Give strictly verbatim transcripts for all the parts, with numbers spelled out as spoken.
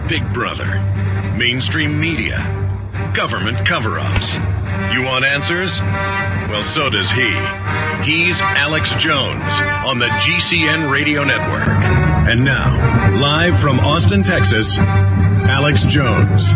Big Brother, mainstream media, government cover-ups. You want answers? Well, so does he. He's Alex Jones on the G C N Radio Network. And now, live from Austin, Texas, Alex Jones.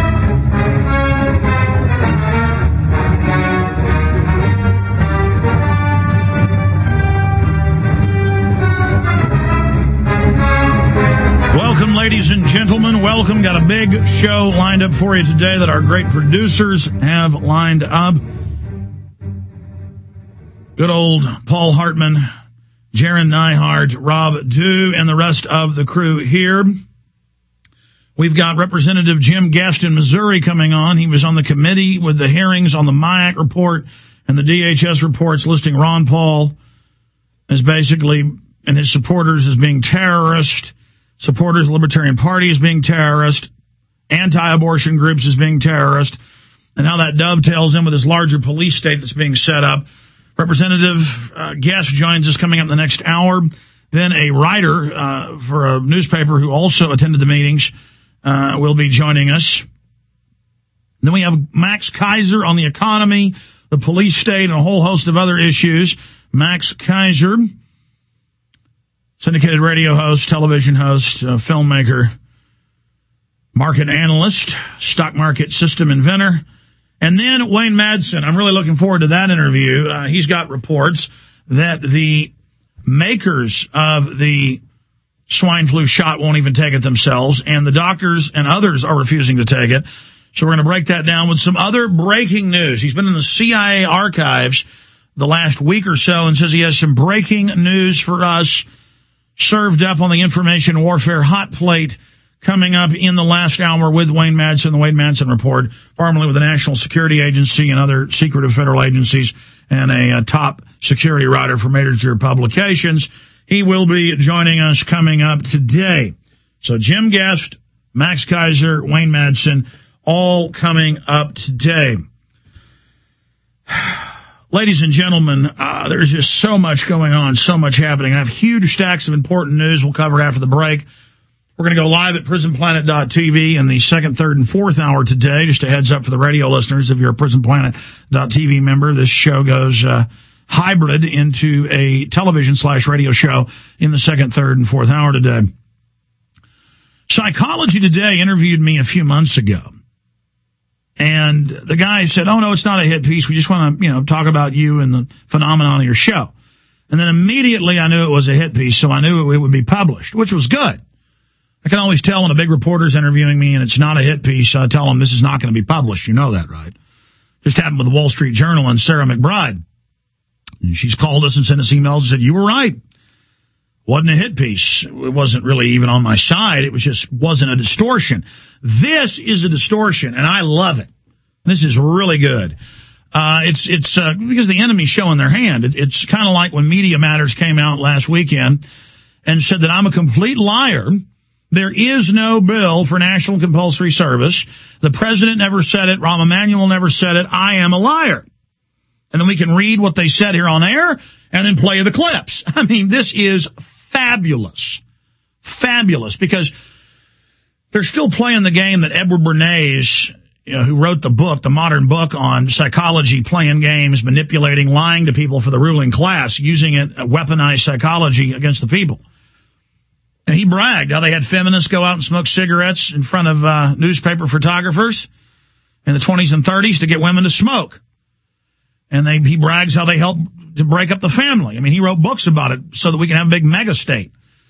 Welcome, ladies and gentlemen. Welcome. Got a big show lined up for you today that our great producers have lined up. Good old Paul Hartman, Jaron Neihart, Rob Dew, and the rest of the crew here. We've got Representative Jim Guest in Missouri coming on. He was on the committee with the hearings on the M I A C report and the D H S reports listing Ron Paul as basically, and his supporters as being terrorists. Supporters of the Libertarian Party as being terrorist, anti-abortion groups as being terrorist, and how that dovetails in with this larger police state that's being set up. Representative uh, Guest joins us coming up in the next hour. Then a writer uh, for a newspaper who also attended the meetings uh, will be joining us. Then we have Max Keiser on the economy, the police state, and a whole host of other issues. Max Keiser, syndicated radio host, television host, uh, filmmaker, market analyst, stock market system inventor. And then Wayne Madsen. I'm really looking forward to that interview. Uh, he's got reports that the makers of the swine flu shot won't even take it themselves, and the doctors and others are refusing to take it. So we're going to break that down with some other breaking news. He's been in the C I A archives the last week or so and says he has some breaking news for us served up on the information warfare hot plate coming up in the last hour with Wayne Madsen, the Wayne Madsen Report, formerly with the National Security Agency and other secretive federal agencies, and a, a top security writer for major publications. He will be joining us coming up today. So Jim Guest, Max Keiser, Wayne Madsen, all coming up today. Ladies and gentlemen, uh, there's just so much going on, so much happening. I have huge stacks of important news we'll cover after the break. We're going to go live at prison planet dot t v in the second, third, and fourth hour today. Just a heads up for the radio listeners, if you're a prison planet dot t v member, this show goes uh, hybrid into a television slash radio show in the second, third, and fourth hour today. Psychology Today interviewed me a few months ago. And the guy said, oh, no, it's not a hit piece. We just want to, you know, talk about you and the phenomenon of your show. And then immediately I knew it was a hit piece, so I knew it would be published, which was good. I can always tell when a big reporter's interviewing me and it's not a hit piece, I tell them this is not going to be published. You know that, right? Just happened with the Wall Street Journal and Sarah McBride. And she's called us and sent us emails and said, you were right. Wasn't a hit piece. It wasn't really even on my side. It was just wasn't a distortion. This is a distortion, and I love it. This is really good. Uh, it's, it's, uh, because the enemy's showing their hand. It, it's kind of like when Media Matters came out last weekend and said that I'm a complete liar. There is no bill for national compulsory service. The president never said it. Rahm Emanuel never said it. I am a liar. And then we can read what they said here on air and then play the clips. I mean, this is fabulous. Fabulous, because they're still playing the game that Edward Bernays, you know, who wrote the book, the modern book on psychology, playing games, manipulating, lying to people for the ruling class, using it, weaponized psychology against the people. And he bragged how they had feminists go out and smoke cigarettes in front of uh, newspaper photographers in the twenties and thirties to get women to smoke. And they, he brags how they helped to break up the family. I mean, he wrote books about it so that we can have a big mega state.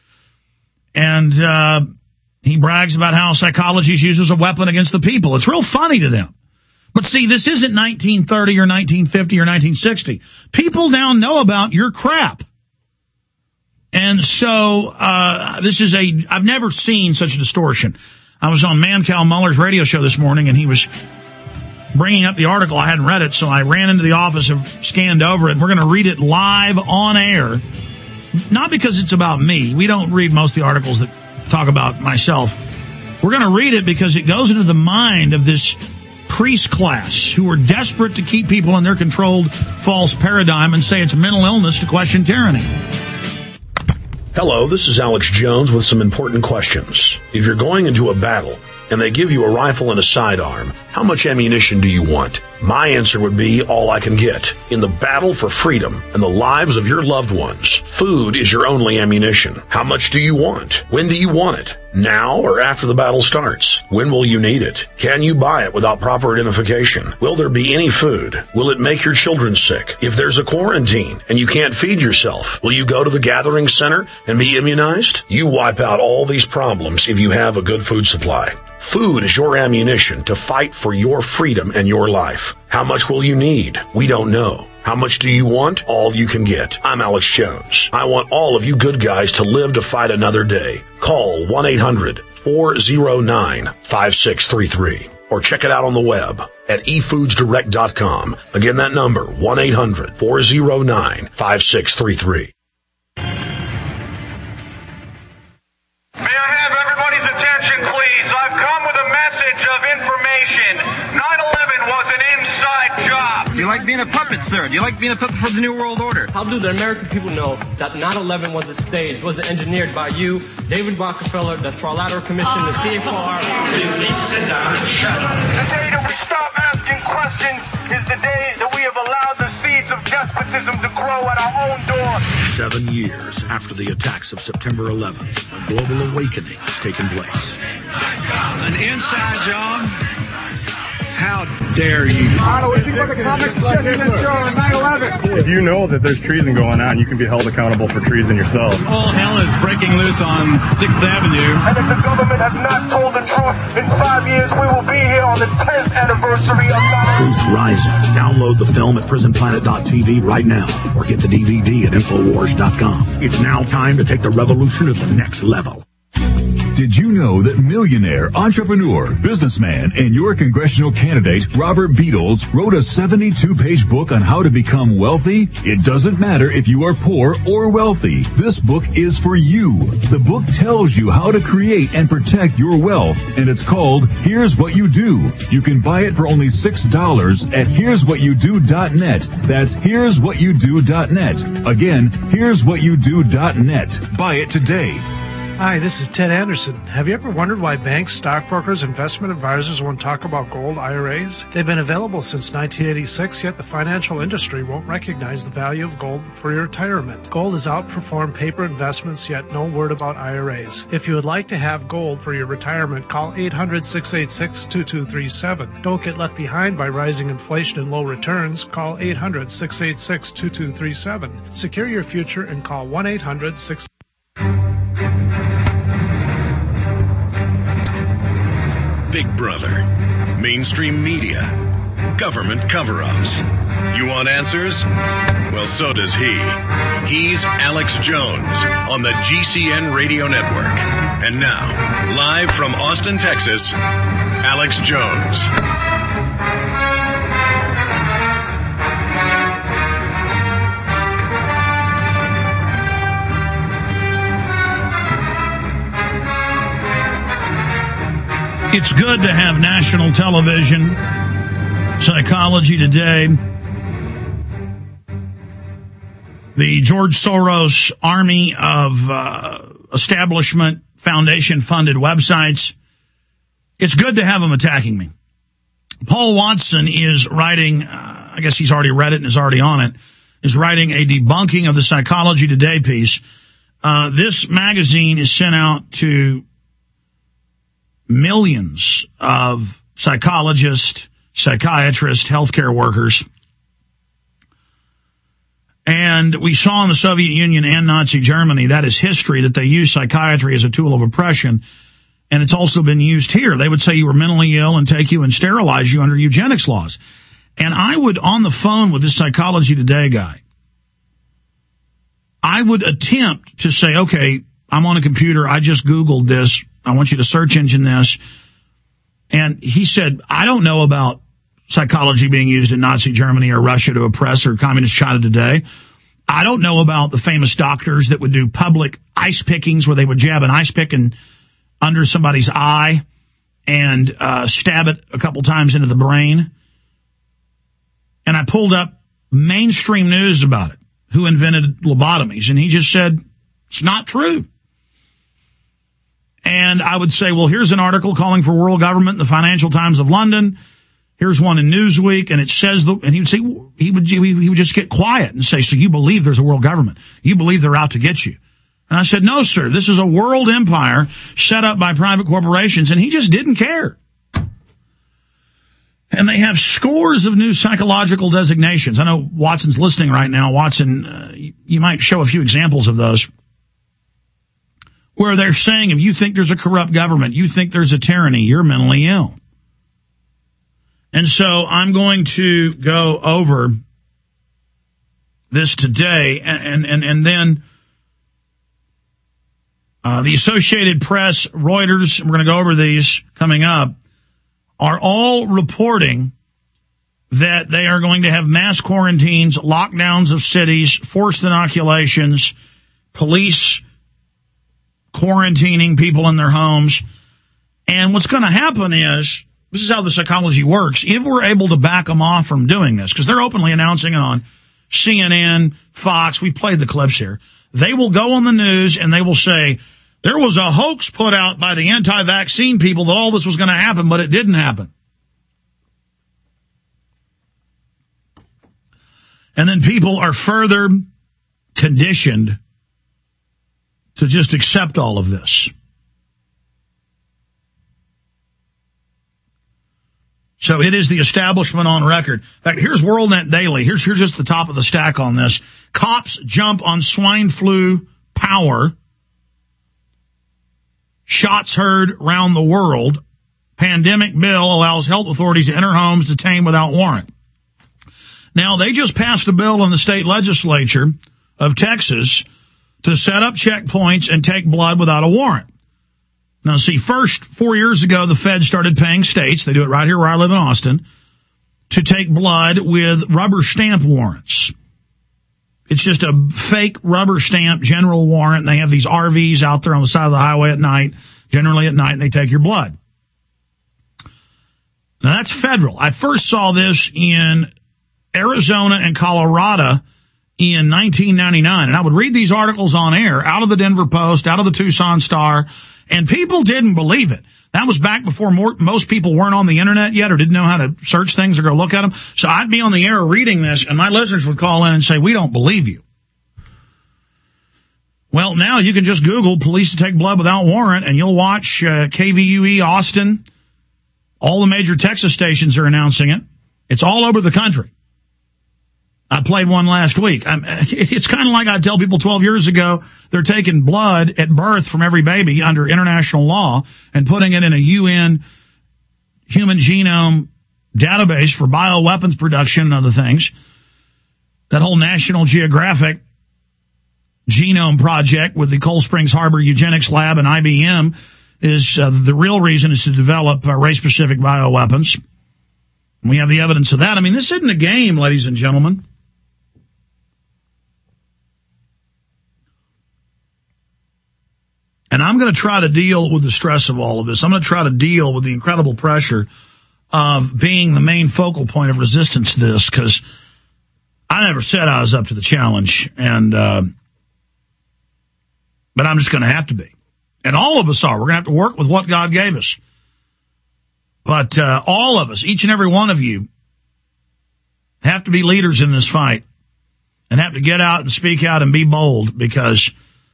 And uh he brags about how psychology is used as a weapon against the people. It's real funny to them. But see, this isn't nineteen thirty or nineteen fifty or nineteen sixty. People now know about your crap. And so uh this is a, I've never seen such a distortion. I was on Mancow Muller's radio show this morning, and he was bringing up the article. I hadn't read it, so I ran into the office and scanned over it. We're going to read it live on air. Not because it's about me. We don't read most of the articles that talk about myself. We're going to read it because it goes into the mind of this priest class who are desperate to keep people in their controlled false paradigm and say it's mental illness to question tyranny. Hello, this is Alex Jones with some important questions. If you're going into a battle and they give you a rifle and a sidearm, how much ammunition do you want? My answer would be all I can get. In the battle for freedom and the lives of your loved ones, food is your only ammunition. How much do you want? When do you want it? Now or after the battle starts? When will you need it? Can you buy it without proper identification? Will there be any food? Will it make your children sick? If there's a quarantine and you can't feed yourself, will you go to the gathering center and be immunized? You wipe out all these problems if you have a good food supply. Food is your ammunition to fight for your freedom and your life. How much will you need? We don't know. How much do you want? All you can get. I'm Alex Jones. I want all of you good guys to live to fight another day. Call one eight hundred four oh nine five six three three or check it out on the web at e foods direct dot com. Again, that number, one eight hundred four oh nine five six three three. Do you like being a puppet, sir? Do you like being a puppet for the New World Order? How do the American people know that nine eleven was a stage, was engineered by you, David Rockefeller, the Trilateral Commission, the C F R? Please sit down and shut up. The day that we stop asking questions is the day that we have allowed the seeds of despotism to grow at our own door. Seven years after the attacks of September eleventh, a global awakening has taken place. An inside job? How dare you? If you know that there's treason going on, you can be held accountable for treason yourself. All hell is breaking loose on sixth Avenue. And if the government has not told the truth, in five years we will be here on the tenth anniversary of nine eleven. Truth Rising. Download the film at prison planet dot t v right now or get the D V D at infowars dot com. It's now time to take the revolution to the next level. Did you know that millionaire, entrepreneur, businessman, and your congressional candidate, Robert Beadles, wrote a seventy-two page book on how to become wealthy? It doesn't matter if you are poor or wealthy. This book is for you. The book tells you how to create and protect your wealth, and it's called Here's What You Do. You can buy it for only six dollars at here's what you do dot net. That's here's what you do dot net. Again, here's what you do dot net. Buy it today. Hi, this is Ted Anderson. Have you ever wondered why banks, stockbrokers, investment advisors won't talk about gold I R As? They've been available since nineteen eighty-six, yet the financial industry won't recognize the value of gold for your retirement. Gold has outperformed paper investments, yet no word about I R As. If you would like to have gold for your retirement, call eight hundred, six eight six, two two three seven. Don't get left behind by rising inflation and low returns. Call eight hundred, six eight six, two two three seven. Secure your future and call one eight hundred, six Big Brother, mainstream media, government cover-ups. You want answers? Well, so does he. He's Alex Jones on the G C N Radio Network. And now, live from Austin, Texas, Alex Jones. It's good to have national television, Psychology Today, the George Soros army of uh, establishment, foundation-funded websites. It's good to have them attacking me. Paul Watson is writing, uh, I guess he's already read it and is already on it, is writing a debunking of the Psychology Today piece. Uh, this magazine is sent out to millions of psychologists, psychiatrists, healthcare workers. And we saw in the Soviet Union and Nazi Germany, that is history, that they used psychiatry as a tool of oppression. And it's also been used here. They would say you were mentally ill and take you and sterilize you under eugenics laws. And I would, on the phone with this Psychology Today guy, I would attempt to say, okay, I'm on a computer. I just Googled this. I want you to search engine this. And he said, I don't know about psychology being used in Nazi Germany or Russia to oppress or communist China today. I don't know about the famous doctors that would do public ice pickings where they would jab an ice pick in, under somebody's eye and uh, stab it a couple times into the brain. And I pulled up mainstream news about it. Who invented lobotomies? And he just said It's not true. And I would say, well, here's an article calling for world government in the Financial Times of London. Here's one in Newsweek, and it says, the, and he would say, he would, he would just get quiet and say, so you believe there's a world government. You believe they're out to get you. And I said, no, sir, this is a world empire set up by private corporations, and he just didn't care. And they have scores of new psychological designations. I know Watson's listening right now. Watson, uh, you might show a few examples of those, where they're saying if you think there's a corrupt government, you think there's a tyranny, you're mentally ill. And so I'm going to go over this today, and and and then uh, the Associated Press, Reuters, we're going to go over these coming up, are all reporting that they are going to have mass quarantines, lockdowns of cities, forced inoculations, police quarantining people in their homes. And what's going to happen is, this is how the psychology works, if we're able to back them off from doing this, because they're openly announcing it on C N N, Fox, we've played the clips here, they will go on the news and they will say, there was a hoax put out by the anti-vaccine people that all this was going to happen, but it didn't happen. And then people are further conditioned to just accept all of this. So it is the establishment on record. In fact, here's WorldNet Daily. Here's, here's just the top of the stack on this. Cops jump on swine flu power. Shots heard around the world. Pandemic bill allows health authorities to enter homes detained without warrant. Now, they just passed a bill in the state legislature of Texas to set up checkpoints and take blood without a warrant. Now, see, first, four years ago, the Fed started paying states, they do it right here where I live in Austin, to take blood with rubber stamp warrants. It's just a fake rubber stamp general warrant, and they have these R Vs out there on the side of the highway at night, generally at night, and they take your blood. Now, that's federal. I first saw this in Arizona and Colorado in nineteen ninety-nine, and I would read these articles on air out of the Denver Post, out of the Tucson Star, and people didn't believe it. That was back before more, most people weren't on the internet yet or didn't know how to search things or go look at them. So I'd be on the air reading this, and my listeners would call in and say, we don't believe you. Well, now you can just Google police to take blood without warrant, and you'll watch uh, K V U E Austin. All the major Texas stations are announcing it. It's all over the country. I played one last week. I'm, it's kind of like I tell people twelve years ago, they're taking blood at birth from every baby under international law and putting it in a U N human genome database for bioweapons production and other things. That whole National Geographic genome project with the Cold Springs Harbor Eugenics Lab and I B M is uh, the real reason is to develop uh, race-specific bioweapons. We have the evidence of that. I mean, this isn't a game, ladies and gentlemen. And I'm going to try to deal with the stress of all of this. I'm going to try to deal with the incredible pressure of being the main focal point of resistance to this, because I never said I was up to the challenge, and uh, but I'm just going to have to be. And all of us are. We're going to have to work with what God gave us. But uh, all of us, each and every one of you, have to be leaders in this fight and have to get out and speak out and be bold, because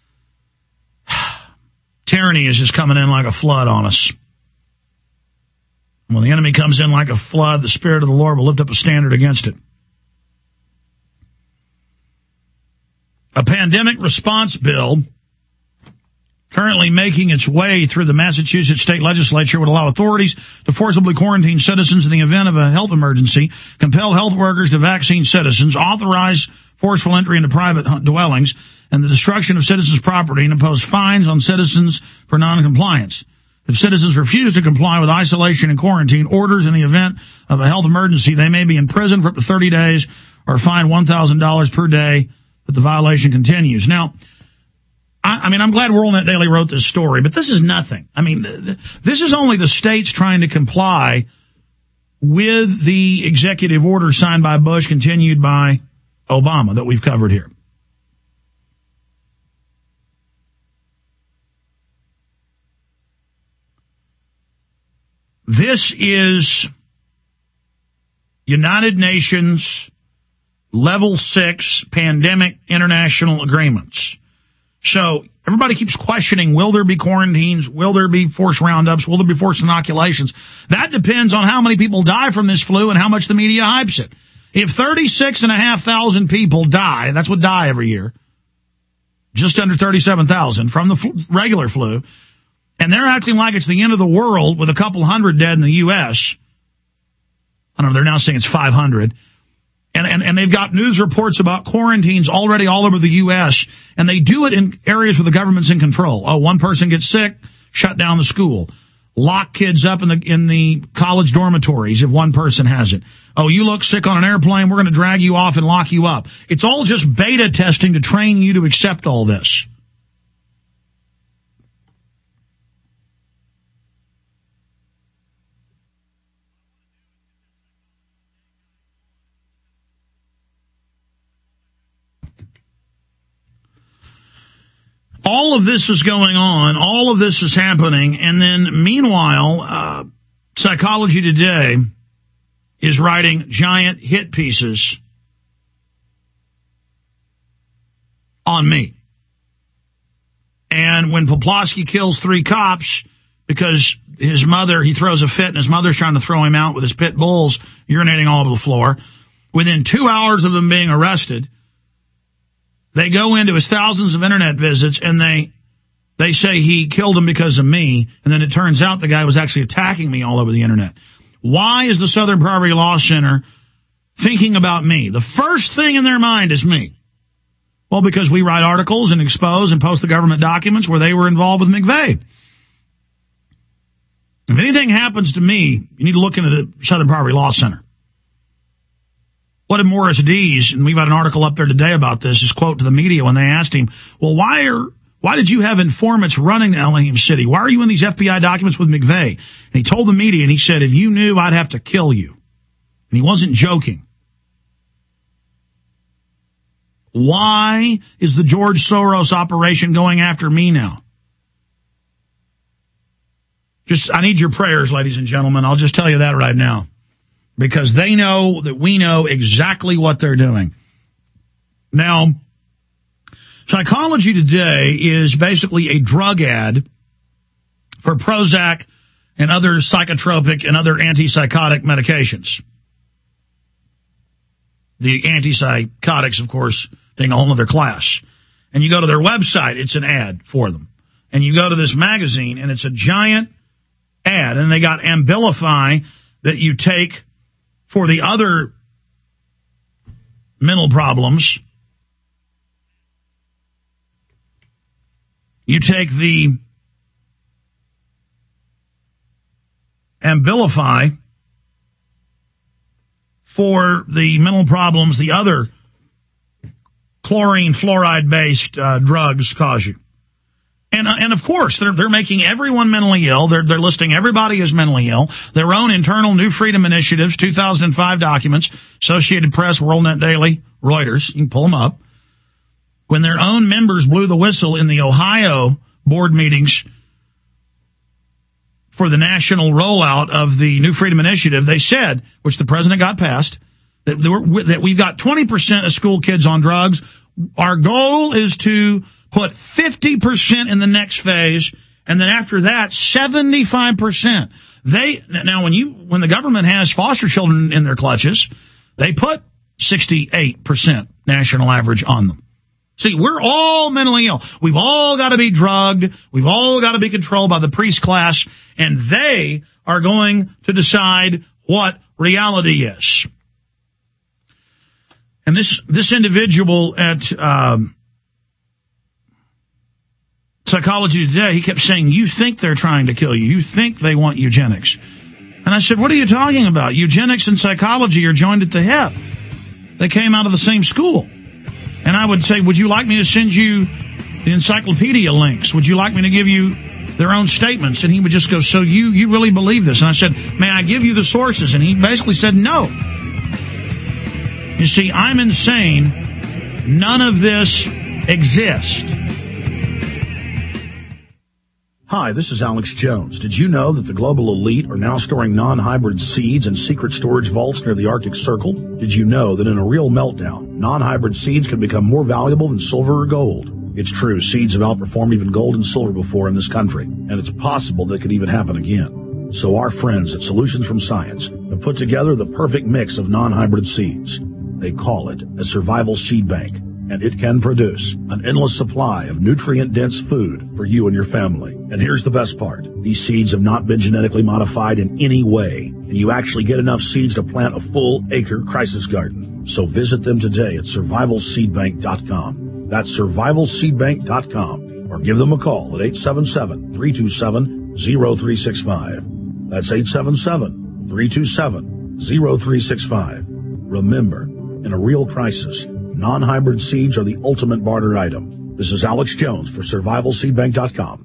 tyranny is just coming in like a flood on us. When the enemy comes in like a flood, the Spirit of the Lord will lift up a standard against it. A pandemic response bill currently making its way through the Massachusetts state legislature would allow authorities to forcibly quarantine citizens in the event of a health emergency, compel health workers to vaccine citizens, authorize forceful entry into private dwellings, and the destruction of citizens' property, and impose fines on citizens for noncompliance. If citizens refuse to comply with isolation and quarantine orders in the event of a health emergency, they may be in prison for up to thirty days or fined one thousand dollars per day that the violation continues. Now, I, I mean, I'm glad WorldNet Daily wrote this story, but this is nothing. I mean, th- th- this is only the states trying to comply with the executive order signed by Bush, continued by Obama, that we've covered here. This is United Nations level six pandemic international agreements. So everybody keeps questioning, will there be quarantines? Will there be forced roundups? Will there be forced inoculations? That depends on how many people die from this flu and how much the media hypes it. If thirty-six and a half thousand people die, that's what die every year, just under thirty-seven thousand from the fl- regular flu, and they're acting like it's the end of the world with a couple hundred dead in the U S. I don't know, they're now saying it's five hundred. And, and, and they've got news reports about quarantines already all over the U S, and they do it in areas where the government's in control. Oh, one person gets sick, shut down the school. Lock kids up in the, in the college dormitories if one person has it. Oh, you look sick on an airplane, we're going to drag you off and lock you up. It's all just beta testing to train you to accept all this. All of this is going on. All of this is happening. And then meanwhile, uh, Psychology Today is writing giant hit pieces on me. And when Poplawski kills three cops because his mother, he throws a fit and his mother's trying to throw him out with his pit bulls urinating all over the floor, within two hours of them being arrested, they go into his thousands of internet visits and they they say he killed him because of me, and then it turns out the guy was actually attacking me all over the internet. Why is the Southern Poverty Law Center thinking about me? The first thing in their mind is me. Well, because we write articles and expose and post the government documents where they were involved with McVeigh. If anything happens to me, you need to look into the Southern Poverty Law Center. What did Morris Dees, and we've got an article up there today about this, his quote to the media when they asked him, well, why are why did you have informants running Elohim City? Why are you in these F B I documents with McVeigh? And he told the media, and he said, if you knew, I'd have to kill you. And he wasn't joking. Why is the George Soros operation going after me now? Just, I need your prayers, ladies and gentlemen. I'll just tell you that right now. Because they know that we know exactly what they're doing. Now, Psychology Today is basically a drug ad for Prozac and other psychotropic and other antipsychotic medications. The antipsychotics, of course, being a whole other class. And you go to their website, it's an ad for them. And you go to this magazine, and it's a giant ad. And they got Abilify that you take for the other mental problems. You take the Abilify for the mental problems the other chlorine fluoride-based uh, drugs cause you. And, uh, and of course, they're, they're making everyone mentally ill. They're, they're listing everybody as mentally ill. Their own internal New Freedom Initiatives, two thousand five documents, Associated Press, WorldNet Daily, Reuters, you can pull them up. When their own members blew the whistle in the Ohio board meetings for the national rollout of the New Freedom Initiative, they said, which the president got passed, that, that we've got twenty percent of school kids on drugs. Our goal is to put fifty percent in the next phase, and then after that, seventy-five percent. They, now when you, when the government has foster children in their clutches, they put sixty-eight percent national average on them. See, we're all mentally ill. We've all got to be drugged. We've all got to be controlled by the priest class, and they are going to decide what reality is. And this, this individual at, um, Psychology Today, he kept saying, you think they're trying to kill you. You think they want eugenics. And I said, what are you talking about? Eugenics and psychology are joined at the hip. They came out of the same school. And I would say, would you like me to send you the encyclopedia links? Would you like me to give you their own statements? And he would just go, so you, you really believe this? And I said, may I give you the sources? And he basically said, no. You see, I'm insane. None of this exists. Hi, this is Alex Jones. Did you know that the global elite are now storing non-hybrid seeds in secret storage vaults near the Arctic Circle? Did you know that in a real meltdown, non-hybrid seeds can become more valuable than silver or gold? It's true, seeds have outperformed even gold and silver before in this country, and it's possible that could even happen again. So our friends at Solutions from Science have put together the perfect mix of non-hybrid seeds. They call it a survival seed bank, and it can produce an endless supply of nutrient-dense food for you and your family. And here's the best part. These seeds have not been genetically modified in any way, and you actually get enough seeds to plant a full acre crisis garden. So visit them today at survival seed bank dot com. That's survival seed bank dot com, or give them a call at eight seven seven, three two seven, zero three six five. That's eight seven seven, three two seven, zero three six five. Remember, in a real crisis, non-hybrid seeds are the ultimate barter item. This is Alex Jones for survival seed bank dot com.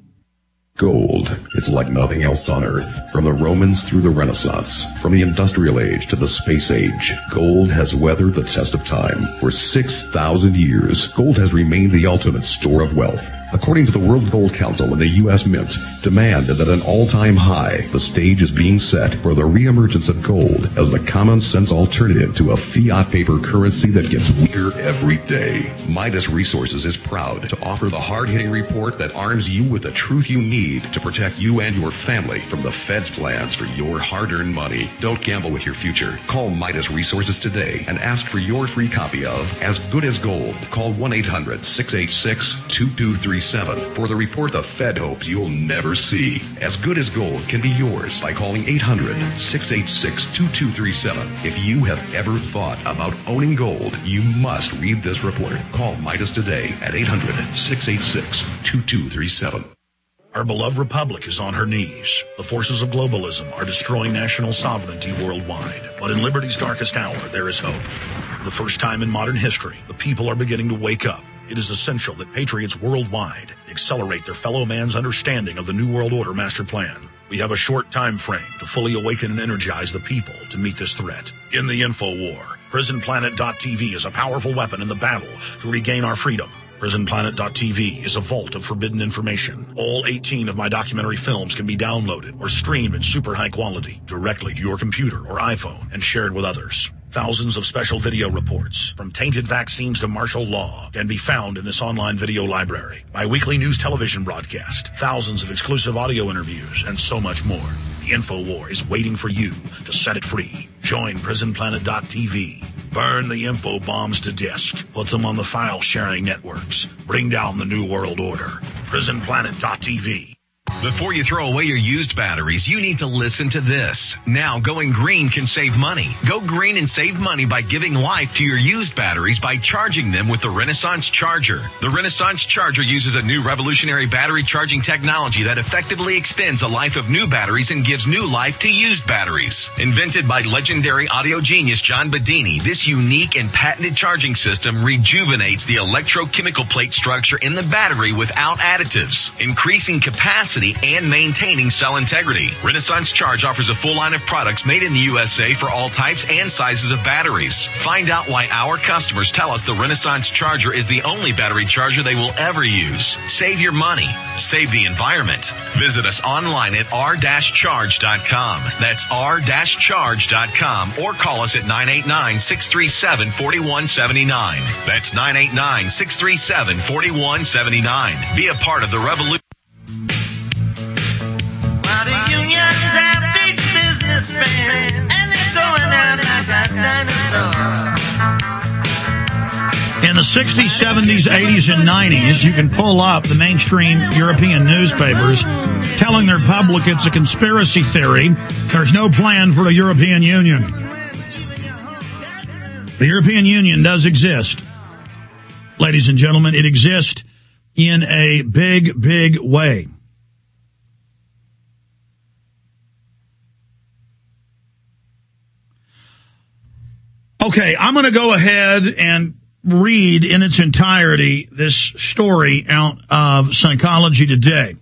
Gold. It's like nothing else on Earth. From the Romans through the Renaissance, from the Industrial Age to the Space Age, gold has weathered the test of time. For six thousand years, gold has remained the ultimate store of wealth. According to the World Gold Council and the U S Mint, demand is at an all-time high. The stage is being set for the reemergence of gold as the common-sense alternative to a fiat paper currency that gets weaker every day. Midas Resources is proud to offer the hard-hitting report that arms you with the truth you need to protect you and your family from the Fed's plans for your hard-earned money. Don't gamble with your future. Call Midas Resources today and ask for your free copy of As Good as Gold. Call one eight hundred, six eight six, two two three seven for the report the Fed hopes you'll never see. As Good as Gold can be yours by calling eight hundred, six eight six, two two three seven. If you have ever thought about owning gold, you must read this report. Call Midas today at eight hundred, six eight six, two two three seven. Our beloved republic is on her knees. The forces of globalism are destroying national sovereignty worldwide. But in liberty's darkest hour, there is hope. For the first time in modern history, the people are beginning to wake up. It is essential that patriots worldwide accelerate their fellow man's understanding of the New World Order master plan. We have a short time frame to fully awaken and energize the people to meet this threat. In the info war, prison planet dot t v is a powerful weapon in the battle to regain our freedom. prison planet dot t v is a vault of forbidden information. All eighteen of my documentary films can be downloaded or streamed in super high quality directly to your computer or iPhone and shared with others. Thousands of special video reports, from tainted vaccines to martial law, can be found in this online video library. My weekly news television broadcast, thousands of exclusive audio interviews, and so much more. The InfoWar is waiting for you to set it free. Join prison planet dot t v. Burn the info bombs to disk. Put them on the file sharing networks. Bring down the New World Order. prison planet dot t v. Before you throw away your used batteries, you need to listen to this. Now, going green can save money. Go green and save money by giving life to your used batteries by charging them with the Renaissance Charger. The Renaissance Charger uses a new revolutionary battery charging technology that effectively extends the life of new batteries and gives new life to used batteries. Invented by legendary audio genius John Bedini, this unique and patented charging system rejuvenates the electrochemical plate structure in the battery without additives, increasing capacity and maintaining cell integrity. Renaissance Charge offers a full line of products made in the U S A for all types and sizes of batteries. Find out why our customers tell us the Renaissance Charger is the only battery charger they will ever use. Save your money. Save the environment. Visit us online at r dash charge dot com. That's r dash charge dot com, or call us at nine eight nine, six three seven, four one seven nine. That's nine eight nine, six three seven, four one seven nine. Be a part of the revolution. In the sixties, seventies, eighties, and nineties, you can pull up the mainstream European newspapers telling their public it's a conspiracy theory. There's no plan for a European Union. The European Union does exist. Ladies and gentlemen, it exists in a big, big way. Okay, I'm going to go ahead and read in its entirety this story out of Psychology Today.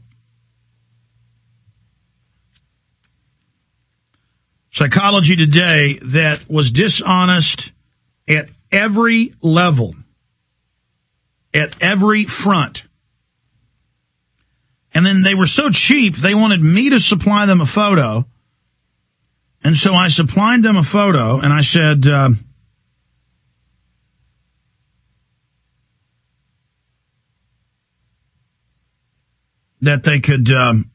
Psychology Today that was dishonest at every level, at every front. And then And they were so cheap, they wanted me to supply them a photo. And so I supplied them a photo, and I said, uh, that they could um,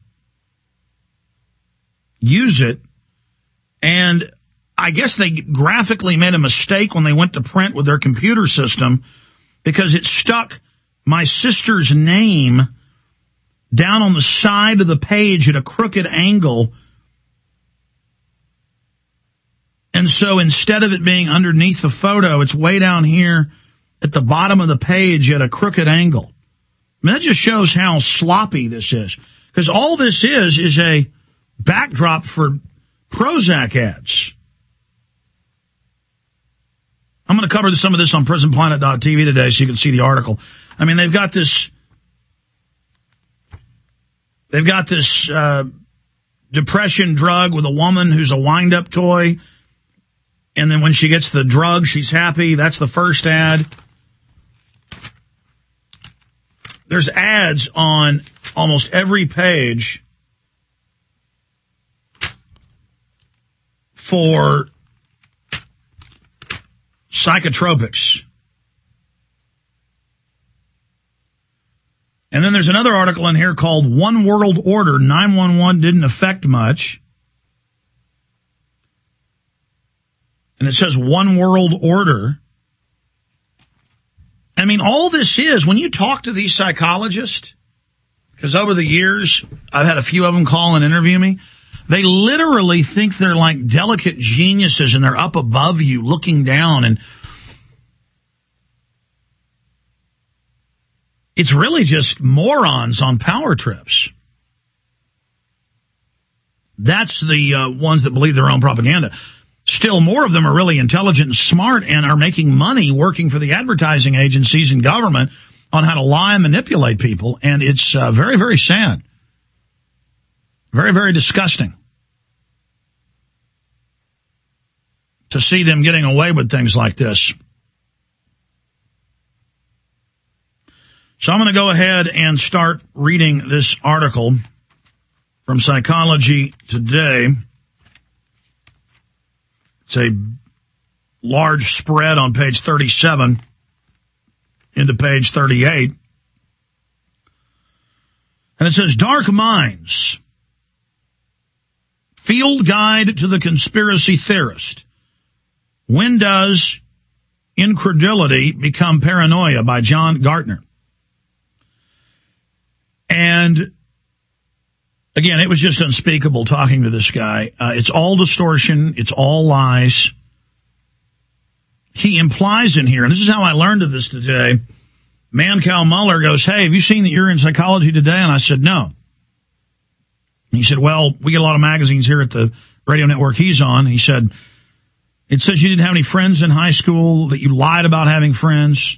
use it. And I guess they graphically made a mistake when they went to print with their computer system, because it stuck my sister's name down on the side of the page at a crooked angle. And so instead of it being underneath the photo, it's way down here at the bottom of the page at a crooked angle. I mean, that just shows how sloppy this is. Because all this is is a backdrop for Prozac ads. I'm going to cover some of this on prison planet dot t v today so you can see the article. I mean, they've got this... They've got this uh, depression drug with a woman who's a wind-up toy. And then when she gets the drug, she's happy. That's the first ad. There's ads on almost every page for psychotropics. And then there's another article in here called One World Order, nine one one didn't affect much. And it says One World Order. I mean, all this is, when you talk to these psychologists, because over the years, I've had a few of them call and interview me, they literally think they're like delicate geniuses and they're up above you looking down, and it's really just morons on power trips. That's the uh, ones that believe their own propaganda. Still, more of them are really intelligent and smart and are making money working for the advertising agencies and government on how to lie and manipulate people. And it's uh, very, very sad. Very, very disgusting to see them getting away with things like this. So I'm going to go ahead and start reading this article from Psychology Today. It's a large spread on page thirty-seven into page thirty-eight. And it says, Dark Minds, Field Guide to the Conspiracy Theorist. When does incredulity become paranoia? By John Gartner. And again, it was just unspeakable talking to this guy. Uh, it's all distortion. It's all lies. He implies in here, and this is how I learned of this today. Mancow Muller goes, hey, have you seen that you're in Psychology Today? And I said, no. And he said, well, we get a lot of magazines here at the radio network he's on. He said, it says you didn't have any friends in high school, that you lied about having friends.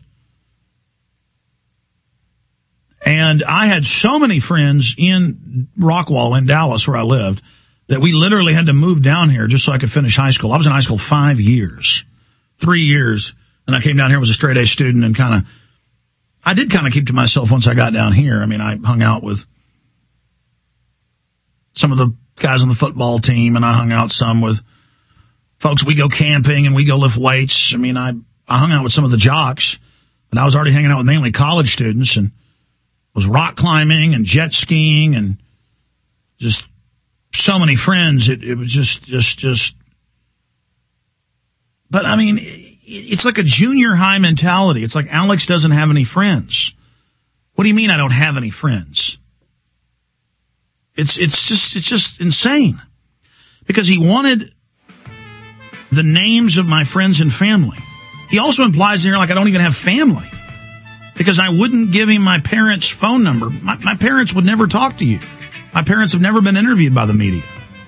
And I had so many friends in Rockwall, in Dallas, where I lived, that we literally had to move down here just so I could finish high school. I was in high school five years, three years, and I came down here, was a straight A student, and kind of, I did kind of keep to myself once I got down here. I mean, I hung out with some of the guys on the football team, and I hung out some with folks. We go camping and we go lift weights. I mean, I, I hung out with some of the jocks, and I was already hanging out with mainly college students, and was rock climbing and jet skiing and just so many friends. It, it was just, just, just, but I mean, it's like a junior high mentality. It's like Alex doesn't have any friends. What do you mean I don't have any friends? It's, it's just, it's just insane, because he wanted the names of my friends and family. He also implies in here like I don't even have family, because I wouldn't give him my parents' phone number. My, my parents would never talk to you. My parents have never been interviewed by the media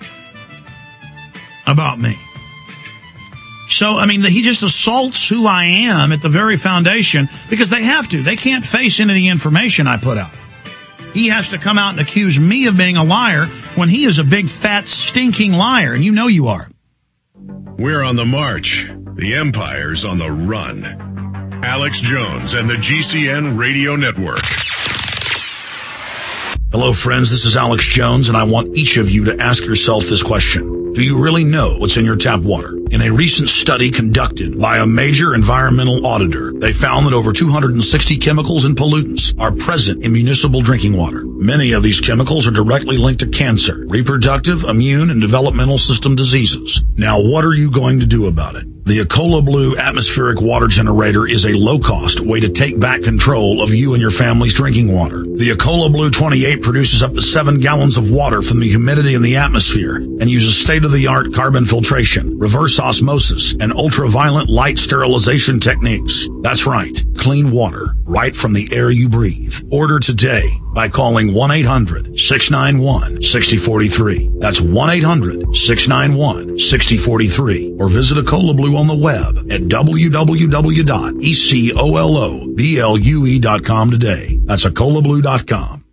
about me. So, I mean, he just assaults who I am at the very foundation, because they have to. They can't face any of the information I put out. He has to come out and accuse me of being a liar when he is a big, fat, stinking liar, and you know you are. We're on the march. The Empire's on the run. Alex Jones and the G C N Radio Network. Hello, friends. This is Alex Jones, and I want each of you to ask yourself this question. Do you really know what's in your tap water? In a recent study conducted by a major environmental auditor, they found that over two hundred sixty chemicals and pollutants are present in municipal drinking water. Many of these chemicals are directly linked to cancer, reproductive, immune, and developmental system diseases. Now, what are you going to do about it? The Ecola Blue atmospheric water generator is a low-cost way to take back control of you and your family's drinking water. The Ecola Blue twenty-eight produces up to seven gallons of water from the humidity in the atmosphere and uses state-of-the-art carbon filtration, reverse osmosis, and ultraviolet light sterilization techniques. That's right, clean water right from the air you breathe. Order today by calling one eight hundred, six nine one, six zero four three. That's one eight hundred, six nine one, six zero four three. Or visit Ecola Blue on the web at w w w dot ecoloblu dot com today. That's ecola blue dot com.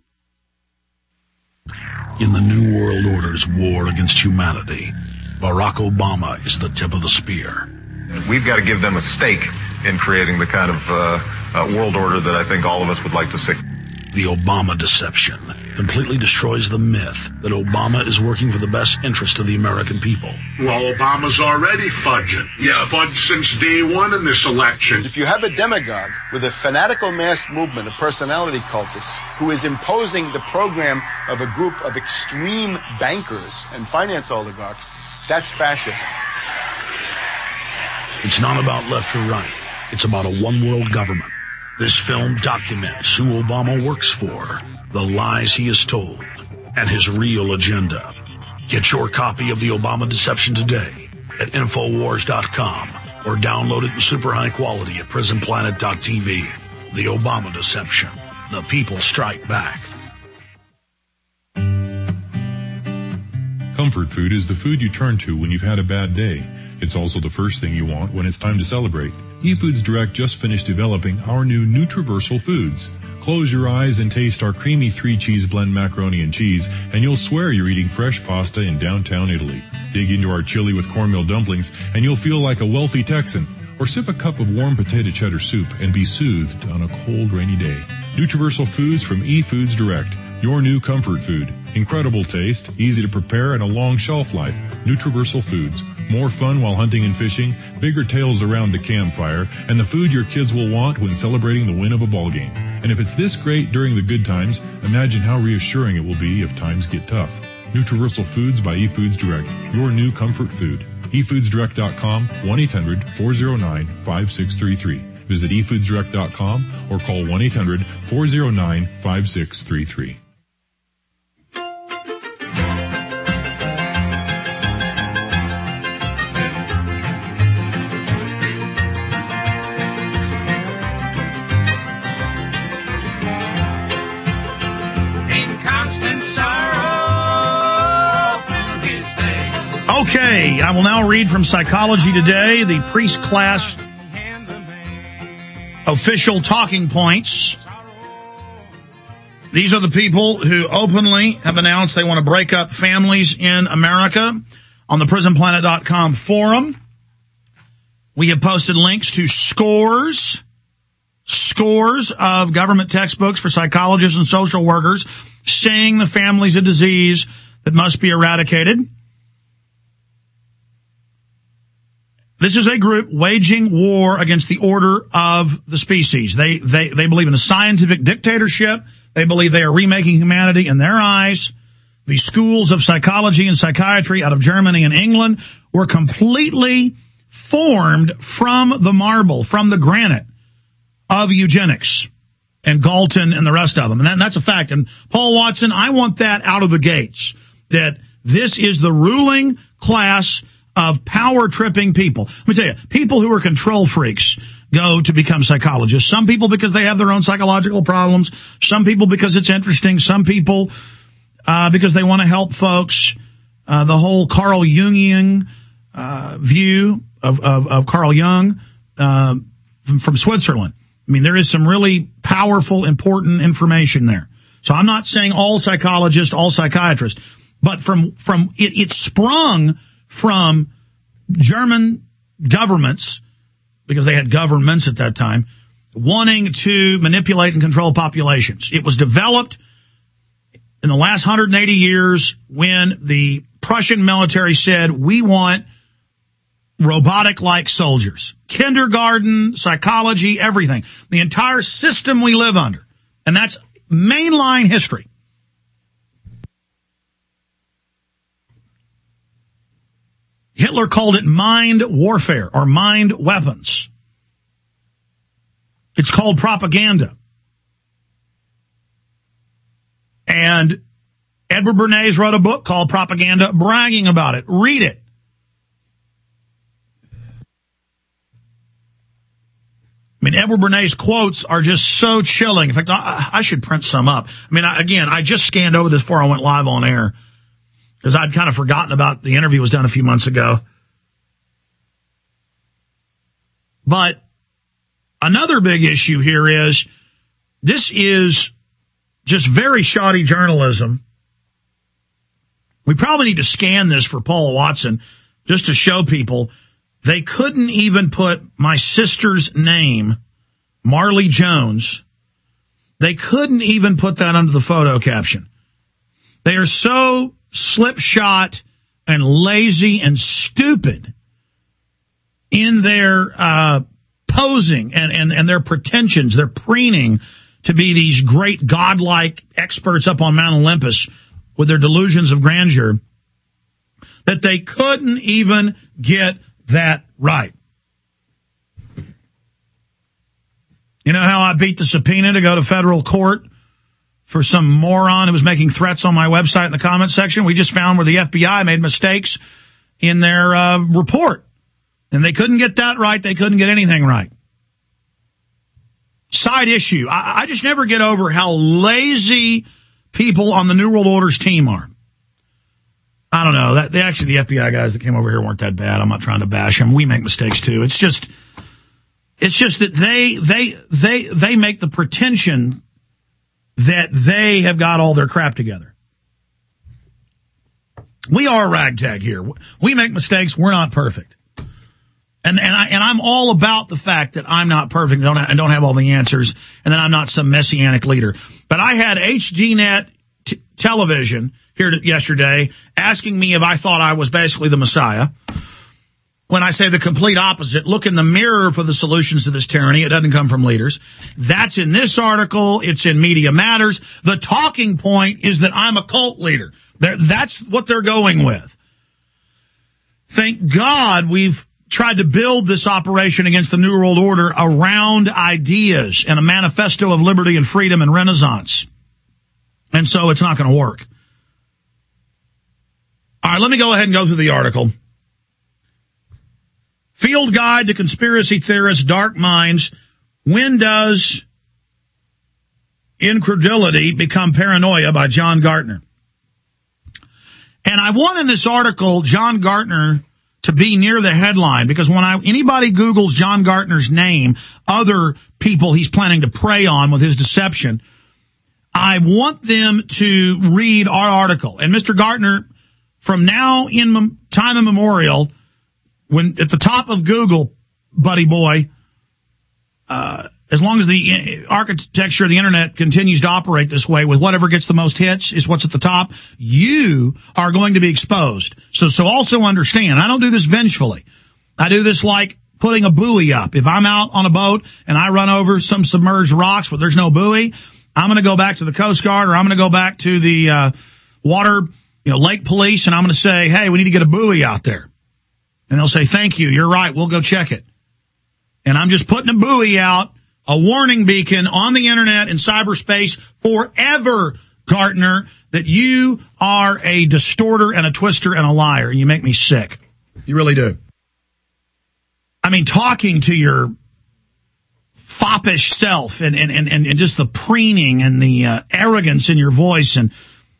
In the New World Order's war against humanity, Barack Obama is the tip of the spear. We've got to give them a stake in creating the kind of uh, uh, world order that I think all of us would like to see. The Obama deception completely destroys the myth that Obama is working for the best interest of the American people. Well, Obama's already fudging. He's yeah. fudged since day one in this election. If you have a demagogue with a fanatical mass movement of personality cultists who is imposing the program of a group of extreme bankers and finance oligarchs, that's fascism. It's not about left or right. It's about a one-world government. This film documents who Obama works for, the lies he has told, and his real agenda. Get your copy of The Obama Deception today at infowars dot com or download it in super high quality at prison planet dot t v. The Obama Deception. The people strike back. Comfort food is the food you turn to when you've had a bad day. It's also the first thing you want when it's time to celebrate. eFoods Direct just finished developing our new Nutriversal Foods. Close your eyes and taste our creamy three-cheese blend macaroni and cheese, and you'll swear you're eating fresh pasta in downtown Italy. Dig into our chili with cornmeal dumplings, and you'll feel like a wealthy Texan. Or sip a cup of warm potato cheddar soup and be soothed on a cold, rainy day. Nutriversal Foods from eFoods Direct. Your new comfort food. Incredible taste, easy to prepare, and a long shelf life. Nutriversal Foods. More fun while hunting and fishing, bigger tales around the campfire, and the food your kids will want when celebrating the win of a ball game. And if it's this great during the good times, imagine how reassuring it will be if times get tough. Nutriversal Foods by eFoods Direct. Your new comfort food. e foods direct dot com, one eight hundred, four oh nine, five six three three. Visit e foods direct dot com or call one eight hundred, four oh nine, five six three three. Okay, I will now read from Psychology Today, the priest class official talking points. These are the people who openly have announced they want to break up families in America on the prison planet dot com forum. We have posted links to scores, scores of government textbooks for psychologists and social workers saying the family's a disease that must be eradicated. This is a group waging war against the order of the species. They, they, they believe in a scientific dictatorship. They believe they are remaking humanity in their eyes. The schools of psychology and psychiatry out of Germany and England were completely formed from the marble, from the granite of eugenics and Galton and the rest of them. And that, that's a fact. And Paul Watson, I want that out of the gates, that this is the ruling class of power-tripping people. Let me tell you, people who are control freaks go to become psychologists. Some people because they have their own psychological problems. Some people because it's interesting. Some people uh because they want to help folks. Uh the whole Carl Jungian uh view of, of, of Carl Jung uh, from, from Switzerland. I mean, there is some really powerful, important information there. So I'm not saying all psychologists, all psychiatrists, but from, from, it, it sprung from German governments, because they had governments at that time, wanting to manipulate and control populations. It was developed in the last one hundred eighty years when the Prussian military said, we want robotic-like soldiers. Kindergarten, psychology, everything. The entire system we live under. And that's mainline history. Hitler called it mind warfare or mind weapons. It's called propaganda. And Edward Bernays wrote a book called Propaganda, bragging about it. Read it. I mean, Edward Bernays' quotes are just so chilling. In fact, I, I should print some up. I mean, I, again, I just scanned over this before I went live on air because I'd kind of forgotten about the interview was done a few months ago. But another big issue here is this is just very shoddy journalism. We probably need to scan this for Paula Watson just to show people they couldn't even put my sister's name, Marley Jones. They couldn't even put that under the photo caption. They are so slipshod and lazy and stupid in their uh, posing and, and, and their pretensions, their preening to be these great godlike experts up on Mount Olympus with their delusions of grandeur, that they couldn't even get that right. You know how I beat the subpoena to go to federal court for some moron who was making threats on my website in the comment section? We just found where the F B I made mistakes in their uh, report. And they couldn't get that right. They couldn't get anything right. Side issue. I, I just never get over how lazy people on the New World Order's team are. I don't know. That they actually, the F B I guys that came over here weren't that bad. I'm not trying to bash them. We make mistakes too. It's just, it's just that they, they, they, they make the pretension that they have got all their crap together. We are ragtag here. We make mistakes. We're not perfect. And, and I, and I'm all about the fact that I'm not perfect and don't, and don't have all the answers and that I'm not some messianic leader. But I had H D Net t- television here t- yesterday asking me if I thought I was basically the Messiah. When I say the complete opposite, look in the mirror for the solutions to this tyranny. It doesn't come from leaders. That's in this article. It's in Media Matters. The talking point is that I'm a cult leader. They're, that's what they're going with. Thank God we've tried to build this operation against the New World Order around ideas and a manifesto of liberty and freedom and renaissance. And so it's not going to work. All right, let me go ahead and go through the article. Field Guide to Conspiracy Theorists' Dark Minds. When does incredulity become paranoia, by John Gartner. And I want in this article John Gartner to be near the headline, because when I, anybody Googles John Gartner's name, other people he's planning to prey on with his deception, I want them to read our article. And Mister Gartner, from now in mem- time immemorial, when at the top of Google, buddy boy, uh, as long as the architecture of the internet continues to operate this way, with whatever gets the most hits is what's at the top, you are going to be exposed. So, so also understand, I don't do this vengefully. I do this like putting a buoy up. If I'm out on a boat and I run over some submerged rocks but there's no buoy, I'm going to go back to the Coast Guard, or I'm going to go back to the uh, water, you know, lake police, and I'm going to say, hey, we need to get a buoy out there. And they'll say, thank you, you're right, we'll go check it. And I'm just putting a buoy out, a warning beacon on the internet and cyberspace forever, Gartner, that you are a distorter and a twister and a liar, and you make me sick. You really do. I mean, talking to your foppish self and, and, and, and just the preening and the uh, arrogance in your voice, and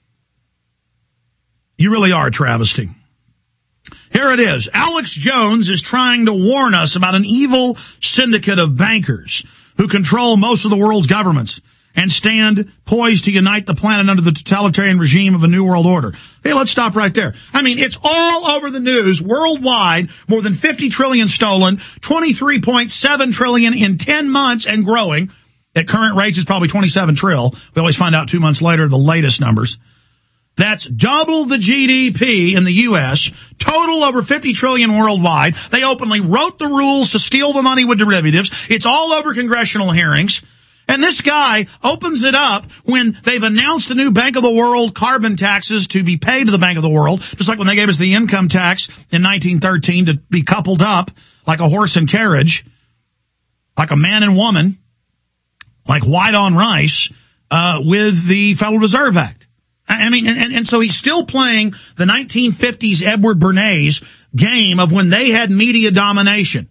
you really are a travesty. Here it is. Alex Jones is trying to warn us about an evil syndicate of bankers who control most of the world's governments and stand poised to unite the planet under the totalitarian regime of a new world order. Hey, let's stop right there. I mean, it's all over the news worldwide. More than fifty trillion stolen, twenty-three point seven trillion in ten months and growing. At current rates, it's probably twenty-seven trillion. We always find out two months later the latest numbers. That's double the G D P in the U S, total over fifty trillion worldwide. They openly wrote the rules to steal the money with derivatives. It's all over congressional hearings. And this guy opens it up when they've announced the new Bank of the World carbon taxes to be paid to the Bank of the World, just like when they gave us the income tax in nineteen thirteen to be coupled up like a horse and carriage, like a man and woman, like white on rice, uh, with the Federal Reserve Act. I mean, and, and so he's still playing the nineteen fifties Edward Bernays game of when they had media domination.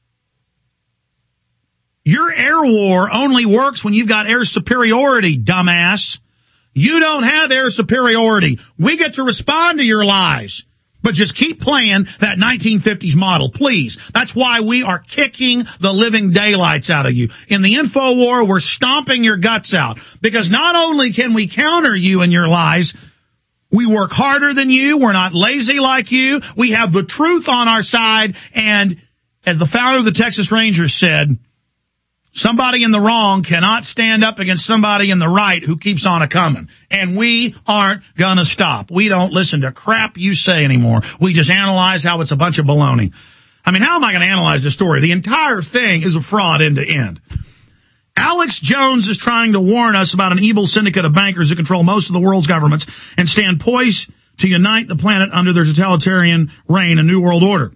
Your air war only works when you've got air superiority, dumbass. You don't have air superiority. We get to respond to your lies. But just keep playing that nineteen fifties model, please. That's why we are kicking the living daylights out of you. In the info war, we're stomping your guts out. Because not only can we counter you and your lies, we work harder than you. We're not lazy like you. We have the truth on our side. And as the founder of the Texas Rangers said, somebody in the wrong cannot stand up against somebody in the right who keeps on a-coming. And we aren't gonna stop. We don't listen to crap you say anymore. We just analyze how it's a bunch of baloney. I mean, how am I gonna analyze this story? The entire thing is a fraud end to end. Alex Jones is trying to warn us about an evil syndicate of bankers who control most of the world's governments and stand poised to unite the planet under their totalitarian reign and new world order.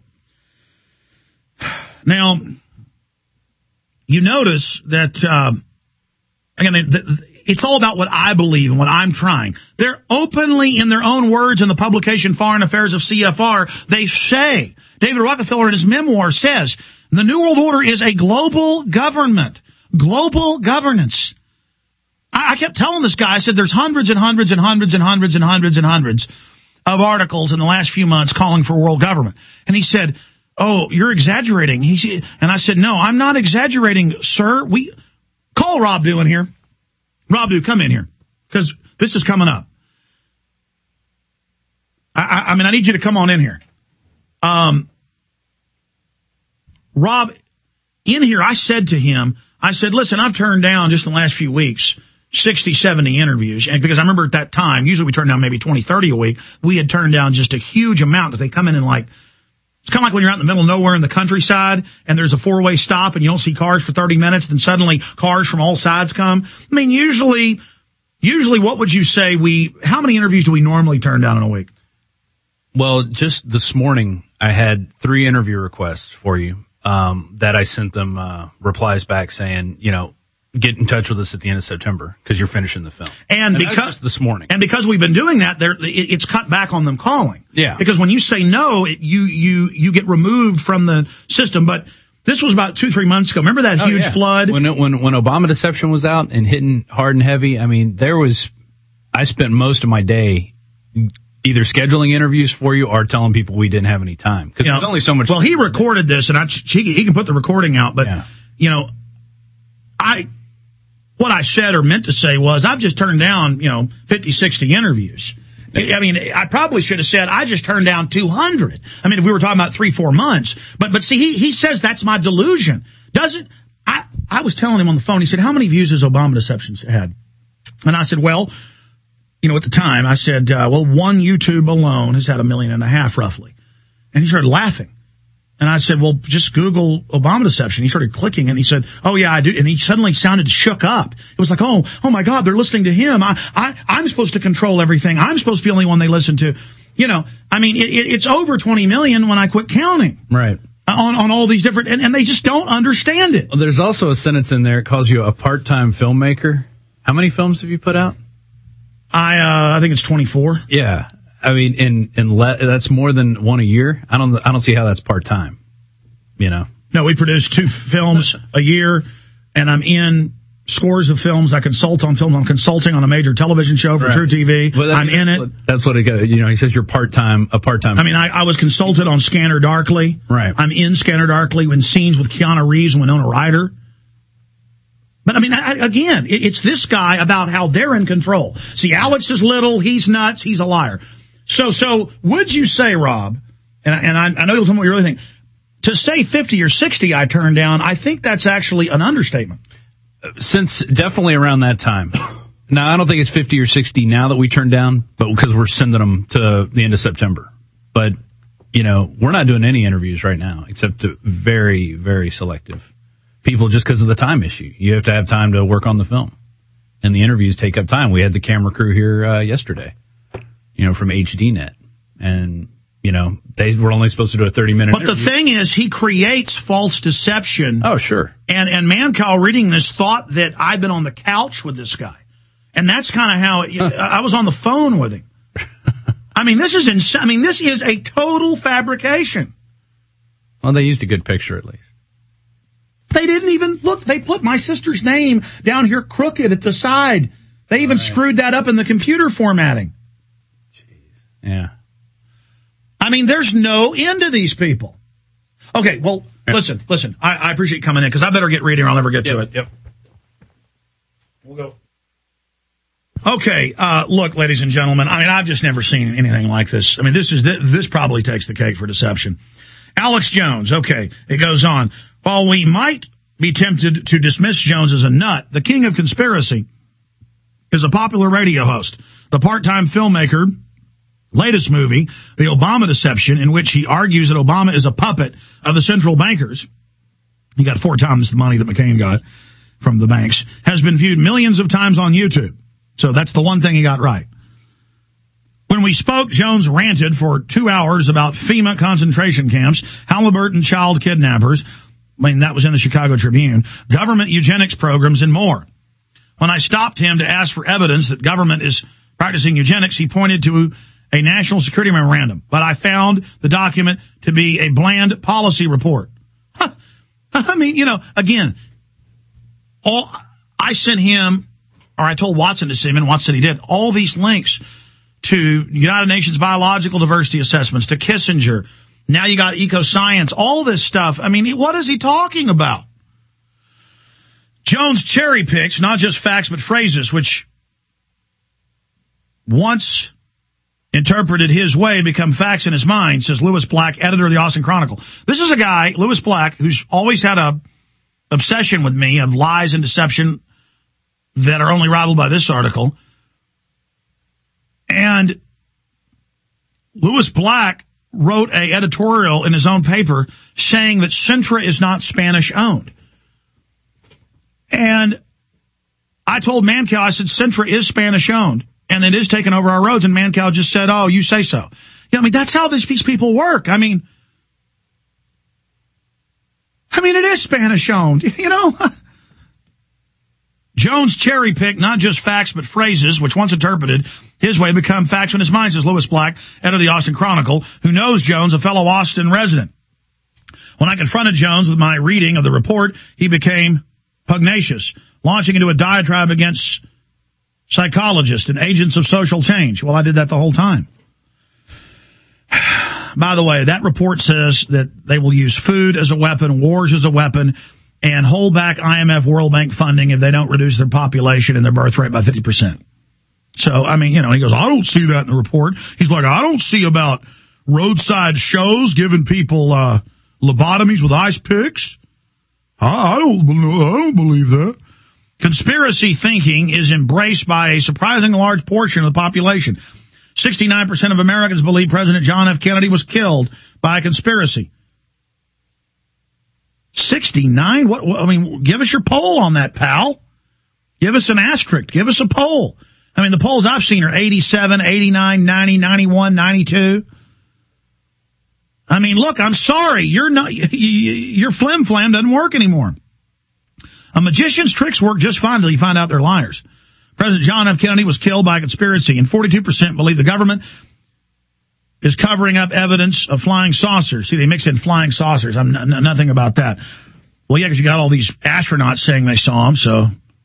Now, you notice that, uh, again, the, the, it's all about what I believe and what I'm trying. They're openly, in their own words in the publication Foreign Affairs of C F R, they say, David Rockefeller in his memoir says, the New World Order is a global government, global governance. I, I kept telling this guy, I said, there's hundreds and hundreds and hundreds and hundreds and hundreds and hundreds of articles in the last few months calling for world government. And he said, oh, you're exaggerating. He and I said, no, I'm not exaggerating, sir. We call Rob Dew in here. Rob Dew, come in here, because this is coming up. I, I, I mean, I need you to come on in here. Um, Rob, in here, I said to him, I said, listen, I've turned down just in the last few weeks sixty, seventy interviews. And because I remember at that time, usually we turn down maybe twenty, thirty a week. We had turned down just a huge amount because they come in and like, it's kind of like when you're out in the middle of nowhere in the countryside and there's a four-way stop and you don't see cars for thirty minutes, then suddenly cars from all sides come. I mean, usually, usually what would you say we, how many interviews do we normally turn down in a week? Well, just this morning, I had three interview requests for you, um, that I sent them, uh, replies back saying, you know, get in touch with us at the end of September because you're finishing the film. And, and because this morning, and because we've been doing that, there it's cut back on them calling. Yeah. Because when you say no, it, you you you get removed from the system. But this was about two three months ago. Remember that oh, huge yeah. flood when it, when when Obama Deception was out and hitting hard and heavy. I mean, there was. I spent most of my day either scheduling interviews for you or telling people we didn't have any time because there's only so much. Well, he recorded this, and I he, he can put the recording out. But yeah. you know, I. What I said or meant to say was I've just turned down, you know, fifty, sixty interviews. I mean, I probably should have said I just turned down two hundred. I mean, if we were talking about three, four months. But, but see, he, he says that's my delusion. Doesn't, I, I was telling him on the phone, he said, how many views has Obama Deception had? And I said, well, you know, at the time, I said, uh, well, one YouTube alone has had a million and a half roughly. And he started laughing. And I said, well, just Google Obama Deception. He started clicking and he said, oh yeah, I do. And he suddenly sounded shook up. It was like, oh, oh my God, they're listening to him. I, I, I'm supposed to control everything. I'm supposed to be the only one they listen to. You know, I mean, it, it, it's over twenty million when I quit counting. Right. On, on all these different, and, and they just don't understand it. Well, there's also a sentence in there that calls you a part-time filmmaker. How many films have you put out? I, uh, I think it's twenty-four. Yeah. I mean, in, in le- that's more than one a year. I don't, I don't see how that's part-time, you know? No, we produce two films a year and I'm in scores of films. I consult on films. I'm consulting on a major television show for right. True T V. Well, I'm in it. What, that's what it goes. You know, he says you're part-time, a part-time. I mean, I, I was consulted on Scanner Darkly. Right. I'm in Scanner Darkly in scenes with Keanu Reeves and Winona Ryder. But I mean, I, again, it, it's this guy about how they're in control. See, Alex is little. He's nuts. He's a liar. So, so would you say, Rob, and, and I, I know you'll tell me what you really think, to say fifty or sixty I turned down, I think that's actually an understatement. since definitely around that time. Now, I don't think it's fifty or sixty now that we turn down, but because we're sending them to the end of September. But, you know, we're not doing any interviews right now, except to very, very selective people just because of the time issue. You have to have time to work on the film. And the interviews take up time. We had the camera crew here uh, yesterday, you know, from H D Net. And, you know, they were only supposed to do a thirty-minute But interview. the thing is, he creates false deception. Oh, sure. And, and Mancow reading this thought that I've been on the couch with this guy. And that's kind of how it, huh. I was on the phone with him. I mean, this is insane. I mean, this is a total fabrication. Well, they used a good picture at least. They didn't even look. They put my sister's name down here crooked at the side. They even right. screwed that up in the computer formatting. Jeez. Yeah. I mean, there's no end to these people. Okay, well, yeah. listen, listen. I, I appreciate you coming in because I better get reading or I'll never get yep, to it. Yep. We'll go. Okay, uh, look, ladies and gentlemen, I mean, I've just never seen anything like this. I mean, this is this probably takes the cake for deception. Alex Jones, okay, it goes on. While we might be tempted to dismiss Jones as a nut, the king of conspiracy is a popular radio host. The part-time filmmaker, latest movie, The Obama Deception, in which he argues that Obama is a puppet of the central bankers. He got four times the money that McCain got from the banks, has been viewed millions of times on YouTube. So that's the one thing he got right. When we spoke, Jones ranted for two hours about FEMA concentration camps, Halliburton child kidnappers, I mean, that was in the Chicago Tribune, government eugenics programs, and more. When I stopped him to ask for evidence that government is practicing eugenics, he pointed to a national security memorandum. But I found the document to be a bland policy report. Huh. I mean, you know, again, all I sent him, or I told Watson to send him, and Watson said he did, all these links to United Nations biological diversity assessments, to Kissinger. Now you got eco-science, all this stuff. I mean, what is he talking about? Jones cherry picks not just facts but phrases, which once interpreted his way become facts in his mind, says Lewis Black, editor of the Austin Chronicle. This is a guy, Lewis Black, who's always had a obsession with me of lies and deception that are only rivaled by this article. And Lewis Black wrote an editorial in his own paper saying that Sintra is not Spanish owned. And I told Mancow, I said, Sintra is Spanish owned and it is taking over our roads. And Mancow just said, oh, you say so. Yeah, I mean, that's how these, these people work. I mean, I mean, it is Spanish owned, you know. Jones cherry picked not just facts but phrases, which once interpreted his way become facts in his mind, says Lewis Black, editor of the Austin Chronicle, who knows Jones, a fellow Austin resident. When I confronted Jones with my reading of the report, he became pugnacious, launching into a diatribe against psychologists and agents of social change. Well, I did that the whole time. By the way, that report says that they will use food as a weapon, wars as a weapon, and hold back I M F World Bank funding if they don't reduce their population and their birth rate by fifty percent. So, I mean, you know, he goes, I don't see that in the report. He's like, I don't see about roadside shows giving people uh lobotomies with ice picks. I, I don't I don't believe that. Conspiracy thinking is embraced by a surprisingly large portion of the population. sixty-nine percent of Americans believe President John F. Kennedy was killed by a conspiracy. sixty-nine? What, what? I mean, give us your poll on that, pal. Give us an asterisk. Give us a poll. I mean, the polls I've seen are eighty-seven, eighty-nine, ninety, ninety-one, ninety-two. I mean, look, I'm sorry. You're not, your flim flam doesn't work anymore. A magician's tricks work just fine until you find out they're liars. President John F. Kennedy was killed by a conspiracy, and forty-two percent believe the government is covering up evidence of flying saucers. See, they mix in flying saucers. I'm n- n- nothing about that. Well, yeah, because you got all these astronauts saying they saw them, so.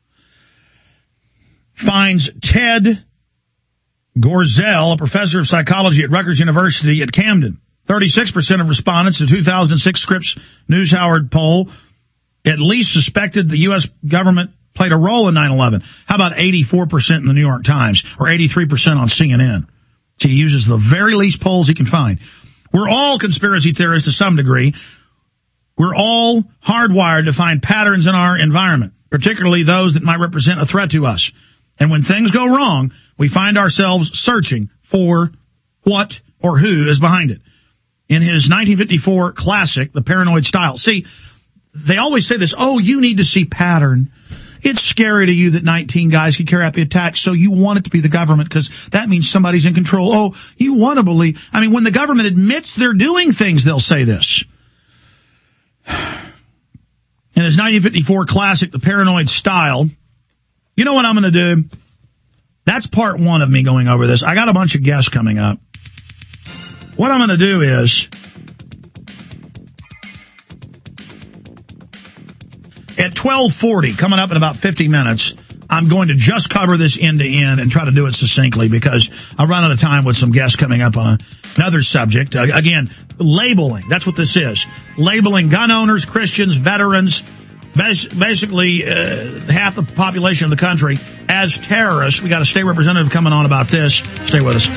Finds Ted Gorzel, a professor of psychology at Rutgers University at Camden. thirty-six percent of respondents in the two thousand six Scripps News Howard poll at least suspected the U S government played a role in nine eleven. How about eighty-four percent in the New York Times or eighty-three percent on C N N? So he uses the very least polls he can find. We're all conspiracy theorists to some degree. We're all hardwired to find patterns in our environment. particularly those that might represent a threat to us. And when things go wrong, we find ourselves searching for what or who is behind it. In his nineteen fifty-four classic, The Paranoid Style. See, they always say this, oh, you need to see pattern. It's scary to you that nineteen guys could carry out the attack, so you want it to be the government because that means somebody's in control. Oh, you want to believe. I mean, when the government admits they're doing things, they'll say this. In his nineteen fifty-four classic, The Paranoid Style, you know what I'm going to do? That's part one of me going over this. I got a bunch of guests coming up. What I'm going to do is, at twelve forty, coming up in about fifty minutes, I'm going to just cover this end to end and try to do it succinctly because I'll run out of time with some guests coming up on another subject. Uh, again, labeling. That's what this is. Labeling gun owners, Christians, veterans, bas- basically uh, half the population of the country as terrorists. We got a state representative coming on about this. Stay with us.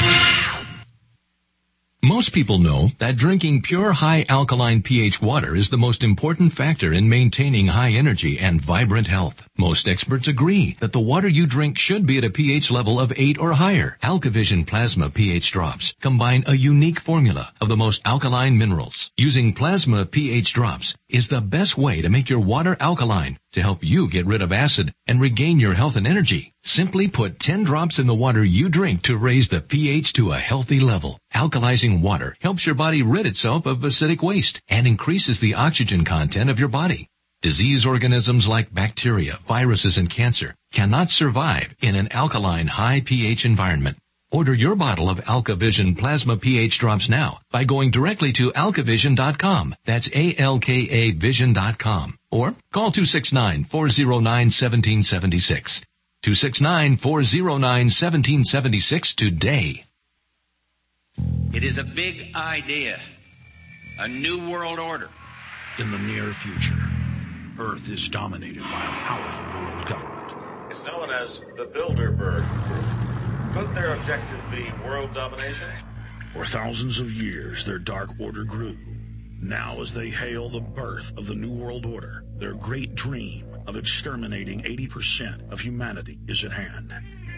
Most people know that drinking pure high alkaline pH water is the most important factor in maintaining high energy and vibrant health. Most experts agree that the water you drink should be at a pH level of eight or higher. AlkaVision Plasma pH drops combine a unique formula of the most alkaline minerals. Using Plasma pH drops is the best way to make your water alkaline to help you get rid of acid and regain your health and energy. Simply put ten drops in the water you drink to raise the pH to a healthy level. Alkalizing water helps your body rid itself of acidic waste and increases the oxygen content of your body. Disease organisms like bacteria, viruses, and cancer cannot survive in an alkaline high pH environment. Order your bottle of AlkaVision Plasma pH drops now by going directly to alkavision dot com. That's A L K A vision dot com. Or call two six nine, four oh nine, one seven seven six. two six nine, four oh nine, one seven seven six today. It is a big idea. A new world order. In the near future, Earth is dominated by a powerful world government. It's known as the Bilderberg Group. Could their objective be world domination? For thousands of years, their dark order grew. Now, as they hail the birth of the New World Order, their great dream of exterminating eighty percent of humanity is at hand.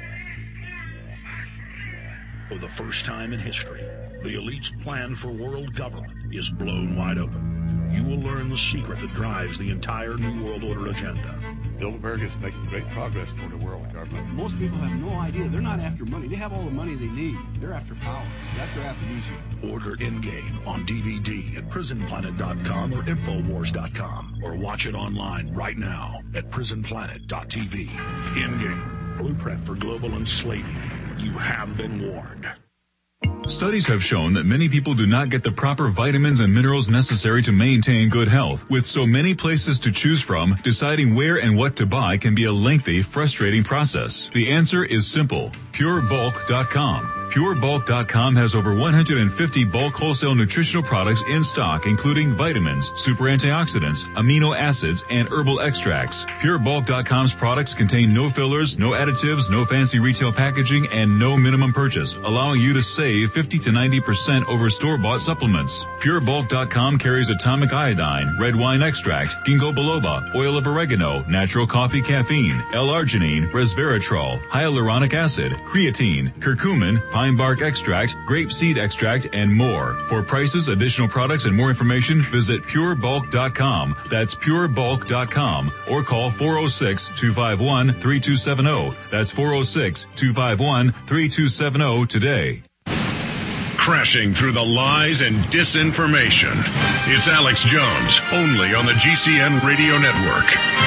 For the first time in history, the elite's plan for world government is blown wide open. You will learn the secret that drives the entire New World Order agenda. Bilderberg is making great progress toward a world government. Most people have no idea. They're not after money. They have all the money they need. They're after power. That's their amnesia. Order Endgame on D V D at prison planet dot com or infowars dot com, or watch it online right now at prison planet dot t v. Endgame, blueprint for global enslavement. You have been warned. Studies have shown that many people do not get the proper vitamins and minerals necessary to maintain good health. With so many places to choose from, deciding where and what to buy can be a lengthy, frustrating process. The answer is simple. pure bulk dot com. pure bulk dot com has over one hundred fifty bulk wholesale nutritional products in stock, including vitamins, super antioxidants, amino acids, and herbal extracts. pure bulk dot com's products contain no fillers, no additives, no fancy retail packaging, and no minimum purchase, allowing you to save fifty to ninety percent over store-bought supplements. pure bulk dot com carries atomic iodine, red wine extract, ginkgo biloba, oil of oregano, natural coffee caffeine, L-arginine, resveratrol, hyaluronic acid, creatine, curcumin, pine bark extract, grape seed extract, and more. For prices, additional products, and more information, visit pure bulk dot com. That's pure bulk dot com. Or call four oh six, two five one, three two seven oh. That's four oh six, two five one, three two seven oh today. Crashing through the lies and disinformation. It's Alex Jones, only on the G C N Radio Network.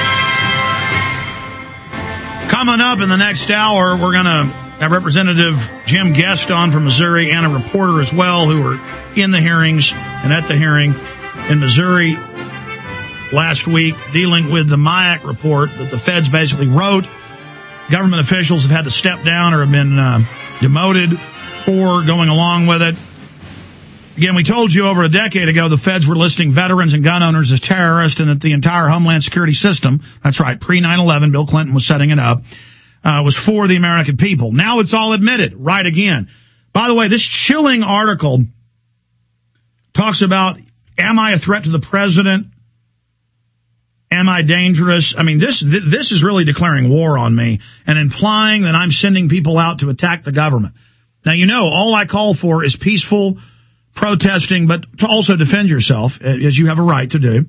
Coming up in the next hour, we're going to have Representative Jim Guest on from Missouri and a reporter as well who were in the hearings and at the hearing in Missouri last week dealing with the MIAC report that the feds basically wrote. Government officials have had to step down or have been uh, demoted for going along with it. Again, we told you over a decade ago the feds were listing veterans and gun owners as terrorists and that the entire Homeland Security system, that's right, pre nine eleven, Bill Clinton was setting it up, uh, was for the American people. Now it's all admitted, right again. By the way, this chilling article talks about, am I a threat to the president? Am I dangerous? I mean, this th- this is really declaring war on me and implying that I'm sending people out to attack the government. Now, you know, all I call for is peaceful protesting, but to also defend yourself, as you have a right to do.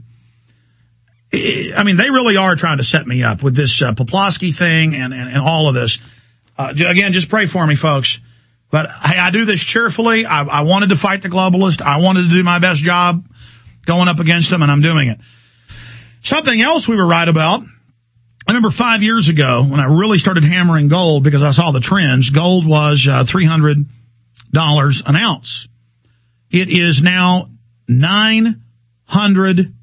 I mean, they really are trying to set me up with this uh, Poplawski thing and, and, and all of this. Uh, again, just pray for me, folks. But hey, I do this cheerfully. I, I wanted to fight the globalist. I wanted to do my best job going up against them, and I'm doing it. Something else we were right about. I remember five years ago when I really started hammering gold because I saw the trends. Gold was uh, three hundred dollars an ounce. It is now nine hundred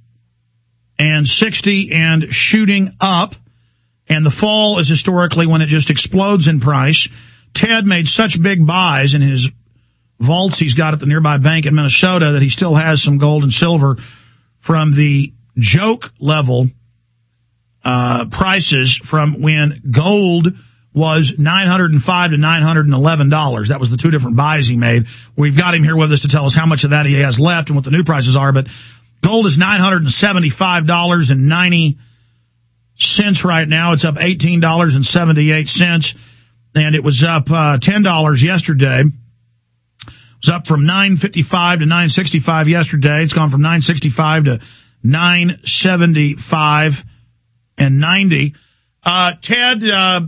sixty and shooting up. And the fall is historically when it just explodes in price. Ted made such big buys in his vaults he's got at the nearby bank in Minnesota that he still has some gold and silver from the joke level uh prices from when gold was nine hundred five to nine hundred eleven dollars. That was the two different buys he made. We've got him here with us to tell us how much of that he has left and what the new prices are. But gold is nine hundred seventy-five dollars and ninety cents right now. It's up eighteen dollars and seventy-eight cents. And it was up uh ten dollars yesterday. It was up from nine fifty-five to nine sixty-five yesterday. It's gone from nine sixty-five to nine seventy-five and ninety. Uh, Ted, uh,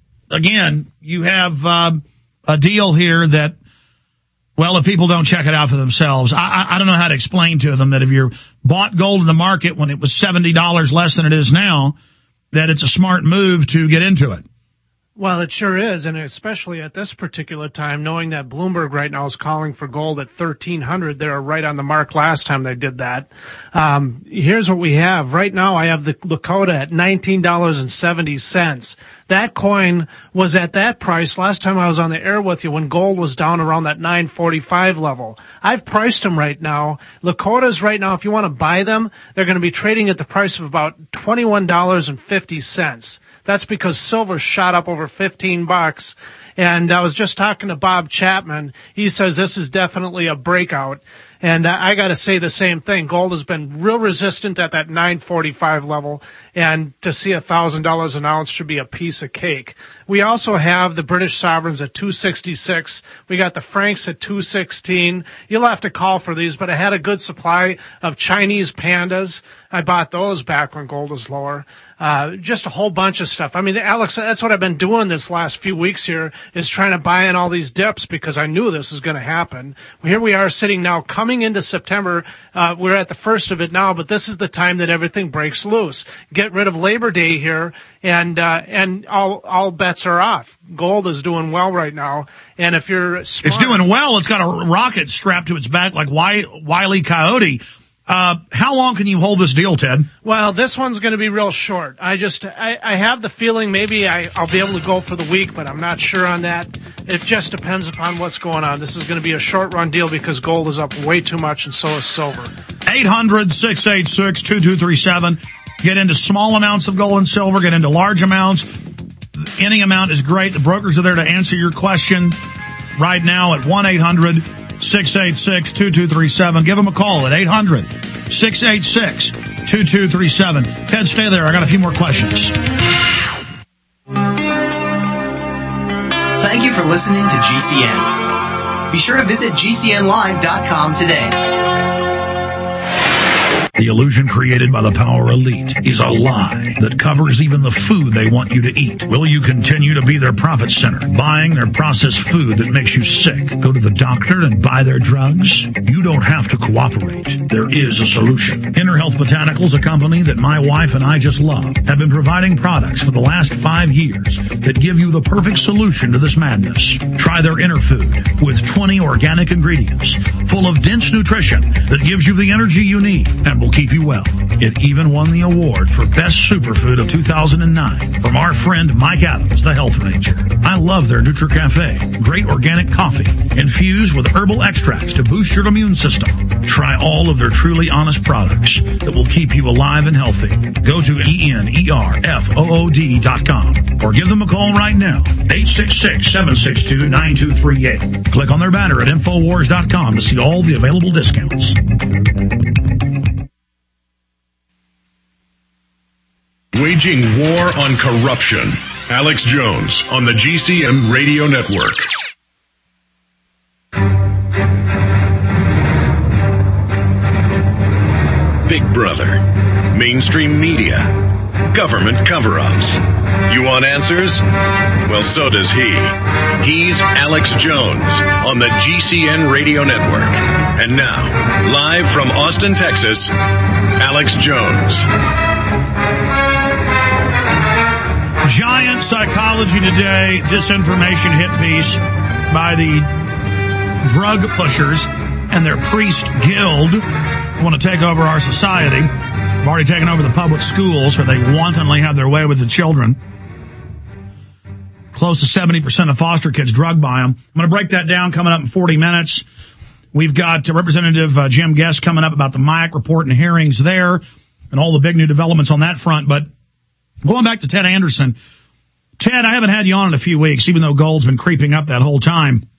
again, you have, uh, a deal here that, well, if people don't check it out for themselves, I, I, I don't know how to explain to them that if you bought gold in the market when it was seventy dollars less than it is now, that it's a smart move to get into it. Well, it sure is, and especially at this particular time, knowing that Bloomberg right now is calling for gold at thirteen hundred. They were right on the mark last time they did that. Um, here's what we have. Right now, I have the Lakota at nineteen dollars and seventy cents. That coin was at that price last time I was on the air with you when gold was down around that nine forty-five level. I've priced them right now. Lakotas right now, if you want to buy them, they're going to be trading at the price of about twenty-one dollars and fifty cents. That's because silver shot up over fifteen bucks. And I was just talking to Bob Chapman. He says this is definitely a breakout. And I got to say the same thing. Gold has been real resistant at that nine forty-five level, and to see one thousand dollars an ounce should be a piece of cake. We also have the British sovereigns at two sixty-six. We got the francs at two sixteen. You'll have to call for these, but I had a good supply of Chinese pandas. I bought those back when gold was lower. Uh, just a whole bunch of stuff. I mean, Alex, that's what I've been doing this last few weeks here, is trying to buy in all these dips because I knew this was going to happen. Here we are sitting now coming into September. Uh, we're at the first of it now, but this is the time that everything breaks loose. Get rid of Labor Day here, and uh, and all all bets are off. Gold is doing well right now, and if you're smart, it's doing well. It's got a rocket strapped to its back like Wile E. Coyote. Uh, how long can you hold this deal, Ted? Well, this one's going to be real short. I just, I, I have the feeling maybe I, I'll be able to go for the week, but I'm not sure on that. It just depends upon what's going on. This is going to be a short run deal because gold is up way too much and so is silver. eight hundred, six eight six, two two three seven. Get into small amounts of gold and silver. Get into large amounts. Any amount is great. The brokers are there to answer your question right now at one eight hundred, six eight six, two two three seven. Give them a call at eight hundred, six eight six, two two three seven. Ted, stay there. I got a few more questions. Thank you for listening to G C N. Be sure to visit G C N live dot com today. The illusion created by the power elite is a lie that covers even the food they want you to eat. Will you continue to be their profit center, buying their processed food that makes you sick? Go to the doctor and buy their drugs? You don't have to cooperate. There is a solution. Inner Health Botanicals, a company that my wife and I just love, have been providing products for the last five years that give you the perfect solution to this madness. Try their Inner Food with twenty organic ingredients full of dense nutrition that gives you the energy you need and will keep you well. It even won the award for Best Superfood of two thousand nine from our friend Mike Adams, the Health Ranger. I love their NutriCafe. Great organic coffee infused with herbal extracts to boost your immune system. Try all of their truly honest products that will keep you alive and healthy. Go to E N E R F O O D dot com or give them a call right now, eight six six, seven six two, nine two three eight. Click on their banner at Infowars dot com to see all the available discounts. Waging war on corruption. Alex Jones on the G C N Radio Network. Big Brother. Mainstream media. Government cover-ups. You want answers? Well, so does he. He's Alex Jones on the G C N Radio Network. And now, live from Austin, Texas, Alex Jones. Giant Psychology Today disinformation hit piece by the drug pushers and their priest guild who want to take over our society. They've already taken over the public schools where they wantonly have their way with the children. Close to seventy percent of foster kids drugged by them. I'm going to break that down coming up in forty minutes. We've got uh, Representative uh, Jim Guest coming up about the M I A C report and hearings there and all the big new developments on that front. But going back to Ted Anderson, Ted, I haven't had you on in a few weeks, even though gold's been creeping up that whole time.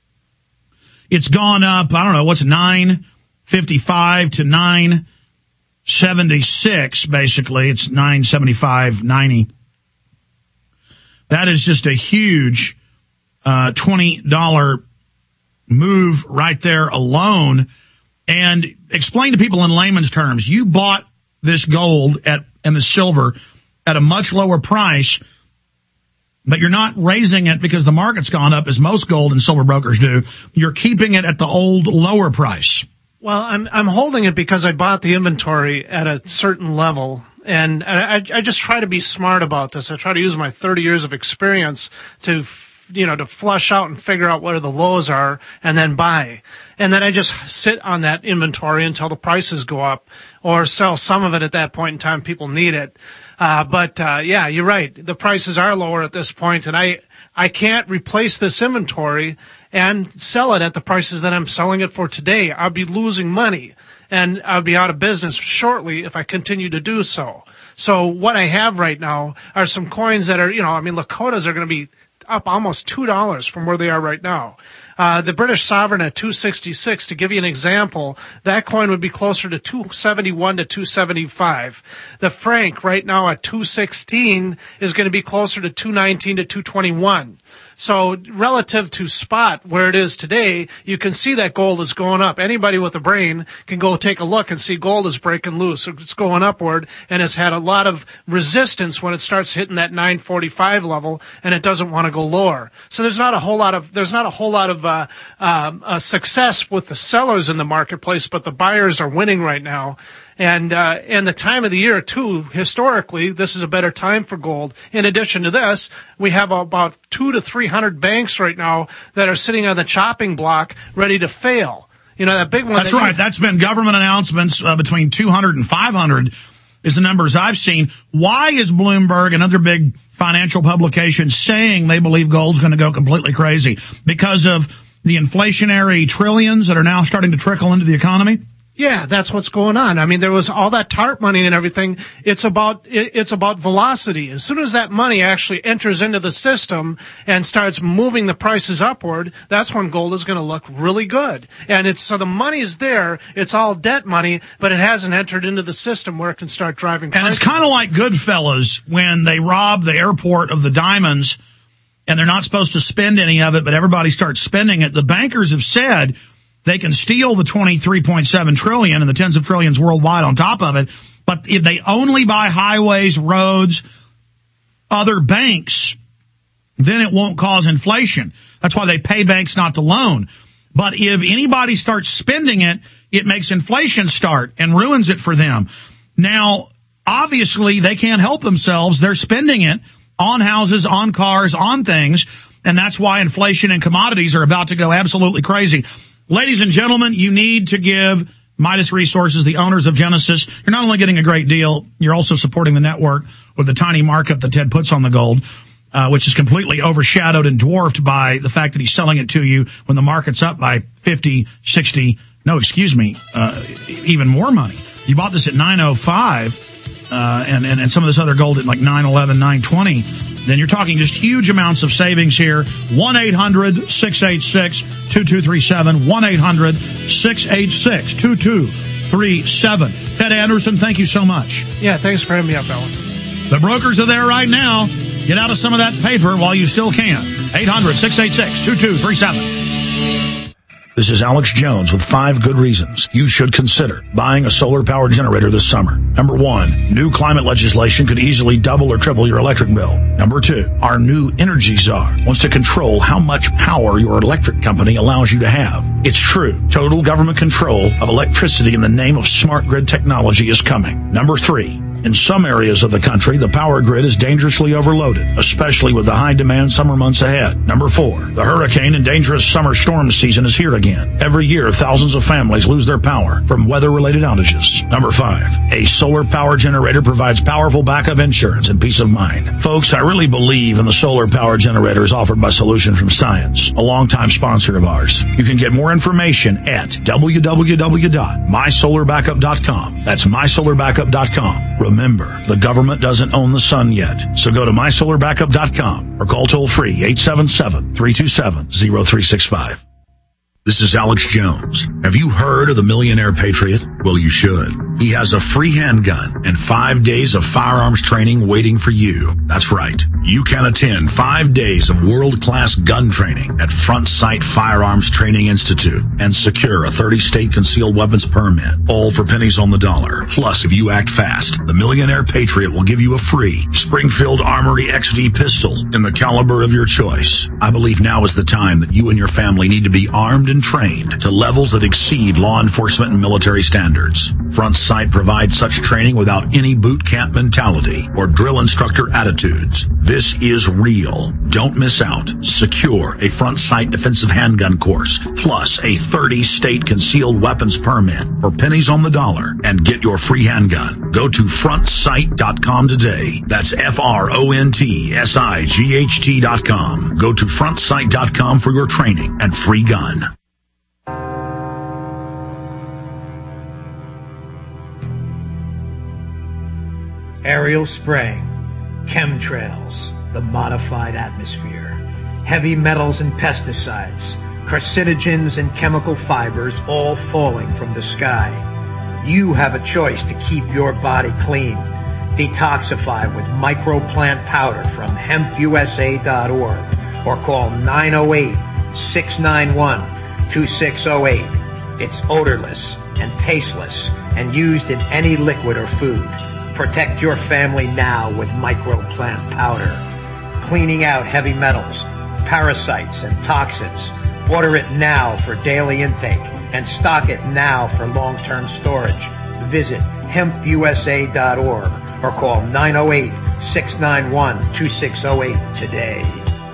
It's gone up, I don't know, what's nine fifty-five to nine seventy-six, basically. It's nine seventy-five ninety. That is just a huge uh, twenty dollars move right there alone. And explain to people in layman's terms, you bought this gold at and the silver at a much lower price, but you're not raising it because the market's gone up as most gold and silver brokers do. You're keeping it at the old lower price. Well, I'm I'm holding it because I bought the inventory at a certain level, and I, I just try to be smart about this. I try to use my thirty years of experience to, you know, to flush out and figure out what the lows are and then buy. And then I just sit on that inventory until the prices go up or sell some of it at that point in time. People need it. Uh, but, uh, yeah, you're right. The prices are lower at this point, and I, I can't replace this inventory and sell it at the prices that I'm selling it for today. I'll be losing money, and I'll be out of business shortly if I continue to do so. So what I have right now are some coins that are, you know, I mean, Lakotas are going to be up almost two dollars from where they are right now. Uh, the British sovereign at two sixty-six, to give you an example, that coin would be closer to two seventy-one to two seventy-five. The franc right now at two sixteen is going to be closer to two nineteen to two twenty-one. So relative to spot where it is today, you can see that gold is going up. Anybody with a brain can go take a look and see gold is breaking loose. It's going upward, and it's had a lot of resistance when it starts hitting that nine forty-five level, and it doesn't want to go lower. So there's not a whole lot of there's not a whole lot of uh, um, uh, success with the sellers in the marketplace, but the buyers are winning right now. And, uh, and the time of the year, too, historically, this is a better time for gold. In addition to this, we have about two to three hundred banks right now that are sitting on the chopping block ready to fail. You know, that big one. That's that right. You- That's been government announcements uh, between two hundred and five hundred is the numbers I've seen. Why is Bloomberg and other big financial publications saying they believe gold's going to go completely crazy? Because of the inflationary trillions that are now starting to trickle into the economy? Yeah, that's what's going on. I mean, there was all that TARP money and everything. It's about it, it's about velocity. As soon as that money actually enters into the system and starts moving the prices upward, that's when gold is going to look really good. And it's so the money is there. It's all debt money, but it hasn't entered into the system where it can start driving prices. And it's kind of like Goodfellas when they rob the airport of the diamonds and they're not supposed to spend any of it, but everybody starts spending it. The bankers have said they can steal the twenty-three point seven trillion and the tens of trillions worldwide on top of it. But if they only buy highways, roads, other banks, then it won't cause inflation. That's why they pay banks not to loan. But if anybody starts spending it, it makes inflation start and ruins it for them. Now, obviously, they can't help themselves. They're spending it on houses, on cars, on things. And that's why inflation and commodities are about to go absolutely crazy. Ladies and gentlemen, you need to give Midas Resources, the owners of Genesis. You're not only getting a great deal, you're also supporting the network with the tiny markup that Ted puts on the gold, uh, which is completely overshadowed and dwarfed by the fact that he's selling it to you when the market's up by fifty, sixty, no, excuse me, uh, even more money. You bought this at nine oh five, uh, and, and, and some of this other gold at like nine eleven, nine twenty. Then you're talking just huge amounts of savings here. one eight hundred, six eight six, two two three seven. one eight hundred, six eight six, two two three seven. Ted Anderson, thank you so much. Yeah, thanks for having me up, Alex. The brokers are there right now. Get out of some of that paper while you still can. eight hundred, six eight six, two two three seven. This is Alex Jones with five good reasons you should consider buying a solar power generator this summer. Number one, new climate legislation could easily double or triple your electric bill. Number two, our new energy czar wants to control how much power your electric company allows you to have. It's true. Total government control of electricity in the name of smart grid technology is coming. Number three, in some areas of the country, the power grid is dangerously overloaded, especially with the high-demand summer months ahead. Number four, the hurricane and dangerous summer storm season is here again. Every year, thousands of families lose their power from weather-related outages. Number five, a solar power generator provides powerful backup insurance and peace of mind. Folks, I really believe in the solar power generators offered by Solution from Science, a longtime sponsor of ours. You can get more information at w w w dot my solar backup dot com. That's my solar backup dot com. Remember, the government doesn't own the sun yet, so go to my solar backup dot com or call toll-free eight seven seven, three two seven, zero three six five. This is Alex Jones. Have you heard of the Millionaire Patriot? Well, you should. He has a free handgun and five days of firearms training waiting for you. That's right. You can attend five days of world-class gun training at Front Sight Firearms Training Institute and secure a thirty-state concealed weapons permit, all for pennies on the dollar. Plus, if you act fast, the Millionaire Patriot will give you a free Springfield Armory X V pistol in the caliber of your choice. I believe now is the time that you and your family need to be armed and trained to levels that exceed law enforcement and military standards. Front Sight provides such training without any boot camp mentality or drill instructor attitudes. This is real. Don't miss out. Secure a Front Sight defensive handgun course plus a thirty-state concealed weapons permit for pennies on the dollar and get your free handgun. Go to front sight dot com today. That's F R O N T S I G H T dot com. Go to front sight dot com for your training and free gun. Aerial spraying, chemtrails, the modified atmosphere, heavy metals and pesticides, carcinogens and chemical fibers all falling from the sky. You have a choice to keep your body clean. Detoxify with microplant powder from hemp u s a dot org or call nine oh eight, six nine one, two six oh eight. It's odorless and tasteless and used in any liquid or food. Protect your family now with microplant powder. Cleaning out heavy metals, parasites, and toxins. Order it now for daily intake and stock it now for long-term storage. Visit hemp u s a dot org or call nine oh eight, six nine one, two six oh eight today.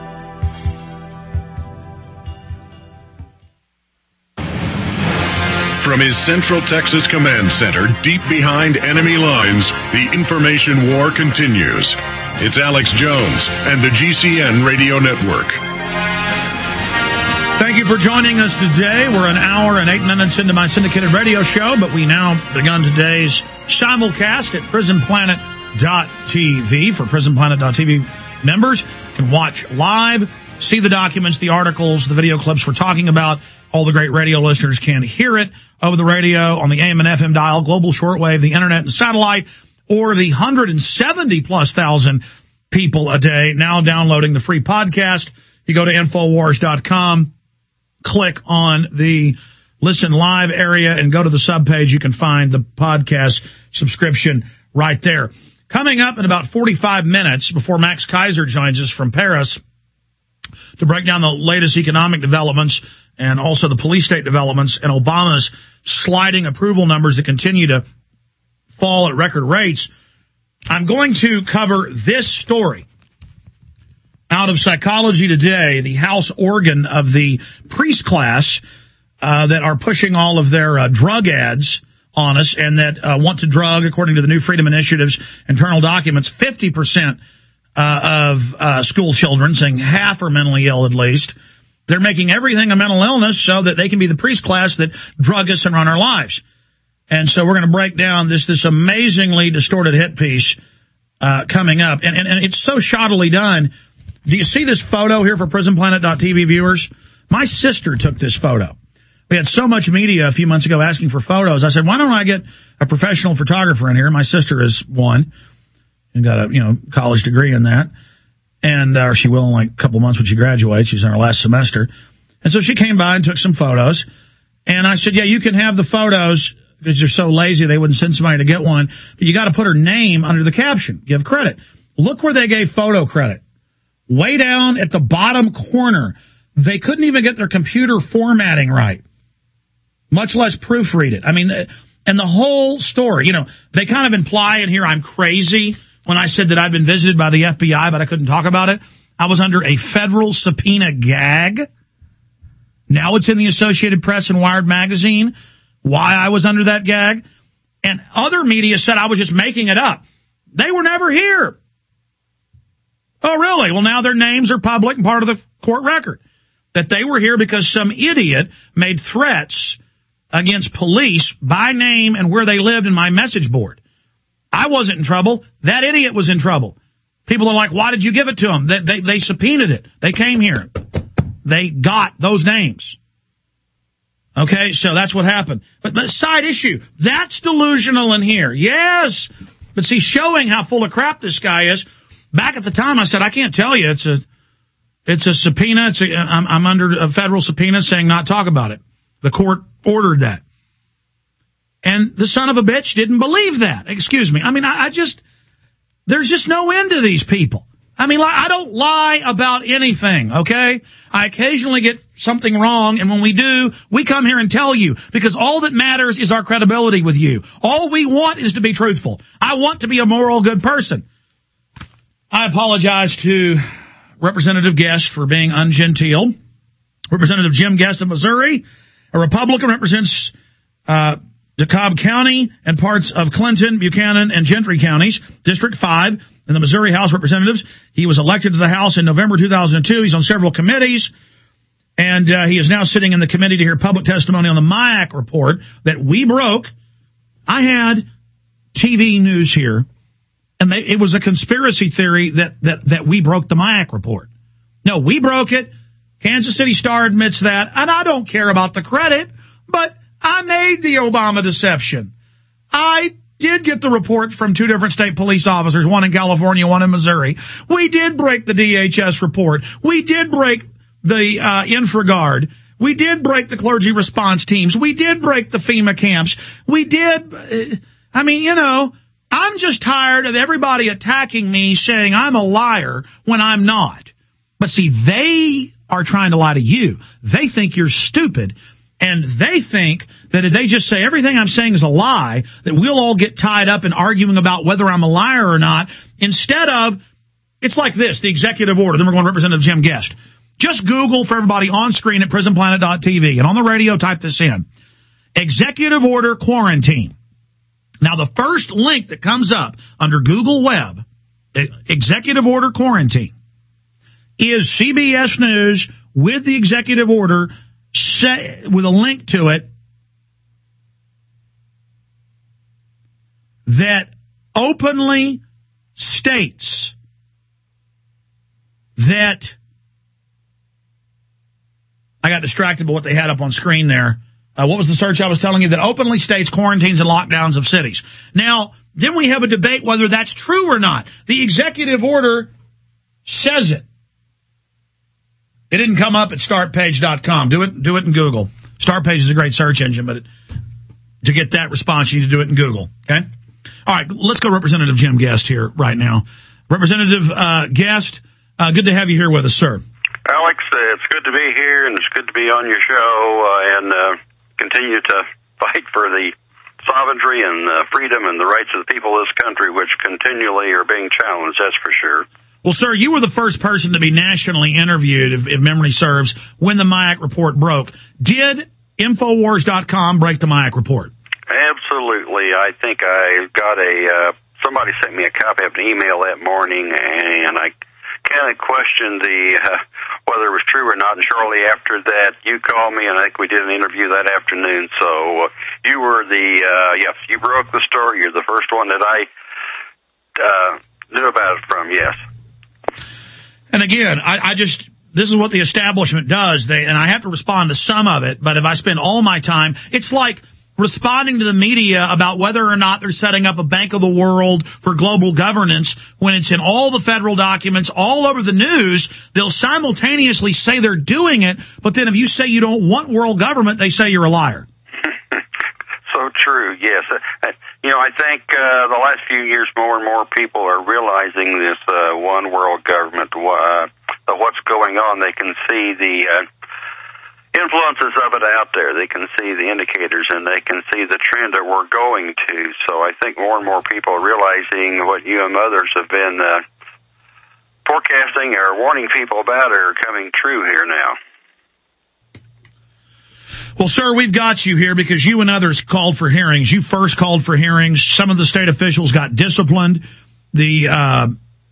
From his Central Texas Command Center, deep behind enemy lines, the information war continues. It's Alex Jones and the G C N Radio Network. Thank you for joining us today. We're an hour and eight minutes into my syndicated radio show, but we now begun today's simulcast at prison planet dot t v. For prison planet dot t v members, you can watch live, see the documents, the articles, the video clips we're talking about. All the great radio listeners can hear it over the radio, on the A M and F M dial, global shortwave, the internet and satellite, or the one hundred seventy plus thousand people a day now downloading the free podcast. You go to infowars dot com, click on the listen live area and go to the subpage. You can find the podcast subscription right there. Coming up in about forty-five minutes before Max Kaiser joins us from Paris to break down the latest economic developments and also the police state developments and Obama's sliding approval numbers that continue to fall at record rates, I'm going to cover this story out of Psychology Today, the House organ of the priest class uh, that are pushing all of their uh, drug ads on us and that uh, want to drug, according to the New Freedom Initiative's internal documents, fifty percent uh, of uh, school children, saying half are mentally ill at least. They're making everything a mental illness so that they can be the priest class that drug us and run our lives. And so we're going to break down this this amazingly distorted hit piece uh, coming up. And, and, and it's so shoddily done. Do you see this photo here for prison planet dot t v viewers? My sister took this photo. We had so much media a few months ago asking for photos. I said, why don't I get a professional photographer in here? My sister is one. and got a, you know, college degree in that. And, uh, or she will in like a couple months when she graduates. She's in her last semester. And so she came by and took some photos. And I said, yeah, you can have the photos because you're so lazy they wouldn't send somebody to get one. But you got to put her name under the caption. Give credit. Look where they gave photo credit. Way down at the bottom corner. They couldn't even get their computer formatting right, much less proofread it. I mean, and the whole story, you know, they kind of imply in here I'm crazy when I said that I'd been visited by the F B I, but I couldn't talk about it. I was under a federal subpoena gag. Now it's in the Associated Press and Wired magazine why I was under that gag. And other media said I was just making it up. They were never here. Oh, really? Well, now their names are public and part of the court record. That they were here because some idiot made threats against police by name and where they lived in my message board. I wasn't in trouble. That idiot was in trouble. People are like, why did you give it to them? They, they, they subpoenaed it. They came here. They got those names. Okay, so that's what happened. But, but side issue, that's delusional in here. Yes. But see, showing how full of crap this guy is, back at the time I said, I can't tell you. It's a... It's a subpoena. It's a, I'm, I'm under a federal subpoena saying not talk about it. The court ordered that. And the son of a bitch didn't believe that. Excuse me. I mean, I, I just, there's just no end to these people. I mean, I don't lie about anything, okay? I occasionally get something wrong, and when we do, we come here and tell you, because all that matters is our credibility with you. All we want is to be truthful. I want to be a moral, good person. I apologize to Representative Guest for being ungenteel. Representative Jim Guest of Missouri, a Republican, represents uh DeKalb County and parts of Clinton, Buchanan, and Gentry counties. District five in the Missouri House of Representatives. He was elected to the House in November two thousand two. He's on several committees, and uh, he is now sitting in the committee to hear public testimony on the M I A C report that we broke. I had T V news here. And they, it was a conspiracy theory that, that, that we broke the M I A C report. No, we broke it. Kansas City Star admits that. And I don't care about the credit, but I made the Obama deception. I did get the report from two different state police officers, one in California, one in Missouri. We did break the D H S report. We did break the uh, InfraGard. We did break the clergy response teams. We did break the FEMA camps. We did. Uh, I mean, you know, I'm just tired of everybody attacking me saying I'm a liar when I'm not. But see, they are trying to lie to you. They think you're stupid. And they think that if they just say everything I'm saying is a lie, that we'll all get tied up in arguing about whether I'm a liar or not. Instead of, it's like this, the executive order. Then we're going to Representative Jim Guest. Just Google for everybody on screen at prison planet dot t v. And on the radio, type this in. Executive order quarantine. Now, the first link that comes up under Google Web, executive order quarantine, is C B S News with the executive order set, with a link to it that openly states that, I got distracted by what they had up on screen there. Uh, what was the search I was telling you? That openly states quarantines and lockdowns of cities. Now, then we have a debate whether that's true or not. The executive order says it. It didn't come up at start page dot com. Do it, do it in Google. Startpage is a great search engine, but it, to get that response, you need to do it in Google. Okay? All right, let's go Representative Jim Guest here right now. Representative uh, Guest, uh, good to have you here with us, sir. Alex, uh, it's good to be here, and it's good to be on your show, uh, and uh, continue to fight for the sovereignty and uh, freedom and the rights of the people of this country, which continually are being challenged, that's for sure. Well, sir, you were the first person to be nationally interviewed, if, if memory serves, when the M I A C report broke. Did Infowars dot com break the M I A C report? Absolutely. I think I got a, uh, somebody sent me a copy of an email that morning, and I kind of questioned the, uh, whether it was true or not, and shortly after that, you called me, and I think we did an interview that afternoon, so uh, you were the, uh, yes, you broke the story. You're the first one that I uh, knew about it from, yes. And again, I, I just, this is what the establishment does, they, and I have to respond to some of it, but if I spend all my time, it's like responding to the media about whether or not they're setting up a Bank of the World for global governance when it's in all the federal documents all over the news. They'll simultaneously say they're doing it, but then if you say you don't want world government, they say you're a liar. So true, yes. Uh, you know, I think uh, the last few years more and more people are realizing this uh, one world government, uh, what's going on. They can see the uh, influences of it out there. They can see the indicators, and they can see the trend that we're going to. So I think more and more people are realizing what you and others have been uh, forecasting or warning people about are coming true here now. Well, sir, we've got you here because you and others called for hearings. You first called for hearings. Some of the state officials got disciplined. The uh,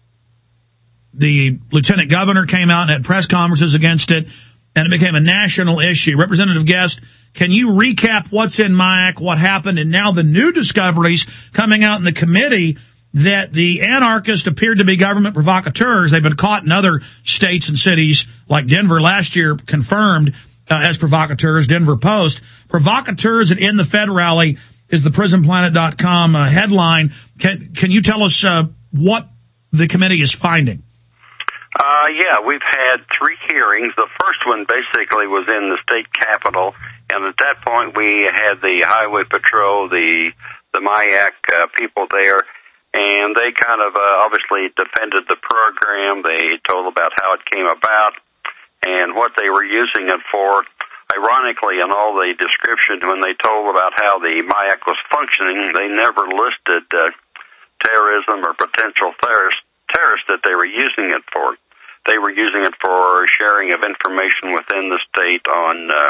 the lieutenant governor came out and had press conferences against it, and it became a national issue. Representative Guest, can you recap what's in M I A C, what happened, and now the new discoveries coming out in the committee that the anarchists appeared to be government provocateurs. They've been caught in other states and cities like Denver last year, confirmed Uh, as provocateurs. Denver Post. Provocateurs at In the Fed rally is the prison planet dot com uh, headline. Can, can you tell us uh, what the committee is finding? Uh, yeah, we've had three hearings. The first one basically was in the state capitol, and at that point we had the Highway Patrol, the the M I A C uh, people there, and they kind of uh, obviously defended the program. They told about how it came about and what they were using it for. Ironically, in all the description, when they told about how the M I A C was functioning, they never listed uh, terrorism or potential terrorist, terrorists that they were using it for. They were using it for sharing of information within the state on uh,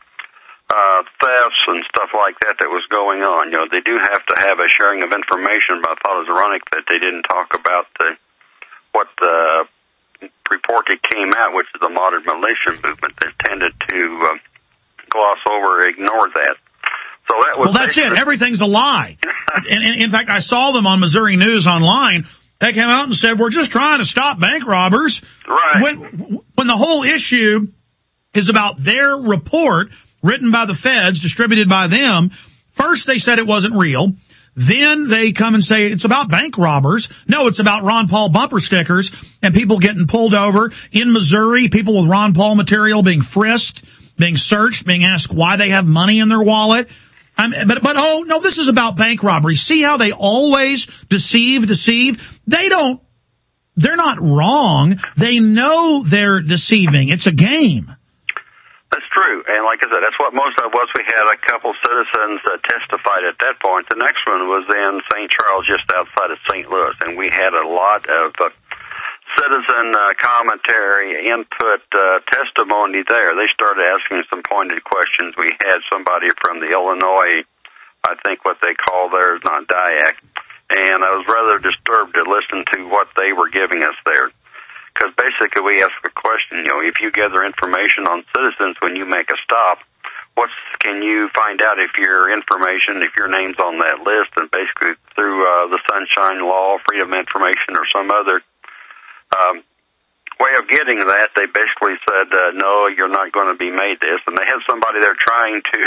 uh, thefts and stuff like that that was going on. You know, they do have to have a sharing of information, but I thought it was ironic that they didn't talk about the, what the report that came out, which is the modern militia movement, that tended to uh, gloss over or ignore that. So that was well, that's it. Everything's a lie. and, and in fact, I saw them on Missouri News Online. They came out and said, we're just trying to stop bank robbers. Right. When, when the whole issue is about their report written by the feds, distributed by them, first they said it wasn't real. Then they come and say it's about bank robbers. No, it's about Ron Paul bumper stickers and people getting pulled over in Missouri, people with Ron Paul material being frisked, being searched, being asked why they have money in their wallet. I'm, but, but, oh, no, this is about bank robbery. See how they always deceive, deceive? They don't, they're not wrong. They know they're deceiving. It's a game. That's true, and like I said, that's what most of it was. We had a couple citizens that testified at that point. The next one was in Saint Charles, just outside of Saint Louis, and we had a lot of uh, citizen uh, commentary, input, uh, testimony there. They started asking some pointed questions. We had somebody from the Illinois, I think what they call theirs, not D I A C, and I was rather disturbed to listen to what they were giving us there. Because basically we ask the question, you know, if you gather information on citizens when you make a stop, what's can you find out if your information, if your name's on that list, and basically through uh, the Sunshine Law, Freedom of Information, or some other um, way of getting that, they basically said, uh, no, you're not going to be made this. And they had somebody there trying to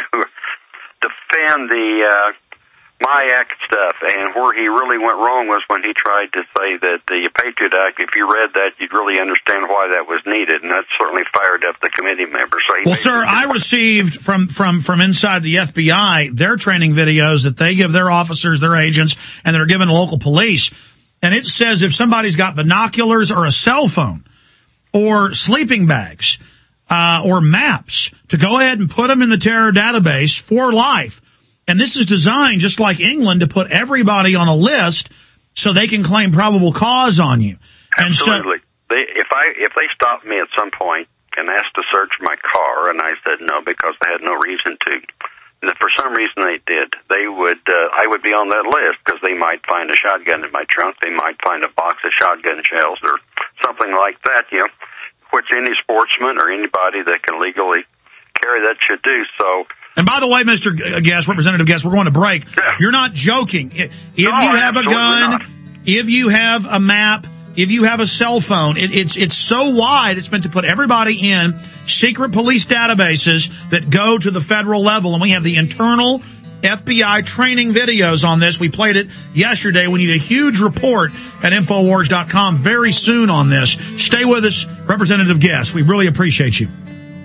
defend the uh, M I A C stuff, and where he really went wrong was when he tried to say that the Patriot Act, if you read that, you'd really understand why that was needed, and that certainly fired up the committee members. So well, sir, I received from, from, from inside the F B I their training videos that they give their officers, their agents, and they're given to local police, and it says if somebody's got binoculars or a cell phone or sleeping bags uh, or maps, to go ahead and put them in the terror database for life. And this is designed, just like England, to put everybody on a list so they can claim probable cause on you. And Absolutely. So, they, if I if they stopped me at some point and asked to search my car, and I said no because they had no reason to, and if for some reason they did, they would uh, I would be on that list because they might find a shotgun in my trunk, they might find a box of shotgun shells or something like that, you know, which any sportsman or anybody that can legally carry that should do. So. And by the way, Mister Guest, Representative Guest, we're going to break. Yeah. You're not joking. If no, you have a gun, not. if you have a map, if you have a cell phone, it, it's it's so wide, it's meant to put everybody in secret police databases that go to the federal level. And we have the Internal F B I training videos on this. We played it yesterday. We need a huge report at Infowars dot com very soon on this. Stay with us, Representative Guest. We really appreciate you.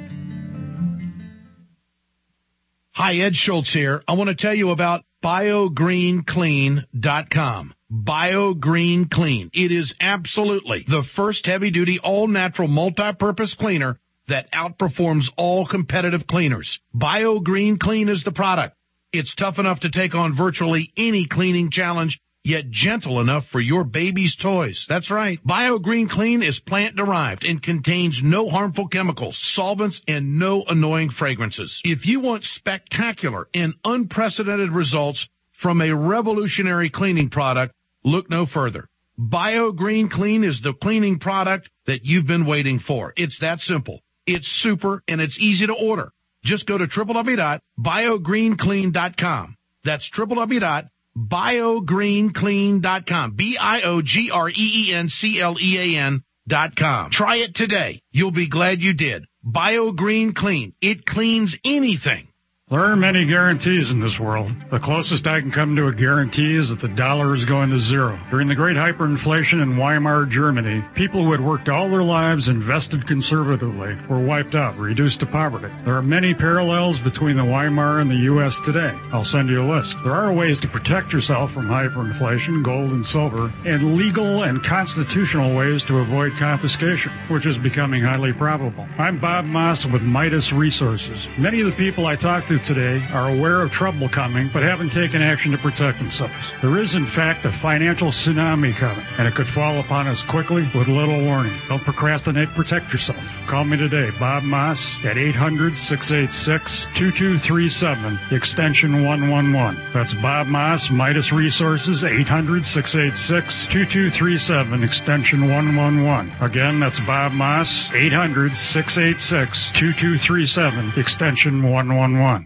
Hi, Ed Schultz here. I want to tell you about bio green clean dot com. BioGreen Clean. It is absolutely the first heavy-duty, all-natural, multi-purpose cleaner that outperforms all competitive cleaners. BioGreen Clean is the product. It's tough enough to take on virtually any cleaning challenge, yet gentle enough for your baby's toys. That's right. BioGreen Clean is plant-derived and contains no harmful chemicals, solvents, and no annoying fragrances. If you want spectacular and unprecedented results from a revolutionary cleaning product, look no further. BioGreen Clean is the cleaning product that you've been waiting for. It's that simple. It's super, and it's easy to order. Just go to w w w dot bio green clean dot com. That's w w w dot bio green clean dot com. B I O G R E E N C L E A N dot com. Try it today. You'll be glad you did. BioGreen Clean. It cleans anything. There are many guarantees in this world. The closest I can come to a guarantee is that the dollar is going to zero. During the great hyperinflation in Weimar Germany, people who had worked all their lives, invested conservatively, were wiped out, reduced to poverty. There are many parallels between the Weimar and the U S today. I'll send you a list. There are ways to protect yourself from hyperinflation, gold and silver, and legal and constitutional ways to avoid confiscation, which is becoming highly probable. I'm Bob Moss with Midas Resources. Many of the people I talk to today are aware of trouble coming, but haven't taken action to protect themselves. There is, in fact, a financial tsunami coming, and it could fall upon us quickly with little warning. Don't procrastinate. Protect yourself. Call me today, Bob Moss, at eight hundred, six eight six, two two three seven, extension one one one. That's Bob Moss, Midas Resources, eight hundred, six eight six, two two three seven, extension one one one. Again, that's Bob Moss, eight hundred, six eight six, two two three seven, extension one one one.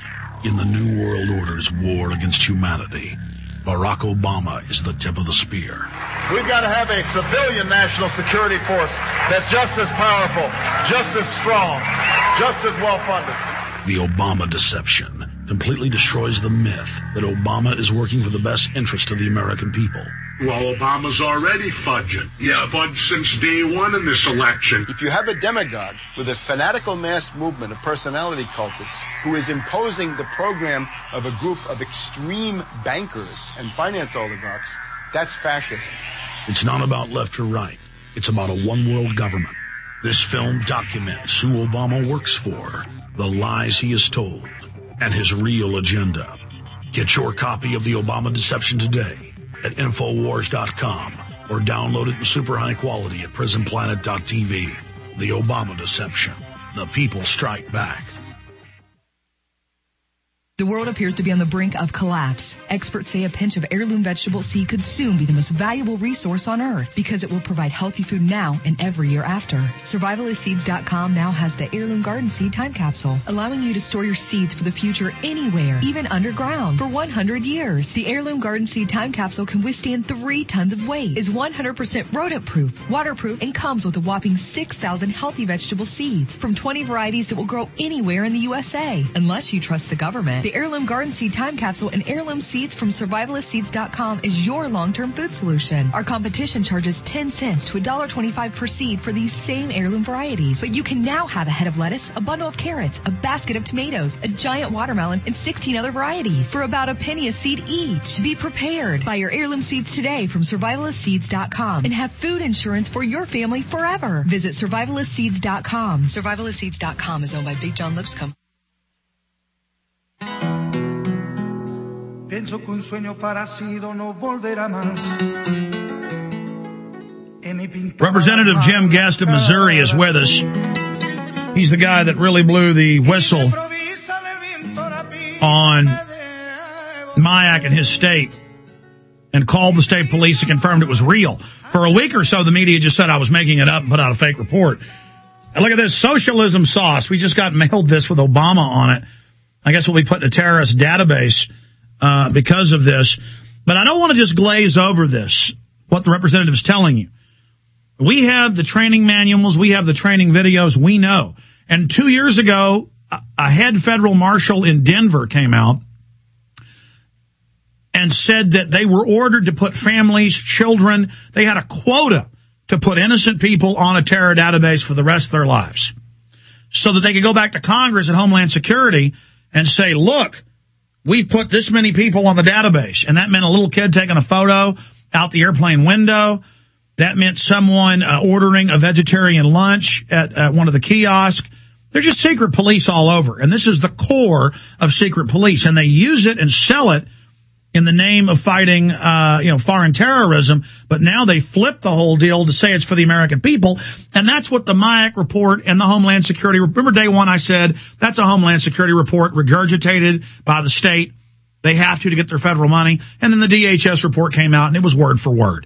In the New World Order's war against humanity, Barack Obama is the tip of the spear. We've got to have a civilian national security force that's just as powerful, just as strong, just as well-funded. The Obama deception completely destroys the myth that Obama is working for the best interest of the American people. Well, Obama's already fudging. He's fudged since day one in this election. If you have a demagogue with a fanatical mass movement of personality cultists who is imposing the program of a group of extreme bankers and finance oligarchs, that's fascism. It's not about left or right. It's about a one-world government. This film documents who Obama works for, the lies he has told, and his real agenda. Get your copy of The Obama Deception today at Infowars dot com or download it in super high quality at Prison Planet dot T V. The Obama Deception. The people strike back. The world appears to be on the brink of collapse. Experts say a pinch of heirloom vegetable seed could soon be the most valuable resource on Earth because it will provide healthy food now and every year after. Survivalist Seeds dot com now has the Heirloom Garden Seed Time Capsule, allowing you to store your seeds for the future anywhere, even underground, for one hundred years. The Heirloom Garden Seed Time Capsule can withstand three tons of weight, is one hundred percent rodent-proof, waterproof, and comes with a whopping six thousand healthy vegetable seeds from twenty varieties that will grow anywhere in the U S A. Unless you trust the government, the Heirloom Garden Seed Time Capsule and heirloom seeds from Survivalist Seeds dot com is your long-term food solution. Our competition charges ten cents to one dollar twenty-five per seed for these same heirloom varieties. But you can now have a head of lettuce, a bundle of carrots, a basket of tomatoes, a giant watermelon, and sixteen other varieties for about a penny a seed each. Be prepared. Buy your heirloom seeds today from Survivalist Seeds dot com and have food insurance for your family forever. Visit Survivalist Seeds dot com. Survivalist Seeds dot com is owned by Big John Lipscomb. Pienso que un sueño parecido no volverá más. Representative Jim Guest of Missouri is with us. He's the guy that really blew the whistle on Mayak and his state and called the state police and confirmed it was real. For a week or so, the media just said I was making it up and put out a fake report. And look at this, socialism sauce. We just got mailed this with Obama on it. I guess we'll be put in a terrorist database uh because of this. But I don't want to just glaze over this, what the representative is telling you. We have the training manuals. We have the training videos. We know. And two years ago, a head federal marshal in Denver came out and said that they were ordered to put families, children, they had a quota to put innocent people on a terror database for the rest of their lives so that they could go back to Congress and Homeland Security and say, look, we've put this many people on the database. And that meant a little kid taking a photo out the airplane window. That meant someone uh, ordering a vegetarian lunch at uh, one of the kiosks. They're just secret police all over. And this is the core of secret police. And they use it and sell it in the name of fighting, uh, you know, foreign terrorism. But now they flip the whole deal to say it's for the American people. And that's what the MIAC report and the Homeland Security. Remember day one I said that's a Homeland Security report regurgitated by the state. They have to to get their federal money. And then the D H S report came out and it was word for word.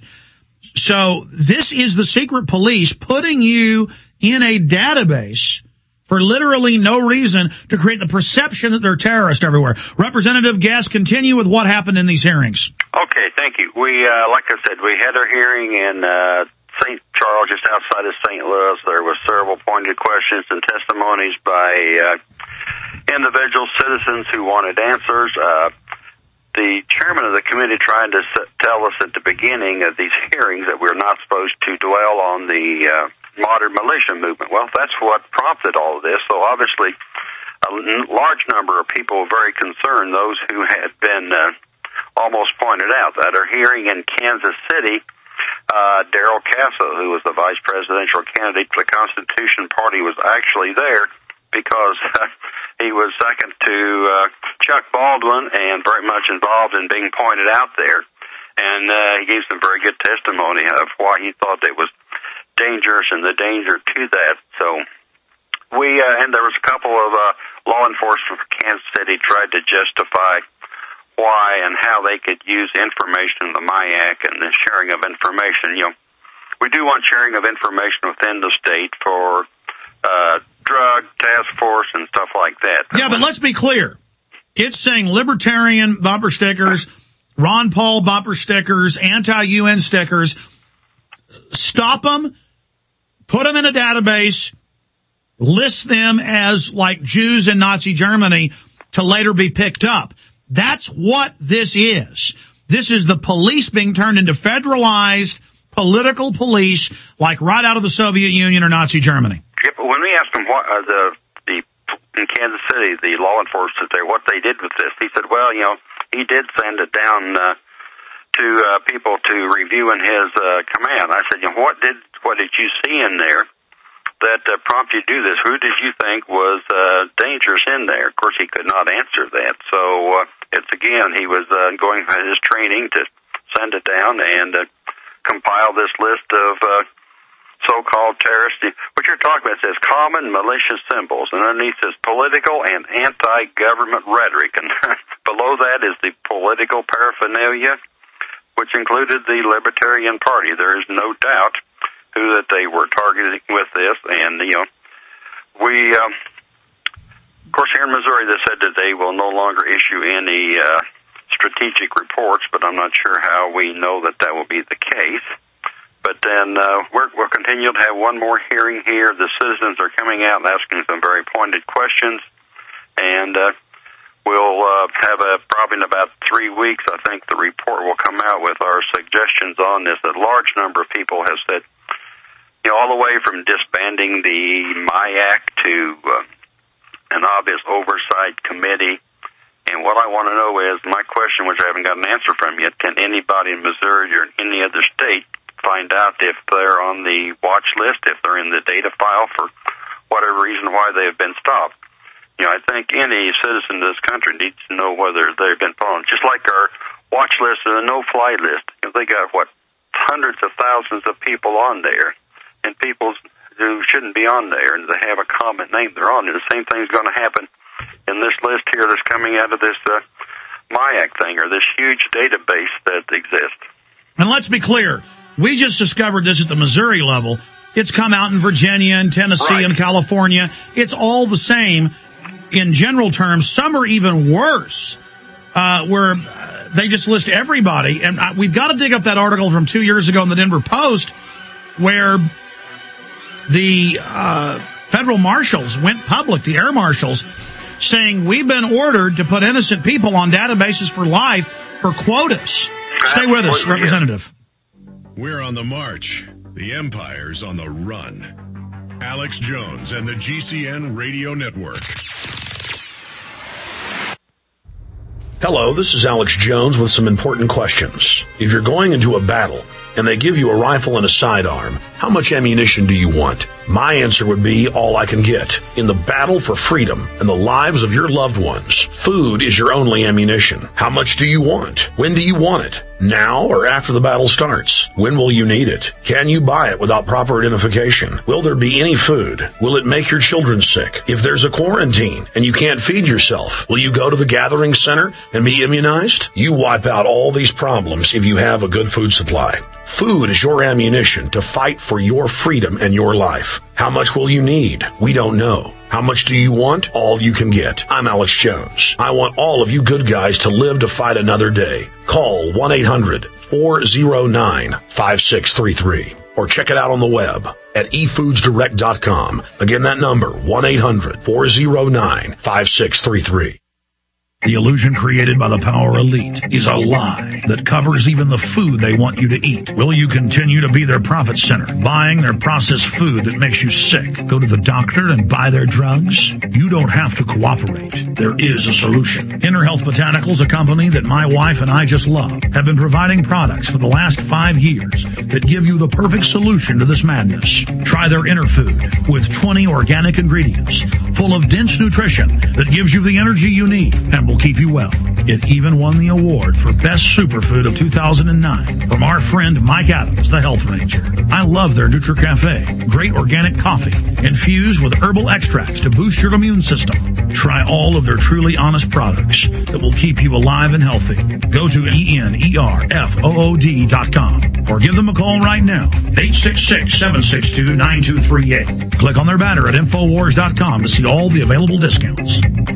So this is the secret police putting you in a database for literally no reason to create the perception that they're terrorists everywhere. Representative Guest, continue with what happened in these hearings. Okay, thank you. We, uh, like I said, we had our hearing in uh, Saint Charles, just outside of Saint Louis. There was several pointed questions and testimonies by uh, individual citizens who wanted answers. Uh, the chairman of the committee tried to tell us at the beginning of these hearings that we're not supposed to dwell on the uh, modern militia movement. Well, that's what prompted all of this. So obviously, a large number of people were very concerned, those who had been uh, almost pointed out. At our hearing in Kansas City, uh, Darrell Castle, who was the vice presidential candidate for the Constitution Party, was actually there because uh, he was second to uh, Chuck Baldwin and very much involved in being pointed out there. And uh, he gave some very good testimony of why he thought it was dangerous and the danger to that. So we, uh, and there was a couple of uh, law enforcement from Kansas City tried to justify why and how they could use information in the MIAC and the sharing of information. You know, we do want sharing of information within the state for uh, drug task force and stuff like that. Yeah, but let's be clear. It's saying libertarian bumper stickers, Ron Paul bumper stickers, anti-U N stickers. Stop them, put them in a database, list them as like Jews in Nazi Germany to later be picked up. That's what this is. This is the police being turned into federalized political police, like right out of the Soviet Union or Nazi Germany. Yeah, but when we asked him what uh, the the in Kansas City, the law enforcement there, what they did with this, he said, "Well, you know, he did send it down uh, to uh, people to review in his uh, command." I said, "You know, what did what did you see in there that uh, prompted you to do this? Who did you think was uh, dangerous in there?" Of course, he could not answer that. So uh, it's again, he was uh, going for his training to send it down and uh, compile this list of uh, so-called terrorists. What you're talking about says common malicious symbols, and underneath says political and anti-government rhetoric, and below that is the political paraphernalia, which included the Libertarian Party. There is no doubt who that they were targeting with this, and, you know, we, um, of course, here in Missouri, they said that they will no longer issue any uh, strategic reports, but I'm not sure how we know that that will be the case. But then uh, we're, we'll continue to have one more hearing here. The citizens are coming out and asking some very pointed questions, and uh, we'll uh, have a probably in about three weeks, I think, the report will come out with our suggestions on this. A large number of people have said, you know, all the way from disbanding the MIAC to uh, an obvious oversight committee. And what I want to know is, my question, which I haven't got an answer from yet, can anybody in Missouri or any other state find out if they're on the watch list, if they're in the data file for whatever reason why they have been stopped? You know, I think any citizen of this country needs to know whether they've been followed. Just like our watch list or the no-fly list. They got, what, hundreds of thousands of people on there, and people who shouldn't be on there, and they have a common name they're on. And the same thing's going to happen in this list here that's coming out of this uh, MIAC thing, or this huge database that exists. And let's be clear, we just discovered this at the Missouri level. It's come out in Virginia and Tennessee right. and California. It's all the same in general terms. Some are even worse, uh, where they just list everybody. And I, we've got to dig up that article from two years ago in the Denver Post where the uh, federal marshals went public, the air marshals, saying we've been ordered to put innocent people on databases for life. or quotas. Stay with us, Representative. We're on the march. The empire's on the run. Alex Jones and the G C N Radio Network. Hello, this is Alex Jones with some important questions. If you're going into a battle and they give you a rifle and a sidearm, how much ammunition do you want? My answer would be all I can get. In the battle for freedom and the lives of your loved ones, food is your only ammunition. How much do you want? When do you want it? Now or after the battle starts? When will you need it? Can you buy it without proper identification? Will there be any food? Will it make your children sick? If there's a quarantine and you can't feed yourself, will you go to the gathering center and be immunized? You wipe out all these problems if you have a good food supply. Food is your ammunition to fight for your freedom and your life. How much will you need? We don't know. How much do you want? All you can get. I'm Alex Jones. I want all of you good guys to live to fight another day. Call one eight hundred four oh nine five six three three or check it out on the web at e foods direct dot com. Again, that number, one eight hundred four oh nine five six three three. The illusion created by the power elite is a lie that covers even the food they want you to eat. Will you continue to be their profit center, buying their processed food that makes you sick? Go to the doctor and buy their drugs? You don't have to cooperate. There is a solution. Inner Health Botanicals, a company that my wife and I just love, have been providing products for the last five years that give you the perfect solution to this madness. Try their Inner Food with twenty organic ingredients full of dense nutrition that gives you the energy you need and will keep you well. It even won the award for Best Superfood of two thousand nine from our friend Mike Adams, the Health Ranger. I love their NutriCafe. Great organic coffee infused with herbal extracts to boost your immune system. Try all of their truly honest products that will keep you alive and healthy. Go to E N E R F O O D dot com or give them a call right now, eight six six, seven six two, nine two three eight. Click on their banner at Infowars dot com to see all the available discounts.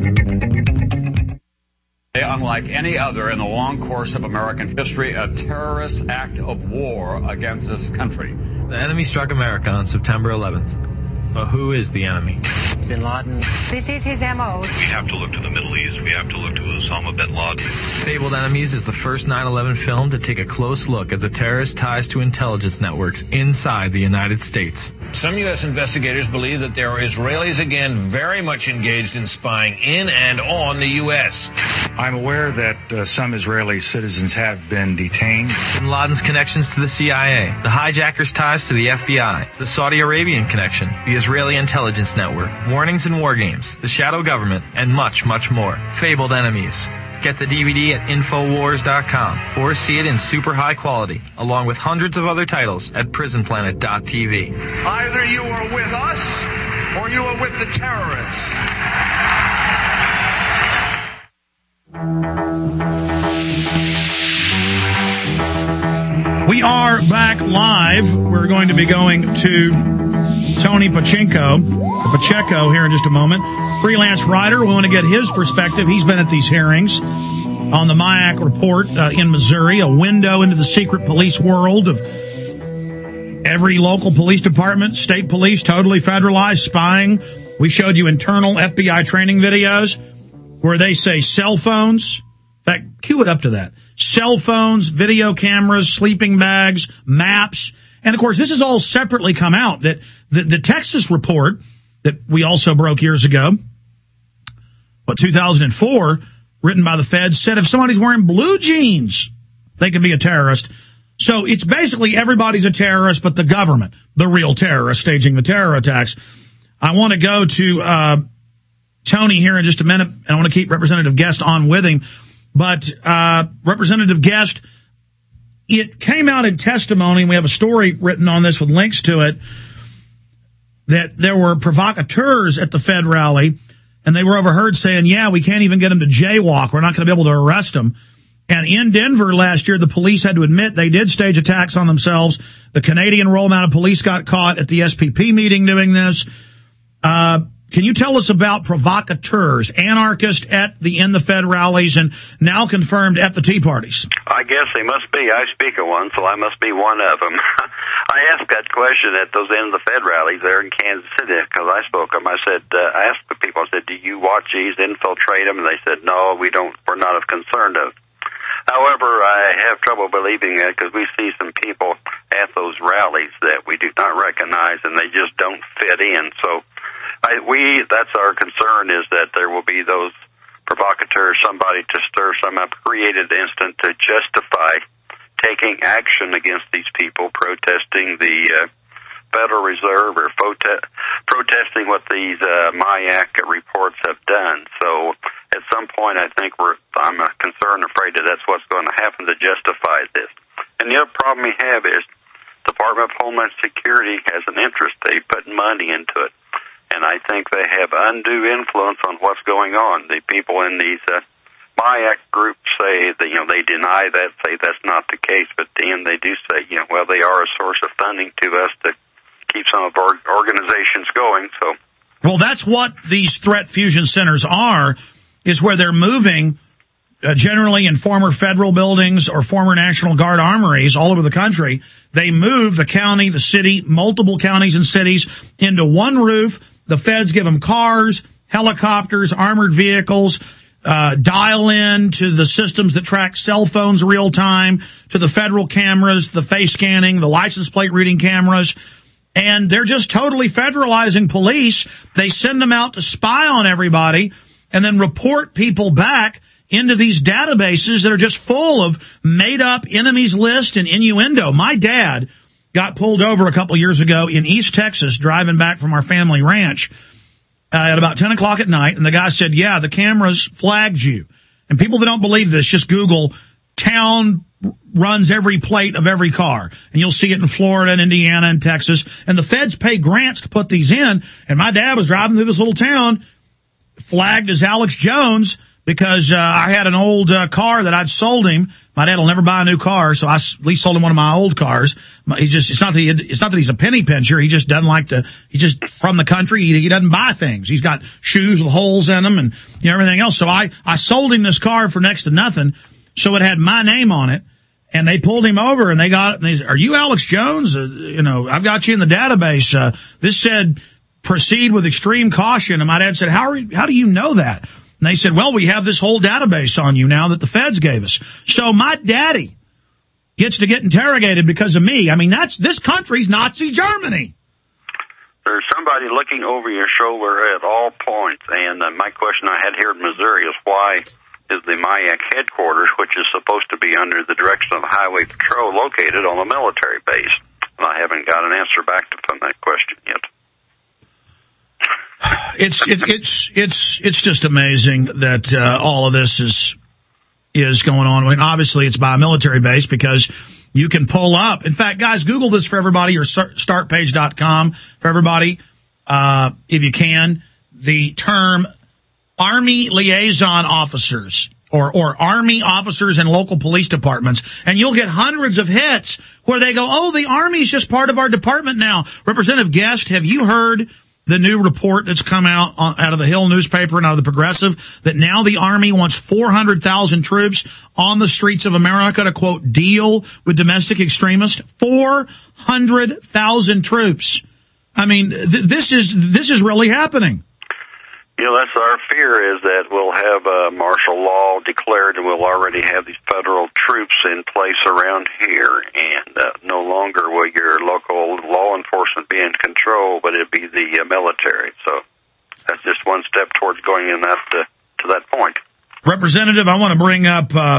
Unlike any other in the long course of American history, a terrorist act of war against this country. The enemy struck America on September eleventh. But who is the enemy? Bin Laden. This is his M O. We have to look to the Middle East. We have to look to Osama bin Laden. Fabled Enemies is the first nine eleven film to take a close look at the terrorist ties to intelligence networks inside the United States. Some U S investigators believe that there are Israelis again very much engaged in spying in and on the U S. I'm aware that uh, some Israeli citizens have been detained. Bin Laden's connections to the C I A, the hijackers' ties to the F B I, the Saudi Arabian connection, the Israeli intelligence network, warnings and war games, the shadow government, and much, much more. Fabled Enemies. Get the D V D at Infowars dot com or see it in super high quality, along with hundreds of other titles at Prison Planet dot T V. Either you are with us or you are with the terrorists. We are back live. We're going to be going to Tony Pacheco, Pacheco here in just a moment. Freelance writer. We want to get his perspective. He's been at these hearings on the M I A C report uh, in Missouri, a window into the secret police world of every local police department, state police, totally federalized, spying. We showed you internal F B I training videos where they say cell phones. In fact, cue it up to that. Cell phones, video cameras, sleeping bags, maps. And, of course, this has all separately come out. That the, the Texas report that we also broke years ago, what, two thousand four, written by the feds, said if somebody's wearing blue jeans, they could be a terrorist. So it's basically everybody's a terrorist but the government, the real terrorist, staging the terror attacks. I want to go to uh Tony here in just a minute, and I want to keep Representative Guest on with him. But uh Representative Guest, it came out in testimony, and we have a story written on this with links to it, that there were provocateurs at the Fed rally, and they were overheard saying, yeah, we can't even get them to jaywalk. We're not going to be able to arrest them. And in Denver last year, the police had to admit they did stage attacks on themselves. The Canadian Royal Mounted Police got caught at the S P P meeting doing this. Uh, can you tell us about provocateurs, anarchists at the In the Fed rallies and now confirmed at the Tea parties? I guess they must be. I speak of one, so I must be one of them. I asked that question at those End of the Fed rallies there in Kansas City because I spoke of them. I said, uh, I asked the people, I said, do you watch these, infiltrate them? And they said, no, we don't, we're not as concerned of. However, have trouble believing that because we see some people at those rallies that we do not recognize, and they just don't fit in. So I, we that's our concern, is that there will be those provocateurs, somebody to stir some up, created instant to justify taking action against these people protesting the uh, Federal Reserve or prote- protesting what these uh, MIAC reports have done. So at some point, I think we're, I'm concerned, afraid that that's what's going to happen to justify this. And the other problem we have is Department of Homeland Security has an interest. They put money into it. And I think they have undue influence on what's going on. The people in these uh, MIAC groups say that, you know, they deny that, say that's not the case, but then they do say, you know, well, they are a source of funding to us to keep some of our organizations going. So, well, that's what these threat fusion centers are, is where they're moving, uh, generally in former federal buildings or former National Guard armories all over the country. They move the county, the city, multiple counties and cities into one roof. The feds give them cars, helicopters, armored vehicles, uh, dial in to the systems that track cell phones real time, to the federal cameras, the face scanning, the license plate reading cameras. And they're just totally federalizing police. They send them out to spy on everybody and then report people back into these databases that are just full of made up enemies list and innuendo. My dad got pulled over a couple years ago in East Texas, driving back from our family ranch uh, at about ten o'clock at night. And the guy said, yeah, the cameras flagged you. And people that don't believe this, just Google town runs every plate of every car. And you'll see it in Florida and Indiana and Texas. And the feds pay grants to put these in. And my dad was driving through this little town, flagged as Alex Jones, because uh, I had an old uh, car that I'd sold him. My dad will never buy a new car, so I at least sold him one of my old cars. He just, it's not that he, it's not that he's a penny pincher. He just doesn't like to, he just, from the country, he, he doesn't buy things. He's got shoes with holes in them and, you know, everything else. So I, I sold him this car for next to nothing. So it had my name on it. And they pulled him over and they got, and they said, are you Alex Jones? Uh, you know, I've got you in the database. Uh, this said, proceed with extreme caution. And my dad said, how are you, how do you know that? And they said, well, we have this whole database on you now that the feds gave us. So my daddy gets to get interrogated because of me. I mean, that's, this country's Nazi Germany. There's somebody looking over your shoulder at all points. And uh, my question I had here in Missouri is, why is the MIAC headquarters, which is supposed to be under the direction of the Highway Patrol, located on a military base? And I haven't got an answer back to from that question yet. It's it, it's it's it's just amazing that uh, all of this is is going on. I mean, obviously, it's by a military base because you can pull up. In fact, guys, Google this for everybody, or start page dot com for everybody, uh, if you can. The term Army liaison officers or or Army officers in local police departments, and you'll get hundreds of hits where they go, "Oh, the Army's just part of our department now." Representative Guest, have you heard the new report that's come out on, out of the Hill newspaper and out of the Progressive, that now the Army wants four hundred thousand troops on the streets of America to, quote, deal with domestic extremists? four hundred thousand troops. I mean, th- this is this is really happening. You know, that's our fear, is that we'll have a martial law declared and we'll already have these federal troops in place around here, and uh, no longer will your local law enforcement be in control, but it'd be the uh, military. So that's just one step towards going in that uh, to that point. Representative, I want to bring up uh,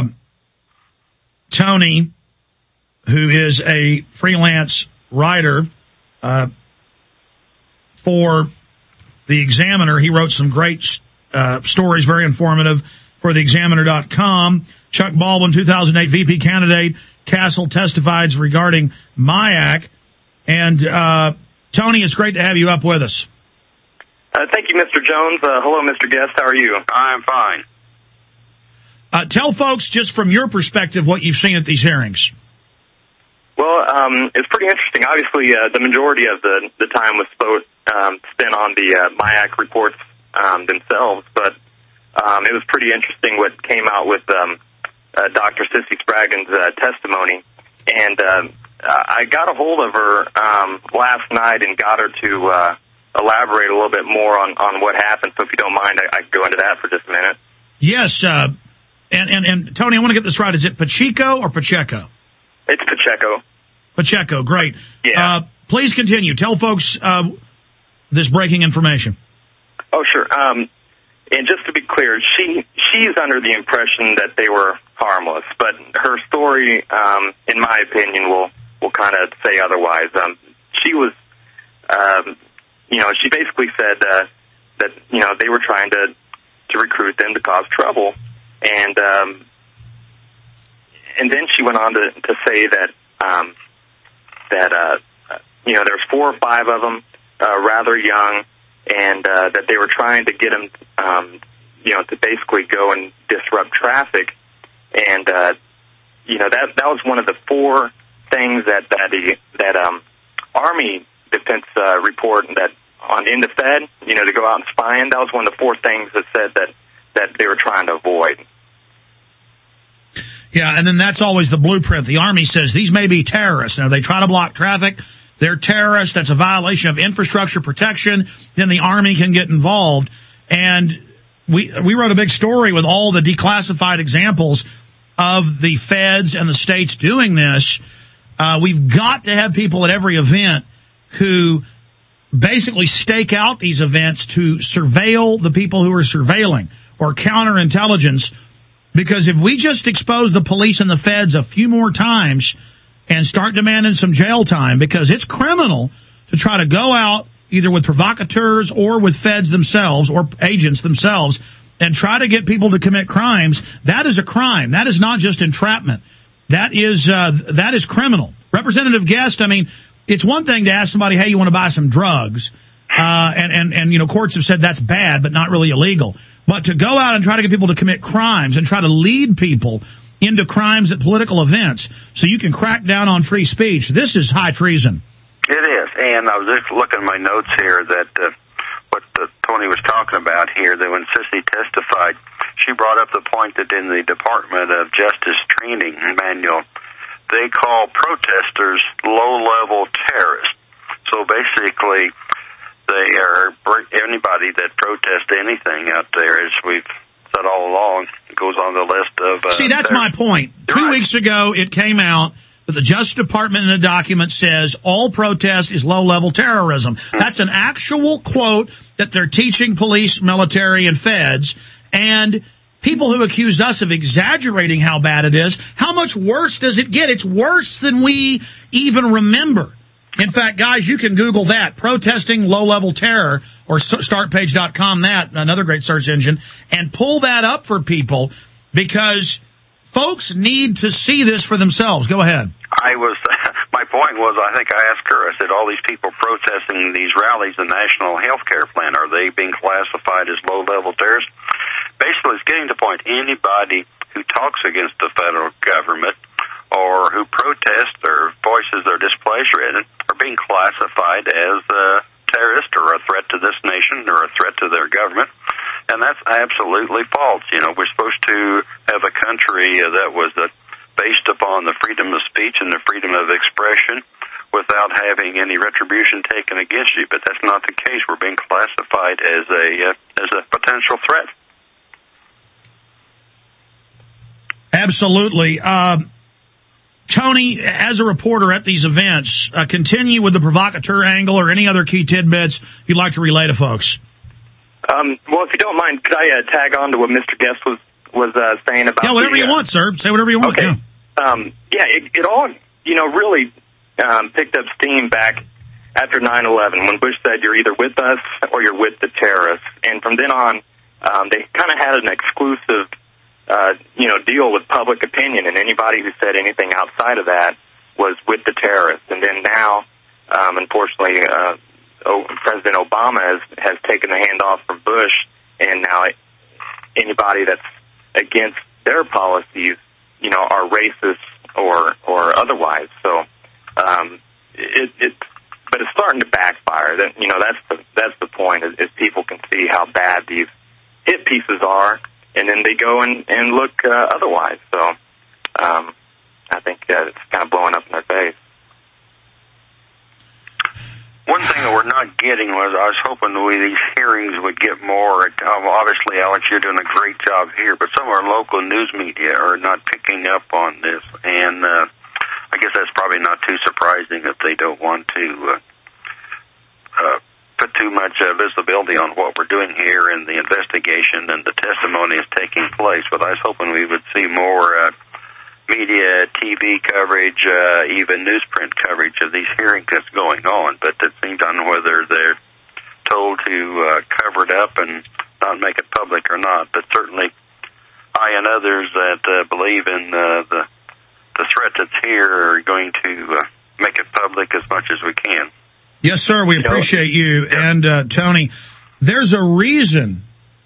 Tony, who is a freelance writer uh, for The Examiner. He wrote some great uh, stories, very informative, for the examiner dot com. Chuck Baldwin, two thousand eight V P candidate. Castle testifies regarding MIAC. And uh, Tony, it's great to have you up with us. Uh, thank you, Mister Jones. Uh, hello, Mister Guest. How are you? I'm fine. Uh, tell folks, just from your perspective, what you've seen at these hearings. Well, um, it's pretty interesting. Obviously, uh, the majority of the, the time was supposed um, spent on the uh, MIAC reports um, themselves, but um, it was pretty interesting what came out with um, uh, Doctor Sissy Spraggan's uh, testimony. And uh, I got a hold of her um, last night and got her to uh, elaborate a little bit more on, on what happened. So if you don't mind, I, I can go into that for just a minute. Yes, uh, And, and, and Tony, I want to get this right. Is it Pacheco or Pacheco? It's Pacheco. Pacheco, great. Yeah. Uh, please continue. Tell folks uh, this breaking information. Oh, sure. Um, and just to be clear, she she's under the impression that they were harmless, but her story, um, in my opinion, will will kind of say otherwise. Um, she was, um, you know, she basically said uh, that you know they were trying to to recruit them to cause trouble, and um, and then she went on to to say that um, that uh, you know there's four or five of them, uh, rather young. And uh, that they were trying to get him, um, you know, to basically go and disrupt traffic, and uh, you know that that was one of the four things that that the that um, Army Defense uh, report that on in the Fed, you know, to go out and spy in. That was one of the four things that said that that they were trying to avoid. Yeah, and then that's always the blueprint. The Army says these may be terrorists. Now, they try to block traffic. They're terrorists. That's a violation of infrastructure protection. Then the Army can get involved. And we we wrote a big story with all the declassified examples of the feds and the states doing this. Uh, we've got to have people at every event who basically stake out these events to surveil the people who are surveilling or counterintelligence. Because if we just expose the police and the feds a few more times and start demanding some jail time, because it's criminal to try to go out either with provocateurs or with feds themselves or agents themselves and try to get people to commit crimes. That is a crime. That is not just entrapment. That is uh, that is criminal. Representative Guest, I mean, it's one thing to ask somebody, hey, you want to buy some drugs? Uh, and, and, and, you know, courts have said that's bad, but not really illegal. But to go out and try to get people to commit crimes and try to lead people into crimes at political events so you can crack down on free speech. This is high treason. It is, and I was just looking at my notes here that uh, what uh, Tony was talking about here, that when Sissy testified, she brought up the point that in the Department of Justice training manual, they call protesters low-level terrorists. So basically, they are anybody that protests anything out there, as we've said all along, goes on the list of... Uh, See, that's my point. Two right. weeks ago, it came out that the Justice Department in a document says all protest is low-level terrorism. Mm-hmm. That's an actual quote that they're teaching police, military, and feds. And people who accuse us of exaggerating how bad it is, how much worse does it get? It's worse than we even remember. In fact, guys, you can Google that, protesting low-level terror, or start page dot com, that, another great search engine, and pull that up for people, because folks need to see this for themselves. Go ahead. I was, my point was, I think I asked her, I said, all these people protesting these rallies, the National Health Care Plan, are they being classified as low-level terrorists? Basically, it's getting to the point, anybody who talks against the federal government or who protests or voices their displeasure in it are being classified as a terrorist or a threat to this nation or a threat to their government. And that's absolutely false. You know, we're supposed to have a country that was uh, based upon the freedom of speech and the freedom of expression without having any retribution taken against you. But that's not the case. We're being classified as a uh, as a potential threat. Absolutely. Um, Tony, as a reporter at these events, uh, continue with the provocateur angle or any other key tidbits you'd like to relay to folks. Um, well, if you don't mind, could I uh, tag on to what Mister Guest was was uh, saying about? Yeah, whatever the, you uh, want, sir. Say whatever you want. Okay. Yeah, um, yeah it, it all, you know, really um, picked up steam back after nine eleven when Bush said, "You're either with us or you're with the terrorists." And from then on, um, they kind of had an exclusive, uh, you know, deal with public opinion, and anybody who said anything outside of that was with the terrorists. And then now, um, unfortunately, uh, oh, President Obama has, has taken the hand off from Bush, and now anybody that's against their policies, you know, are racist or or otherwise. So, um, it, it but it's starting to backfire. That you know, that's the that's the point is, is people can see how bad these hit pieces are, and then they go and and look uh, otherwise. So, um, I think uh, it's kind of blowing up in their face. one thing that we're not getting was I was hoping we, these hearings would get more. Um, obviously, Alex, you're doing a great job here, but some of our local news media are not picking up on this, and uh, I guess that's probably not too surprising if they don't want to uh, uh, put too much uh, visibility on what we're doing here and the investigation and the testimony is taking place. But I was hoping we would see more uh, media, T V coverage, uh, even newsprint coverage of these hearings that's going on. But it seems on whether they're told to uh, cover it up and not make it public or not. But certainly I and others that uh, believe in uh, the the threat that's here are going to uh, make it public as much as we can. Yes, sir. We appreciate you. And, uh, Tony, there's a reason.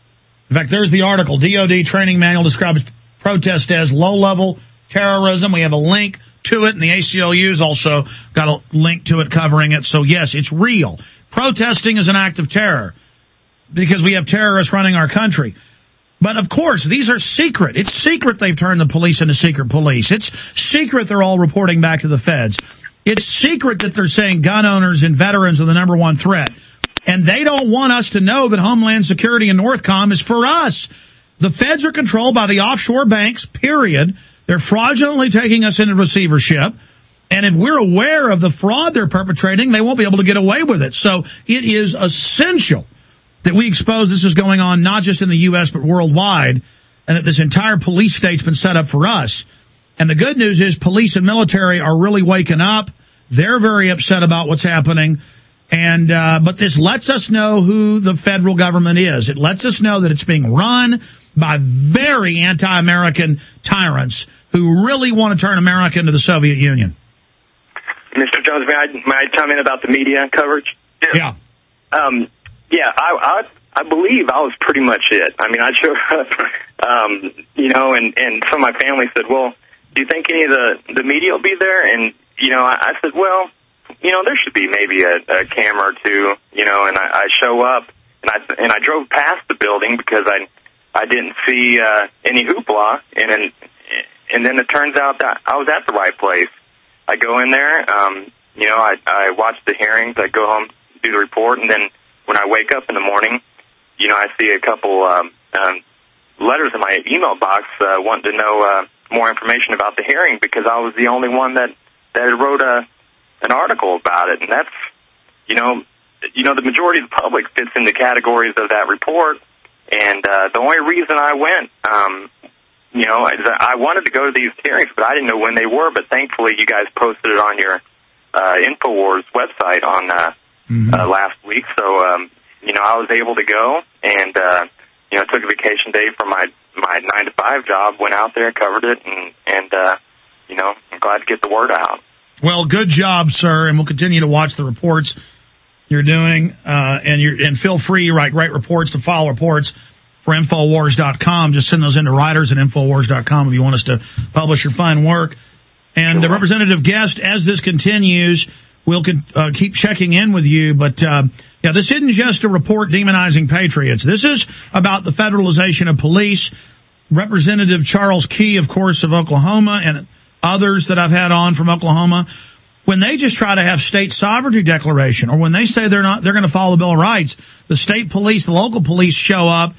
In fact, there's the article. D O D training manual describes protest as low-level terrorism. We have a link to it, and the A C L U's also got a link to it covering it. So, yes, it's real. Protesting is an act of terror because we have terrorists running our country. But, of course, these are secret. It's secret they've turned the police into secret police. It's secret they're all reporting back to the feds. It's secret that they're saying gun owners and veterans are the number one threat. And they don't want us to know that Homeland Security and Northcom is for us. The feds are controlled by the offshore banks, period. They're fraudulently taking us into receivership. And if we're aware of the fraud they're perpetrating, they won't be able to get away with it. So it is essential that we expose this is going on not just in the U S but worldwide, and that this entire police state's been set up for us. And the good news is police and military are really waking up. They're very upset about what's happening. And uh but this lets us know who the federal government is. It lets us know that it's being run by very anti-American tyrants who really want to turn America into the Soviet Union. Mister Jones, may I, may I chime in about the media coverage? Yeah. Um, yeah, I, I I believe I was pretty much it. I mean, I showed up, um, you know, and, and some of my family said, well, do you think any of the, the media will be there? And, you know, I, I said, well, you know, there should be maybe a, a camera or two, you know, and I, I show up, and I and I drove past the building because I I didn't see uh, any hoopla, and then, and then it turns out that I was at the right place. I go in there, um, you know, I, I watch the hearings, I go home, do the report, and then when I wake up in the morning, you know, I see a couple um, um, letters in my email box uh, wanting to know uh, more information about the hearing because I was the only one that, that wrote a an article about it, and that's, you know, you know, the majority of the public fits in the categories of that report, and uh, the only reason I went, um, you know, is that I wanted to go to these hearings, but I didn't know when they were, but thankfully you guys posted it on your uh, InfoWars website on uh, mm-hmm. uh, last week, so, um, you know, I was able to go, and, uh, you know, took a vacation day from my, my nine to five job, went out there, covered it, and, and uh, you know, I'm glad to get the word out. Well, good job, sir, and we'll continue to watch the reports you're doing, uh, and you're, and feel free to write great reports to file reports for Infowars dot com. Just send those into writers at Infowars dot com if you want us to publish your fine work. And the Representative Guest, as this continues, we'll uh, keep checking in with you. But, uh, yeah, this isn't just a report demonizing patriots. This is about the federalization of police. Representative Charles Key, of course, of Oklahoma, and others that I've had on from Oklahoma, when they just try to have state sovereignty declaration, or when they say they're not, they're going to follow the Bill of Rights, the state police, the local police show up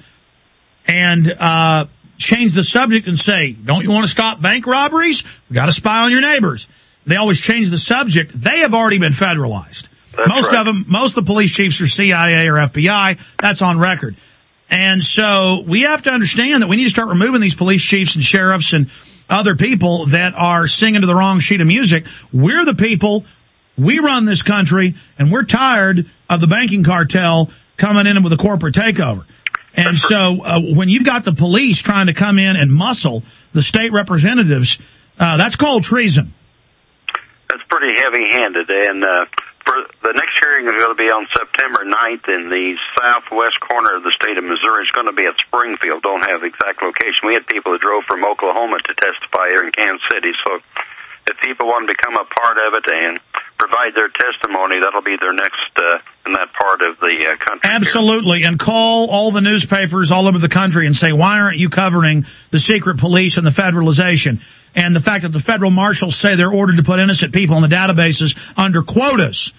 and uh change the subject and say, don't you want to stop bank robberies? We've got to spy on your neighbors. They always change the subject. They have already been federalized. That's most right. of them, most of the police chiefs are C I A or F B I. That's on record. And so we have to understand that we need to start removing these police chiefs and sheriffs and other people that are singing to the wrong sheet of music. We're the people. We run this country, and we're tired of the banking cartel coming in with a corporate takeover. And so uh, when you've got the police trying to come in and muscle the state representatives, uh, that's called treason. That's pretty heavy-handed. And uh, for the next hearing is going to be on September ninth in the southwest corner of the state of Missouri. It's going to be at Springfield. Don't have the exact location. We had people that drove from Oklahoma to testify here in Kansas City. So if people want to become a part of it and provide their testimony, that'll be their next uh, in that part of the uh, country. Absolutely. Here. And call all the newspapers all over the country and say, why aren't you covering the secret police and the federalization? And the fact that the federal marshals say they're ordered to put innocent people in the databases under quotas.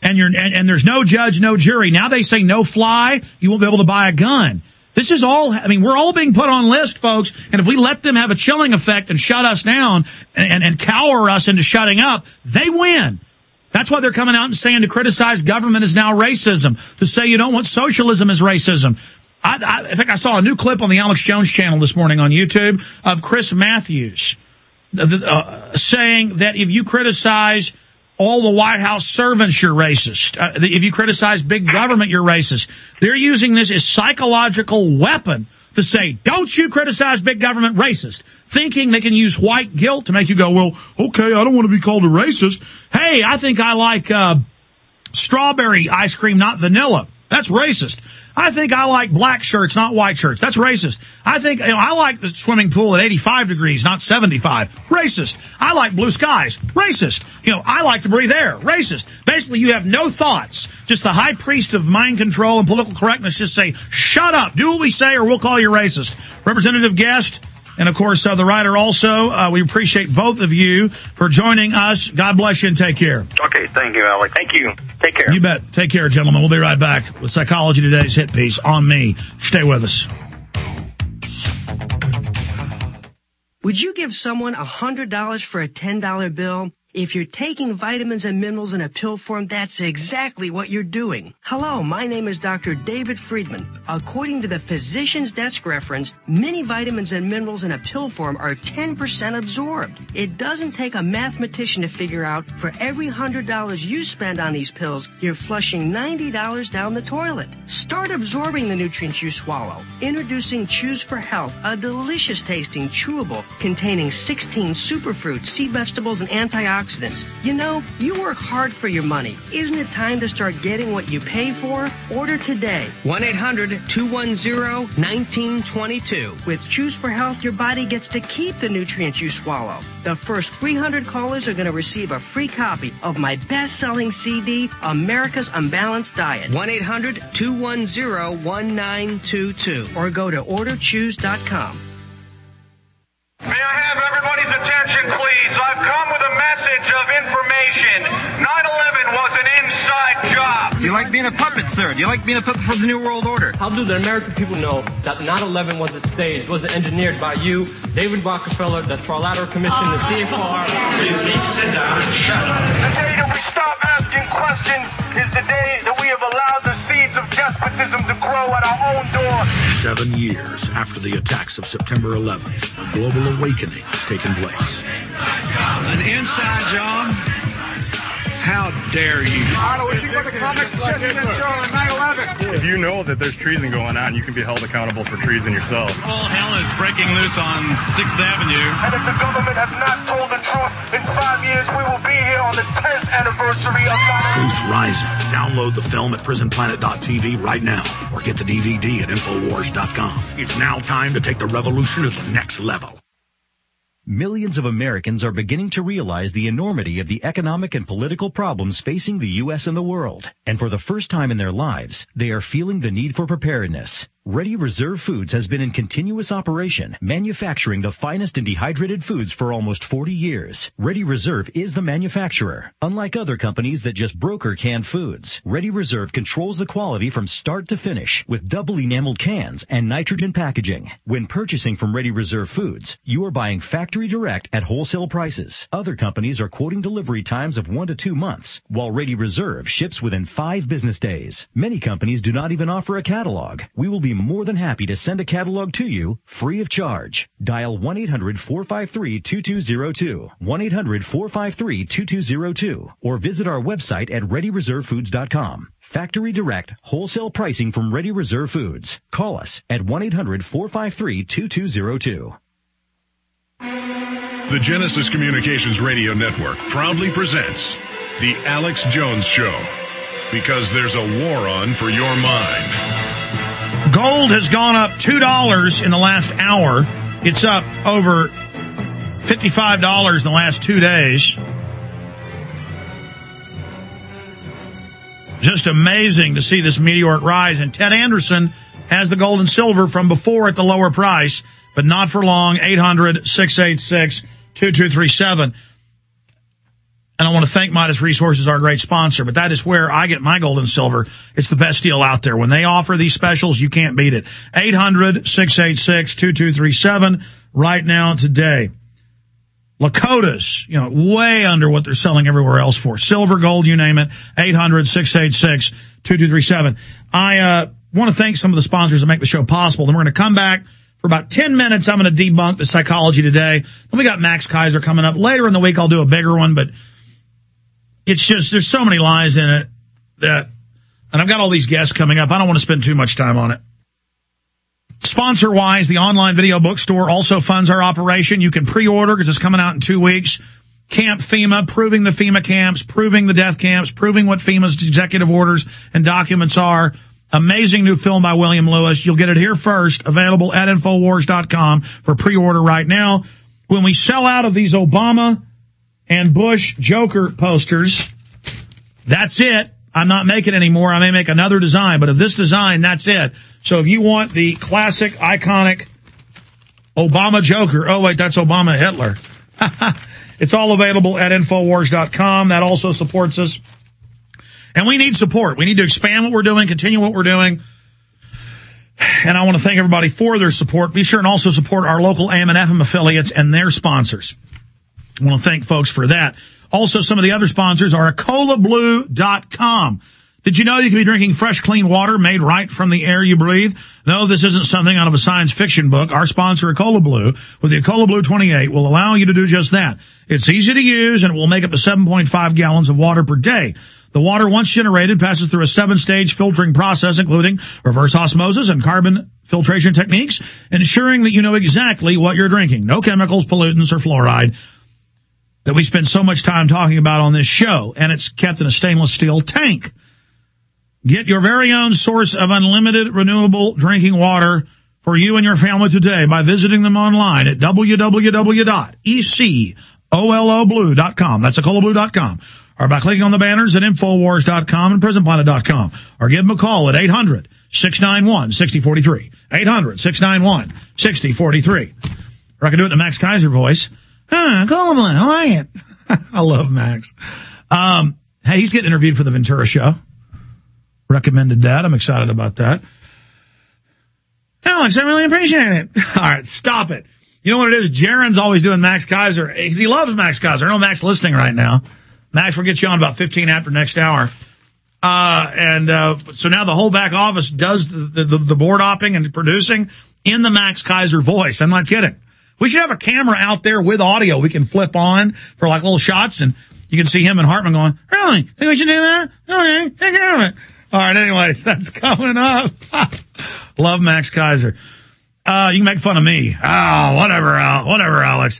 And you're and, and there's no judge, no jury. Now they say no fly, you won't be able to buy a gun. This is all, I mean, we're all being put on list, folks, and if we let them have a chilling effect and shut us down and, and, and cower us into shutting up, they win. That's why they're coming out and saying to criticize government is now racism, to say you don't want socialism is racism. I, I, in fact, I saw a new clip on the Alex Jones channel this morning on YouTube of Chris Matthews uh, saying that if you criticize all the White House servants, you're racist. Uh, if you criticize big government, you're racist. They're using this as psychological weapon to say, don't you criticize big government, racist, thinking they can use white guilt to make you go, well, okay, I don't want to be called a racist. Hey, I think I like uh strawberry ice cream, not vanilla. That's racist. I think I like black shirts, not white shirts. That's racist. I think, you know, I like the swimming pool at eighty-five degrees, not seventy-five. Racist. I like blue skies. Racist. You know, I like to breathe air. Racist. Basically, you have no thoughts. Just the high priest of mind control and political correctness just say, shut up, do what we say or we'll call you racist. Representative Guest, and of course, uh, the writer also, uh, we appreciate both of you for joining us. God bless you and take care. Okay, thank you, Alec. Thank you. Take care. You bet. Take care, gentlemen. We'll be right back with Psychology Today's hit piece on me. Stay with us. Would you give someone one hundred dollars for a ten dollar bill? If you're taking vitamins and minerals in a pill form, that's exactly what you're doing. Hello, my name is Doctor David Friedman. According to the Physician's Desk reference, many vitamins and minerals in a pill form are ten percent absorbed. It doesn't take a mathematician to figure out for every one hundred dollars you spend on these pills, you're flushing ninety dollars down the toilet. Start absorbing the nutrients you swallow. Introducing Chews for Health, a delicious tasting chewable containing sixteen superfruits, sea vegetables, and antioxidants. You know, you work hard for your money. Isn't it time to start getting what you pay for? Order today. one eight hundred two one zero one nine two two. With Choose for Health, your body gets to keep the nutrients you swallow. The first three hundred callers are going to receive a free copy of my best-selling C D, America's Unbalanced Diet. one eight hundred two one zero one nine two two. Or go to order choose dot com. May I have everybody's attention, please? I've come with a message of information. nine eleven was an inside job. Do you like being a puppet, sir? Do you like being a puppet for the New World Order? How do the American people know that nine eleven was a stage, was engineered by you, David Rockefeller, the Trilateral Commission, the C F R? Please sit down and shut up. The day that we stop asking questions is the day that we have allowed the seeds of despotism to grow at our own door. Seven years after the attacks of September eleventh, a global awakening has taken place. An inside job? How dare you? If you know that there's treason going on, you can be held accountable for treason yourself. All hell is breaking loose on sixth Avenue. And if the government has not told the truth, in five years we will be here on the tenth anniversary of nine eleven. Truth Rising. Download the film at prison planet dot t v right now or get the D V D at infowars dot com. It's now time to take the revolution to the next level. Millions of Americans are beginning to realize the enormity of the economic and political problems facing the U S and the world. And for the first time in their lives, they are feeling the need for preparedness. Ready Reserve Foods has been in continuous operation, manufacturing the finest in dehydrated foods for almost forty years. Ready Reserve is the manufacturer. Unlike other companies that just broker canned foods, Ready Reserve controls the quality from start to finish with double enameled cans and nitrogen packaging. When purchasing from Ready Reserve Foods, you are buying factory direct at wholesale prices. Other companies are quoting delivery times of one to two months, while Ready Reserve ships within five business days. Many companies do not even offer a catalog. We will be more than happy to send a catalog to you free of charge. Dial one eight hundred four five three two two zero two, one eight hundred four five three two two zero two, or visit our website at ready reserve foods dot com. Factory direct, wholesale pricing from Ready Reserve Foods. Call us at one eight hundred four five three two two zero two. The Genesis Communications Radio Network proudly presents The Alex Jones Show, because there's a war on for your mind. Gold has gone up two dollars in the last hour. It's up over fifty-five dollars in the last two days. Just amazing to see this meteoric rise. And Ted Anderson has the gold and silver from before at the lower price, but not for long. eight hundred six eight six two two three seven. And I want to thank Midas Resources, our great sponsor, but that is where I get my gold and silver. It's the best deal out there. When they offer these specials, you can't beat it. eight hundred, six eight six, two two three seven right now today. Lakotas, you know, way under what they're selling everywhere else for. Silver, gold, you name it. eight hundred, six eight six, two two three seven. I uh want to thank some of the sponsors that make the show possible. Then we're going to come back for about ten minutes. I'm going to debunk the psychology today. Then we got Max Kaiser coming up. Later in the week, I'll do a bigger one, but it's just, there's so many lies in it that, and I've got all these guests coming up. I don't want to spend too much time on it. Sponsor-wise, the online video bookstore also funds our operation. You can pre-order because it's coming out in two weeks. Camp FEMA, proving the FEMA camps, proving the death camps, proving what FEMA's executive orders and documents are. Amazing new film by William Lewis. You'll get it here first, available at Infowars dot com for pre-order right now. When we sell out of these Obama and Bush Joker posters, that's it. I'm not making anymore. I may make another design, but of this design, that's it. So if you want the classic, iconic Obama Joker, oh wait, that's Obama Hitler. It's all available at Infowars dot com. That also supports us. And we need support. We need to expand what we're doing, continue what we're doing. And I want to thank everybody for their support. Be sure and also support our local A M and F M affiliates and their sponsors. I want to thank folks for that. Also, some of the other sponsors are Cola Blue dot com. Did you know you can be drinking fresh, clean water made right from the air you breathe? No, this isn't something out of a science fiction book. Our sponsor, Ecola Blue, with the Ecola Blue twenty-eight, will allow you to do just that. It's easy to use, and it will make up to seven point five gallons of water per day. The water, once generated, passes through a seven-stage filtering process, including reverse osmosis and carbon filtration techniques, ensuring that you know exactly what you're drinking. No chemicals, pollutants, or fluoride that we spend so much time talking about on this show, and it's kept in a stainless steel tank. Get your very own source of unlimited renewable drinking water for you and your family today by visiting them online at w w w dot ecola blue dot com. That's ecola blue dot com. Or by clicking on the banners at Infowars dot com and Prison Planet dot com. Or give them a call at eight hundred, six nine one, six zero four three. eight hundred, six nine one, six zero four three. Or I can do it in the Max Kaiser voice. Huh, call him on. I like it. I love Max. Um, hey, he's getting interviewed for the Ventura Show. Recommended that. I'm excited about that. Alex, I really appreciate it. All right, stop it. You know what it is? Jaron's always doing Max Kaiser. He loves Max Kaiser. I know Max listening right now. Max, we'll get you on about fifteen after next hour. Uh, and, uh, so now the whole back office does the, the, the board hopping and producing in the Max Kaiser voice. I'm not kidding. We should have a camera out there with audio we can flip on for like little shots, and you can see him and Hartman going, really? Think we should do that? Okay, take care of it. All right, anyways, that's coming up. Love Max Kaiser. Uh, you can make fun of me. Oh, whatever, Al, whatever, Alex.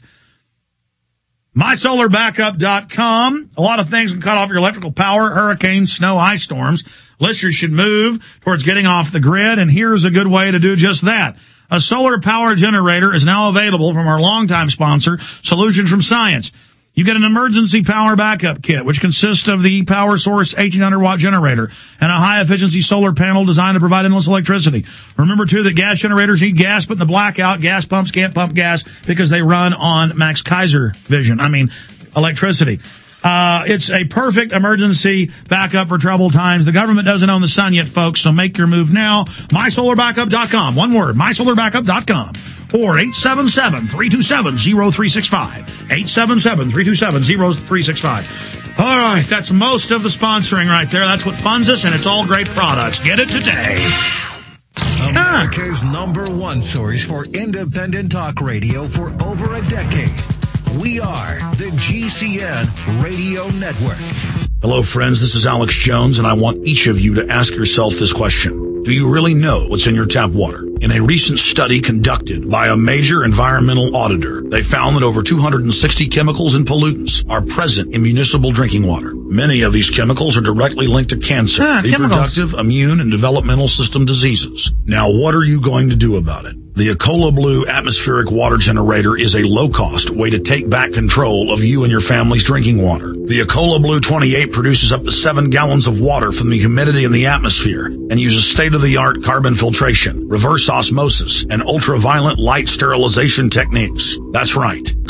my solar backup dot com. A lot of things can cut off your electrical power, hurricanes, snow, ice storms. Listeners should move towards getting off the grid, and here's a good way to do just that. A solar power generator is now available from our longtime sponsor, Solutions from Science. You get an emergency power backup kit, which consists of the Power Source eighteen hundred watt generator and a high-efficiency solar panel designed to provide endless electricity. Remember, too, that gas generators need gas, but in the blackout, gas pumps can't pump gas because they run on Max Kaiser vision. I mean, electricity. Uh, it's a perfect emergency backup for troubled times. The government doesn't own the sun yet, folks, so make your move now. my solar backup dot com. One word, my solar backup dot com. Or eight seven seven, three two seven, zero three six five. eight seven seven, three two seven, zero three six five. All right, that's most of the sponsoring right there. That's what funds us, and it's all great products. Get it today. America's ah. number one source for independent talk radio for over a decade. We are the G C N Radio Network. Hello, friends. This is Alex Jones, and I want each of you to ask yourself this question. Do you really know what's in your tap water? In a recent study conducted by a major environmental auditor, they found that over two hundred sixty chemicals and pollutants are present in municipal drinking water. Many of these chemicals are directly linked to cancer, ah, reproductive, chemicals. immune, and developmental system diseases. Now, what are you going to do about it? The Ecola Blue atmospheric water generator is a low-cost way to take back control of you and your family's drinking water. The Ecola Blue twenty-eight produces up to seven gallons of water from the humidity in the atmosphere and uses state-of-the-art carbon filtration, reverse osmosis, and ultraviolet light sterilization techniques. That's right.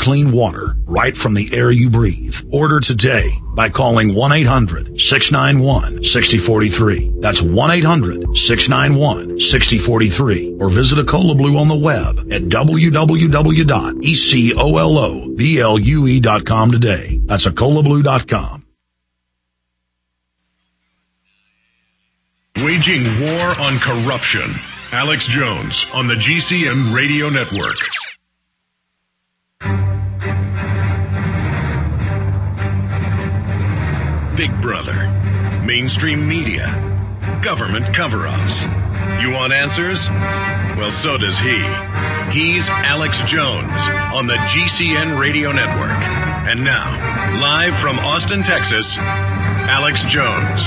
clean water right from the air you breathe. Order today by calling one eight hundred six nine one six zero four three. That's one eight hundred six nine one six zero four three. Or visit a Cola Blue on the web at w w w dot e colo blue dot com today. That's a cola blue dot com. Waging war on corruption. Alex Jones on the G C N Radio Network. Big Brother, mainstream media, government cover-ups. You want answers? Well, so does he. He's Alex Jones on the G C N Radio Network. And now, live from Austin, Texas, Alex Jones.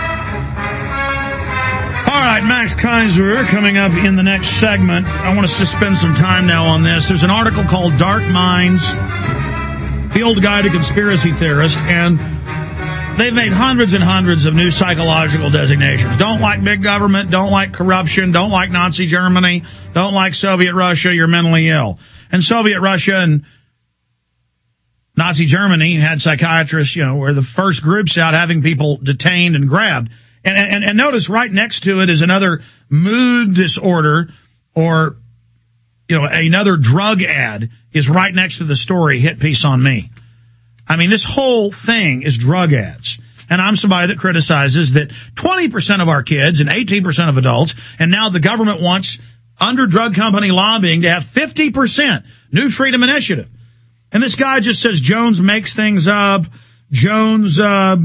All right, Max Kaiser coming up in the next segment. I want us to spend some time now on this. There's an article called Dark Minds, Field Guide to Conspiracy Theorists, and they've made hundreds and hundreds of new psychological designations. Don't like big government, don't like corruption, don't like Nazi Germany, don't like Soviet Russia, you're mentally ill. And Soviet Russia and Nazi Germany had psychiatrists, you know, were the first groups out having people detained and grabbed. And, and, and notice right next to it is another mood disorder or, you know, another drug ad is right next to the story, Hit Piece on Me. I mean, this whole thing is drug ads. And I'm somebody that criticizes that twenty percent of our kids and eighteen percent of adults, and now the government wants, under drug company lobbying, to have fifty percent. New Freedom Initiative. And this guy just says Jones makes things up. Jones, uh,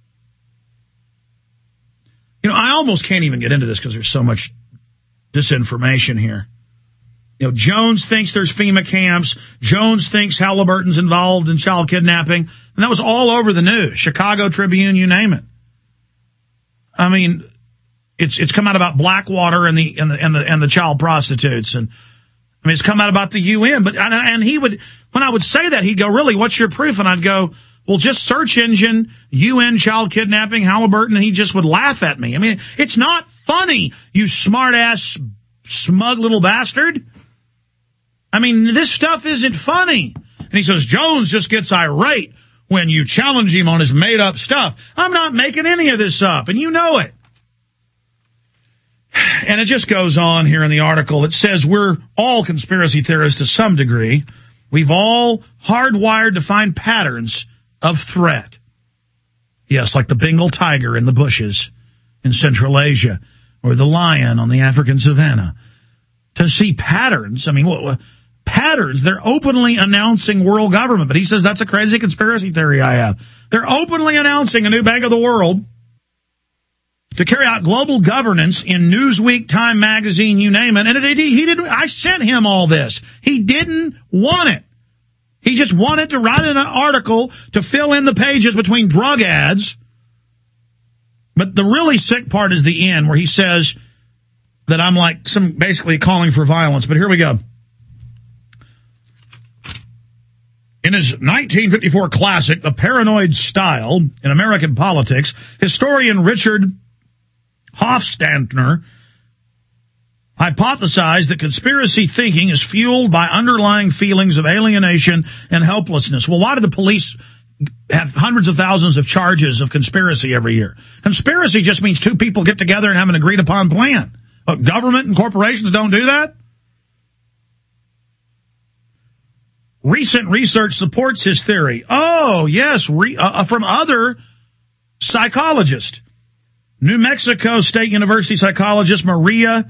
you know, I almost can't even get into this because there's so much disinformation here. You know, Jones thinks there's FEMA camps. Jones thinks Halliburton's involved in child kidnapping. And that was all over the news. Chicago Tribune, you name it. I mean, it's it's come out about Blackwater and the and the and the and the child prostitutes, and I mean it's come out about the U N. But and, and he would, when I would say that, he'd go, "Really, what's your proof?" And I'd go, "Well, just search engine U N child kidnapping Halliburton," and he just would laugh at me. I mean, it's not funny, you smart ass smug little bastard. I mean, this stuff isn't funny. And he says, Jones just gets irate when you challenge him on his made-up stuff. I'm not making any of this up, and you know it. And it just goes on here in the article. It says we're all conspiracy theorists to some degree. We've all hardwired to find patterns of threat. Yes, like the Bengal tiger in the bushes in Central Asia, or the lion on the African savannah. To see patterns, I mean, what, what patterns? They're openly announcing world government, but he says that's a crazy conspiracy theory I have. They're openly announcing a new bank of the world to carry out global governance in Newsweek, Time Magazine, you name it. And it, he, he didn't. I sent him all this. He didn't want it. He just wanted to write an article to fill in the pages between drug ads. But the really sick part is the end, where he says that I'm like some basically calling for violence. But here we go. In his nineteen fifty-four classic, The Paranoid Style in American Politics, historian Richard Hofstadter hypothesized that conspiracy thinking is fueled by underlying feelings of alienation and helplessness. Well, why do the police have hundreds of thousands of charges of conspiracy every year? Conspiracy just means two people get together and have an agreed upon plan. But government and corporations don't do that? Recent research supports his theory. Oh, yes, re, uh, from other psychologists. New Mexico State University psychologist Maria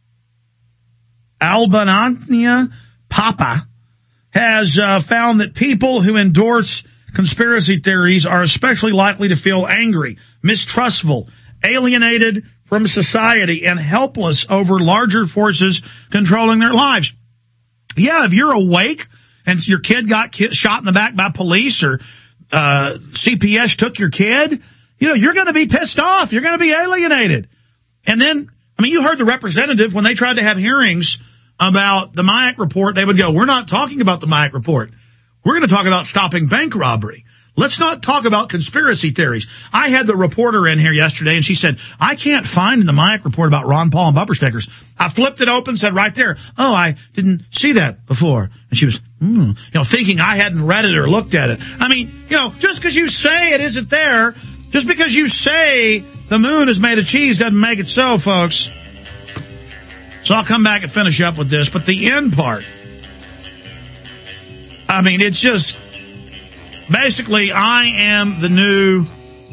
Albanania Papa has uh, found that people who endorse conspiracy theories are especially likely to feel angry, mistrustful, alienated from society, and helpless over larger forces controlling their lives. Yeah, if you're awake and your kid got ki- shot in the back by police, or uh C P S took your kid, you know, you're going to be pissed off. You're going to be alienated. And then, I mean, you heard the representative when they tried to have hearings about the Mayak report, they would go, we're not talking about the Mayak report. We're going to talk about stopping bank robbery. Let's not talk about conspiracy theories. I had the reporter in here yesterday, and she said, I can't find in the Mayak report about Ron Paul and bumper stickers. I flipped it open, said right there, oh, I didn't see that before. And she was, hmm, you know, thinking I hadn't read it or looked at it. I mean, you know, just because you say it isn't there, just because you say the moon is made of cheese doesn't make it so, folks. So I'll come back and finish up with this. But the end part, I mean, it's just, basically, I am the new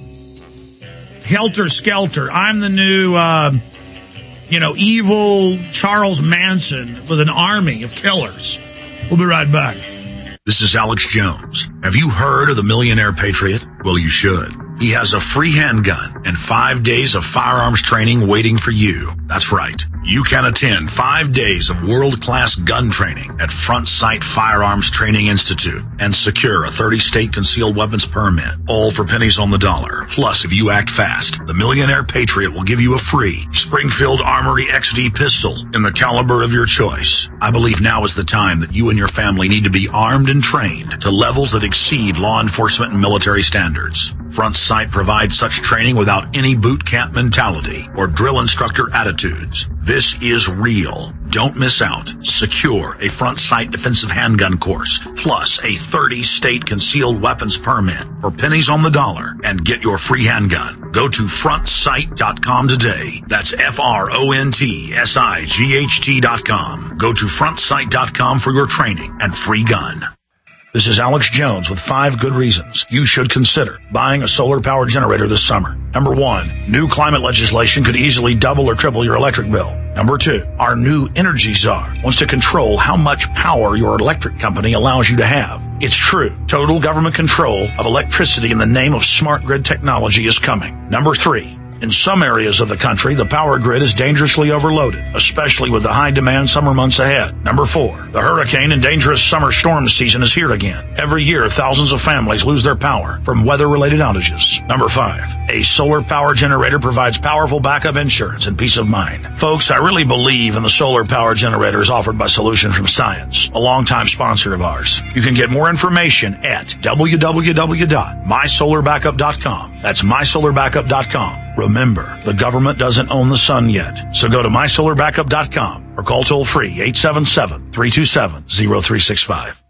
Helter Skelter. I'm the new, uh, you know, evil Charles Manson with an army of killers. We'll be right back. This is Alex Jones. Have you heard of the Millionaire Patriot? Well, you should. He has a free handgun and five days of firearms training waiting for you. That's right. You can attend five days of world-class gun training at Front Sight Firearms Training Institute and secure a thirty-state concealed weapons permit, all for pennies on the dollar. Plus, if you act fast, the Millionaire Patriot will give you a free Springfield Armory X D pistol in the caliber of your choice. I believe now is the time that you and your family need to be armed and trained to levels that exceed law enforcement and military standards. Front Sight provides such training without any boot camp mentality or drill instructor attitudes. This is real. Don't miss out. Secure a Front Sight defensive handgun course, plus a thirty-state concealed weapons permit for pennies on the dollar, and get your free handgun. Go to front sight dot com today. That's F R O N T S I G H T dot com. Go to front sight dot com for your training and free gun. This is Alex Jones with five good reasons you should consider buying a solar power generator this summer. Number one, new climate legislation could easily double or triple your electric bill. Number two, our new energy czar wants to control how much power your electric company allows you to have. It's true. Total government control of electricity in the name of smart grid technology is coming. Number three, in some areas of the country, the power grid is dangerously overloaded, especially with the high-demand summer months ahead. Number four, the hurricane and dangerous summer storm season is here again. Every year, thousands of families lose their power from weather-related outages. Number five, a solar power generator provides powerful backup insurance and peace of mind. Folks, I really believe in the solar power generators offered by Solution from Science, a longtime sponsor of ours. You can get more information at w w w dot my solar backup dot com. That's my solar backup dot com. Remember, the government doesn't own the sun yet. So go to my solar backup dot com or call toll-free eight seven seven, three two seven, zero three six five.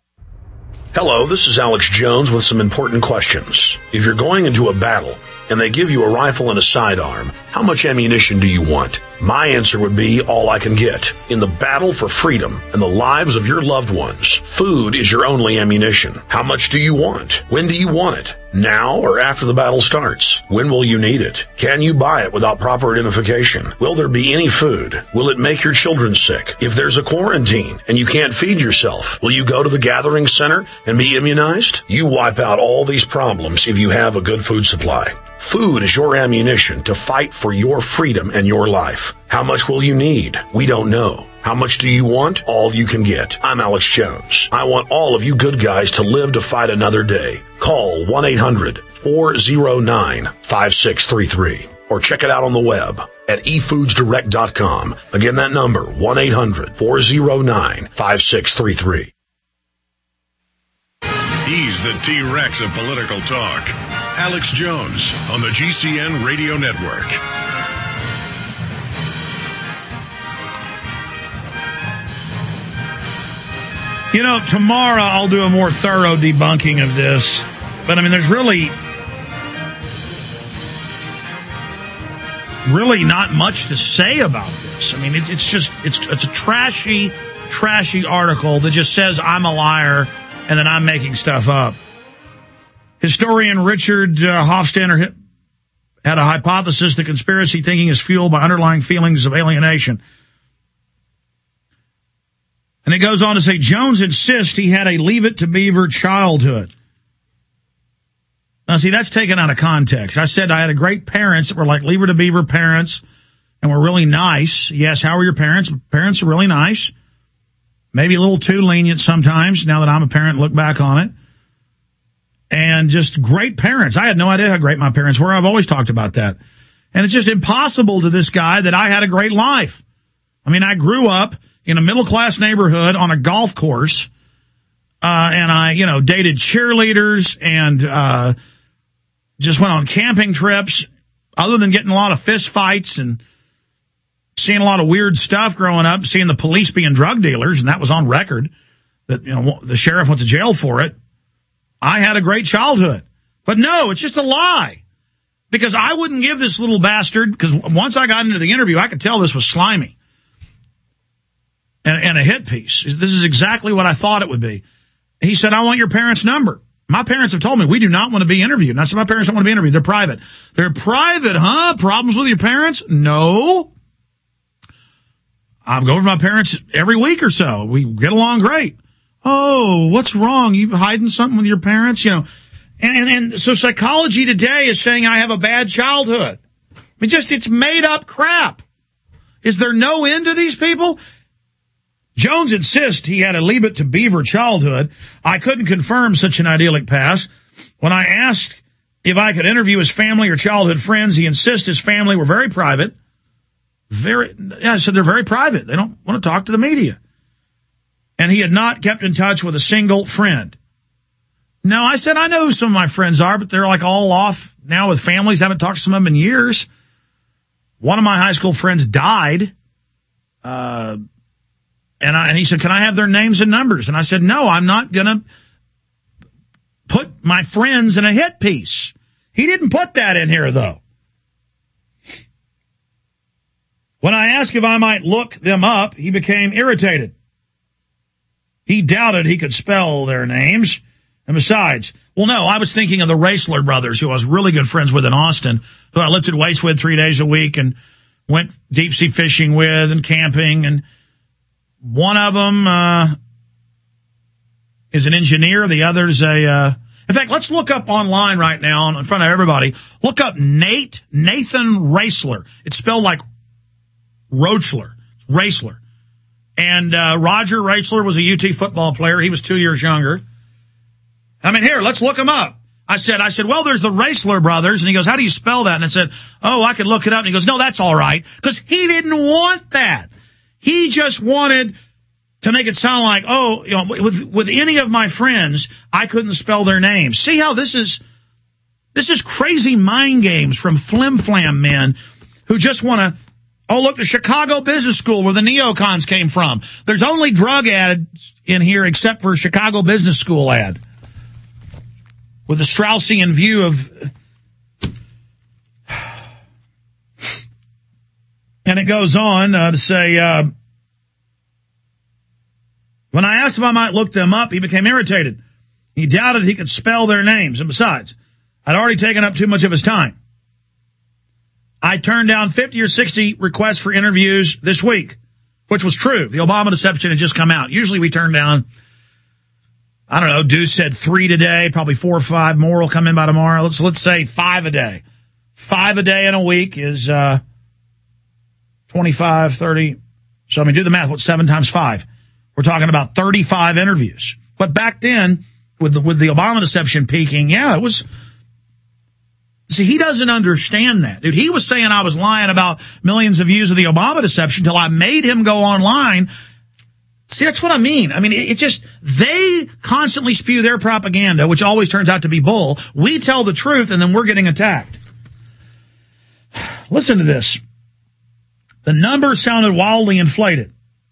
Hello, this is Alex Jones with some important questions. If you're going into a battle and they give you a rifle and a sidearm, how much ammunition do you want? My answer would be all I can get. In the battle for freedom and the lives of your loved ones, food is your only ammunition. How much do you want? When do you want it? Now or after the battle starts? When will you need it? Can you buy it without proper identification? Will there be any food? Will it make your children sick? If there's a quarantine and you can't feed yourself, will you go to the gathering center and be immunized? You wipe out all these problems if you have a good food supply. Food is your ammunition to fight for your freedom and your life. How much will you need? We don't know. How much do you want? All you can get. I'm Alex Jones. I want all of you good guys to live to fight another day. Call one eight hundred, four oh nine, five six three three or check it out on the web at e foods direct dot com. Again, that number, one eight hundred, four oh nine, five six three three. He's the T-Rex of political talk. Alex Jones on the G C N Radio Network. You know, tomorrow I'll do a more thorough debunking of this. But, I mean, there's really, really not much to say about this. I mean, it, it's just, it's it's a trashy, trashy article that just says I'm a liar and then I'm making stuff up. Historian Richard uh, Hofstadter had a hypothesis that conspiracy thinking is fueled by underlying feelings of alienation. And it goes on to say, Jones insists he had a Leave It to Beaver childhood. Now, see, that's taken out of context. I said I had a great parents that were like Leave It to Beaver parents and were really nice. Yes, how were your parents? Parents are really nice. Maybe a little too lenient sometimes, now that I'm a parent and look back on it. And just great parents. I had no idea how great my parents were. I've always talked about that. And it's just impossible to this guy that I had a great life. I mean, I grew up in a middle-class neighborhood on a golf course uh, and I, you know, dated cheerleaders and uh, just went on camping trips. Other than getting a lot of fist fights and seeing a lot of weird stuff growing up, seeing the police being drug dealers, and that was on record, that, you know, the sheriff went to jail for it. I had a great childhood. But no, it's just a lie. Because I wouldn't give this little bastard, because once I got into the interview, I could tell this was slimy. And, and a hit piece. This is exactly what I thought it would be. He said, I want your parents' number. My parents have told me we do not want to be interviewed. And I said, my parents don't want to be interviewed. They're private. They're private, huh? Problems with your parents? No. I'm going with my parents every week or so. We get along great. Oh, what's wrong? You hiding something with your parents? You know, and, and, and so Psychology Today is saying I have a bad childhood. I mean, just, it's made up crap. Is there no end to these people? Jones insists he had a Leave It to Beaver childhood. I couldn't confirm such an idyllic past. When I asked if I could interview his family or childhood friends, he insists his family were very private. Very, yeah, I said they're very private. They don't want to talk to the media. And he had not kept in touch with a single friend. No, I said, I know who some of my friends are, but they're like all off now with families. I haven't talked to some of them in years. One of my high school friends died. Uh, and I, and he said, can I have their names and numbers? And I said, no, I'm not going to put my friends in a hit piece. He didn't put that in here, though. When I asked if I might look them up, he became irritated. He doubted he could spell their names. And besides, well, no, I was thinking of the Raisler brothers, who I was really good friends with in Austin, who I lifted weights with three days a week and went deep sea fishing with and camping. And one of them uh, is an engineer. The other's a, uh, in fact, let's look up online right now in front of everybody. Look up Nate, Nathan Raisler. It's spelled like Roachler, Raisler. And uh, Roger Raisler was a U T football player. He was two years younger. I mean, here, let's look him up. I said, I said, well, there's the Raisler brothers. And he goes, how do you spell that? And I said, oh, I could look it up. And he goes, no, that's all right. Because he didn't want that. He just wanted to make it sound like, oh, you know, with, with any of my friends, I couldn't spell their names. See how this is, this is crazy mind games from flim-flam men who just want to, oh, look, the Chicago Business School where the neocons came from. There's only drug ads in here except for Chicago Business School ad. With a Straussian view of... And it goes on uh, to say, uh, when I asked if I might look them up, he became irritated. He doubted he could spell their names. And besides, I'd already taken up too much of his time. I turned down fifty or sixty requests for interviews this week, which was true. The Obama deception had just come out. Usually we turn down, I don't know, Deuce said three today, probably four or five more will come in by tomorrow. Let's, let's say five a day. Five a day in a week is, uh, twenty-five, thirty. So I mean, do the math. What's seven times five? We're talking about thirty-five interviews. But back then, with the, with the Obama deception peaking, yeah, it was, see, he doesn't understand that. Dude, he was saying I was lying about millions of views of the Obama deception until I made him go online. See, that's what I mean. I mean, it, it just, they constantly spew their propaganda, which always turns out to be bull. We tell the truth, and then we're getting attacked. Listen to this. The number sounded wildly inflated.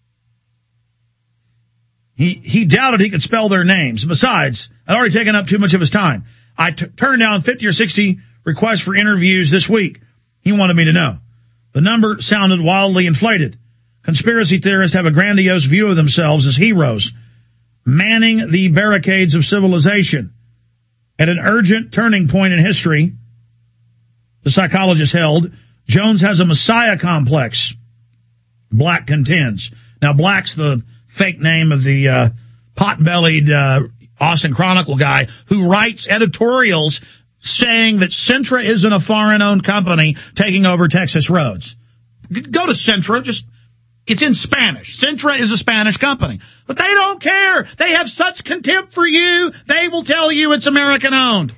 He, he doubted he could spell their names. Besides, I'd already taken up too much of his time. I t- turned down fifty or sixty requests for interviews this week. He wanted me to know. The number sounded wildly inflated. Conspiracy theorists have a grandiose view of themselves as heroes, manning the barricades of civilization. At an urgent turning point in history, the psychologist held, Jones has a messiah complex. Black contends. Now, Black's the fake name of the uh, pot-bellied uh, Austin Chronicle guy who writes editorials saying that Centra isn't a foreign-owned company taking over Texas roads. Go to Centra, just, it's in Spanish. Centra is a Spanish company. But they don't care. They have such contempt for you, they will tell you it's American-owned.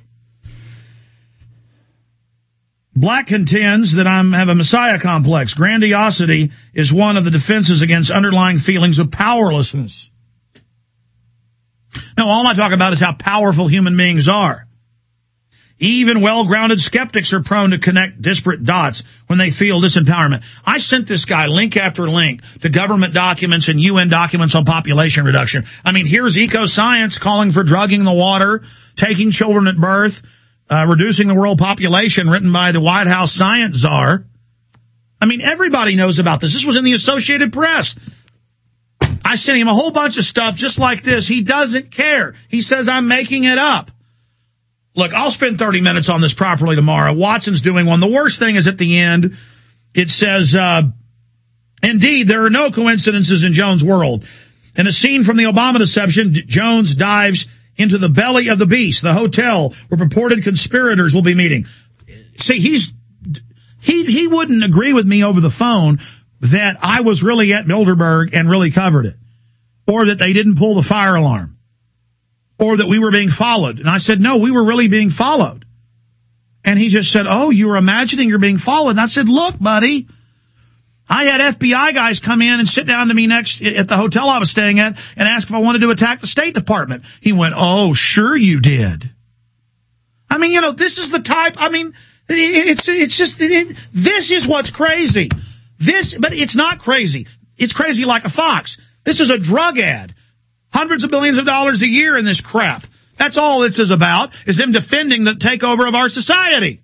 Black contends that I have a messiah complex. Grandiosity is one of the defenses against underlying feelings of powerlessness. Now, No, all I talk about is how powerful human beings are. Even well-grounded skeptics are prone to connect disparate dots when they feel disempowerment. I sent this guy link after link to government documents and U N documents on population reduction. I mean, here's eco-science calling for drugging the water, taking children at birth, uh, reducing the world population, written by the White House science czar. I mean, everybody knows about this. This was in the Associated Press. I sent him a whole bunch of stuff just like this. He doesn't care. He says I'm making it up. Look, I'll spend thirty minutes on this properly tomorrow. Watson's doing one. The worst thing is at the end, it says, uh, indeed, there are no coincidences in Jones' world. In a scene from the Obama deception, Jones dives into the belly of the beast, the hotel where purported conspirators will be meeting. See, he's, he, he wouldn't agree with me over the phone that I was really at Bilderberg and really covered it, or that they didn't pull the fire alarm, or that we were being followed. And I said, no, we were really being followed. And he just said, oh, you were imagining you're being followed. And I said, look, buddy, I had F B I guys come in and sit down to me next at the hotel I was staying at and ask if I wanted to attack the State Department. He went, oh, sure you did. I mean, you know, this is the type, I mean, it's, it's just, it, this is what's crazy. This, but it's not crazy. It's crazy like a fox. This is a drug ad. Hundreds of billions of dollars a year in this crap. That's all this is about, is them defending the takeover of our society.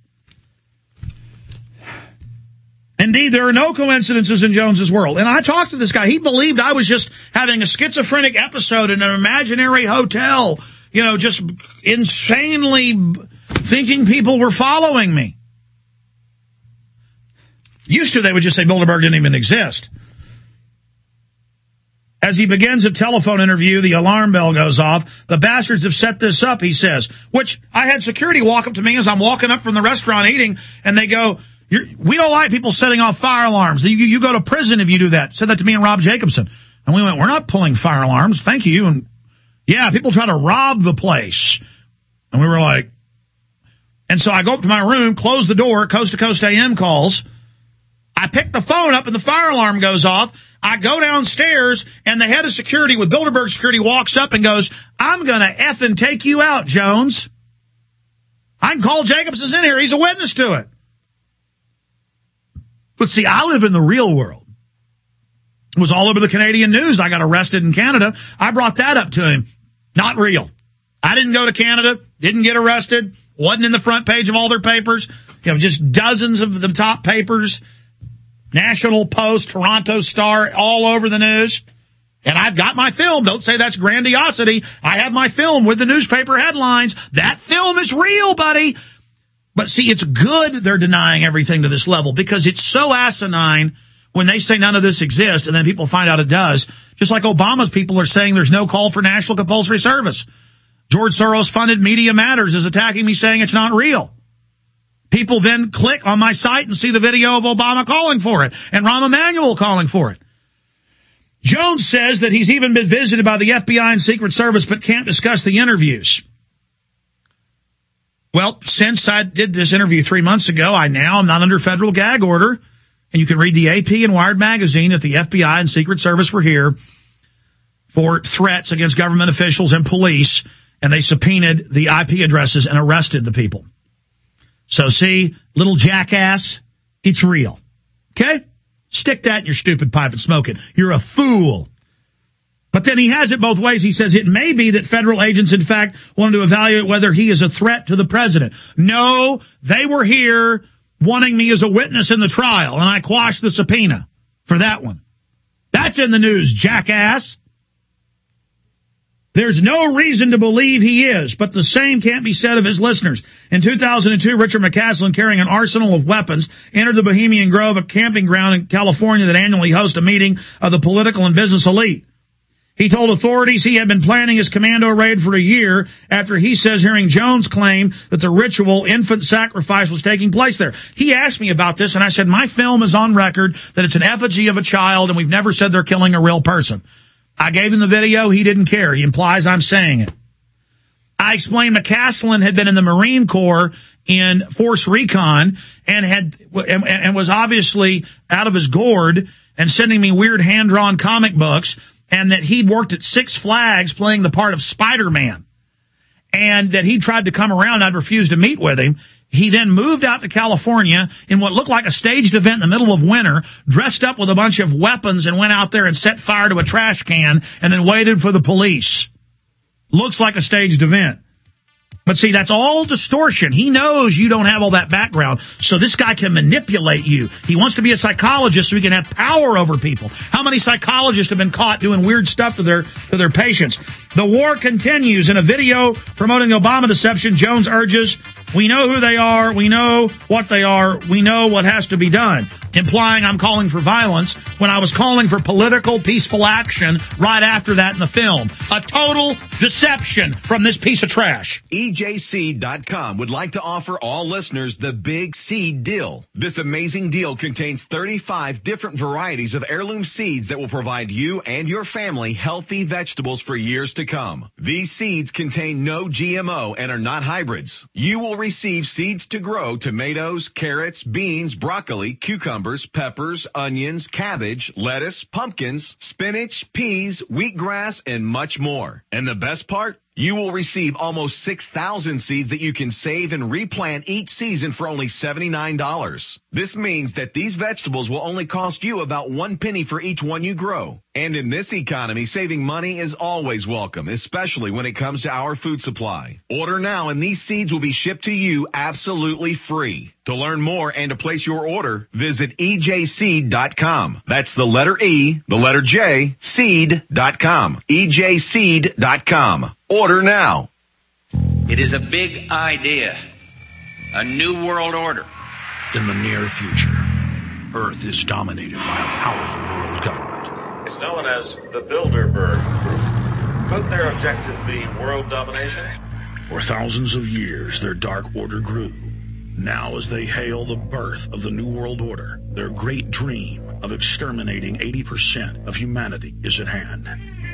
Indeed, there are no coincidences in Jones's world. And I talked to this guy. He believed I was just having a schizophrenic episode in an imaginary hotel, you know, just insanely thinking people were following me. Used to, they would just say Bilderberg didn't even exist. As he begins a telephone interview, the alarm bell goes off. The bastards have set this up, he says, which I had security walk up to me as I'm walking up from the restaurant eating, and they go, You're, we don't like people setting off fire alarms. You, you go to prison if you do that. Said that to me and Rob Jacobson. And we went, we're not pulling fire alarms. Thank you. And yeah, people try to rob the place. And we were like, and so I go up to my room, close the door, Coast to Coast A M calls. I pick the phone up and the fire alarm goes off. I go downstairs, and the head of security with Bilderberg Security walks up and goes, I'm going to effing take you out, Jones. I can call Jacobson's in here. He's a witness to it. But see, I live in the real world. It was all over the Canadian news. I got arrested in Canada. I brought that up to him. Not real. I didn't go to Canada, didn't get arrested, wasn't in the front page of all their papers. You know, just dozens of the top papers. National Post, Toronto Star, all over the news. And I've got my film. Don't say that's grandiosity. I have my film with the newspaper headlines. That film is real, buddy. But see, it's good they're denying everything to this level, because it's so asinine when they say none of this exists and then people find out it does. Just like Obama's people are saying there's no call for national compulsory service. George Soros-funded Media Matters is attacking me, saying it's not real. People then click on my site and see the video of Obama calling for it and Rahm Emanuel calling for it. Jones says that he's even been visited by the F B I and Secret Service but can't discuss the interviews. Well, since I did this interview three months ago, I now am not under federal gag order. And you can read the A P and Wired magazine that the F B I and Secret Service were here for threats against government officials and police, and they subpoenaed the I P addresses and arrested the people. So see, little jackass, it's real. Okay? Stick that in your stupid pipe and smoke it. You're a fool. But then he has it both ways. He says it may be that federal agents, in fact, wanted to evaluate whether he is a threat to the president. No, they were here wanting me as a witness in the trial, and I quashed the subpoena for that one. That's in the news, jackass. There's no reason to believe he is, but the same can't be said of his listeners. In two thousand two, Richard McCaslin, carrying an arsenal of weapons, entered the Bohemian Grove, a camping ground in California that annually hosts a meeting of the political and business elite. He told authorities he had been planning his commando raid for a year after he says hearing Jones claim that the ritual infant sacrifice was taking place there. He asked me about this, and I said, my film is on record that it's an effigy of a child, and we've never said they're killing a real person. I gave him the video. He didn't care. He implies I'm saying it. I explained McCaslin had been in the Marine Corps in Force Recon and had and, and was obviously out of his gourd and sending me weird hand-drawn comic books and that he'd worked at Six Flags playing the part of Spider-Man, and that he tried to come around. I'd refused to meet with him. He then moved out to California in what looked like a staged event in the middle of winter, dressed up with a bunch of weapons, and went out there and set fire to a trash can and then waited for the police. Looks like a staged event. But see, that's all distortion. He knows you don't have all that background, so this guy can manipulate you. He wants to be a psychologist so he can have power over people. How many psychologists have been caught doing weird stuff to their to their patients? The war continues. In a video promoting Obama deception, Jones urges, we know who they are, we know what they are, we know what has to be done, implying I'm calling for violence when I was calling for political, peaceful action right after that in the film. A total deception from this piece of trash. E J Seed dot com would like to offer all listeners the Big Seed Deal. This amazing deal contains thirty-five different varieties of heirloom seeds that will provide you and your family healthy vegetables for years to come. These seeds contain no G M O and are not hybrids. You will receive seeds to grow tomatoes, carrots, beans, broccoli, cucumbers, peppers, onions, cabbage, lettuce, pumpkins, spinach, peas, wheatgrass, and much more. And the best part? You will receive almost six thousand seeds that you can save and replant each season for only seventy-nine dollars. This means that these vegetables will only cost you about one penny for each one you grow. And in this economy, saving money is always welcome, especially when it comes to our food supply. Order now and these seeds will be shipped to you absolutely free. To learn more and to place your order, visit E J Seed dot com. That's the letter E, the letter J, seed dot com. E J Seed dot com. Order now. It is a big idea, a new world order. In the near future, Earth is dominated by a powerful world government. It's known as the Bilderberg Group. Could their objective be world domination? For thousands of years, their dark order grew. Now, as they hail the birth of the New World Order, their great dream of exterminating eighty percent of humanity is at hand.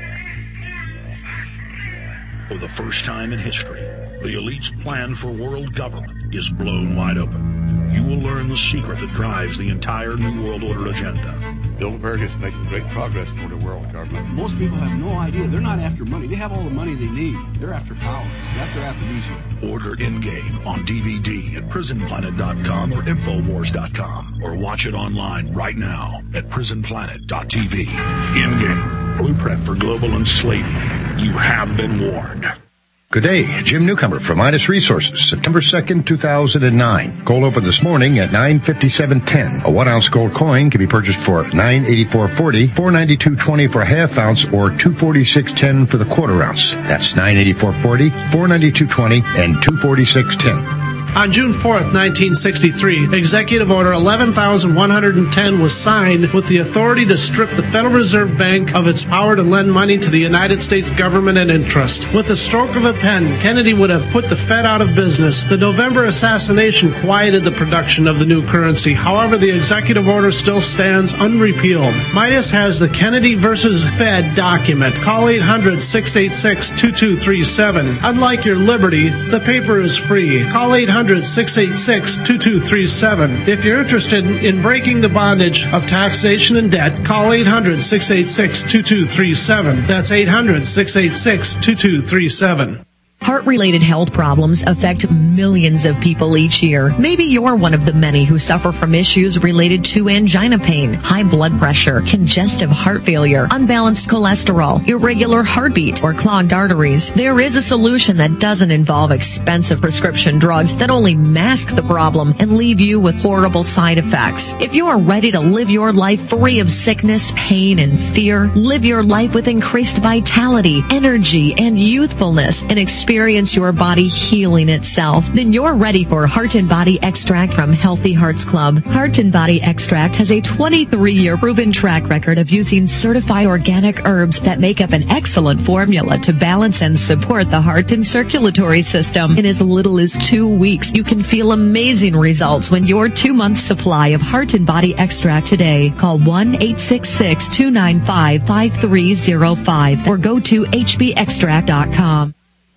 For the first time in history, the elite's plan for world government is blown wide open. You will learn the secret that drives the entire New World Order agenda. Bilderberg is making great progress toward a world government. Most people have no idea. They're not after money. They have all the money they need. They're after power. That's their aphrodisiac. Order Endgame on D V D at prison planet dot com or infowars dot com, or watch it online right now at prison planet dot t v. Endgame, blueprint for global enslavement. You have been warned. Good day, Jim Newcomer from Midas Resources, September second, two thousand nine. Gold opened this morning at nine fifty-seven ten. A one-ounce gold coin can be purchased for nine eighty-four forty, four ninety-two twenty for a half ounce, or two forty-six ten for the quarter ounce. That's nine eighty-four forty, four ninety-two twenty, and two forty-six ten. On June fourth, nineteen sixty-three, Executive Order eleven thousand one hundred ten was signed with the authority to strip the Federal Reserve Bank of its power to lend money to the United States government and interest. With the stroke of a pen, Kennedy would have put the Fed out of business. The November assassination quieted the production of the new currency. However, the Executive Order still stands unrepealed. Midas has the Kennedy versus Fed document. Call eight hundred, six eight six, two two three seven. Unlike your Liberty, the paper is free. Call eight hundred, six eight six, two two three seven. If you're interested in breaking the bondage of taxation and debt, call eight hundred, six eight six, two two three seven. That's eight hundred, six eight six, two two three seven. Heart-related health problems affect millions of people each year. Maybe you're one of the many who suffer from issues related to angina pain, high blood pressure, congestive heart failure, unbalanced cholesterol, irregular heartbeat, or clogged arteries. There is a solution that doesn't involve expensive prescription drugs that only mask the problem and leave you with horrible side effects. If you are ready to live your life free of sickness, pain, and fear, live your life with increased vitality, energy, and youthfulness, and experience Experience your body healing itself, then you're ready for Heart and Body Extract from Healthy Hearts Club. Heart and Body Extract has a twenty-three year proven track record of using certified organic herbs that make up an excellent formula to balance and support the heart and circulatory system. In as little as two weeks, you can feel amazing results when your two-month supply of Heart and Body Extract today. Call one eight six six, two nine five, five three zero five or go to h b extract dot com.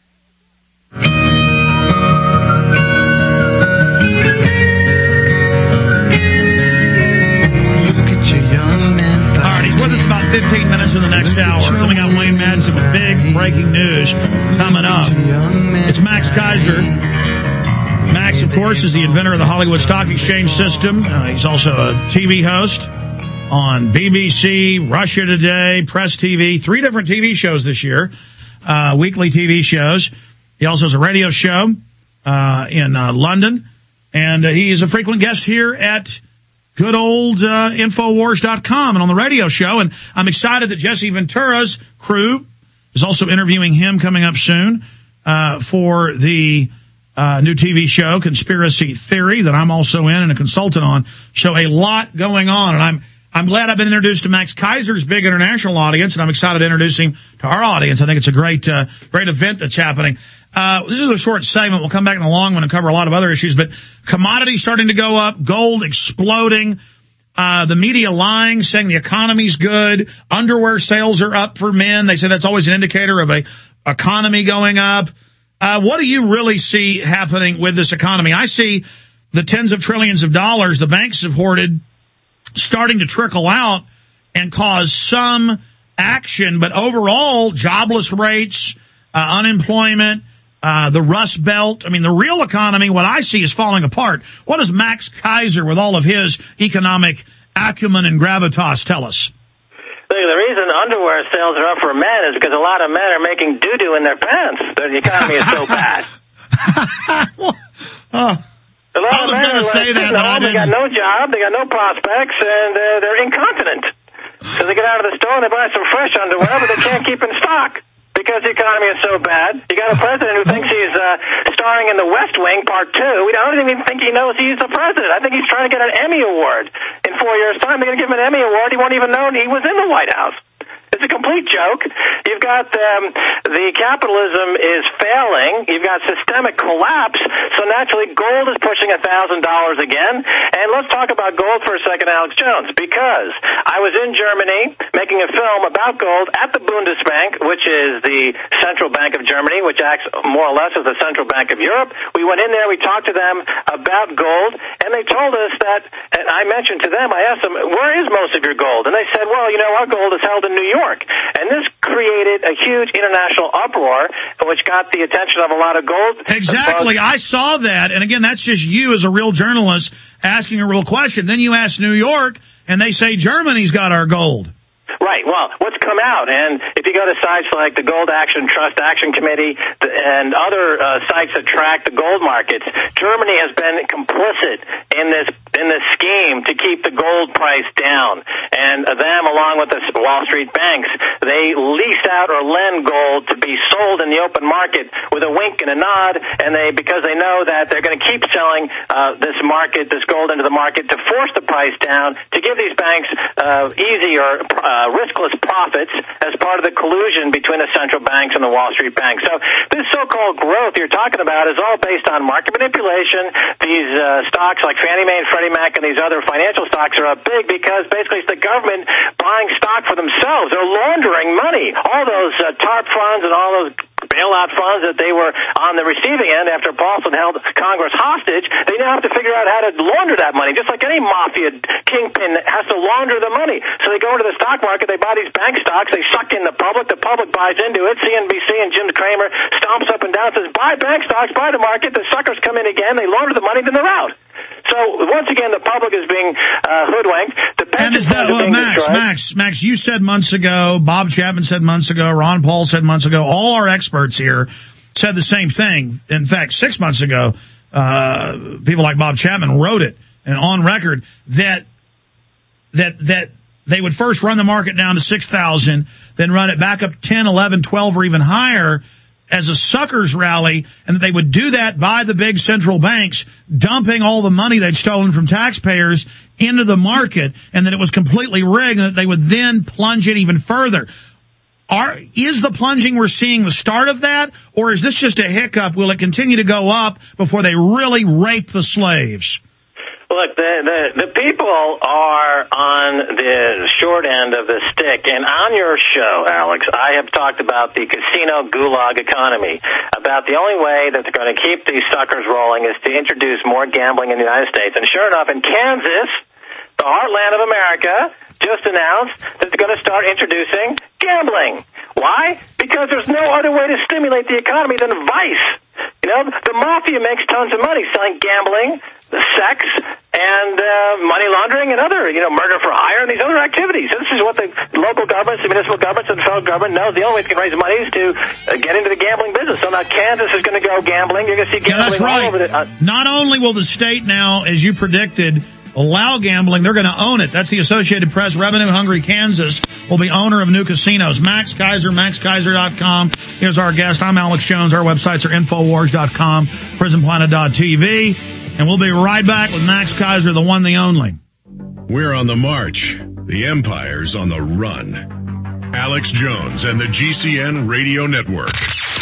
All right, he's with us about fifteen minutes us in the next hour. Then we got Wayne Madsen with big breaking news coming up. It's Max Keiser. Max, of course, is the inventor of the Hollywood Stock Exchange system. Uh, he's also a T V host on B B C, Russia Today, Press T V, three different T V shows this year, uh, weekly T V shows. He also has a radio show uh, in uh, London, and uh, he is a frequent guest here at good old uh, Infowars dot com and on the radio show. And I'm excited that Jesse Ventura's crew is also interviewing him coming up soon uh, for the uh, new T V show, Conspiracy Theory, that I'm also in and a consultant on. So a lot going on, and I'm I'm glad I've been introduced to Max Keiser's big international audience, and I'm excited to introduce him to our audience. I think it's a great, uh, great event that's happening. Uh, this is a short segment. We'll come back in a long one and cover a lot of other issues, but commodities starting to go up, gold exploding, uh, the media lying, saying the economy's good, underwear sales are up for men. They say that's always an indicator of a economy going up. Uh, what do you really see happening with this economy? I see the tens of trillions of dollars the banks have hoarded starting to trickle out and cause some action, but overall, jobless rates, uh, unemployment, uh, the Rust Belt. I mean, the real economy, what I see is falling apart. What does Max Keiser, with all of his economic acumen and gravitas, tell us? The reason underwear sales are up for men is because a lot of men are making doo-doo in their pants. The economy is so bad. uh, A lot I was going to say that, but I didn't. They got no job, they got no prospects, and uh, they're incontinent. So they get out of the store and they buy some fresh underwear, but they can't keep in stock because the economy is so bad. You got a president who thinks he's uh, starring in The West Wing Part Two. We don't even think he knows he's the president. I think he's trying to get an Emmy Award in four years' time. They're going to give him an Emmy Award. He won't even know he was in the White House. It's a complete joke. You've got um, the capitalism is failing. You've got systemic collapse. So naturally, gold is pushing a thousand dollars again. And let's talk about gold for a second, Alex Jones, because I was in Germany making a film about gold at the Bundesbank, which is the central bank of Germany, which acts more or less as the central bank of Europe. We went in there, we talked to them about gold, and they told us that. And I mentioned to them, I asked them, "Where is most of your gold?" And they said, "Well, you know, our gold is held in New York." And this created a huge international uproar, which got the attention of a lot of gold. Exactly. I saw that. And again, that's just you as a real journalist asking a real question. Then you ask New York, and they say Germany's got our gold. Right. Well, what's come out, and if you go to sites like the Gold Action Trust Action Committee and other uh, sites that track the gold markets, Germany has been complicit in this in this scheme to keep the gold price down. And them, along with the Wall Street banks, they lease out or lend gold to be sold in the open market with a wink and a nod, and they because they know that they're going to keep selling uh, this market, this gold into the market to force the price down, to give these banks uh, easy or uh, riskless profits as part of the collusion between the central banks and the Wall Street banks. So this so-called growth you're talking about is all based on market manipulation. These uh, stocks like Fannie Mae and Freddie Mac and these other financial stocks are up big because basically it's the government buying stock for themselves. They're laundering money. All those uh, TARP funds and all those bailout funds that they were on the receiving end after Paulson held Congress hostage, they now have to figure out how to launder that money, just like any mafia kingpin has to launder the money. So they go into the stock market, they buy these bank stocks, they suck in the public, the public buys into it, C N B C and Jim Cramer stomps up and down, says, buy bank stocks, buy the market, the suckers come in again, they launder the money, then they're out. So once again, the public is being uh, hoodwinked. The and is that, well, Max, destroyed. Max, Max, you said months ago, Bob Chapman said months ago, Ron Paul said months ago, all our experts here said the same thing. In fact, six months ago, uh, people like Bob Chapman wrote it and on record that that that they would first run the market down to six thousand, then run it back up ten, eleven, twelve, or even higher as a suckers rally, and that they would do that by the big central banks, dumping all the money they'd stolen from taxpayers into the market, and that it was completely rigged, and that they would then plunge it even further. Are, is the plunging we're seeing the start of that, or is this just a hiccup? Will it continue to go up before they really rape the slaves? Look, the, the, the people are on the short end of the stick, and on your show, Alex, I have talked about the casino gulag economy, about the only way that they're going to keep these suckers rolling is to introduce more gambling in the United States. And sure enough, in Kansas, the heartland of America, just announced that they're going to start introducing gambling. Why? Because there's no other way to stimulate the economy than vice. You know, the mafia makes tons of money selling gambling, sex, and uh, money laundering and other, you know, murder for hire and these other activities. This is what the local governments, the municipal governments, and the federal government knows. The only way they can raise money is to uh, get into the gambling business. So now Kansas is going to go gambling. You're going to see gambling yeah, that's right. all over the... Uh, Not only will the state now, as you predicted, allow gambling, they're going to own it. That's the Associated Press. Revenue-hungry Kansas will be owner of new casinos. Max Kaiser, max kaiser dot com. Here's our guest. I'm Alex Jones. Our websites are infowars dot com, prison planet dot t v. And we'll be right back with Max Kaiser, the one, the only. We're on the march. The empire's on the run. Alex Jones and the G C N Radio Network.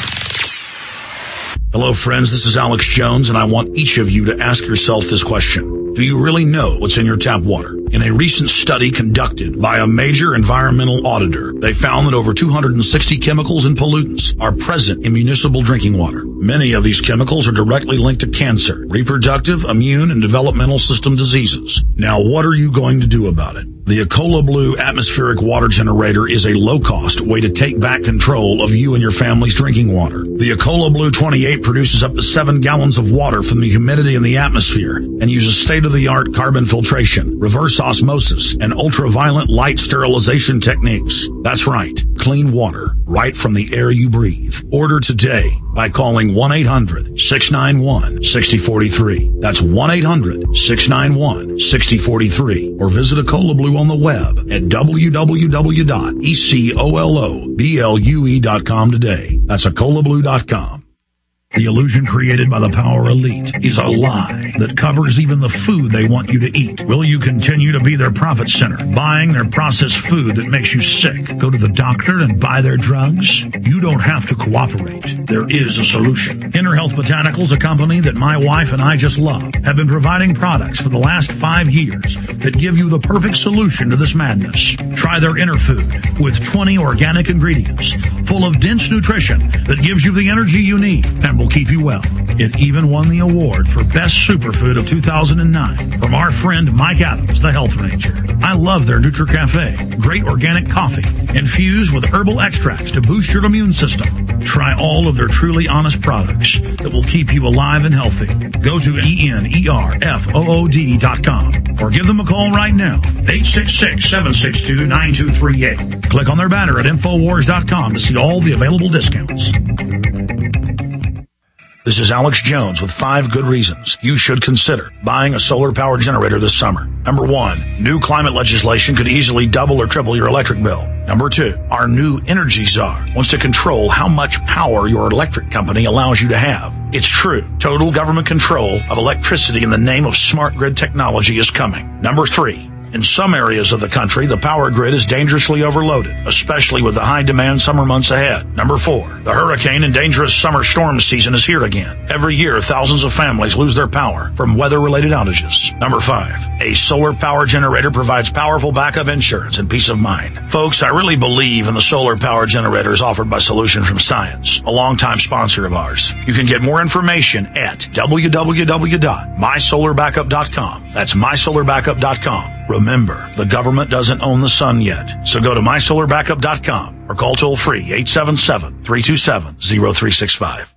Hello, friends. This is Alex Jones, and I want each of you to ask yourself this question. Do you really know what's in your tap water? In a recent study conducted by a major environmental auditor, they found that over two hundred sixty chemicals and pollutants are present in municipal drinking water. Many of these chemicals are directly linked to cancer, reproductive, immune, and developmental system diseases. Now, what are you going to do about it? The Ecola Blue atmospheric water generator is a low-cost way to take back control of you and your family's drinking water. The Ecola Blue twenty-eight produces up to seven gallons of water from the humidity in the atmosphere and uses state-of-the-art carbon filtration, reverse osmosis, and ultraviolet light sterilization techniques. That's right, clean water right from the air you breathe. Order today by calling one eight hundred six nine one six zero four three. That's one eight hundred six nine one six zero four three. Or visit Ecola Blue on the web at w w w dot ecoloblu dot com today. That's ecola blue dot com. The illusion created by the power elite is a lie that covers even the food they want you to eat. Will you continue to be their profit center, buying their processed food that makes you sick? Go to the doctor and buy their drugs? You don't have to cooperate. There is a solution. Inner Health Botanicals, a company that my wife and I just love, have been providing products for the last five years that give you the perfect solution to this madness. Try their Inner Food with twenty organic ingredients full of dense nutrition that gives you the energy you need and will keep you well. It even won the award for Best Superfood of two thousand nine from our friend Mike Adams, the Health Ranger. I love their NutriCafe, great organic coffee infused with herbal extracts to boost your immune system. Try all of their truly honest products that will keep you alive and healthy. Go to E N E R F O O D dot com or give them a call right now, eight six six, seven six two, nine two three eight. Click on their banner at infowars dot com to see all the available discounts. This is Alex Jones with five good reasons you should consider buying a solar power generator this summer. Number one, new climate legislation could easily double or triple your electric bill. Number two, our new energy czar wants to control how much power your electric company allows you to have. It's true. Total government control of electricity in the name of smart grid technology is coming. Number three, in some areas of the country, the power grid is dangerously overloaded, especially with the high-demand summer months ahead. Number four, the hurricane and dangerous summer storm season is here again. Every year, thousands of families lose their power from weather-related outages. Number five, a solar power generator provides powerful backup insurance and peace of mind. Folks, I really believe in the solar power generators offered by Solution from Science, a longtime sponsor of ours. You can get more information at w w w dot my solar backup dot com. That's my solar backup dot com. Remember, the government doesn't own the sun yet, so go to my solar backup dot com or call toll-free eight seven seven, three two seven, zero three six five.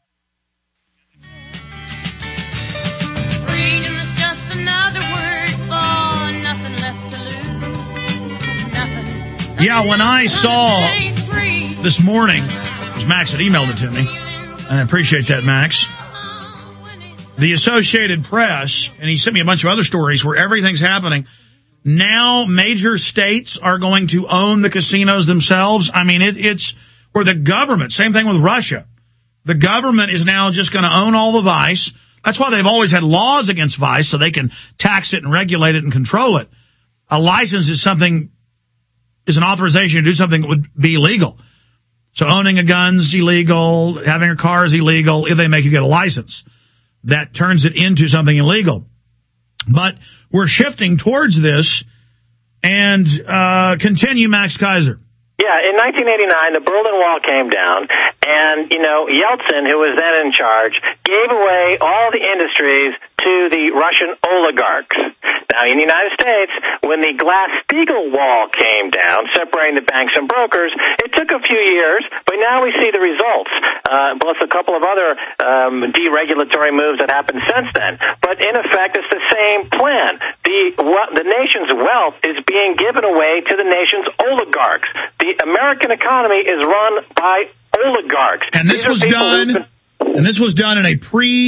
Freedom is just another word for nothing left to lose. Nothing. Yeah, when I saw this morning, because Max had emailed it to me, and I appreciate that, Max, the Associated Press, and he sent me a bunch of other stories where everything's happening. Now major states are going to own the casinos themselves. I mean, it, it's, or the government, same thing with Russia. The government is now just going to own all the vice. That's why they've always had laws against vice, so they can tax it and regulate it and control it. A license is something, is an authorization to do something that would be illegal. So owning a gun's illegal, having a car is illegal if they make you get a license. That turns it into something illegal. But we're shifting towards this, and uh continue, Max Kaiser. Yeah, in nineteen eighty-nine, the Berlin Wall came down, and, you know, Yeltsin, who was then in charge, gave away all the industries to the Russian oligarchs. Now, in the United States, when the Glass-Steagall wall came down, separating the banks and brokers, it took a few years, but now we see the results, uh, plus a couple of other um, deregulatory moves that happened since then. But in effect, it's the same plan. The, well, the nation's wealth is being given away to the nation's oligarchs. The American economy is run by oligarchs. And this was done, and this was done in a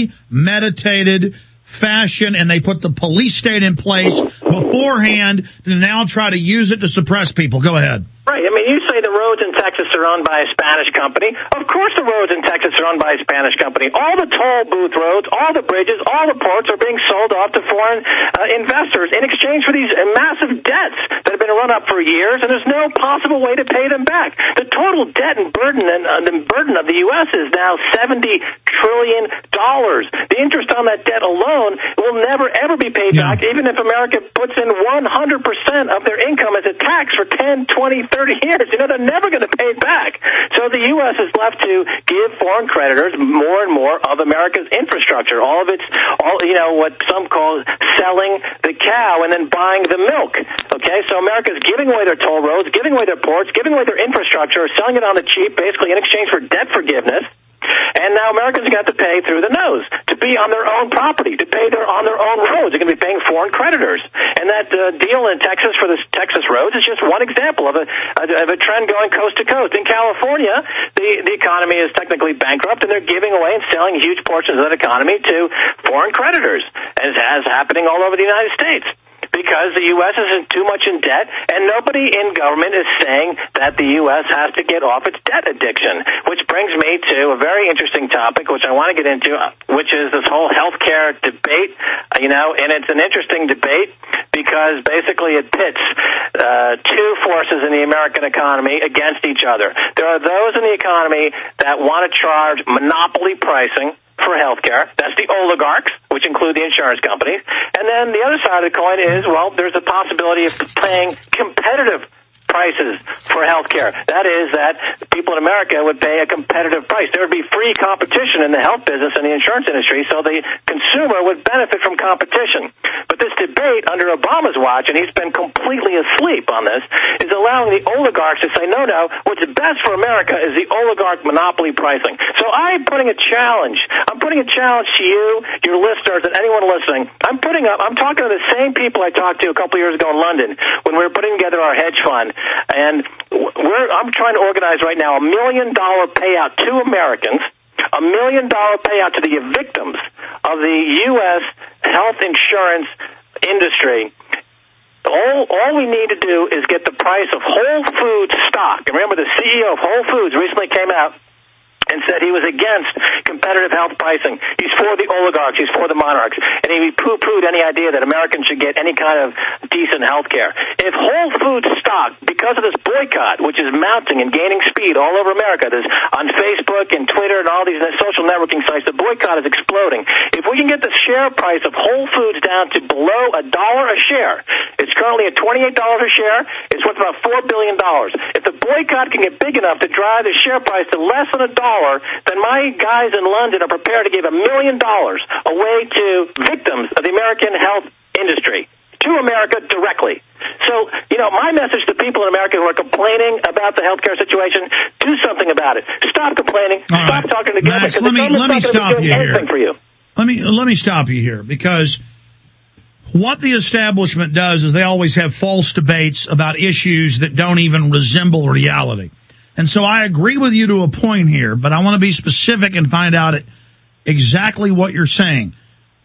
premeditated fashion, and they put the police state in place beforehand to now try to use it to suppress people. Go ahead. Right. I mean, you say the roads in Texas are owned by a Spanish company. Of course the roads in Texas are owned by a Spanish company. All the toll booth roads, all the bridges, all the ports are being sold off to foreign uh, investors in exchange for these uh, massive debts that have been run up for years, and there's no possible way to pay them back. The total debt and burden and uh, the burden of the U S is now seventy trillion dollars. The interest on that debt alone will never, ever be paid yeah. back, even if America puts in one hundred percent of their income as a tax for ten, twenty, thirty years. You know, they're never going to pay it back. So the U S is left to give foreign creditors more and more of America's infrastructure. All of its, all you know, what some call selling the cow and then buying the milk. Okay, so America's giving away their toll roads, giving away their ports, giving away their infrastructure, selling it on the cheap, basically in exchange for debt forgiveness. And now Americans are going to have to pay through the nose to be on their own property, to pay their on their own roads. They're going to be paying foreign creditors. And that uh, deal in Texas for the Texas roads is just one example of a of a trend going coast to coast. In California, the the economy is technically bankrupt, and they're giving away and selling huge portions of that economy to foreign creditors, as has happening all over the United States. Because the U S is too much in debt, and nobody in government is saying that the U S has to get off its debt addiction, which brings me to a very interesting topic, which I want to get into, which is this whole healthcare debate, you know, and it's an interesting debate because basically it pits uh, two forces in the American economy against each other. There are those in the economy that want to charge monopoly pricing for healthcare. That's the oligarchs, which include the insurance companies. And then the other side of the coin is, well, there's a possibility of paying competitive prices for healthcare. That is that people in America would pay a competitive price. There would be free competition in the health business and the insurance industry, so the consumer would benefit from competition. But this debate under Obama's watch, and he's been completely asleep on this, is allowing the oligarchs to say, no, no, what's best for America is the oligarch monopoly pricing. So I'm putting a challenge. I'm putting a challenge to you, your listeners, and anyone listening. I'm putting up, I'm talking to the same people I talked to a couple years ago in London when we were putting together our hedge fund. And we're, I'm trying to organize right now a million dollar payout to Americans, a million dollar payout to the victims of the U S health insurance industry. All, all we need to do is get the price of Whole Foods stock. And remember, the C E O of Whole Foods recently came out and said he was against competitive health pricing. He's for the oligarchs. He's for the monarchs. And he poo-pooed any idea that Americans should get any kind of decent health care. If Whole Foods stock, because of this boycott, which is mounting and gaining speed all over America, there's on Facebook and Twitter and all these social networking sites, the boycott is exploding. If we can get the share price of Whole Foods down to below a dollar a share, it's currently at twenty-eight dollars a share, it's worth about four billion dollars. If the boycott can get big enough to drive the share price to less than a dollar, then my guys in London are prepared to give a million dollars away to victims of the American health industry, to America directly. So, you know, my message to people in America who are complaining about the healthcare situation, do something about it. Stop complaining. All Stop right. talking to the government. Max, let me, let me stop you here. For you. Let me, let me stop you here, because what the establishment does is they always have false debates about issues that don't even resemble reality. And so I agree with you to a point here, but I want to be specific and find out exactly what you're saying.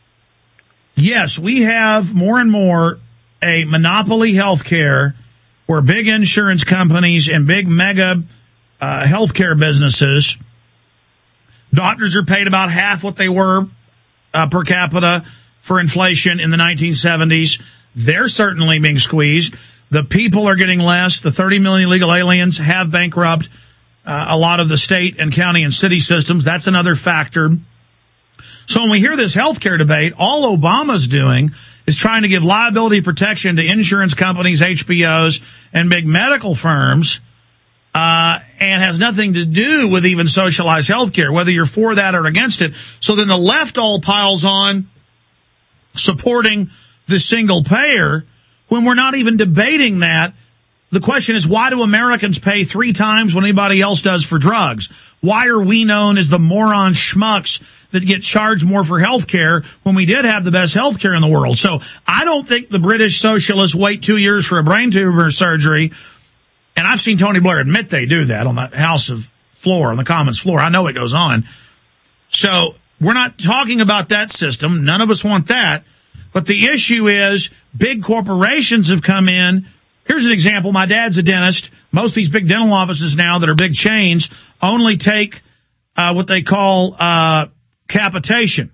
Yes, we have more and more a monopoly healthcare where big insurance companies and big mega uh, healthcare businesses, doctors are paid about half what they were uh, per capita for inflation in the nineteen seventies. They're certainly being squeezed. The people are getting less. The thirty million illegal aliens have bankrupted uh, a lot of the state and county and city systems. That's another factor. So when we hear this healthcare debate, all Obama's doing is trying to give liability protection to insurance companies, H B Os, and big medical firms, uh, and has nothing to do with even socialized healthcare, whether you're for that or against it. So then the left all piles on, supporting the single payer when we're not even debating that. The question is, why do Americans pay three times what anybody else does for drugs? Why are we known as the moron schmucks that get charged more for health care when we did have the best health care in the world? So I don't think the British socialists wait two years for a brain tumor surgery. And I've seen Tony Blair admit they do that on the House of floor, on the Commons floor. I know it goes on. So we're not talking about that system. None of us want that. But the issue is big corporations have come in. Here's an example. My dad's a dentist. Most of these big dental offices now that are big chains only take uh, what they call uh, capitation.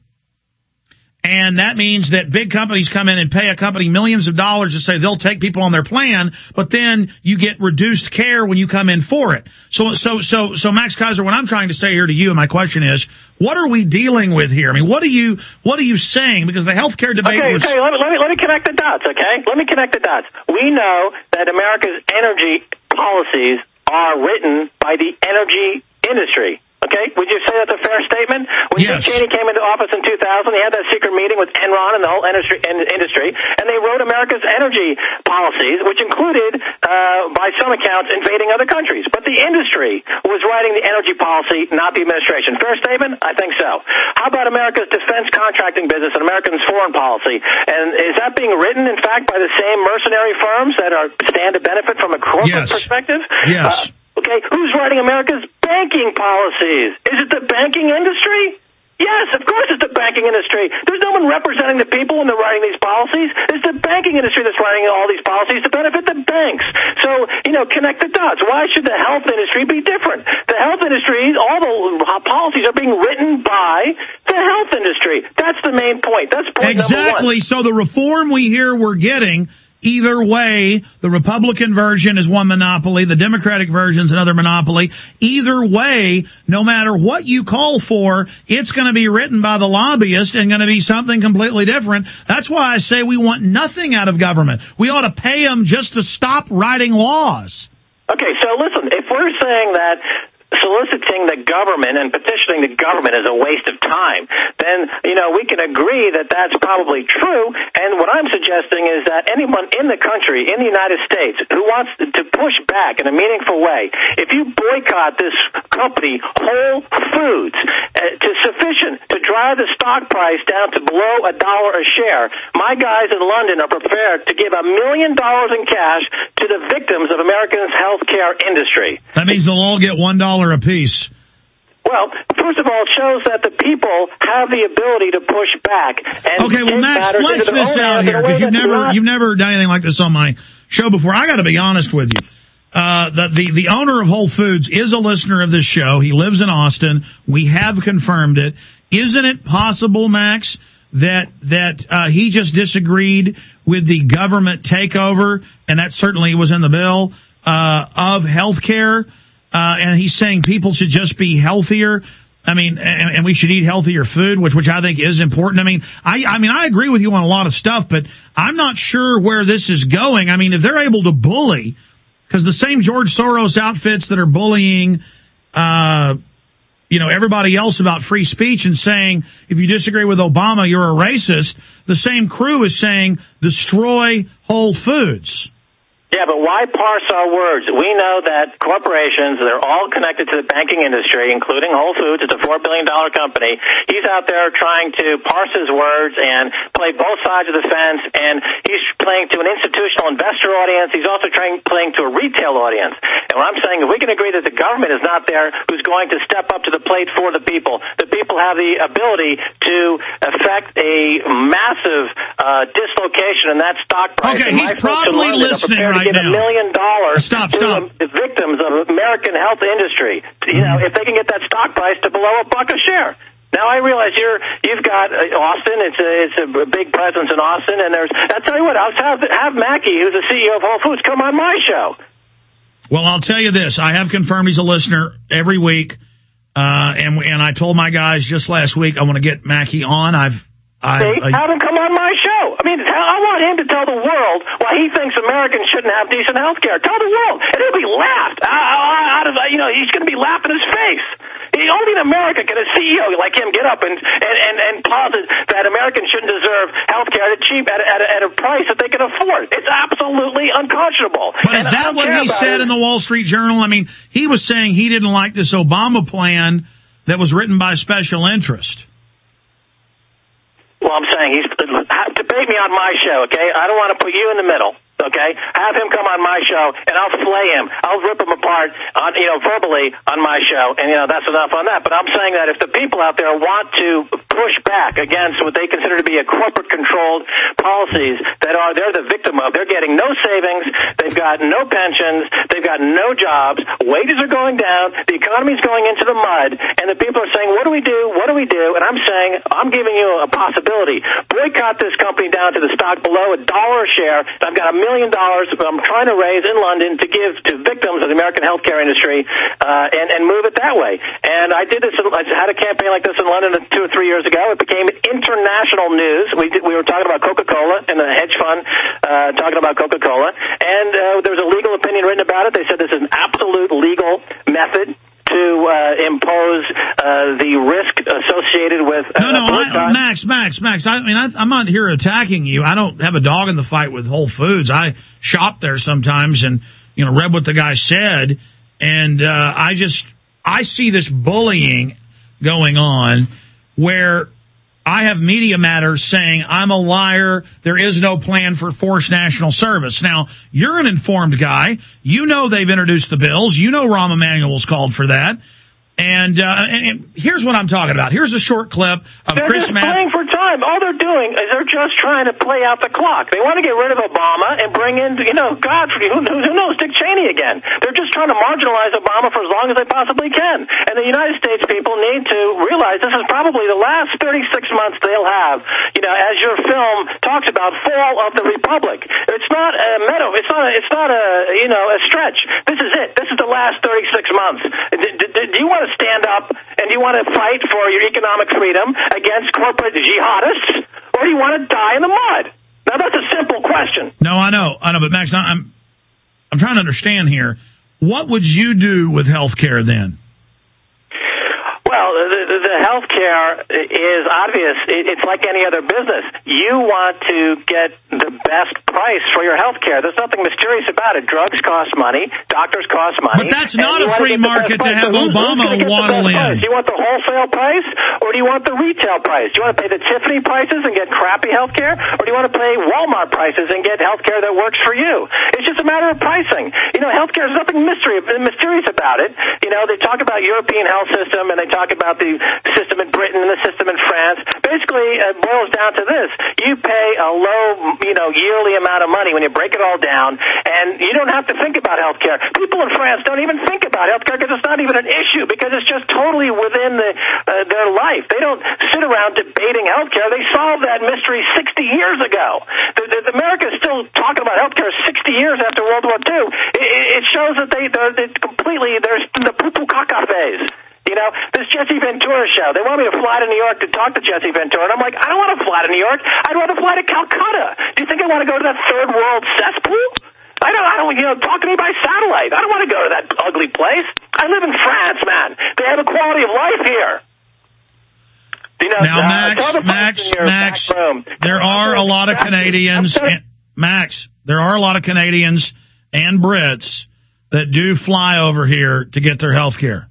And that means that big companies come in and pay a company millions of dollars to say they'll take people on their plan, but then you get reduced care when you come in for it. So, so, so, so Max Kaiser, what I'm trying to say here to you, and my question is, what are we dealing with here? I mean, what are you, what are you saying? Because the healthcare debate okay, was... Okay, let me, let me, let me connect the dots, okay? Let me connect the dots. We know that America's energy policies are written by the energy industry. Okay, would you say that's a fair statement? When yes. Dick Cheney came into office in two thousand, he had that secret meeting with Enron and the whole industry, industry and they wrote America's energy policies, which included, uh, by some accounts, invading other countries. But the industry was writing the energy policy, not the administration. Fair statement? I think so. How about America's defense contracting business and America's foreign policy? And is that being written, in fact, by the same mercenary firms that are stand to benefit from a corporate yes. perspective? Yes. Uh, Okay, who's writing America's banking policies? Is it the banking industry? Yes, of course it's the banking industry. There's no one representing the people when they're writing these policies. It's the banking industry that's writing all these policies to benefit the banks. So, you know, connect the dots. Why should the health industry be different? The health industry, all the policies are being written by the health industry. That's the main point. That's point exactly. number one. So the reform we hear we're getting, either way, the Republican version is one monopoly, the Democratic version is another monopoly. Either way, no matter what you call for, it's going to be written by the lobbyist and going to be something completely different. That's why I say we want nothing out of government. We ought to pay them just to stop writing laws. Okay, so listen, if we're saying that soliciting the government and petitioning the government is a waste of time, then, you know, we can agree that that's probably true. And what I'm suggesting is that anyone in the country, in the United States, who wants to push back in a meaningful way, if you boycott this company, Whole Foods, uh, to sufficient to drive the stock price down to below a dollar a share, my guys in London are prepared to give a million dollars in cash to the victims of America's healthcare industry. That means they'll all get one dollar a piece. Well, first of all, it shows that the people have the ability to push back. And okay, well, Max, flesh this out here, because you've never not... you've never done anything like this on my show before. I got to be honest with you. Uh, the, the the owner of Whole Foods is a listener of this show. He lives in Austin. We have confirmed it. Isn't it possible, Max, that that uh, he just disagreed with the government takeover, and that certainly was in the bill, uh, of health care? Uh, and he's saying people should just be healthier. I mean, and, and we should eat healthier food, which, which I think is important. I mean, I, I mean, I agree with you on a lot of stuff, but I'm not sure where this is going. I mean, if they're able to bully, because the same George Soros outfits that are bullying, uh, you know, everybody else about free speech and saying, if you disagree with Obama, you're a racist, the same crew is saying, destroy Whole Foods. Yeah, but why parse our words? We know that corporations, they're all connected to the banking industry, including Whole Foods. It's a four billion dollars company. He's out there trying to parse his words and play both sides of the fence, and he's playing to an institutional investor audience. He's also trying, playing to a retail audience. And what I'm saying, if we can agree that the government is not there who's going to step up to the plate for the people, the people have the ability to affect a massive uh, dislocation in that stock price. Okay, he's probably listening right give now. a million dollars stop, to stop. the victims of American health industry. You know, if they can get that stock price to below a buck a share. Now I realize you're you've got uh, Austin. It's a it's a big presence in Austin, and there's. I'll tell you what. I'll have have Mackey, who's the C E O of Whole Foods, come on my show. Well, I'll tell you this. I have confirmed he's a listener every week, uh, and and I told my guys just last week I want to get Mackey on. I've. I've See, uh, have him come on my show. I mean, I want him to tell the world why he thinks Americans shouldn't have decent health care. Tell the world, and he'll be laughed out of. You know, he's going to be laughing his face. Only in America can a C E O like him get up and and and, and posit that Americans shouldn't deserve health care at a cheap at a, at, a, at a price that they can afford. It's absolutely unconscionable. But is that what he said in the Wall Street Journal? I mean, he was saying he didn't like this Obama plan that was written by special interest. Well, I'm saying he's debate me on my show, okay? I don't want to put you in the middle, okay? Have him come on my show, and I'll flay him. I'll rip him apart, on, you know, verbally on my show, and, you know, that's enough on that. But I'm saying that if the people out there want to push back against what they consider to be a corporate-controlled policies that are they're the victim of, they're getting no savings, they've got no pensions, they've got no jobs, wages are going down, the economy's going into the mud, and the people are saying, what do we do, what do we do? And I'm saying, I'm giving you a possibility. Boycott this company down to the stock below a dollar a share. I've got a million dollars I'm trying to raise in London to give to victims of the American healthcare industry, uh, and, and move it that way. And I did this, I had a campaign like this in London two or three years ago. It became international news. We did, we were talking about Coca-Cola and the hedge fund, uh, talking about Coca-Cola. And, uh, there was a legal opinion written about it. They said this is an absolute legal method to uh, impose uh, the risk associated with. Uh, no, no, I, Max, Max, Max. I mean, I, I'm not here attacking you. I don't have a dog in the fight with Whole Foods. I shop there sometimes, and you know, read what the guy said, and uh, I just I see this bullying going on where I have Media Matters saying I'm a liar. There is no plan for forced national service. Now, you're an informed guy. You know they've introduced the bills. You know Rahm Emanuel's called for that. And, uh, and, and here's what I'm talking about. Here's a short clip of they're Chris just Math- playing for time. All they're doing is they're just trying to play out the clock. They want to get rid of Obama and bring in, you know, God, who, who knows, Dick Cheney again. They're just trying to marginalize Obama for as long as they possibly can. And the United States people need to realize this is probably the last thirty-six months they'll have, you know, as your film talks about, fall of the Republic. It's not a meadow. It's not a, it's not a, you know, a stretch. This is it. This is the last thirty-six months. Do, do, do you want to stand up and do you want to fight for your economic freedom against corporate jihadists, or do you want to die in the mud? Now, that's a simple question. No, I know. I know, but Max, I'm I'm trying to understand here. What would you do with health care then? Well, the, the, the health care is obvious. It, it's like any other business. You want to get the best price for your health care. There's nothing mysterious about it. Drugs cost money. Doctors cost money. But that's not a free market to have Obama waddle in. Do you want the wholesale price, or do you want the retail price? Do you want to pay the Tiffany prices and get crappy health care, or do you want to pay Walmart prices and get health care that works for you? It's just a matter of pricing. You know, health care is nothing mystery, mysterious about it. You know, they talk about European health system, and they talk about the system in Britain and the system in France. Basically, it boils down to this. You pay a low, you know, yearly amount of money when you break it all down, and you don't have to think about health care. People in France don't even think about health care because it's not even an issue, because it's just totally within the, uh, their life. They don't sit around debating health care. They solved that mystery sixty years ago. The, the, the America is still talking about health care sixty years after World War Two. It, it shows that they, they're, they're completely, they're in the poo-poo caca phase. You know, this Jesse Ventura show, they want me to fly to New York to talk to Jesse Ventura, and I'm like, I don't want to fly to New York. I'd rather fly to Calcutta. Do you think I want to go to that third world cesspool? I don't, I don't, you know, talk to me by satellite. I don't want to go to that ugly place. I live in France, man. They have a quality of life here. You know, now, uh, Max, Max, Max, there are a lot of Canadians, and, Max, there are a lot of Canadians and Brits that do fly over here to get their health care.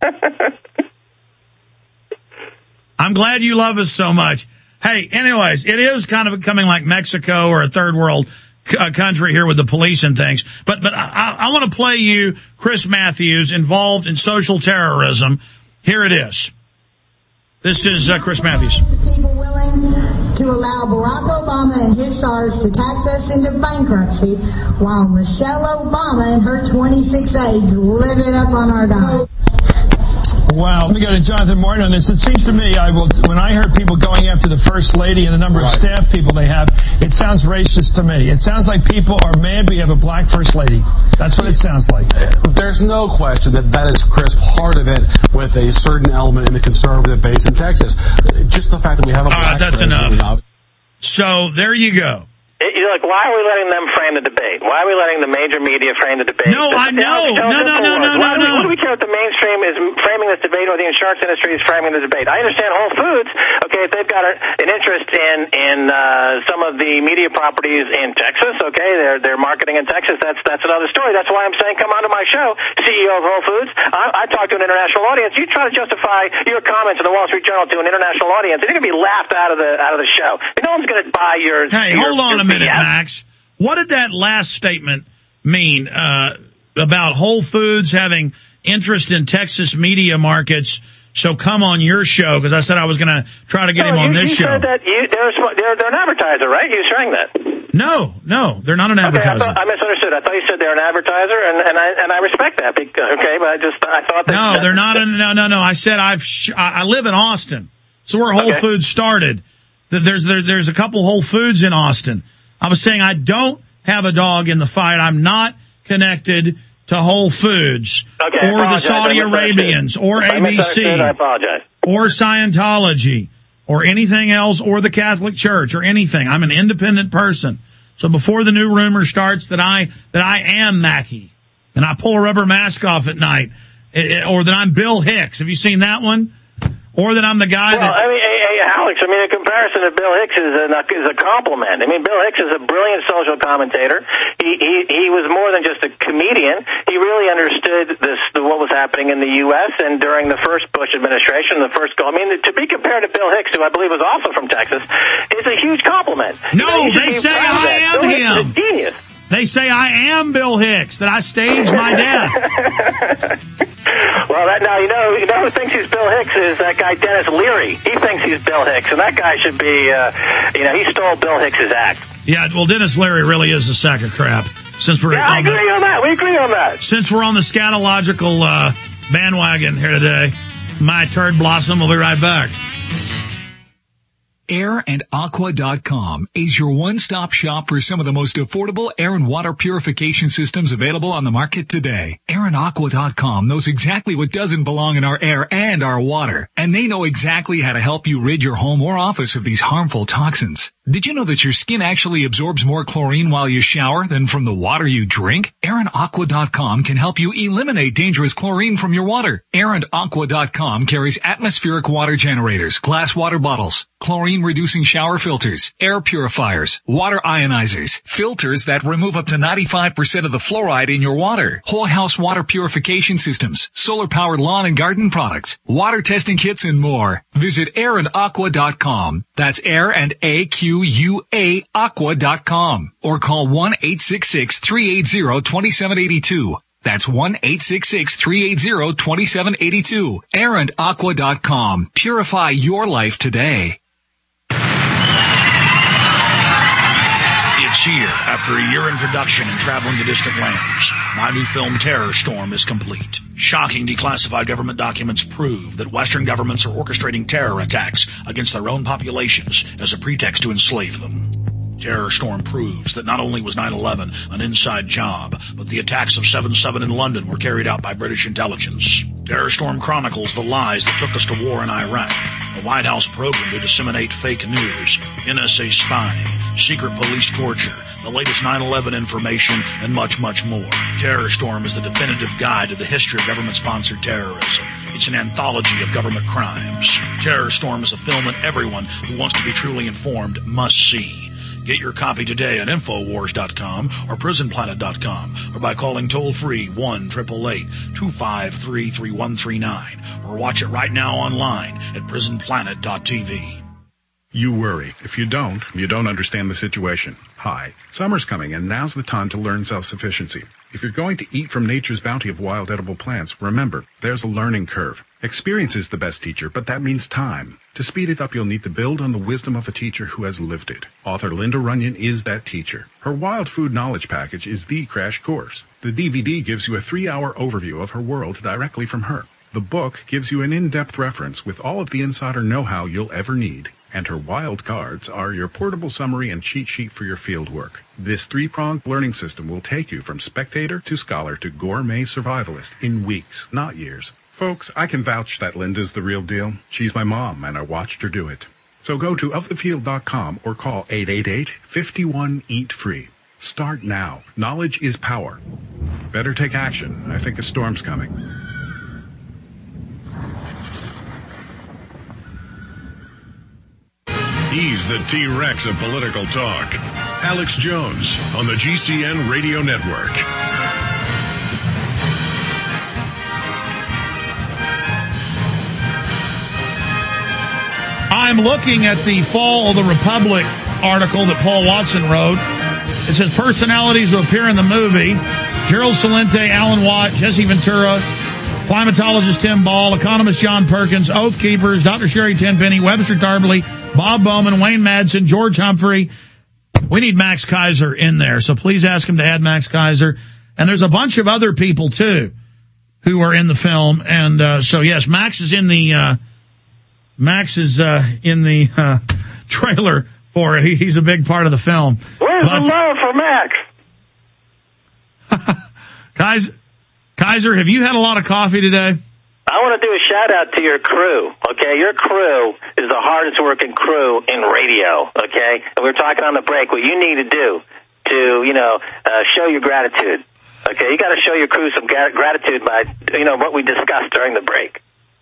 I'm glad you love us so much. Hey, anyways, it is kind of becoming like Mexico or a third world c- uh, country here with the police and things. But but I, I want to play you Chris Matthews involved in social terrorism. Here it is. This is uh, Chris Matthews. People willing to allow Barack Obama and his SARS to tax us into bankruptcy, while Michelle Obama and her twenty-six aides live it up on our dime. Wow. Let me go to Jonathan Martin on this. It seems to me, I will, when I heard people going after the First Lady and the number of right. staff people they have, it sounds racist to me. It sounds like people are mad we have a black First Lady. That's what it sounds like. There's no question that that is, Chris, part of it with a certain element in the conservative base in Texas. Just the fact that we have a All black right, that's president. enough. So there you go. It, you look, why are we letting them frame the debate? Why are we letting the major media frame the debate? No, I know. No, no, no, no, no, no. What do we care if the mainstream is framing this debate or the insurance industry is framing the debate? I understand Whole Foods, okay, if they've got a, an interest in in uh, some of the media properties in Texas, okay, they're they're marketing in Texas. That's that's another story. That's why I'm saying come on to my show, C E O of Whole Foods. I, I talk to an international audience. You try to justify your comments in the Wall Street Journal to an international audience, and you're going to be laughed out of the out of the show. No one's going to buy yours. Hey, your, hold on your a minute, B S. Max. What did that last statement mean uh, about Whole Foods having interest in Texas media markets? So come on your show, because I said I was going to try to get no, him on you, this you show. Said that you, they're, they're, they're an advertiser, right? You saying that? No, no, they're not an Okay, advertiser. I, thought, I misunderstood. I thought you said they're an advertiser, and, and I and I respect that. Because, okay, but I just I thought that. No, they're not. An, no, no, no. I said I've. Sh- I I live in Austin, so where Whole Okay. Foods started. There's there, there's a couple Whole Foods in Austin. I was saying I don't have a dog in the fight. I'm not connected to Whole Foods Okay, I or the apologize. Saudi I misunderstood. Arabians or I A B C misunderstood. I apologize. or Scientology or anything else or the Catholic Church or anything. I'm an independent person. So before the new rumor starts that I that I am Mackey and I pull a rubber mask off at night, eh, or that I'm Bill Hicks. Have you seen that one? Or that I'm the guy Well, that. I mean, hey, hey, Alex, I mean, a comparison to Bill Hicks is a, is a compliment. I mean, Bill Hicks is a brilliant social commentator. He, he, he was more than just a comedian. He really understood this, what was happening in the U S and during the first Bush administration, the first go. I mean, to be compared to Bill Hicks, who I believe was also from Texas, is a huge compliment. No, you know, they say I am Bill Hicks is him. a genius. They say I am Bill Hicks, that I staged my death. Well, that now you know you know who thinks he's Bill Hicks is that guy Dennis Leary. He thinks he's Bill Hicks, and that guy should be, uh, you know, he stole Bill Hicks's act. Yeah, well, Dennis Leary really is a sack of crap. Since we're Yeah, I on the, agree on that. We agree on that. since we're on the scatological uh, bandwagon here today, my turd blossom will be right back. air and aqua dot com is your one-stop shop for some of the most affordable air and water purification systems available on the market today. air and aqua dot com knows exactly what doesn't belong in our air and our water, and they know exactly how to help you rid your home or office of these harmful toxins. Did you know that your skin actually absorbs more chlorine while you shower than from the water you drink? air and aqua dot com can help you eliminate dangerous chlorine from your water. air and aqua dot com carries atmospheric water generators, glass water bottles, chlorine-reducing shower filters, air purifiers, water ionizers, filters that remove up to ninety-five percent of the fluoride in your water, whole house water purification systems, solar-powered lawn and garden products, water testing kits, and more. Visit air and aqua dot com. That's air and A Q U A aqua dot com. Or call one eight six six, three eight zero, two seven eight two. That's one eight six six, three eight zero, two seven eight two. air and aqua dot com. Purify your life today. It's here. After a year in production and traveling to distant lands, my new film Terror Storm is complete. Shocking declassified government documents prove that Western governments are orchestrating terror attacks against their own populations as a pretext to enslave them. Terror Storm proves that not only was nine eleven an inside job, but the attacks of seven seven in London were carried out by British intelligence. Terror Storm chronicles the lies that took us to war in Iraq, a White House program to disseminate fake news, N S A spying, secret police torture, the latest nine eleven information, and much, much more. Terror Storm is the definitive guide to the history of government-sponsored terrorism. It's an anthology of government crimes. Terror Storm is a film that everyone who wants to be truly informed must see. Get your copy today at infowars dot com or prison planet dot com or by calling toll-free one eight eight eight, two five three, three one three nine or watch it right now online at prison planet dot t v. You worry. If you don't, you don't understand the situation. Hi, summer's coming and now's the time to learn self-sufficiency. If you're going to eat from nature's bounty of wild edible plants, remember, there's a learning curve. Experience is the best teacher, but that means time. To speed it up, you'll need to build on the wisdom of a teacher who has lived it. Author Linda Runyon is that teacher. Her Wild Food Knowledge Package is the crash course. The D V D gives you a three-hour overview of her world directly from her. The book gives you an in-depth reference with all of the insider know-how you'll ever need. And her wild cards are your portable summary and cheat sheet for your fieldwork. This three-pronged learning system will take you from spectator to scholar to gourmet survivalist in weeks, not years. Folks, I can vouch that Linda's the real deal. She's my mom, and I watched her do it. So go to of the field dot com or call eight eight eight, five one, eat free. Start now. Knowledge is power. Better take action. I think a storm's coming. He's the T-Rex of political talk. Alex Jones on the G C N Radio Network. I'm looking at the Fall of the Republic article that Paul Watson wrote. It says personalities who appear in the movie: Gerald Celente, Alan Watt, Jesse Ventura, climatologist Tim Ball, economist John Perkins, Oath Keepers, Doctor Sherry Tenpenny, Webster Darbley, Bob Bowman, Wayne Madsen, George Humphrey. We need Max Kaiser in there, so please ask him to add Max Kaiser. And there's a bunch of other people, too, who are in the film. And uh, so, yes, Max is in the uh, Max is uh, in the uh, trailer for it. He, he's a big part of the film. Where's but, the love for Max? Kaiser, Kaiser, have you had a lot of coffee today? I want to do a shout-out to your crew, okay? Your crew is the hardest-working crew in radio, okay? And we were talking on the break what you need to do to, you know, uh, show your gratitude, okay? You got to show your crew some gra- gratitude by, you know, what we discussed during the break.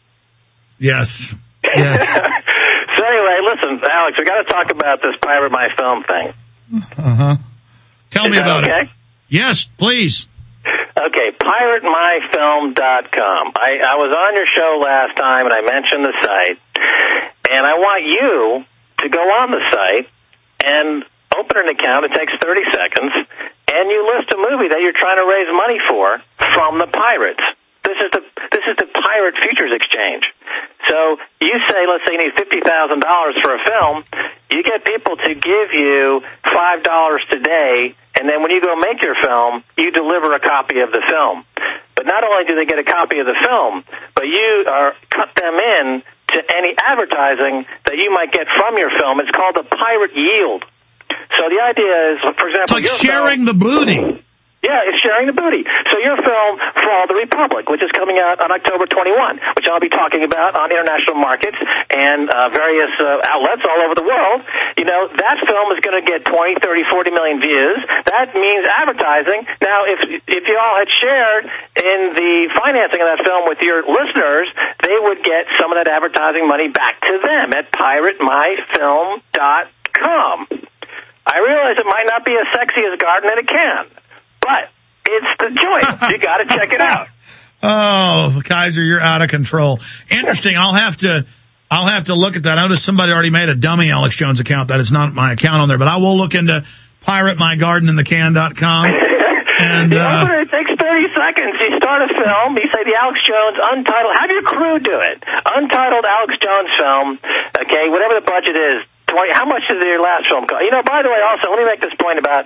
Yes, yes. So anyway, listen, Alex, we got to talk about this Pirate My Film thing. Uh-huh. Tell is me about okay? it. Yes, please. Okay, pirate my film dot com. I, I was on your show last time, and I mentioned the site. And I want you to go on the site and open an account. It takes thirty seconds. And you list a movie that you're trying to raise money for from the pirates. This is the this is the Pirate Futures Exchange. So you say, let's say you need fifty thousand dollars for a film. You get people to give you five dollars today, and then when you go make your film, you deliver a copy of the film. But not only do they get a copy of the film, but you are cut them in to any advertising that you might get from your film. It's called the Pirate Yield. So the idea is, for example... It's like sharing film, the booty. Yeah, it's sharing the booty. So your film, Fall of the Republic, which is coming out on October twenty-first, which I'll be talking about on international markets and uh, various uh, outlets all over the world, you know, that film is going to get twenty, thirty, forty million views. That means advertising. Now, if if you all had shared in the financing of that film with your listeners, they would get some of that advertising money back to them at pirate my film dot com. I realize it might not be as sexy as Garden in a Can, but it's the joint. You got to check it out. Oh, Kaiser, you're out of control. Interesting. I'll have to, I'll have to look at that. I noticed somebody already made a dummy Alex Jones account. That is not my account on there, but I will look into pirate my garden in the can dot com. And, uh, it takes thirty seconds. You start a film. You say the Alex Jones Untitled. Have your crew do it. Untitled Alex Jones film. Okay, whatever the budget is. How much did your last film cost? You know, by the way, also, let me make this point about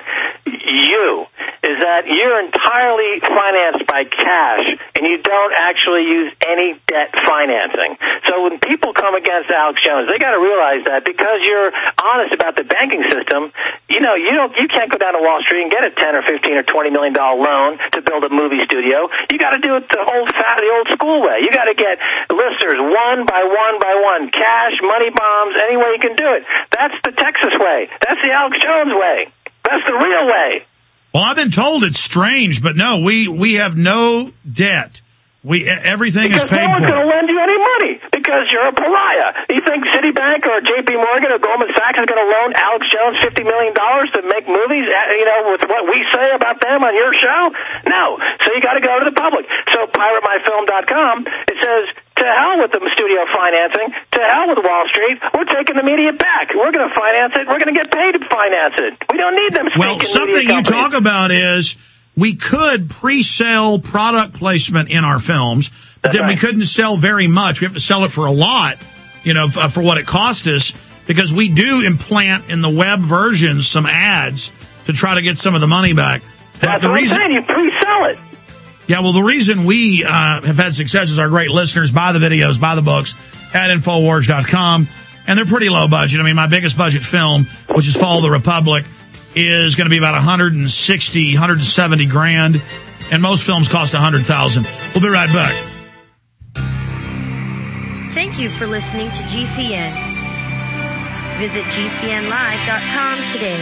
you, is that you're entirely financed by cash, and you don't actually use any debt financing. So when people come against Alex Jones, they got to realize that because you're honest about the banking system, you know, you don't, you can't go down to Wall Street and get a ten or fifteen or twenty million dollar loan to build a movie studio. You got to do it the old fat, the old school way. You got to get listeners one by one by one, cash, money bombs, any way you can do it. That's the Texas way. That's the Alex Jones way. That's the real way. Well, I've been told it's strange, but no, we, we have no debt. We everything because is paid no one's for. going to lend you any money because you're a pariah. You think Citibank or J P Morgan or Goldman Sachs is going to loan Alex Jones fifty million dollars to make movies, you know, with what we say about them on your show? No. So you got to go to the public. So pirate my film dot com, it says, to hell with the studio financing, to hell with Wall Street, we're taking the media back. We're going to finance it. We're going to get paid to finance it. We don't need them Well, something you talk about is we could pre-sell product placement in our films, but That's then right. we couldn't sell very much. We have to sell it for a lot, you know, f- for what it cost us, because we do implant in the web versions some ads to try to get some of the money back. But That's the what reason, I'm saying. You pre-sell it. Yeah, well, the reason we uh, have had success is our great listeners buy the videos, buy the books at Infowars dot com, and they're pretty low budget. I mean, my biggest budget film, which is Fall of the Republic, is going to be about one hundred sixty, one hundred seventy grand, and most films cost one hundred thousand. We'll be right back. Thank you for listening to G C N. Visit G C N live dot com today.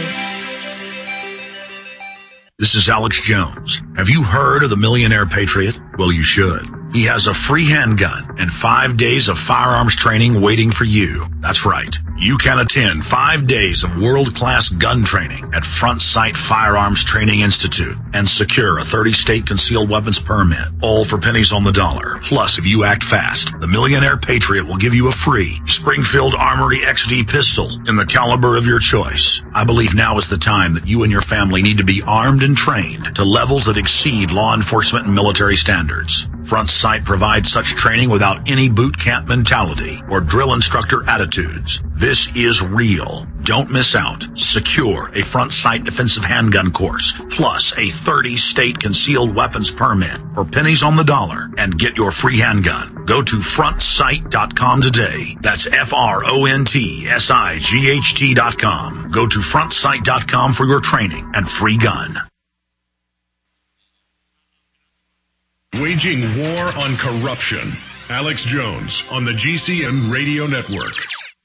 This is Alex Jones. Have you heard of the Millionaire Patriot? Well, you should. He has a free handgun and five days of firearms training waiting for you. That's right. You can attend five days of world-class gun training at Front Sight Firearms Training Institute and secure a thirty-state concealed weapons permit, all for pennies on the dollar. Plus, if you act fast, the Millionaire Patriot will give you a free Springfield Armory X D pistol in the caliber of your choice. I believe now is the time that you and your family need to be armed and trained to levels that exceed law enforcement and military standards. Front Sight provides such training without any boot camp mentality or drill instructor attitudes. This is real. Don't miss out. Secure a Front Sight defensive handgun course, plus a thirty-state concealed weapons permit for pennies on the dollar, and get your free handgun. Go to front sight dot com today. That's F R O N T S I G H T dot com. Go to front sight dot com for your training and free gun. Waging war on corruption. Alex Jones on the G C N Radio Network.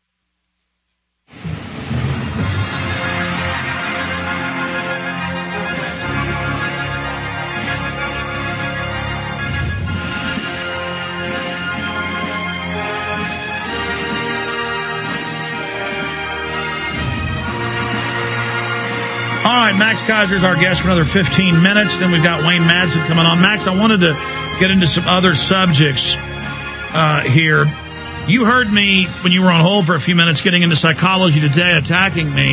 All right, Max Kaiser's our guest for another fifteen minutes. Then we've got Wayne Madsen coming on. Max, I wanted to get into some other subjects uh, here. You heard me when you were on hold for a few minutes getting into Psychology Today, attacking me.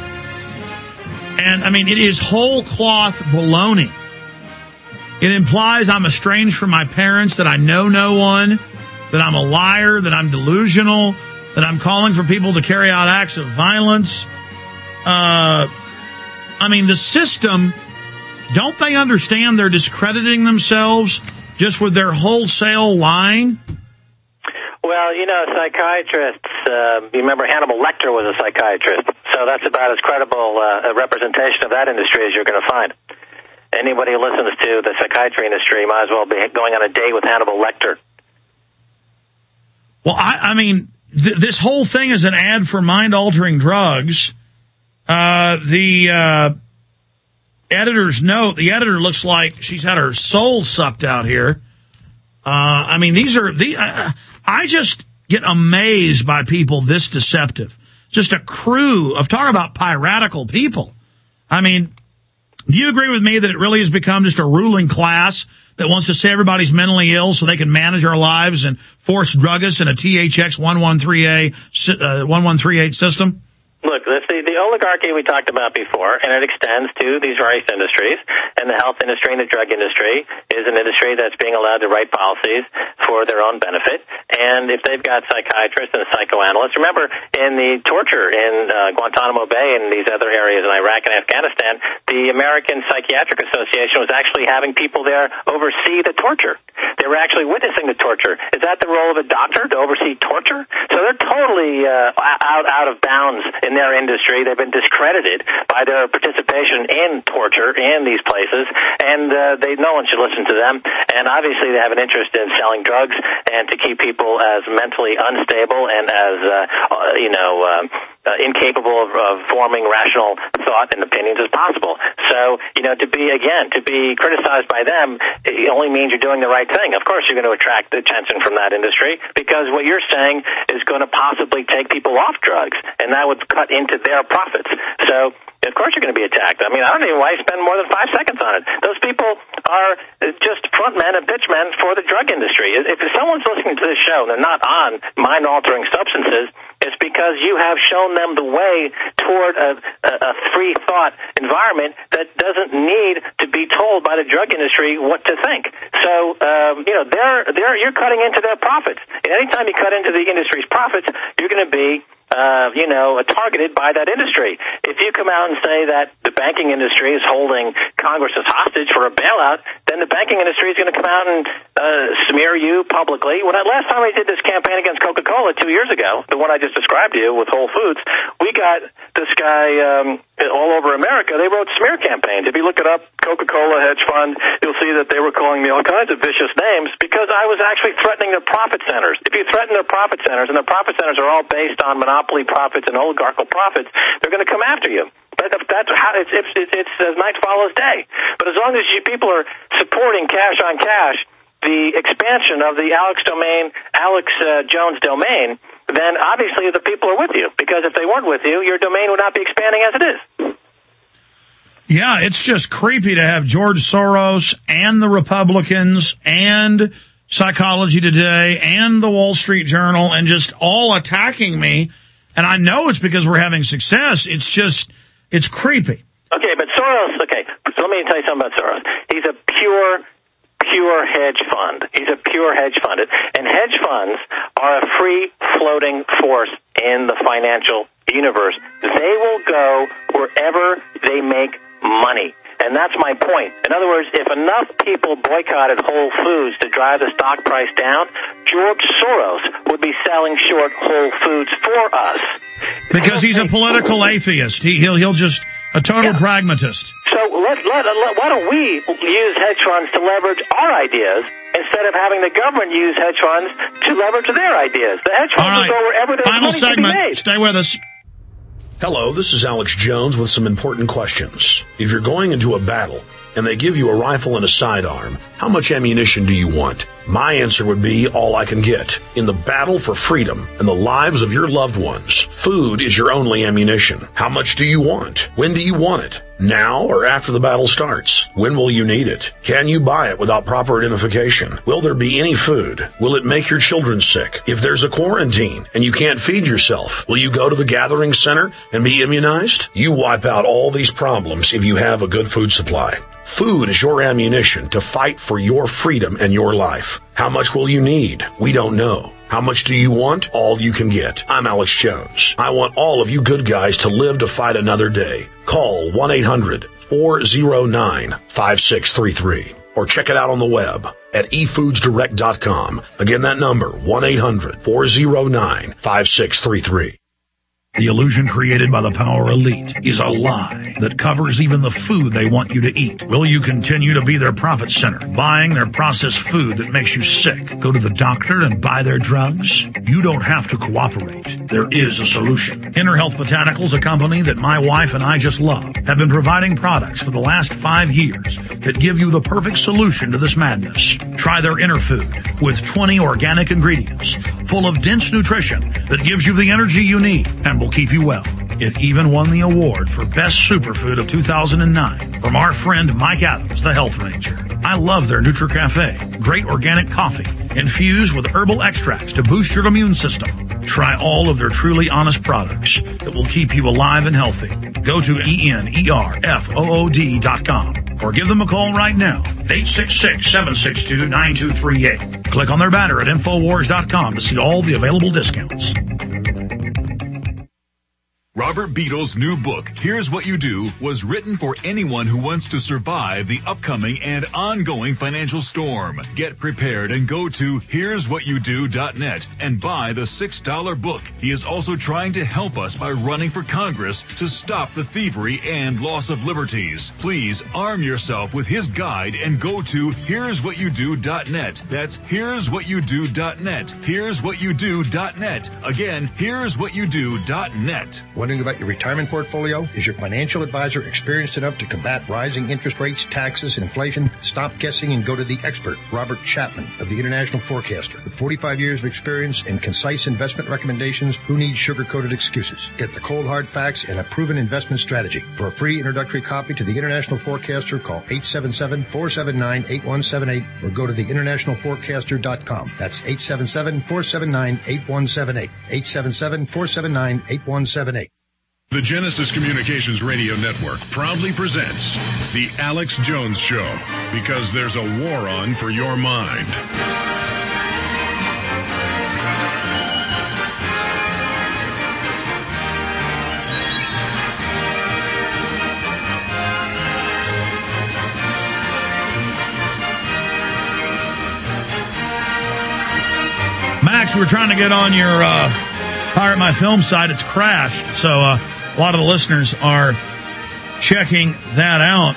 And, I mean, it is whole cloth baloney. It implies I'm estranged from my parents, that I know no one, that I'm a liar, that I'm delusional, that I'm calling for people to carry out acts of violence. Uh... I mean, the system, don't they understand they're discrediting themselves just with their wholesale lying? Well, you know, psychiatrists, uh, you remember Hannibal Lecter was a psychiatrist, so that's about as credible uh, a representation of that industry as you're going to find. Anybody who listens to the psychiatry industry might as well be going on a date with Hannibal Lecter. Well, I, I mean, th- this whole thing is an ad for mind-altering drugs. Uh, the, uh, editor's note, the editor looks like she's had her soul sucked out here. Uh, I mean, these are the, uh, I just get amazed by people this deceptive. Just a crew of, talk about piratical people. I mean, do you agree with me that it really has become just a ruling class that wants to say everybody's mentally ill so they can manage our lives and force druggists in a T H X one one three eight, uh, one one three eight system? Look, this, the, the oligarchy we talked about before, and it extends to these various industries, and the health industry and the drug industry is an industry that's being allowed to write policies for their own benefit. And if they've got psychiatrists and psychoanalysts, remember in the torture in uh, Guantanamo Bay and these other areas in Iraq and Afghanistan, the American Psychiatric Association was actually having people there oversee the torture. They were actually witnessing the torture. Is that the role of a doctor, to oversee torture? So they're totally uh, out out of bounds in their industry. They've been discredited by their participation in torture in these places, and uh, they no one should listen to them. And obviously they have an interest in selling drugs and to keep people as mentally unstable and as, uh, uh, you know, uh, uh, incapable of, of forming rational thought and opinions as possible. So, you know, to be, again, to be criticized by them, it only means you're doing the right thing. Of course you're going to attract attention from that industry because what you're saying is going to possibly take people off drugs, and that would cut into their profits. So, of course you're going to be attacked. I mean, I don't even know why you spend more than five seconds on it. Those people are just frontmen and pitchmen for the drug industry. If someone's listening to this show and they're not on mind-altering substances, it's because you have shown them the way toward a, a, a free thought environment that doesn't need to be told by the drug industry what to think. So, um, you know, they're, they're, you're cutting into their profits. And anytime you cut into the industry's profits, you're going to be Uh, you know, targeted by that industry. If you come out and say that the banking industry is holding Congress as hostage for a bailout, then the banking industry is going to come out and uh, smear you publicly. When I, last time we did this campaign against Coca-Cola two years ago, the one I just described to you with Whole Foods, we got this guy um, all over America, they wrote smear campaigns. If you look it up, Coca-Cola hedge fund, you'll see that they were calling me all kinds of vicious names because I was actually threatening their profit centers. If you threaten their profit centers, and their profit centers are all based on monopoly profits and oligarchical profits, they're going to come after you. But that's how it's, it's, it's, it's as night follows day. But as long as you people are supporting cash on cash, the expansion of the Alex domain, Alex uh, Jones domain, then obviously the people are with you. Because if they weren't with you, your domain would not be expanding as it is. Yeah, it's just creepy to have George Soros and the Republicans and Psychology Today and the Wall Street Journal and just all attacking me. And I know it's because we're having success. It's just, it's creepy. Okay, but Soros, okay, so let me tell you something about Soros. He's a pure, pure hedge fund. He's a pure hedge fund. And hedge funds are a free-floating force in the financial universe. They will go wherever they make money. And that's my point. In other words, if enough people boycotted Whole Foods to drive the stock price down, George Soros would be selling short Whole Foods for us. Because he's a political atheist. He, he'll, he'll just, a total yeah. pragmatist. So let, let, let, why don't we use hedge funds to leverage our ideas instead of having the government use hedge funds to leverage their ideas? The hedge funds right. will go wherever there's Final money segment. to be made. Stay with us. Hello, this is Alex Jones with some important questions. If you're going into a battle and they give you a rifle and a sidearm, how much ammunition do you want? My answer would be all I can get. In the battle for freedom and the lives of your loved ones, food is your only ammunition. How much do you want? When do you want it? Now or after the battle starts? When will you need it? Can you buy it without proper identification? Will there be any food? Will it make your children sick? If there's a quarantine and you can't feed yourself, will you go to the gathering center and be immunized? You wipe out all these problems if you have a good food supply. Food is your ammunition to fight for your freedom and your life. How much will you need? We don't know. How much do you want? All you can get. I'm Alex Jones. I want all of you good guys to live to fight another day. Call one eight hundred four oh nine five six three three or check it out on the web at e foods direct dot com. Again, that number, one eight hundred four oh nine five six three three. The illusion created by the power elite is a lie that covers even the food they want you to eat. Will you continue to be their profit center, buying their processed food that makes you sick? Go to the doctor and buy their drugs? You don't have to cooperate. There is a solution. Inner Health Botanicals, a company that my wife and I just love, have been providing products for the last five years that give you the perfect solution to this madness. Try their Inner Food with twenty organic ingredients full of dense nutrition that gives you the energy you need and will keep you well. It even won the award for Best Superfood of two thousand nine from our friend Mike Adams, the Health Ranger. I love their NutriCafe. Great organic coffee infused with herbal extracts to boost your immune system. Try all of their truly honest products that will keep you alive and healthy. Go to E N E R F O O D dot com or give them a call right now, eight six six, seven six two, nine two three eight. Click on their banner at Infowars dot com to see all the available discounts. Robert Beadle's new book, Here's What You Do, was written for anyone who wants to survive the upcoming and ongoing financial storm. Get prepared and go to here's what you do dot net and buy the six dollar book. He is also trying to help us by running for Congress to stop the thievery and loss of liberties. Please arm yourself with his guide and go to here's what you do dot net. That's here's what you do dot net. here's what you do dot net. Again, here's what you do dot net. Wondering about your retirement portfolio? Is your financial advisor experienced enough to combat rising interest rates, taxes, and inflation? Stop guessing and go to the expert, Robert Chapman of the International Forecaster. With forty-five years of experience and concise investment recommendations, who needs sugar-coated excuses? Get the cold hard facts and a proven investment strategy. For a free introductory copy to the International Forecaster, call eight seven seven, four seven nine, eight one seven eight or go to the international forecaster dot com. That's eight seven seven, four seven nine, eight one seven eight. eight seven seven, four seven nine, eight one seven eight. The Genesis Communications Radio Network proudly presents The Alex Jones Show, because there's a war on for your mind. Max, we were trying to get on your uh, Pirate My Film site. It's crashed, so... Uh, A lot of the listeners are checking that out.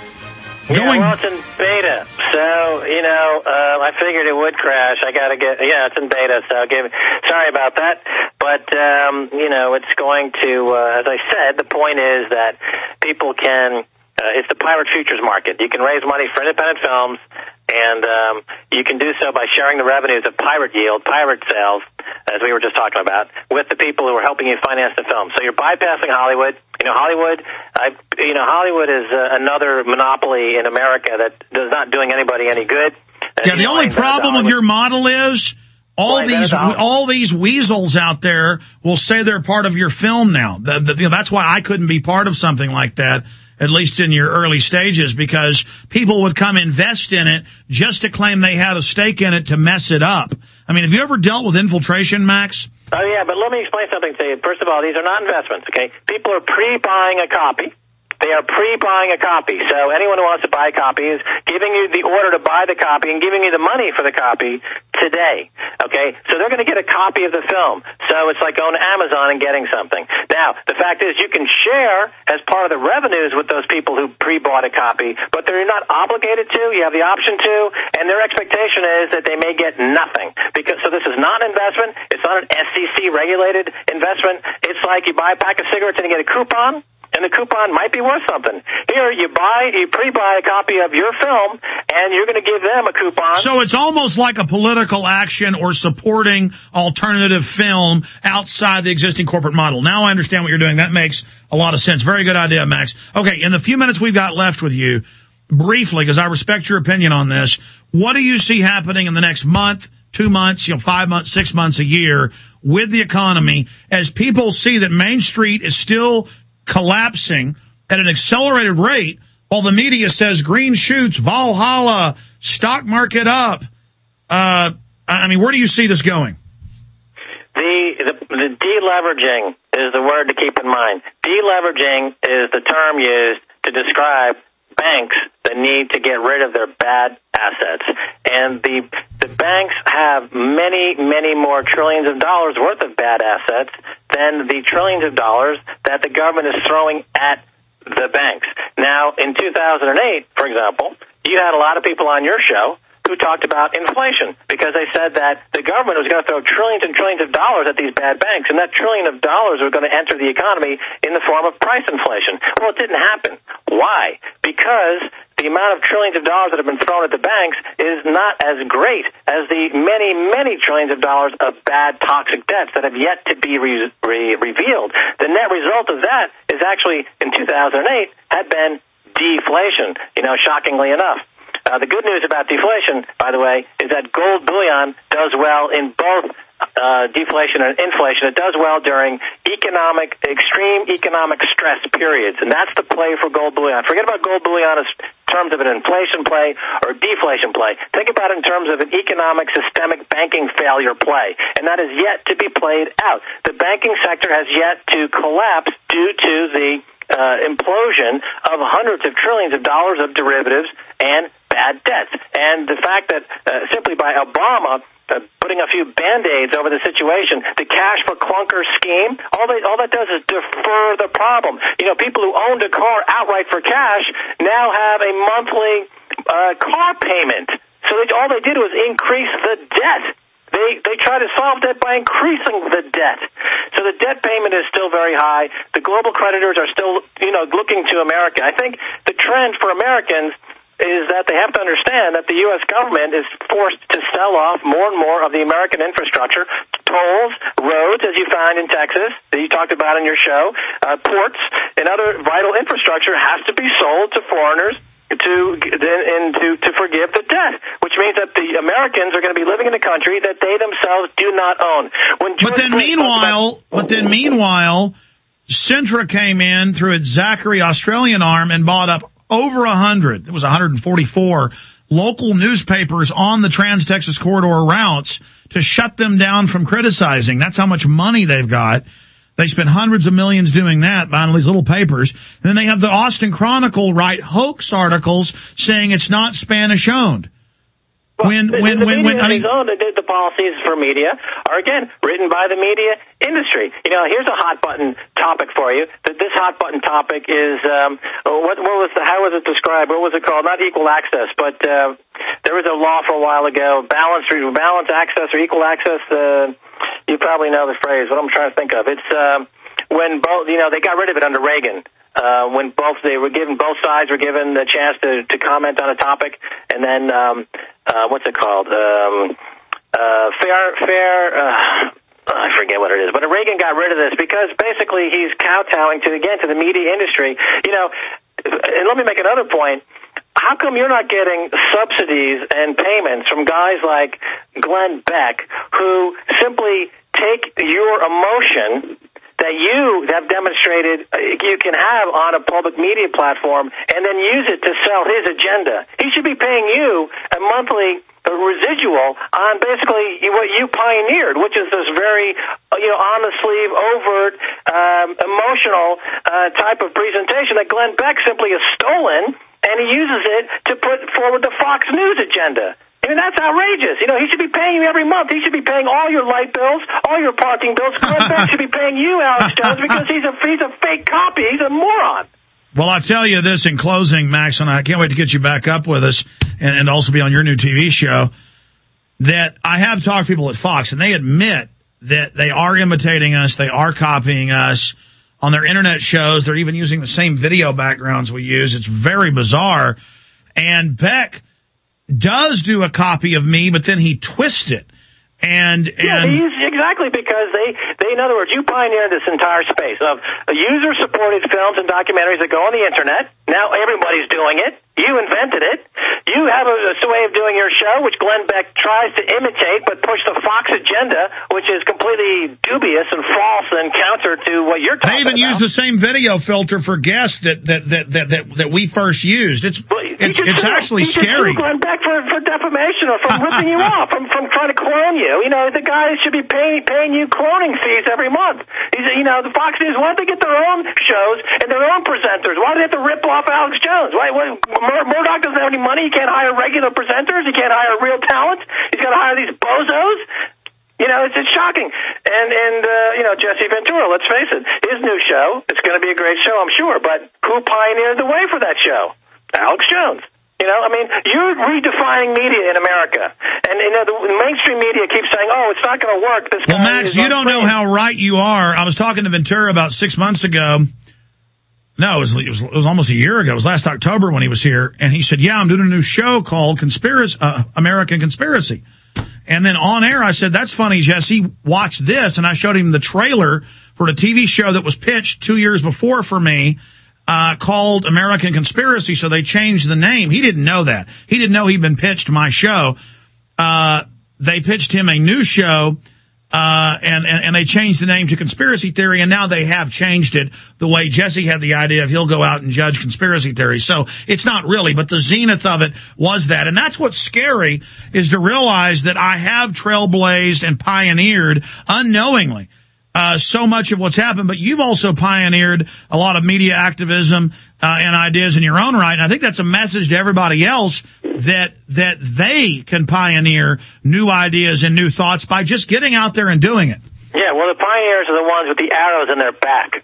Yeah, Going, well, it's in beta, so, you know, uh, I figured it would crash. I gotta get, yeah, it's in beta, so give, sorry about that. But, um, you know, it's going to, uh, as I said, the point is that people can, uh, it's the pirate futures market. You can raise money for independent films, and um, you can do so by sharing the revenues of pirate yield, pirate sales, as we were just talking about, with the people who are helping you finance the film. So you're bypassing Hollywood. You know, Hollywood, I, you know, Hollywood is uh, another monopoly in America that is not doing anybody any good. Yeah, the only problem with your model is all these all these weasels out there will say they're part of your film now. The, the, you know, that's why I couldn't be part of something like that, at least in your early stages, because people would come invest in it just to claim they had a stake in it to mess it up. I mean, have you ever dealt with infiltration, Max? Oh, yeah, but let me explain something to you. First of all, these are not investments, okay? People are pre-buying a copy. They are pre-buying a copy. So anyone who wants to buy a copy is giving you the order to buy the copy and giving you the money for the copy today, okay? So they're going to get a copy of the film. So it's like going to Amazon and getting something. Now, the fact is you can share as part of the revenues with those people who pre-bought a copy, but they're not obligated to. You have the option to, and their expectation is that they may get nothing. Because So this is not an investment. It's not an S E C-regulated investment. It's like you buy a pack of cigarettes and you get a coupon, and the coupon might be worth something. Here, you buy, you pre-buy a copy of your film, and you're going to give them a coupon. So it's almost like a political action or supporting alternative film outside the existing corporate model. Now I understand what you're doing. That makes a lot of sense. Very good idea, Max. Okay, in the few minutes we've got left with you, briefly, because I respect your opinion on this, what do you see happening in the next month, two months, you know, five months, six months, a year with the economy as people see that Main Street is still collapsing at an accelerated rate while the media says green shoots, Valhalla, stock market up? Uh, I mean, where do you see this going? The, the, the deleveraging is the word to keep in mind. Deleveraging is the term used to describe banks that need to get rid of their bad assets. And the the banks have many, many more trillions of dollars worth of bad assets than the trillions of dollars that the government is throwing at the banks. Now, in two thousand eight, for example, you had a lot of people on your show who talked about inflation because they said that the government was going to throw trillions and trillions of dollars at these bad banks, and that trillion of dollars was going to enter the economy in the form of price inflation. Well, it didn't happen. Why? Because the amount of trillions of dollars that have been thrown at the banks is not as great as the many, many trillions of dollars of bad, toxic debts that have yet to be re- re- revealed. The net result of that is actually, in two thousand eight, had been deflation, you know, shockingly enough. Uh, the good news about deflation, by the way, is that gold bullion does well in both uh, deflation and inflation. It does well during economic, extreme economic stress periods, and that's the play for gold bullion. Forget about gold bullion as terms of an inflation play or deflation play. Think about it in terms of an economic systemic banking failure play, and that is yet to be played out. The banking sector has yet to collapse due to the uh, implosion of hundreds of trillions of dollars of derivatives and bad debts. And the fact that uh, simply by Obama uh, putting a few Band-Aids over the situation, the cash for clunkers scheme, all, they, all that does is defer the problem. You know, people who owned a car outright for cash now have a monthly uh, car payment. So they, all they did was increase the debt. They they try to solve that by increasing the debt. So the debt payment is still very high. The global creditors are still, you know, looking to America. I think the trend for Americans is that they have to understand that the U S government is forced to sell off more and more of the American infrastructure, tolls, roads, as you find in Texas, that you talked about in your show, uh, ports, and other vital infrastructure has to be sold to foreigners to and to, to forgive the debt, which means that the Americans are going to be living in a country that they themselves do not own. When but then meanwhile, about- but then meanwhile, Sintra came in through its Zachary Australian arm and bought up over a hundred, it was one hundred forty-four, local newspapers on the Trans-Texas Corridor routes to shut them down from criticizing. That's how much money they've got. They spend hundreds of millions doing that, buying all these little papers. And then they have the Austin Chronicle write hoax articles saying it's not Spanish owned. when, the, when, the when, media when, I mean, own, the, the policies for media are, again, written by the media industry. You know, here's a hot button topic for you. This hot button topic is, um, what, what was the, how was it described? What was it called? Not equal access, but, uh, there was a law for a while ago, balanced, balanced access or equal access. Uh, you probably know the phrase, what I'm trying to think of. It's, um, when both, you know, they got rid of it under Reagan. Uh, when both, they were given, both sides were given the chance to, to comment on a topic, and then, um, uh, what's it called? Um, uh, fair, fair, uh, I forget what it is, but Reagan got rid of this because basically he's kowtowing to, again, to the media industry. You know, and let me make another point. How come you're not getting subsidies and payments from guys like Glenn Beck, who simply take your emotion that you have demonstrated you can have on a public media platform and then use it to sell his agenda? He should be paying you a monthly residual on basically what you pioneered, which is this very, you know, on the sleeve, overt, um, emotional uh, type of presentation that Glenn Beck simply has stolen, and he uses it to put forward the Fox News agenda. I mean, that's outrageous. You know, he should be paying you every month. He should be paying all your light bills, all your parking bills. Glenn Beck should be paying you, Alex Jones, because he's a he's a fake copy. He's a moron. Well, I'll tell you this in closing, Max, and I can't wait to get you back up with us and, and also be on your new T V show, that I have talked to people at Fox, and they admit that they are imitating us, they are copying us. On their internet shows, they're even using the same video backgrounds we use. It's very bizarre. And Beck does do a copy of me, but then he twists it. And, and yeah, they use, exactly, because they, they, in other words, you pioneered this entire space of user-supported films and documentaries that go on the internet. Now everybody's doing it. You invented it. You have a, a way of doing your show, which Glenn Beck tries to imitate, but push the Fox agenda, which is completely dubious and false and counter to what you're talking about. They even use the same video filter for guests that that that that that, that we first used. It's well, it's, it's sue, actually he scary. Sue Glenn Beck for, for defamation or from ripping you off, from from trying to clone you. You know, the guys should be paying paying you cloning fees every month. He's, you know, the Fox News, why don't they get their own shows and their own presenters? Why do they have to rip off Alex Jones? Why? What, Murdoch doesn't have any money. He can't hire regular presenters. He can't hire real talent. He's got to hire these bozos. You know, it's, it's shocking. And, and uh, you know, Jesse Ventura, let's face it, his new show, it's going to be a great show, I'm sure, but who pioneered the way for that show? Alex Jones. You know, I mean, you're redefining media in America. And, you know, the mainstream media keeps saying, oh, it's not going to work. This well, guy Max, is you don't know how right you are. I was talking to Ventura about six months ago. No, it was, it was it was almost a year ago. It was last October when he was here, and he said, "Yeah, I'm doing a new show called Conspiracy, uh, American Conspiracy." And then on air, I said, "That's funny, Jesse. Watch this." And I showed him the trailer for a T V show that was pitched two years before for me, uh, called American Conspiracy. So they changed the name. He didn't know that. He didn't know he'd been pitched my show. Uh, they pitched him a new show. Uh, and, and, and they changed the name to Conspiracy Theory, and now they have changed it the way Jesse had the idea of he'll go out and judge conspiracy theories. So it's not really, but the zenith of it was that. And that's what's scary, is to realize that I have trailblazed and pioneered unknowingly uh, so much of what's happened, but you've also pioneered a lot of media activism uh, and ideas in your own right. And I think that's a message to everybody else that that they can pioneer new ideas and new thoughts by just getting out there and doing it. Yeah, well, the pioneers are the ones with the arrows in their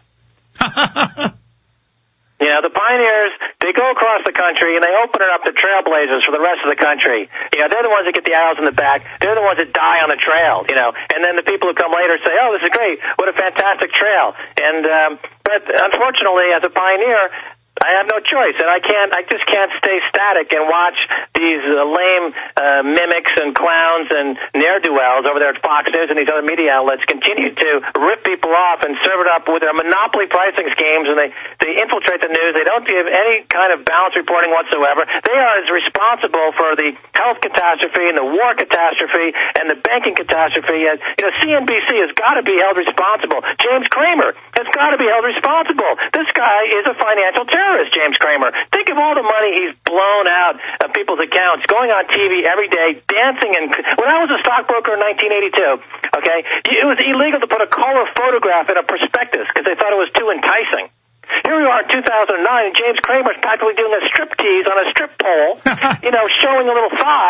back. You know, the pioneers, they go across the country and they open it up to trailblazers for the rest of the country. You know, they're the ones that get the arrows in the back. They're the ones that die on the trail, you know. And then the people who come later say, oh, this is great. What a fantastic trail. And, um, but unfortunately, as a pioneer, I have no choice, and I can't. I just can't stay static and watch these uh, lame uh, mimics and clowns and ne'er-do-wells over there at Fox News and these other media outlets continue to rip people off and serve it up with their monopoly pricing schemes, and they they infiltrate the news. They don't give any kind of balanced reporting whatsoever. They are as responsible for the health catastrophe and the war catastrophe and the banking catastrophe. And, you know, C N B C has got to be held responsible. James Cramer has got to be held responsible. This guy is a financial terrorist. James Cramer. Think of all the money he's blown out of people's accounts, going on T V every day, dancing. And when I was a stockbroker in nineteen eighty-two, okay, it was illegal to put a color photograph in a prospectus because they thought it was too enticing. Here we are in two thousand nine, and James Cramer's practically doing a striptease on a strip pole, you know, showing a little thigh.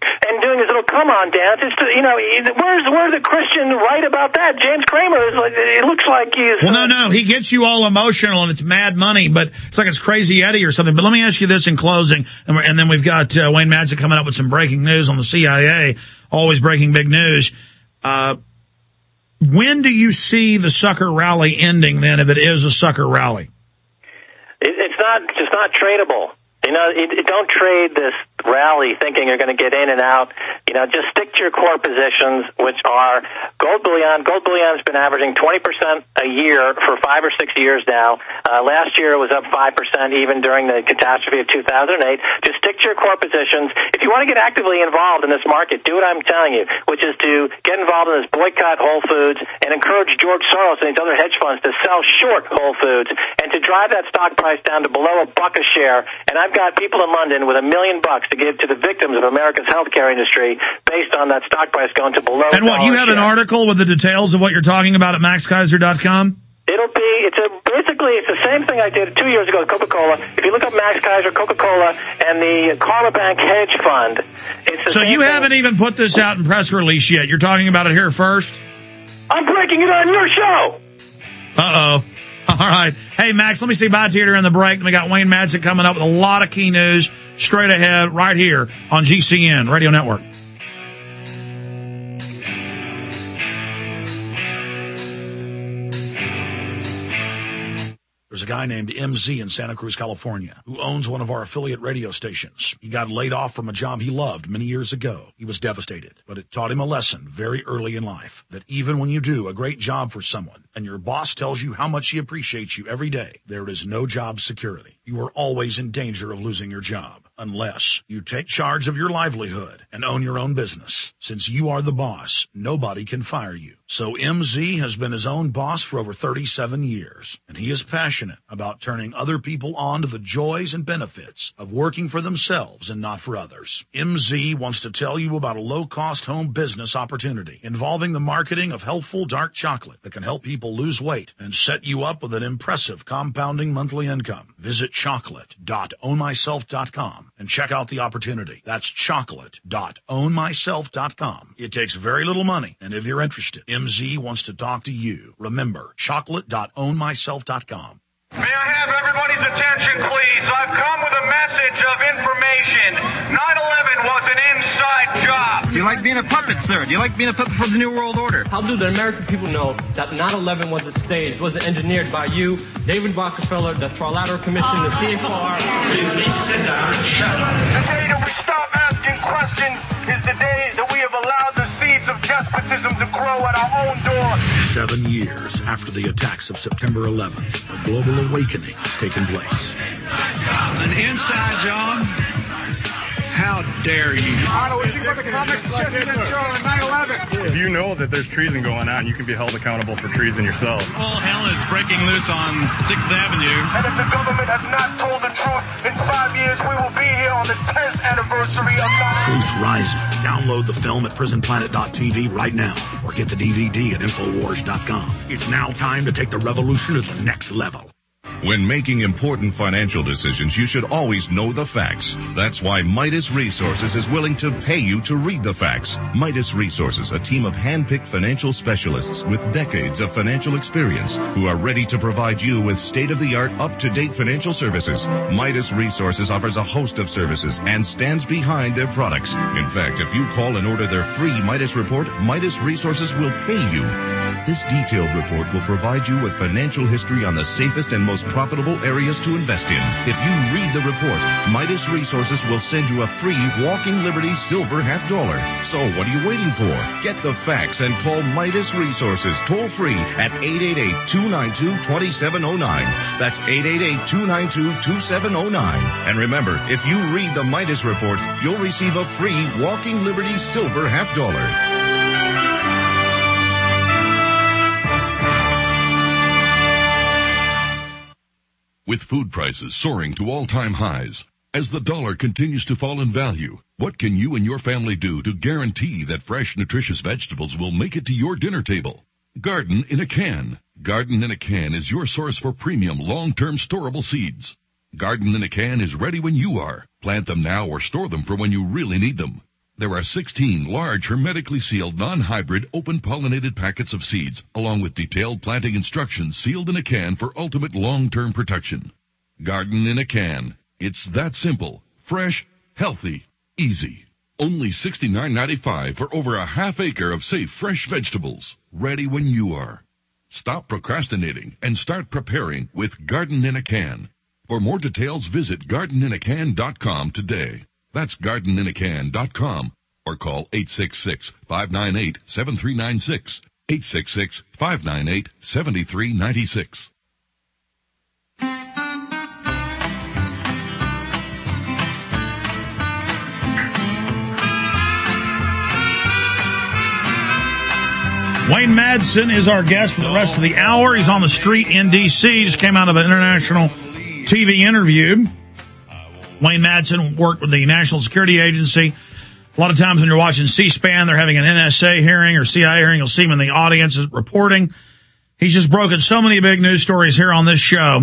and doing his little come-on dance. It's, you know, where's where's the Christian right about that? James Cramer is like, it looks like he's... Well, no, no, he gets you all emotional, and it's mad money, but it's like it's Crazy Eddie or something. But let me ask you this in closing, and, we're, and then we've got uh, Wayne Madsen coming up with some breaking news on the C I A, always breaking big news. Uh, when do you see the sucker rally ending, then, if it is a sucker rally? It, it's not, it's not tradable. You know, you, you don't trade this rally thinking you're going to get in and out. You know, just stick to your core positions, which are gold bullion. Gold bullion's been averaging twenty percent a year for five or six years now. Uh, last year it was up five percent even during the catastrophe of two thousand eight. Just stick to your core positions. If you want to get actively involved in this market, do what I'm telling you, which is to get involved in this boycott Whole Foods and encourage George Soros and these other hedge funds to sell short Whole Foods and to drive that stock price down to below a buck a share. And I've got people in London with a million bucks to give to the victims of America's healthcare industry based on that stock price going to below. And what, you have share. an article with the details of what you're talking about at max kaiser dot com? It'll be, it's a, basically, it's the same thing I did two years ago with Coca-Cola. If you look up Max Kaiser, Coca-Cola, and the Carla Bank hedge fund, it's the So same you thing. haven't even put this out in press release yet. You're talking about it here first? I'm breaking it on your show. Uh-oh. All right. Hey, Max, let me say bye to you during the break. We got Wayne Madsen coming up with a lot of key news straight ahead right here on G C N Radio Network. There's a guy named M Z in Santa Cruz, California, who owns one of our affiliate radio stations. He got laid off from a job he loved many years ago. He was devastated, but it taught him a lesson very early in life, that even when you do a great job for someone and your boss tells you how much he appreciates you every day, there is no job security. You are always in danger of losing your job unless you take charge of your livelihood and own your own business. Since you are the boss, nobody can fire you. So M Z has been his own boss for over thirty-seven years, and he is passionate about turning other people on to the joys and benefits of working for themselves and not for others. M Z wants to tell you about a low-cost home business opportunity involving the marketing of healthful dark chocolate that can help people lose weight and set you up with an impressive compounding monthly income. Visit chocolate dot own myself dot com and check out the opportunity. That's chocolate dot own myself dot com. It takes very little money, and if you're interested, M Z wants to talk to you. Remember, chocolate dot own myself dot com. May I have everybody's attention, please? I've come with a message of information. nine eleven was an inside job. Do you like being a puppet, sir? Do you like being a puppet for the New World Order? How do the American people know that nine eleven was a stage, was engineered by you, David Rockefeller, the Trilateral Commission, the C F R? Please sit down and shut up. The day that we stop asking questions is the day that we have allowed the seeds of despotism to grow at our own door. Seven years after the attacks of September eleventh, a global awakening has taken place. An inside job? How dare you? If you know that there's treason going on, you can be held accountable for treason yourself. All hell is breaking loose on sixth Avenue. And if the government has not told the truth, in five years we will be here on the tenth anniversary of nine eleven. Truth Rising. Download the film at prison planet dot t v right now or get the D V D at infowars dot com. It's now time to take the revolution to the next level. When making important financial decisions, you should always know the facts. That's why Midas Resources is willing to pay you to read the facts. Midas Resources, a team of hand-picked financial specialists with decades of financial experience who are ready to provide you with state-of-the-art, up-to-date financial services. Midas Resources offers a host of services and stands behind their products. In fact, if you call and order their free Midas report, Midas Resources will pay you. This detailed report will provide you with financial history on the safest and most profitable areas to invest in. If you read the report, Midas Resources will send you a free Walking Liberty Silver Half Dollar. So what are you waiting for? Get the facts and call Midas Resources toll free at eight eight eight, two nine two, two seven zero nine. That's eight eight eight, two nine two, two seven zero nine. And remember, if you read the Midas report, you'll receive a free Walking Liberty Silver Half Dollar. With food prices soaring to all-time highs, as the dollar continues to fall in value, what can you and your family do to guarantee that fresh, nutritious vegetables will make it to your dinner table? Garden in a Can. Garden in a Can is your source for premium, long-term storable seeds. Garden in a Can is ready when you are. Plant them now or store them for when you really need them. There are sixteen large hermetically sealed non-hybrid open pollinated packets of seeds along with detailed planting instructions sealed in a can for ultimate long-term protection. Garden in a can. It's that simple, fresh, healthy, easy. Only sixty-nine ninety-five for over a half acre of safe fresh vegetables, ready when you are. Stop procrastinating and start preparing with Garden in a Can. For more details, visit garden in a can dot com today. That's garden in a can dot com or call eight six six, five nine eight, seven three nine six, eight six six, five nine eight, seven three nine six. Wayne Madsen is our guest for the rest of the hour. He's on the street in D C Just came out of an international T V interview. Wayne Madsen worked with the National Security Agency. A lot of times when you're watching C-SPAN, they're having an N S A hearing or C I A hearing. You'll see him in the audience reporting. He's just broken so many big news stories here on this show.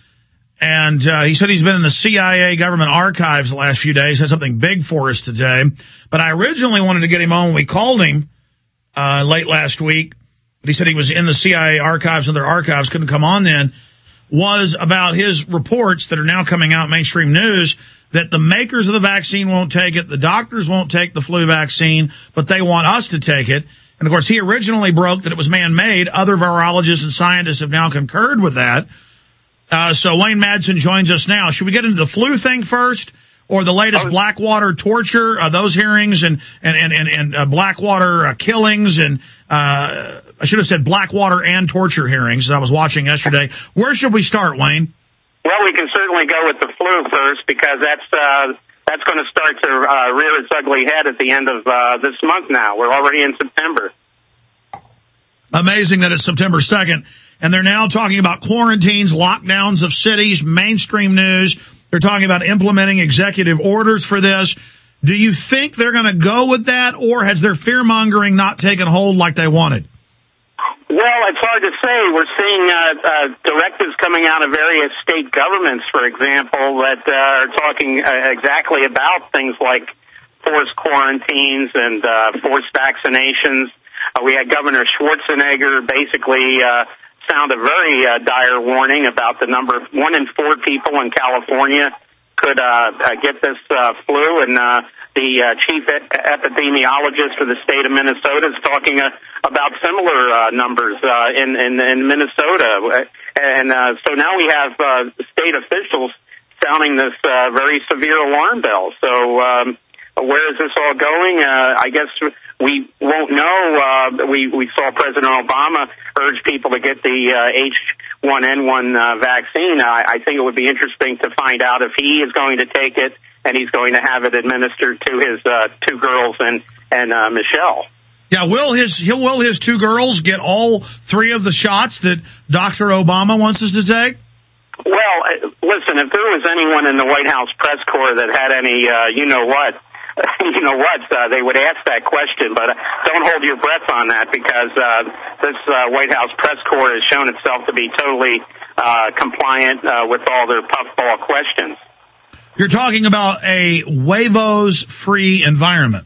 And uh, he said he's been in the C I A government archives the last few days, had something big for us today. But I originally wanted to get him on when we called him uh, late last week. But he said he was in the C I A archives and their archives, couldn't come on then. Was about his reports that are now coming out, mainstream news, that the makers of the vaccine won't take it, the doctors won't take the flu vaccine, but they want us to take it. And, of course, he originally broke that it was man-made. Other virologists and scientists have now concurred with that. Uh, so Wayne Madsen joins us now. Should we get into the flu thing first, or the latest Blackwater torture, uh, those hearings, and and and and, and uh, Blackwater uh, killings, and uh, I should have said Blackwater and torture hearings, as I was watching yesterday. Where should we start, Wayne? Well, we can certainly go with the flu first, because that's uh, that's going to start to uh, rear its ugly head at the end of uh, this month now. We're already in September. Amazing that it's September second, and they're now talking about quarantines, lockdowns of cities, mainstream news. They're talking about implementing executive orders for this. Do you think they're going to go with that, or has their fear-mongering not taken hold like they wanted? Well, it's hard to say. We're seeing uh, uh, directives coming out of various state governments, for example, that uh, are talking uh, exactly about things like forced quarantines and uh, forced vaccinations. Uh, we had Governor Schwarzenegger basically uh, sound a very uh, dire warning about the number of one in four people in California could uh, uh, get this uh, flu, and uh, the uh, chief e- epidemiologist for the state of Minnesota is talking uh, about similar uh, numbers uh, in, in, in Minnesota. And uh, so now we have uh, state officials sounding this uh, very severe alarm bell. So um, where is this all going? Uh, I guess we won't know. Uh, we, we saw President Obama urge people to get the uh, H one N one uh, vaccine. I, I think it would be interesting to find out if he is going to take it, and he's going to have it administered to his uh, two girls and, and uh, Michelle. Yeah, will his will his two girls get all three of the shots that Doctor Obama wants us to take? Well, listen, if there was anyone in the White House press corps that had any, uh, you know what, you know what, uh, they would ask that question, but uh, don't hold your breath on that, because uh, this uh, White House press corps has shown itself to be totally uh, compliant uh, with all their puffball questions. You're talking about a huevos-free environment.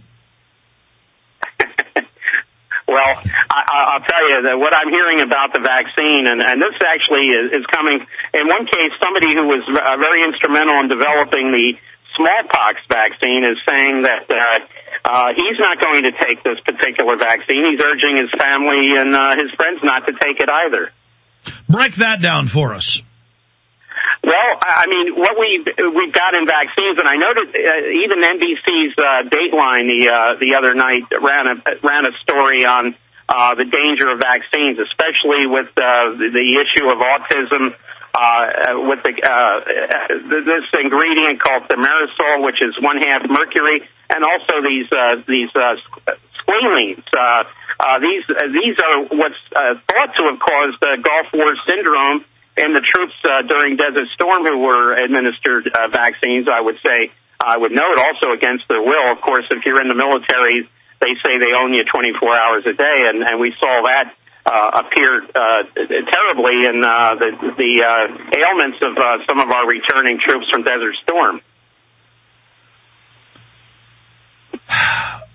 Well, I, I'll tell you that what I'm hearing about the vaccine, and, and this actually is, is coming, in one case, somebody who was uh, very instrumental in developing the smallpox vaccine is saying that uh, uh, he's not going to take this particular vaccine. He's urging his family and uh, his friends not to take it either. Break that down for us. Well, I mean, what we we've got in vaccines, and I know that uh, even N B C's uh, Dateline the uh, the other night ran a ran a story on uh, the danger of vaccines, especially with uh, the, the issue of autism. Uh, with the, uh, this ingredient called thimerosal, which is one half mercury, and also these, uh, these, uh, squalene. Uh, uh, these, uh, these are what's, uh, thought to have caused, uh, Gulf War syndrome in the troops, uh, during Desert Storm who were administered, uh, vaccines. I would say, I would note also against their will. Of course, if you're in the military, they say they own you twenty-four hours a day, and, and we saw that Uh, appeared uh, terribly in uh, the, the uh, ailments of uh, some of our returning troops from Desert Storm.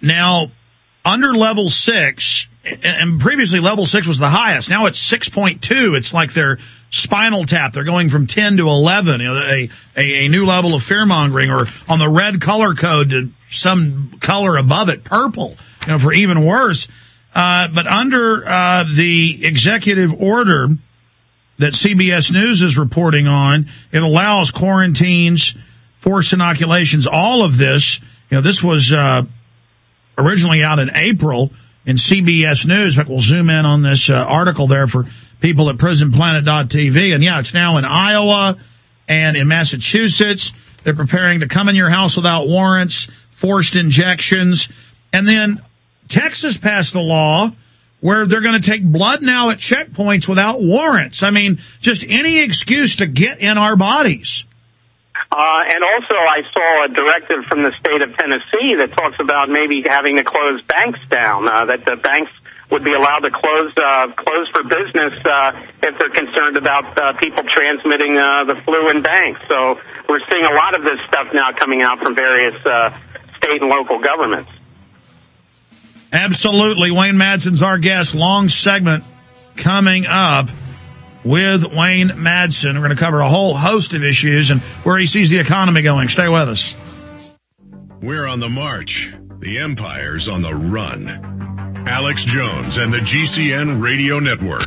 Now, under level six, and previously level six was the highest. Now it's six point two. It's like their Spinal Tap. They're going from ten to eleven, you know, a, a, a new level of fear-mongering, or on the red color code to some color above it, purple, you know, for even worse. Uh, but under uh, the executive order that C B S News is reporting on, it allows quarantines, forced inoculations, all of this. You know, this was uh, originally out in April in C B S News. In fact, we'll zoom in on this uh, article there for people at prison planet dot t v. And yeah, it's now in Iowa and in Massachusetts. They're preparing to come in your house without warrants, forced injections. And then Texas passed the law where they're going to take blood now at checkpoints without warrants. I mean, just any excuse to get in our bodies. Uh, and also, I saw a directive from the state of Tennessee that talks about maybe having to close banks down, uh, that the banks would be allowed to close uh, close for business uh, if they're concerned about uh, people transmitting uh, the flu in banks. So we're seeing a lot of this stuff now coming out from various uh, state and local governments. Absolutely. Wayne Madson's our guest. Long segment coming up with Wayne Madsen. We're going to cover a whole host of issues and where he sees the economy going. Stay with us. We're on the march. The empire's on the run. Alex Jones and the G C N Radio Network.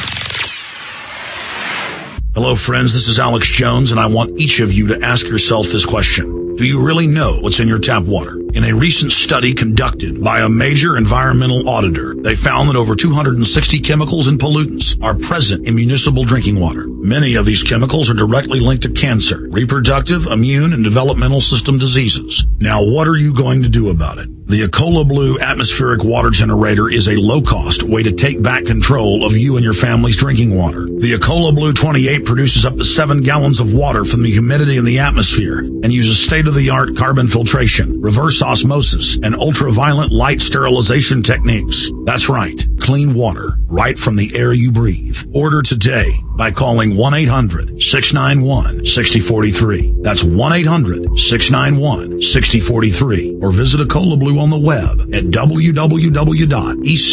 Hello, friends. This is Alex Jones, and I want each of you to ask yourself this question. Do you really know what's in your tap water? In a recent study conducted by a major environmental auditor, they found that over two hundred sixty chemicals and pollutants are present in municipal drinking water. Many of these chemicals are directly linked to cancer, reproductive, immune, and developmental system diseases. Now, what are you going to do about it? The Ecola Blue atmospheric water generator is a low-cost way to take back control of you and your family's drinking water. The Ecola Blue twenty-eight produces up to seven gallons of water from the humidity in the atmosphere and uses state-of-the-art carbon filtration, reverse osmosis, and ultraviolet light sterilization techniques. That's right, clean water right from the air you breathe. Order today by calling one eight hundred six nine one six zero four three. That's one eight hundred six nine one six zero four three. Or visit Ecola Blue on the web at w w w dot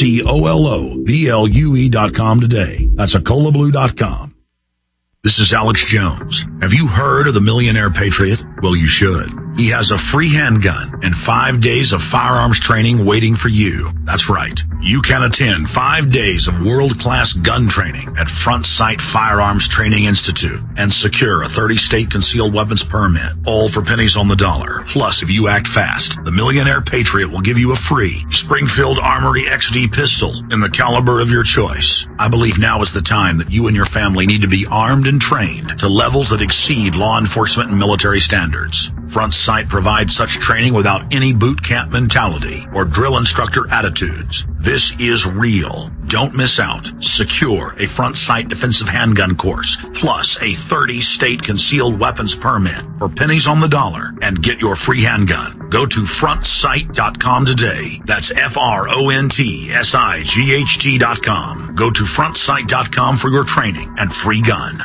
ecola blue dot com today. That's ecola blue dot com. This is Alex Jones. Have you heard of the Millionaire Patriot? Well, you should. He has a free handgun and five days of firearms training waiting for you. That's right. You can attend five days of world-class gun training at Front Sight Firearms Training Institute and secure a thirty-state concealed weapons permit, all for pennies on the dollar. Plus, if you act fast, the Millionaire Patriot will give you a free Springfield Armory X D pistol in the caliber of your choice. I believe now is the time that you and your family need to be armed and trained to levels that exceed law enforcement and military standards. Front Sight provides such training without any boot camp mentality or drill instructor attitudes. This is real. Don't miss out. Secure a Front Sight defensive handgun course, plus a thirty-state concealed weapons permit for pennies on the dollar, and get your free handgun. Go to front sight dot com today. That's F R O N T S I G H T dot com. Go to front sight dot com for your training and free gun.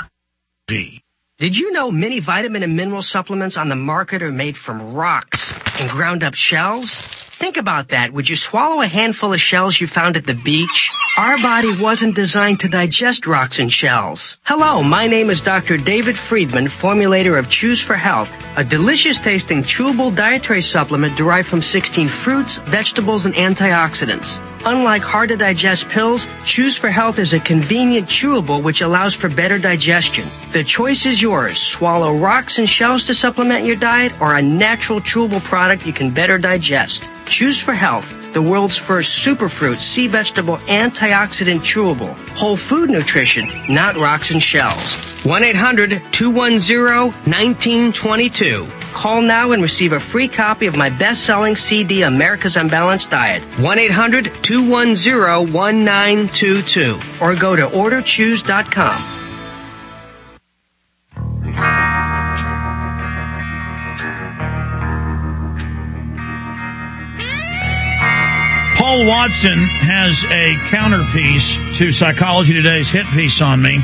D. Did you know many vitamin and mineral supplements on the market are made from rocks and ground up shells? Think about that. Would you swallow a handful of shells you found at the beach? Our body wasn't designed to digest rocks and shells. Hello, my name is Doctor David Friedman, formulator of Choose for Health, a delicious-tasting chewable dietary supplement derived from sixteen fruits, vegetables, and antioxidants. Unlike hard-to-digest pills, Choose for Health is a convenient chewable which allows for better digestion. The choice is yours. Swallow rocks and shells to supplement your diet, or a natural chewable product you can better digest. Choose for Health, the world's first superfruit, sea vegetable, antioxidant chewable. Whole food nutrition, not rocks and shells. one eight hundred two one zero one nine two two. Call now and receive a free copy of my best-selling C D, America's Unbalanced Diet. one eight hundred two one zero one nine two two. Or go to order choose dot com. Paul Watson has a counterpiece to Psychology Today's hit piece on me.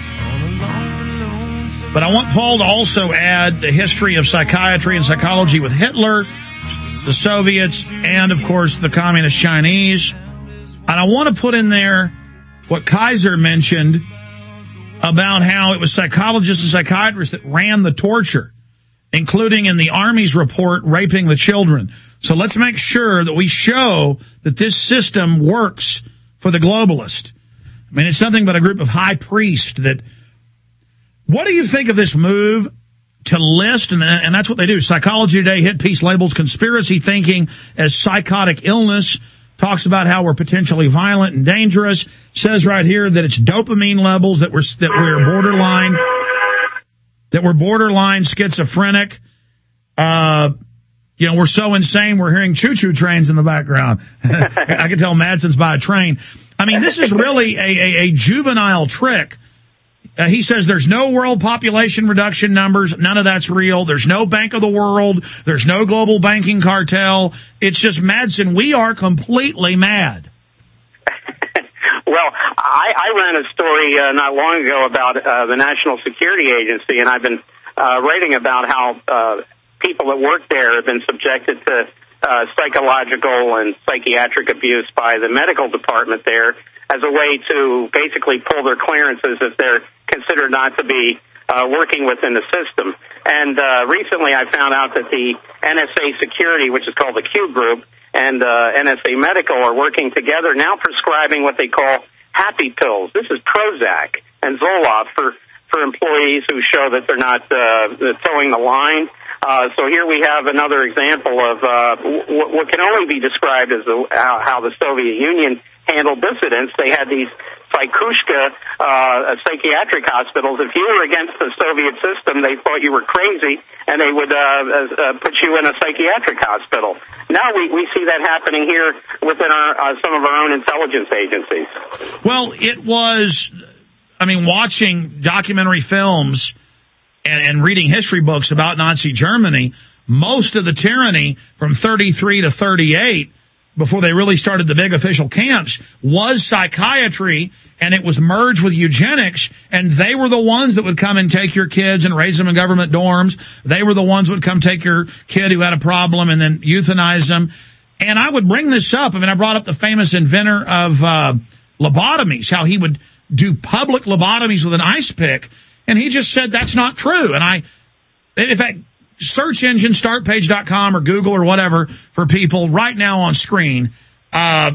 But I want Paul to also add the history of psychiatry and psychology with Hitler, the Soviets, and, of course, the Communist Chinese. And I want to put in there what Kaiser mentioned about how it was psychologists and psychiatrists that ran the torture, including in the Army's report, raping the children. So let's make sure that we show that this system works for the globalist. I mean, it's nothing but a group of high priests that... What do you think of this move to list, and, and that's what they do, Psychology Today hit piece labels conspiracy thinking as psychotic illness, talks about how we're potentially violent and dangerous, says right here that it's dopamine levels, that we're, that we're borderline, that we're borderline schizophrenic. Uh, you know, we're so insane we're hearing choo-choo trains in the background. I can tell Madsen's by a train. I mean, this is really a, a, a juvenile trick. Uh, he says there's no world population reduction numbers. None of that's real. There's no Bank of the World. There's no global banking cartel. It's just Madsen. We are completely mad. Well, I, I ran a story uh, not long ago about uh, the National Security Agency, and I've been uh, writing about how uh, people that work there have been subjected to uh, psychological and psychiatric abuse by the medical department there as a way to basically pull their clearances if they're considered not to be uh, working within the system. And uh, recently I found out that the N S A Security, which is called the Q Group, and uh, N S A Medical are working together now prescribing what they call happy pills. This is Prozac and Zoloft for, for employees who show that they're not uh, towing the line. Uh, so here we have another example of uh, w- what can only be described as the, how, how the Soviet Union handled dissidents. They had these psychushka uh, psychiatric hospitals. If you were against the Soviet system, they thought you were crazy, and they would uh, uh, put you in a psychiatric hospital. Now we, we see that happening here within our, uh, some of our own intelligence agencies. Well, it was, I mean, watching documentary films and, and reading history books about Nazi Germany, most of the tyranny from thirty-three to thirty-eight, before they really started the big official camps, was psychiatry, and it was merged with eugenics, and they were the ones that would come and take your kids and raise them in government dorms. They were the ones that would come take your kid who had a problem and then euthanize them. And I would bring this up. I mean, I brought up the famous inventor of uh, lobotomies, how he would do public lobotomies with an ice pick, and he just said that's not true. And I, in fact, search engine start page dot com or Google or whatever for people right now on screen, uh,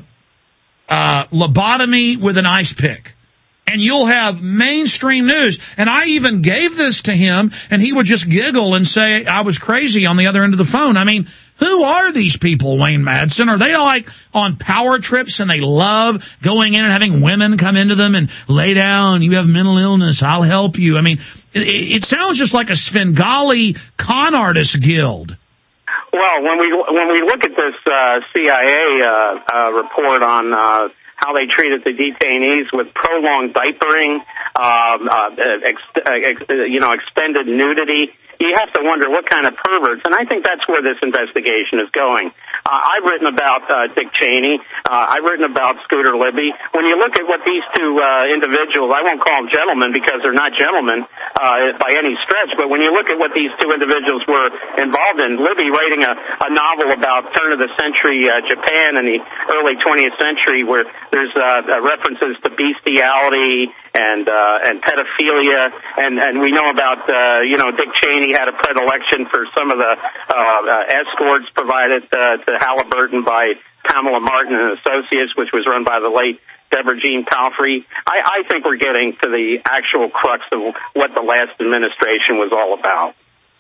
uh, lobotomy with an ice pick. And you'll have mainstream news. And I even gave this to him, and he would just giggle and say I was crazy on the other end of the phone. I mean, who are these people, Wayne Madsen? Are they like on power trips and they love going in and having women come into them and lay down, you have mental illness, I'll help you? I mean, it, it sounds just like a Svengali con artist guild. Well, when we when we look at this uh, C I A uh, uh, report on uh, how they treated the detainees with prolonged diapering, um, uh, ex, ex, you know, extended nudity, you have to wonder what kind of perverts, and I think that's where this investigation is going. Uh, I've written about uh, Dick Cheney. Uh, I've written about Scooter Libby. When you look at what these two uh, individuals, I won't call them gentlemen because they're not gentlemen uh, by any stretch, but when you look at what these two individuals were involved in, Libby writing a, a novel about turn-of-the-century uh, Japan in the early twentieth century where there's uh, references to bestiality and uh, and pedophilia, and, and we know about, uh, you know, Dick Cheney had a predilection for some of the uh, uh, escorts provided uh, to Halliburton by Pamela Martin and Associates, which was run by the late Deborah Jean Palfrey. I, I think we're getting to the actual crux of what the last administration was all about.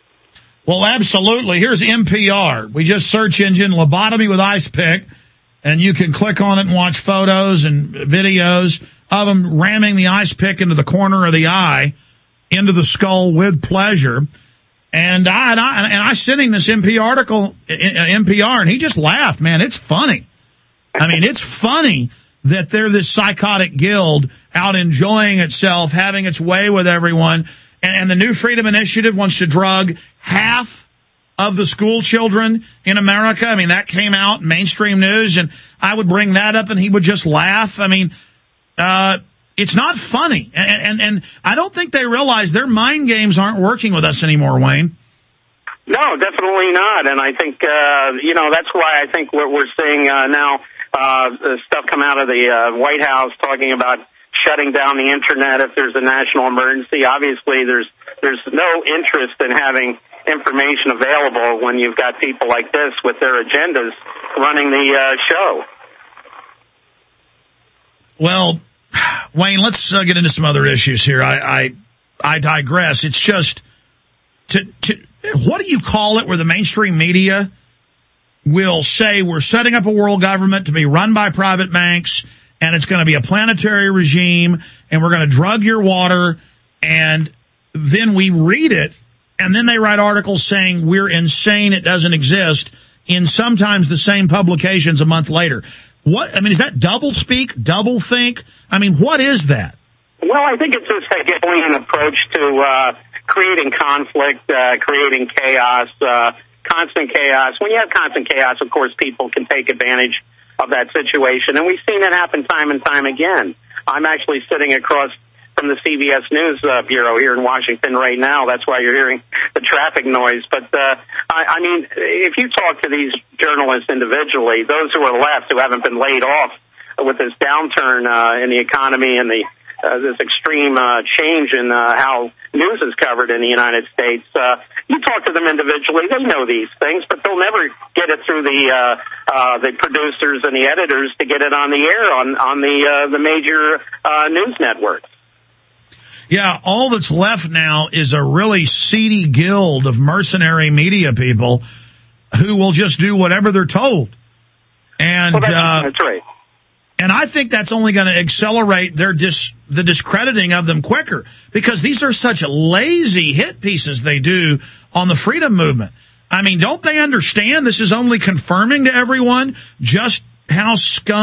Well, absolutely. Here's N P R. We just search engine lobotomy with ice pick, and you can click on it and watch photos and videos of them ramming the ice pick into the corner of the eye, into the skull with pleasure. And I, and I, and I sent him this N P R article, N P R, and he just laughed, man. It's funny. I mean, it's funny that they're this psychotic guild out enjoying itself, having its way with everyone. And, and the New Freedom Initiative wants to drug half of the school children in America. I mean, that came out in mainstream news, and I would bring that up, and he would just laugh. I mean, uh, it's not funny. And, and, and I don't think they realize their mind games aren't working with us anymore, Wayne. No, definitely not. And I think, uh, you know, that's why I think what we're seeing uh, now, uh, stuff come out of the uh, White House talking about shutting down the Internet if there's a national emergency. Obviously, there's there's no interest in having information available when you've got people like this with their agendas running the uh, show. Well, Wayne, let's uh, get into some other issues here. I, I I digress. It's just to to what do you call it where the mainstream media will say we're setting up a world government to be run by private banks and it's going to be a planetary regime and we're going to drug your water, and then we read it and then they write articles saying we're insane, it doesn't exist, in sometimes the same publications a month later. What, I mean, is that double speak, double think? I mean, what is that? Well, I think it's just a Hegelian approach to uh, creating conflict, uh, creating chaos, uh, constant chaos. When you have constant chaos, of course, people can take advantage of that situation, and we've seen it happen time and time again. I'm actually sitting across from the C B S News uh, Bureau here in Washington right now. That's why you're hearing the traffic noise. But, uh, I, I mean, if you talk to these journalists individually, those who are left who haven't been laid off with this downturn uh, in the economy and the uh, this extreme uh, change in uh, how news is covered in the United States, uh, you talk to them individually, they know these things, but they'll never get it through the uh, uh, the producers and the editors to get it on the air on, on the, uh, the major uh, news networks. Yeah, all that's left now is a really seedy guild of mercenary media people who will just do whatever they're told. And well, that's, uh, that's right. And I think that's only going to accelerate their dis, the discrediting of them quicker, because these are such lazy hit pieces they do on the freedom movement. I mean, don't they understand this is only confirming to everyone just how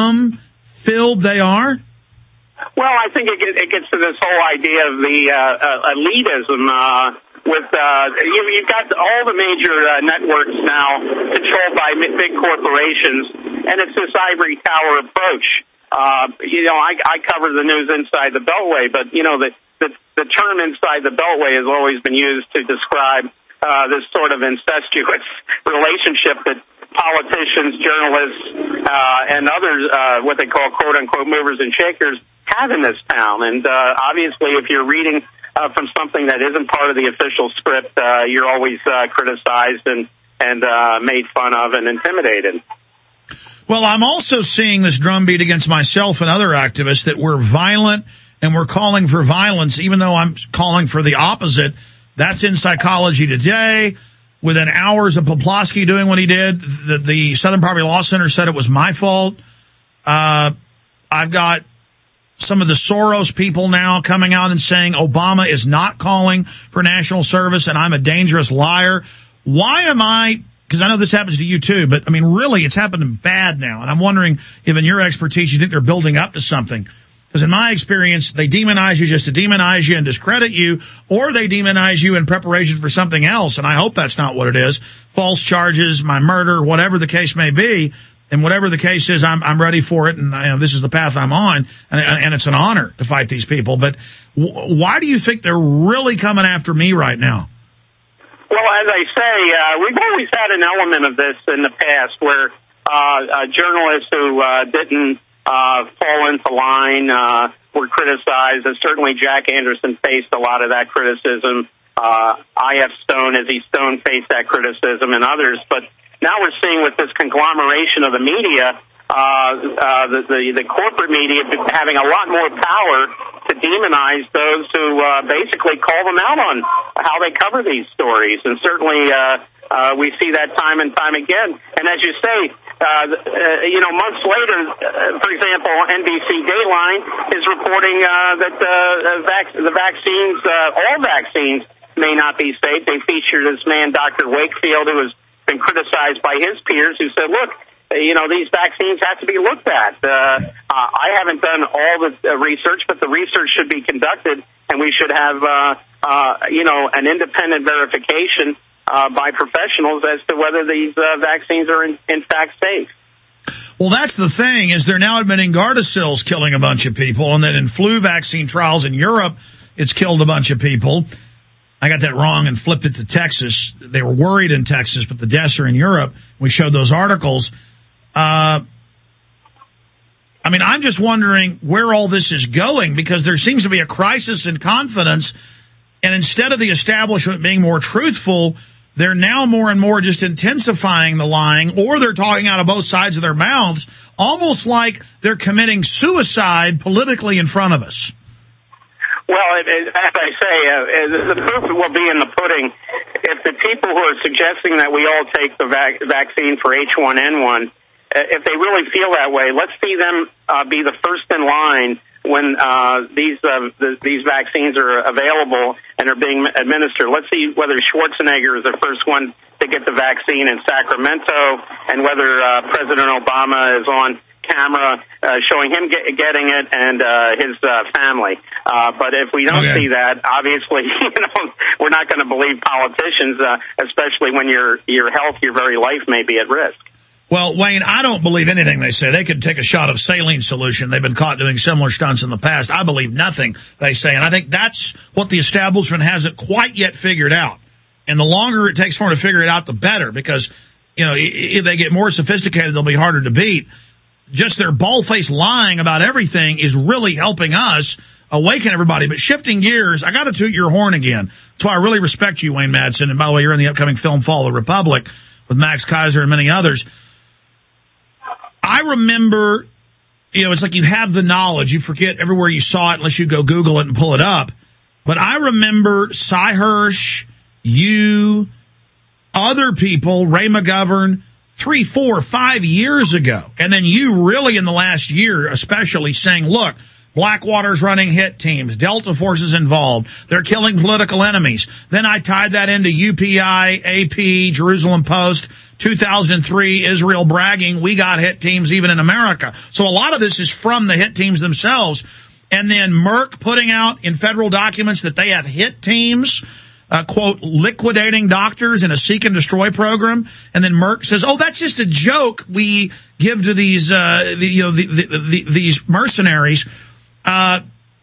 scum-filled they are? Well, I think it, it gets to this whole idea of the uh, uh, elitism uh, with uh, you, you've got all the major uh, networks now controlled by big corporations, and it's this ivory tower approach. Uh, you know, I, I cover the news inside the Beltway, but, you know, the, the, the term inside the Beltway has always been used to describe uh, this sort of incestuous relationship that politicians, journalists, uh, and others, uh, what they call quote-unquote movers and shakers, have in this town. And uh, obviously, if you're reading uh, from something that isn't part of the official script, uh, you're always uh, criticized and, and uh, made fun of and intimidated. Well, I'm also seeing this drumbeat against myself and other activists that we're violent and we're calling for violence, even though I'm calling for the opposite. That's in Psychology Today. Within hours of Poplawski doing what he did, the, the Southern Poverty Law Center said it was my fault. Uh, I've got some of the Soros people now coming out and saying Obama is not calling for national service and I'm a dangerous liar. Why am I... Because I know this happens to you too, but I mean, really, it's happening bad now. And I'm wondering if in your expertise, you think they're building up to something. Because in my experience, they demonize you just to demonize you and discredit you, or they demonize you in preparation for something else. And I hope that's not what it is. False charges, my murder, whatever the case may be. And whatever the case is, I'm, I'm ready for it. And you know, this is the path I'm on. And, and it's an honor to fight these people. But w- why do you think they're really coming after me right now? Well, as I say, uh, we've always had an element of this in the past where uh, uh, journalists who uh, didn't uh, fall into line uh, were criticized, and certainly Jack Anderson faced a lot of that criticism. Uh, I F Stone, as he Stone, faced that criticism, and others. But now we're seeing with this conglomeration of the media, uh, uh, the, the, the corporate media having a lot more power to demonize those who uh, basically call them out on how they cover these stories. And certainly uh, uh, we see that time and time again. And as you say, uh, uh, you know, months later, uh, for example, N B C Dateline is reporting uh, that uh, vac- the vaccines, uh, all vaccines, may not be safe. They featured this man, Doctor Wakefield, who has been criticized by his peers, who said, look, you know, these vaccines have to be looked at. Uh, uh, I haven't done all the uh, research, but the research should be conducted, and we should have, uh, uh, you know, an independent verification uh, by professionals as to whether these uh, vaccines are in, in fact safe. Well, that's the thing, is they're now admitting Gardasil's killing a bunch of people, and that in flu vaccine trials in Europe, it's killed a bunch of people. I got that wrong and flipped it to Texas. They were worried in Texas, but the deaths are in Europe. We showed those articles. Uh, I mean, I'm just wondering where all this is going, because there seems to be a crisis in confidence. And instead of the establishment being more truthful, they're now more and more just intensifying the lying, or they're talking out of both sides of their mouths, almost like they're committing suicide politically in front of us. Well, it, it, as I say, uh, the proof will be in the pudding. If the people who are suggesting that we all take the vac- vaccine for H one N one, uh, if they really feel that way, let's see them uh, be the first in line when uh, these uh, the, these vaccines are available and are being administered. Let's see whether Schwarzenegger is the first one to get the vaccine in Sacramento, and whether uh, President Obama is on camera uh, showing him get, getting it, and uh, his uh, family. Uh, but if we don't okay. see that, obviously, you know, we're not going to believe politicians, uh, especially when your your health, your very life may be at risk. Well, Wayne, I don't believe anything they say. They could take a shot of saline solution. They've been caught doing similar stunts in the past. I believe nothing they say, and I think that's what the establishment hasn't quite yet figured out. And the longer it takes for them to figure it out, the better, because, you know, if they get more sophisticated, they'll be harder to beat. Just their bald-faced lying about everything is really helping us awaken everybody. But shifting gears, I got to toot your horn again. That's why I really respect you, Wayne Madsen. And by the way, you're in the upcoming film Fall of the Republic with Max Kaiser and many others. I remember, you know, it's like you have the knowledge. You forget everywhere you saw it unless you go Google it and pull it up. But I remember Cy Hirsch, you, other people, Ray McGovern, three, four, five years ago. And then you really in the last year especially saying, look, Blackwater's running hit teams, Delta forces involved. They're killing political enemies. Then I tied that into U P I, A P, Jerusalem Post, two thousand three, Israel bragging, we got hit teams even in America. So a lot of this is from the hit teams themselves. And then Merck putting out in federal documents that they have hit teams, uh, quote, liquidating doctors in a seek and destroy program. And then Merck says, oh, that's just a joke we give to these, uh, the, you know, the, the, the, these mercenaries. Uh,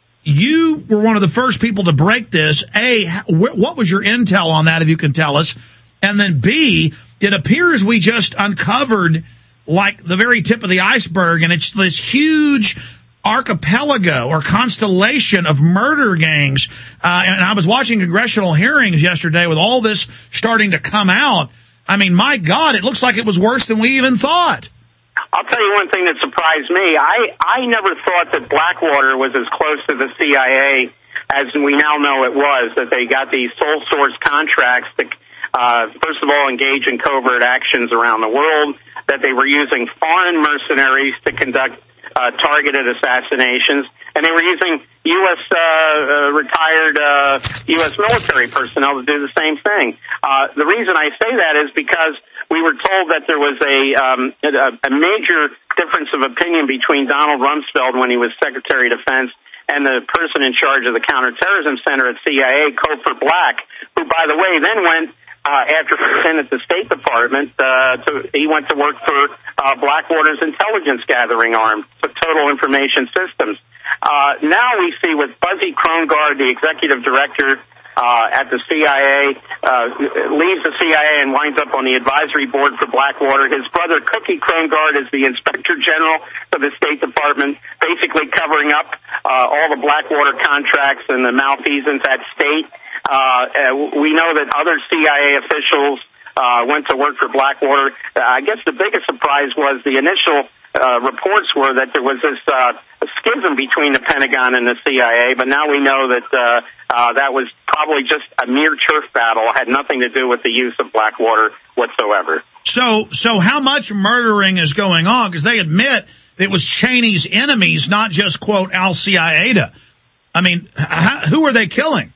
you were one of the first people to break this. A, wh- what was your intel on that, if you can tell us? And then B, it appears we just uncovered like the very tip of the iceberg, and it's this huge archipelago or constellation of murder gangs. Uh, and I was watching congressional hearings yesterday with all this starting to come out. I mean, my God, it looks like it was worse than we even thought. I'll tell you one thing that surprised me. I, I never thought that Blackwater was as close to the C I A as we now know it was, that they got these sole source contracts to, uh, first of all, engage in covert actions around the world, that they were using foreign mercenaries to conduct uh, targeted assassinations, and they were using U S Uh, uh, retired uh, U S military personnel to do the same thing. Uh, the reason I say that is because we were told that there was a, um, a, a major difference of opinion between Donald Rumsfeld when he was Secretary of Defense and the person in charge of the Counterterrorism Center at C I A, Cofer Black, who, by the way, then went, uh, after being at the State Department, uh, to, he went to work for uh, Blackwater's intelligence gathering arm, for Total Information Systems. Uh, now we see with Buzzy Krongard, the executive director Uh, at the C I A, uh, leaves the C I A and winds up on the advisory board for Blackwater. His brother, Cookie Krongard, is the inspector general for the State Department, basically covering up uh, all the Blackwater contracts and the malfeasance at state. Uh, we know that other C I A officials uh, went to work for Blackwater. Uh, I guess the biggest surprise was the initial uh, reports were that there was this uh, schism between the Pentagon and the C I A, but now we know that uh, uh, that was probably just a mere turf battle, had nothing to do with the use of Blackwater whatsoever. So, so how much murdering is going on? Because they admit it was Cheney's enemies, not just, quote, Al-Qaeda. I mean, how, who are they killing?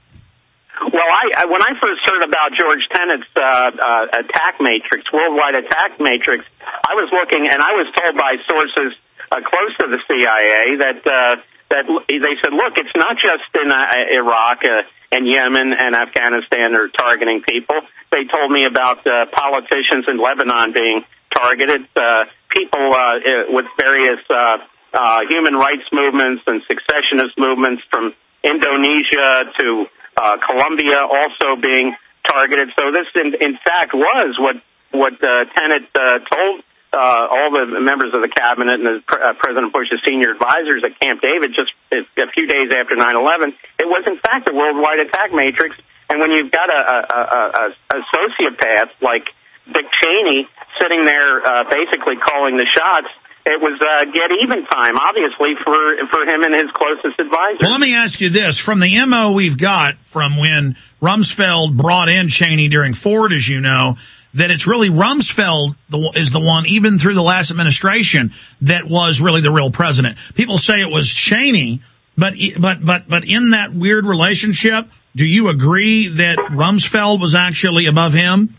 Well, I, I when I first heard about George Tenet's uh, uh, attack matrix, worldwide attack matrix, I was looking, and I was told by sources uh, close to the C I A that uh, that they said, look, it's not just in uh, Iraq uh, and Yemen and Afghanistan that are targeting people. They told me about uh, politicians in Lebanon being targeted, uh, people uh, with various uh, uh, human rights movements and secessionist movements from Indonesia to uh, Colombia also being targeted. So this, in, in fact, was what what uh, Tenet uh, told uh, all the members of the cabinet and the, uh, President Bush's senior advisors at Camp David just a few days after nine eleven. It was, in fact, a worldwide attack matrix. And when you've got a, a, a, a, a sociopath like Dick Cheney sitting there uh, basically calling the shots, it was uh, get even time, obviously, for for him and his closest advisors. Well, let me ask you this. From the M O we've got from when Rumsfeld brought in Cheney during Ford, as you know, that it's really Rumsfeld the, is the one, even through the last administration, that was really the real president. People say it was Cheney, but but but but in that weird relationship, do you agree that Rumsfeld was actually above him?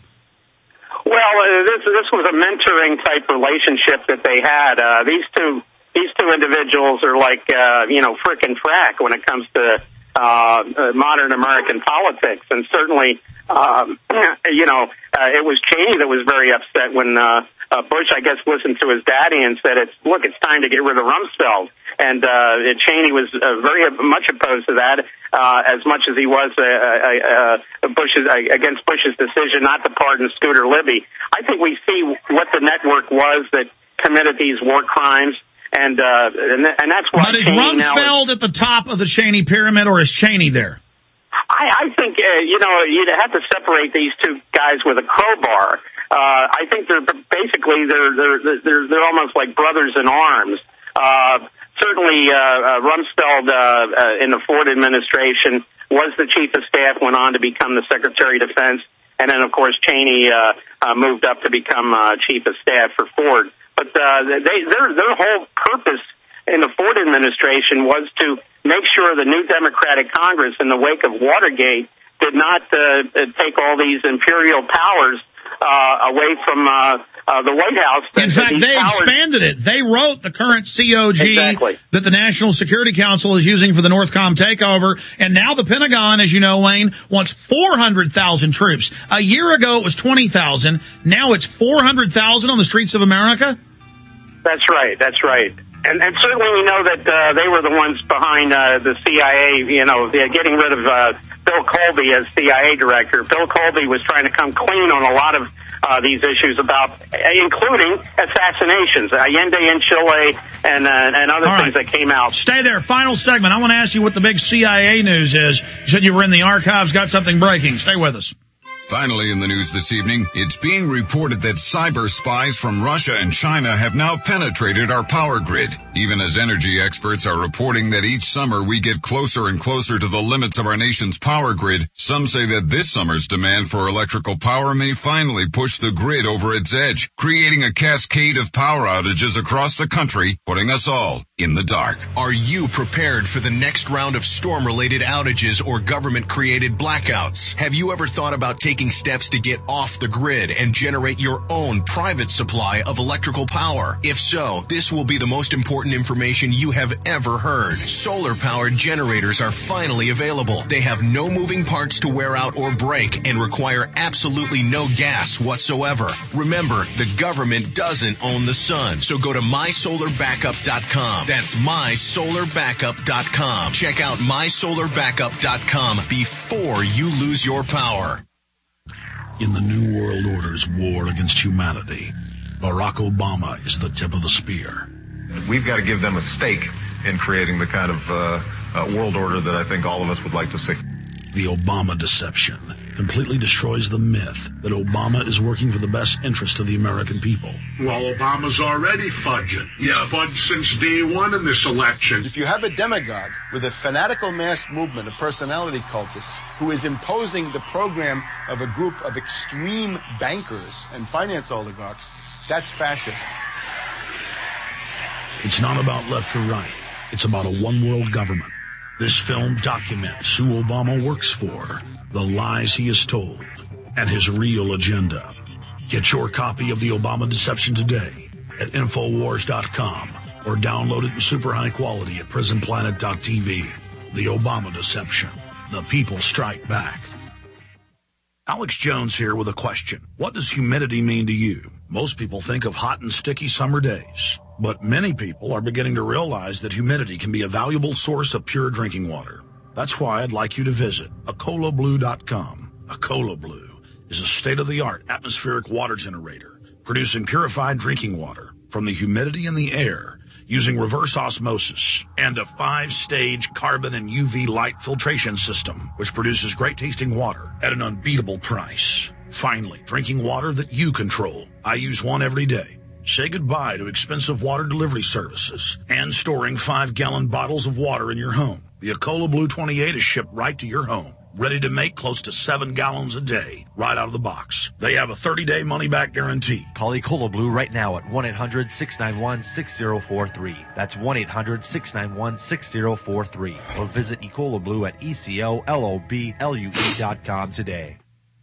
Well, uh, this this was a mentoring type relationship that they had. Uh, these two these two individuals are like uh, you know frick and frack when it comes to uh, modern American politics, and certainly um, you know uh, it was Cheney that was very upset when uh, uh, Bush, I guess, listened to his daddy and said, "It's look, it's time to get rid of Rumsfeld." And uh, Cheney was uh, very much opposed to that, uh, as much as he was uh, uh, uh, Bush's, uh, against Bush's decision not to pardon Scooter Libby. I think we see what the network was that committed these war crimes, and uh, and, and that's why. But is Cheney Rumsfeld now is, at the top of the Cheney pyramid, or is Cheney there? I, I think uh, you know you'd have to separate these two guys with a crowbar. Uh, I think they're basically they're they're they're they're almost like brothers in arms. Uh, Certainly, uh, uh, Rumsfeld uh, uh, in the Ford administration was the chief of staff, went on to become the Secretary of Defense, and then, of course, Cheney uh, uh, moved up to become uh, chief of staff for Ford. But uh, they, their their whole purpose in the Ford administration was to make sure the new Democratic Congress, in the wake of Watergate, did not uh, take all these imperial powers uh, away from uh, uh, the White House. In fact, they powers- expanded it. They wrote the current C O G exactly. that the National Security Council is using for the Northcom takeover. And now the Pentagon, as you know, Wayne, wants four hundred thousand troops. A year ago, it was twenty thousand. Now it's four hundred thousand on the streets of America? That's right. That's right. And, and certainly we know that uh, they were the ones behind uh, the C I A, you know, getting rid of uh, Bill Colby as C I A director. Bill Colby was trying to come clean on a lot of uh, these issues about, including assassinations, Allende in Chile, and uh, and other All things right. that came out. Stay there. Final segment. I want to ask you what the big C I A news is. You said you were in the archives, got something breaking. Stay with us. Finally in the news this evening, it's being reported that cyber spies from Russia and China have now penetrated our power grid. Even as energy experts are reporting that each summer we get closer and closer to the limits of our nation's power grid, some say that this summer's demand for electrical power may finally push the grid over its edge, creating a cascade of power outages across the country, putting us all in the dark. Are you prepared for the next round of storm-related outages or government-created blackouts? Have you ever thought about taking steps to get off the grid and generate your own private supply of electrical power? If so, this will be the most important information you have ever heard. Solar-powered generators are finally available. They have no moving parts to wear out or break and require absolutely no gas whatsoever. Remember, the government doesn't own the sun, so go to my solar backup dot com. That's my solar backup dot com. Check out my solar backup dot com before you lose your power. In the New World Order's war against humanity, Barack Obama is the tip of the spear. We've got to give them a stake in creating the kind of uh, uh, world order that I think all of us would like to see. The Obama deception completely destroys the myth that Obama is working for the best interest of the American people. Well, Obama's already fudging. He's yeah. fudged since day one in this election. If you have a demagogue with a fanatical mass movement of personality cultists who is imposing the program of a group of extreme bankers and finance oligarchs, that's fascism. It's not about left or right. It's about a one-world government. This film documents who Obama works for, the lies he has told, and his real agenda. Get your copy of The Obama Deception today at Infowars dot com or download it in super high quality at Prison Planet dot T V. The Obama Deception. The people strike back. Alex Jones here with a question. What does humidity mean to you? Most people think of hot and sticky summer days, but many people are beginning to realize that humidity can be a valuable source of pure drinking water. That's why I'd like you to visit Acola Blue dot com. Acola Blue is a state-of-the-art atmospheric water generator, producing purified drinking water from the humidity in the air using reverse osmosis and a five-stage carbon and U V light filtration system, which produces great-tasting water at an unbeatable price. Finally, drinking water that you control. I use one every day. Say goodbye to expensive water delivery services and storing five-gallon bottles of water in your home. The Acola Blue twenty-eight is shipped right to your home, ready to make close to seven gallons a day, right out of the box. They have a thirty-day money-back guarantee. Call Ecola Blue right now at one eight hundred six nine one six zero four three. That's one eight hundred six nine one six zero four three. Or visit Ecola Blue at E C O L O B L U E dot com today.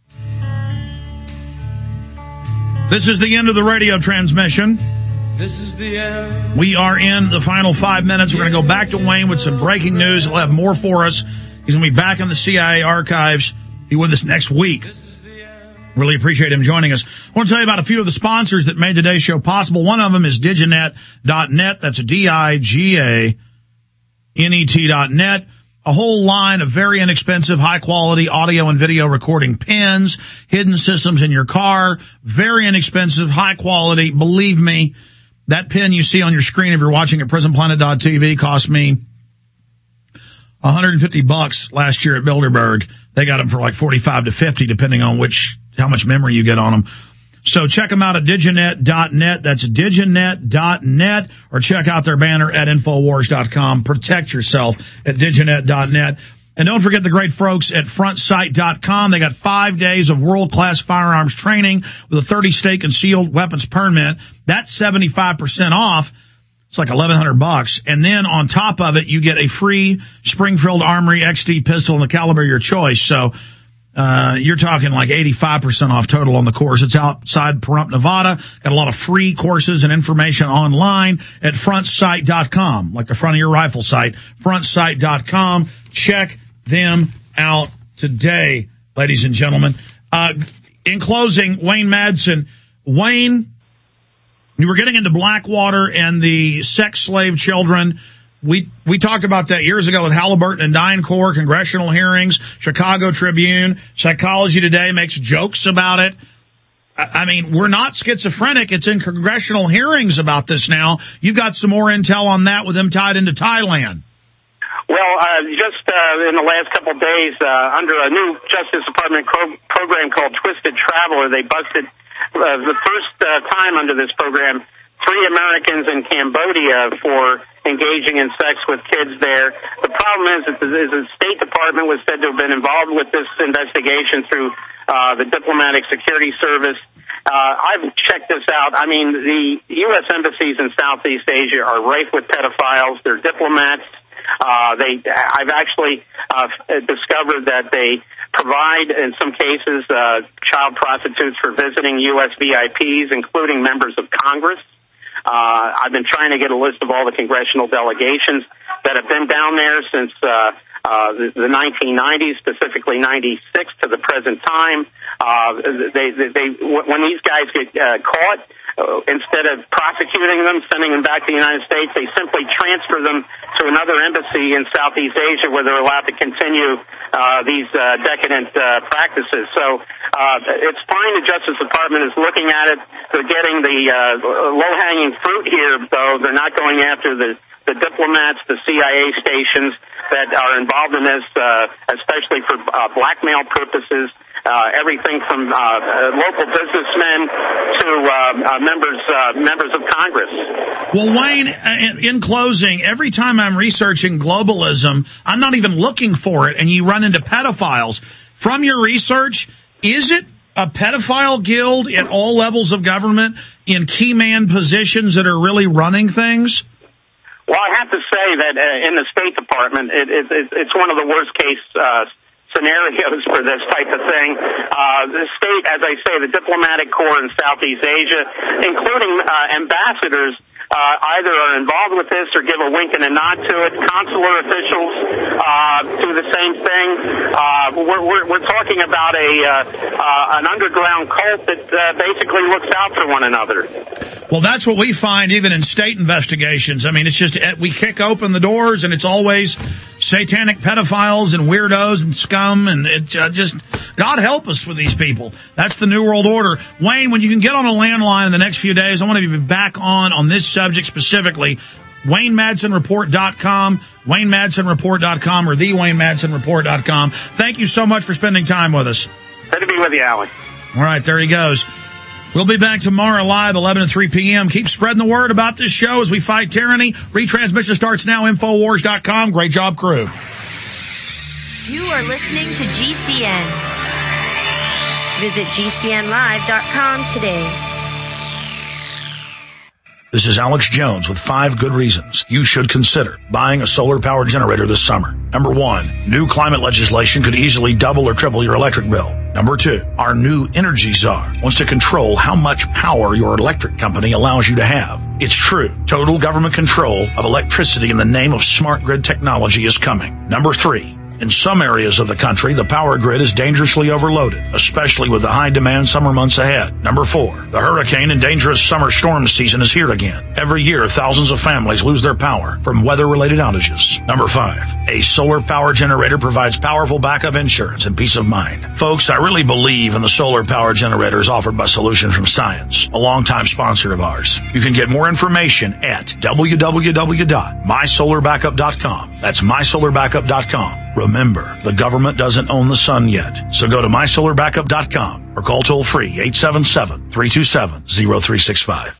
This is the end of the radio transmission. This is the end. We are in the final five minutes. We're going to go back to Wayne with some breaking news. He'll have more for us. He's going to be back in the C I A archives. Be with us next week. Really appreciate him joining us. I want to tell you about a few of the sponsors that made today's show possible. One of them is diginet dot net. That's D I G A N E T dot net. A whole line of very inexpensive, high-quality audio and video recording pens, hidden systems in your car, very inexpensive, high-quality. Believe me, that pen you see on your screen if you're watching at prison planet dot t v cost me one hundred fifty bucks last year at Bilderberg. They got them for like forty-five to fifty, depending on which how much memory you get on them. So check them out at diginet dot net. That's diginet dot net. Or check out their banner at infowars dot com. Protect yourself at diginet dot net. And don't forget the great folks at front sight dot com. They got five days of world-class firearms training with a thirty-state concealed weapons permit. That's seventy-five percent off. It's like eleven hundred bucks. And then on top of it, you get a free Springfield Armory X D pistol in the caliber of your choice. So Uh, you're talking like eighty-five percent off total on the course. It's outside Pahrump, Nevada. Got a lot of free courses and information online at front sight dot com, like the front of your rifle sight, front sight dot com. Check them out today, ladies and gentlemen. Uh, in closing, Wayne Madsen. Wayne, you were getting into Blackwater and the sex slave children. We we talked about that years ago with Halliburton and DynCorp, congressional hearings, Chicago Tribune, Psychology Today makes jokes about it. I, I mean, we're not schizophrenic. It's in congressional hearings about this now. You've got some more intel on that with them tied into Thailand. Well, uh, just uh, in the last couple of days, uh, under a new Justice Department pro- program called Twisted Traveler, they busted uh, the first uh, time under this program three Americans in Cambodia for engaging in sex with kids there. The problem is that the, is the State Department was said to have been involved with this investigation through uh, the Diplomatic Security Service. Uh, I've checked this out. I mean, the U S embassies in Southeast Asia are rife with pedophiles. They're diplomats. Uh, they, I've actually uh, discovered that they provide, in some cases, uh, child prostitutes for visiting U S V I Ps, including members of Congress. Uh, I've been trying to get a list of all the congressional delegations that have been down there since uh, uh, the, the nineteen nineties, specifically ninety-six to the present time. Uh, they, they, they, when these guys get uh, caught, uh, instead of prosecuting them, sending them back to the United States, they simply transfer them to another embassy in Southeast Asia where they're allowed to continue uh, these uh, decadent uh, practices. So uh, it's fine the Justice Department is looking at it. They're getting the uh, low-hanging fruit here, though. They're not going after the, the diplomats, the C I A stations that are involved in this, uh, especially for uh, blackmail purposes. Uh, everything from uh, uh, local businessmen to uh, uh, members uh, members of Congress. Well, Wayne, in, in closing, every time I'm researching globalism, I'm not even looking for it, and you run into pedophiles. From your research, is it a pedophile guild at all levels of government in key man positions that are really running things? Well, I have to say that uh, in the State Department, it, it, it, it's one of the worst case uh scenarios for this type of thing. Uh, the state, as I say, the diplomatic corps in Southeast Asia, including uh, ambassadors, uh, either are involved with this or give a wink and a nod to it. Consular officials uh, do the same thing. Uh, we're, we're, we're talking about a uh, uh, an underground cult that uh, basically looks out for one another. Well, that's what we find even in state investigations. I mean, it's just we kick open the doors and it's always satanic pedophiles and weirdos and scum, and it uh, just, God help us with these people. That's the New World Order. Wayne, when you can get on a landline in the next few days, I want to be back on on this subject specifically. Wayne Madsen Report dot com, Wayne Madsen Report dot com, or the Wayne Madsen Report dot com. Thank you so much for spending time with us. Good to be with you, Alan. All right, there he goes. We'll be back tomorrow live, eleven to three p.m. Keep spreading the word about this show as we fight tyranny. Retransmission starts now, Infowars dot com. Great job, crew. You are listening to G C N. Visit G C N live dot com today. This is Alex Jones with five good reasons you should consider buying a solar power generator this summer. Number one, new climate legislation could easily double or triple your electric bill. Number two, our new energy czar wants to control how much power your electric company allows you to have. It's true. Total government control of electricity in the name of smart grid technology is coming. Number three, in some areas of the country, the power grid is dangerously overloaded, especially with the high-demand summer months ahead. Number four, the hurricane and dangerous summer storm season is here again. Every year, thousands of families lose their power from weather-related outages. Number five, a solar power generator provides powerful backup insurance and peace of mind. Folks, I really believe in the solar power generators offered by Solutions from Science, a longtime sponsor of ours. You can get more information at w w w dot my solar backup dot com. That's my solar backup dot com. Remember, the government doesn't own the sun yet, so go to my solar backup dot com or call toll-free eight seven seven, three two seven, zero three six five.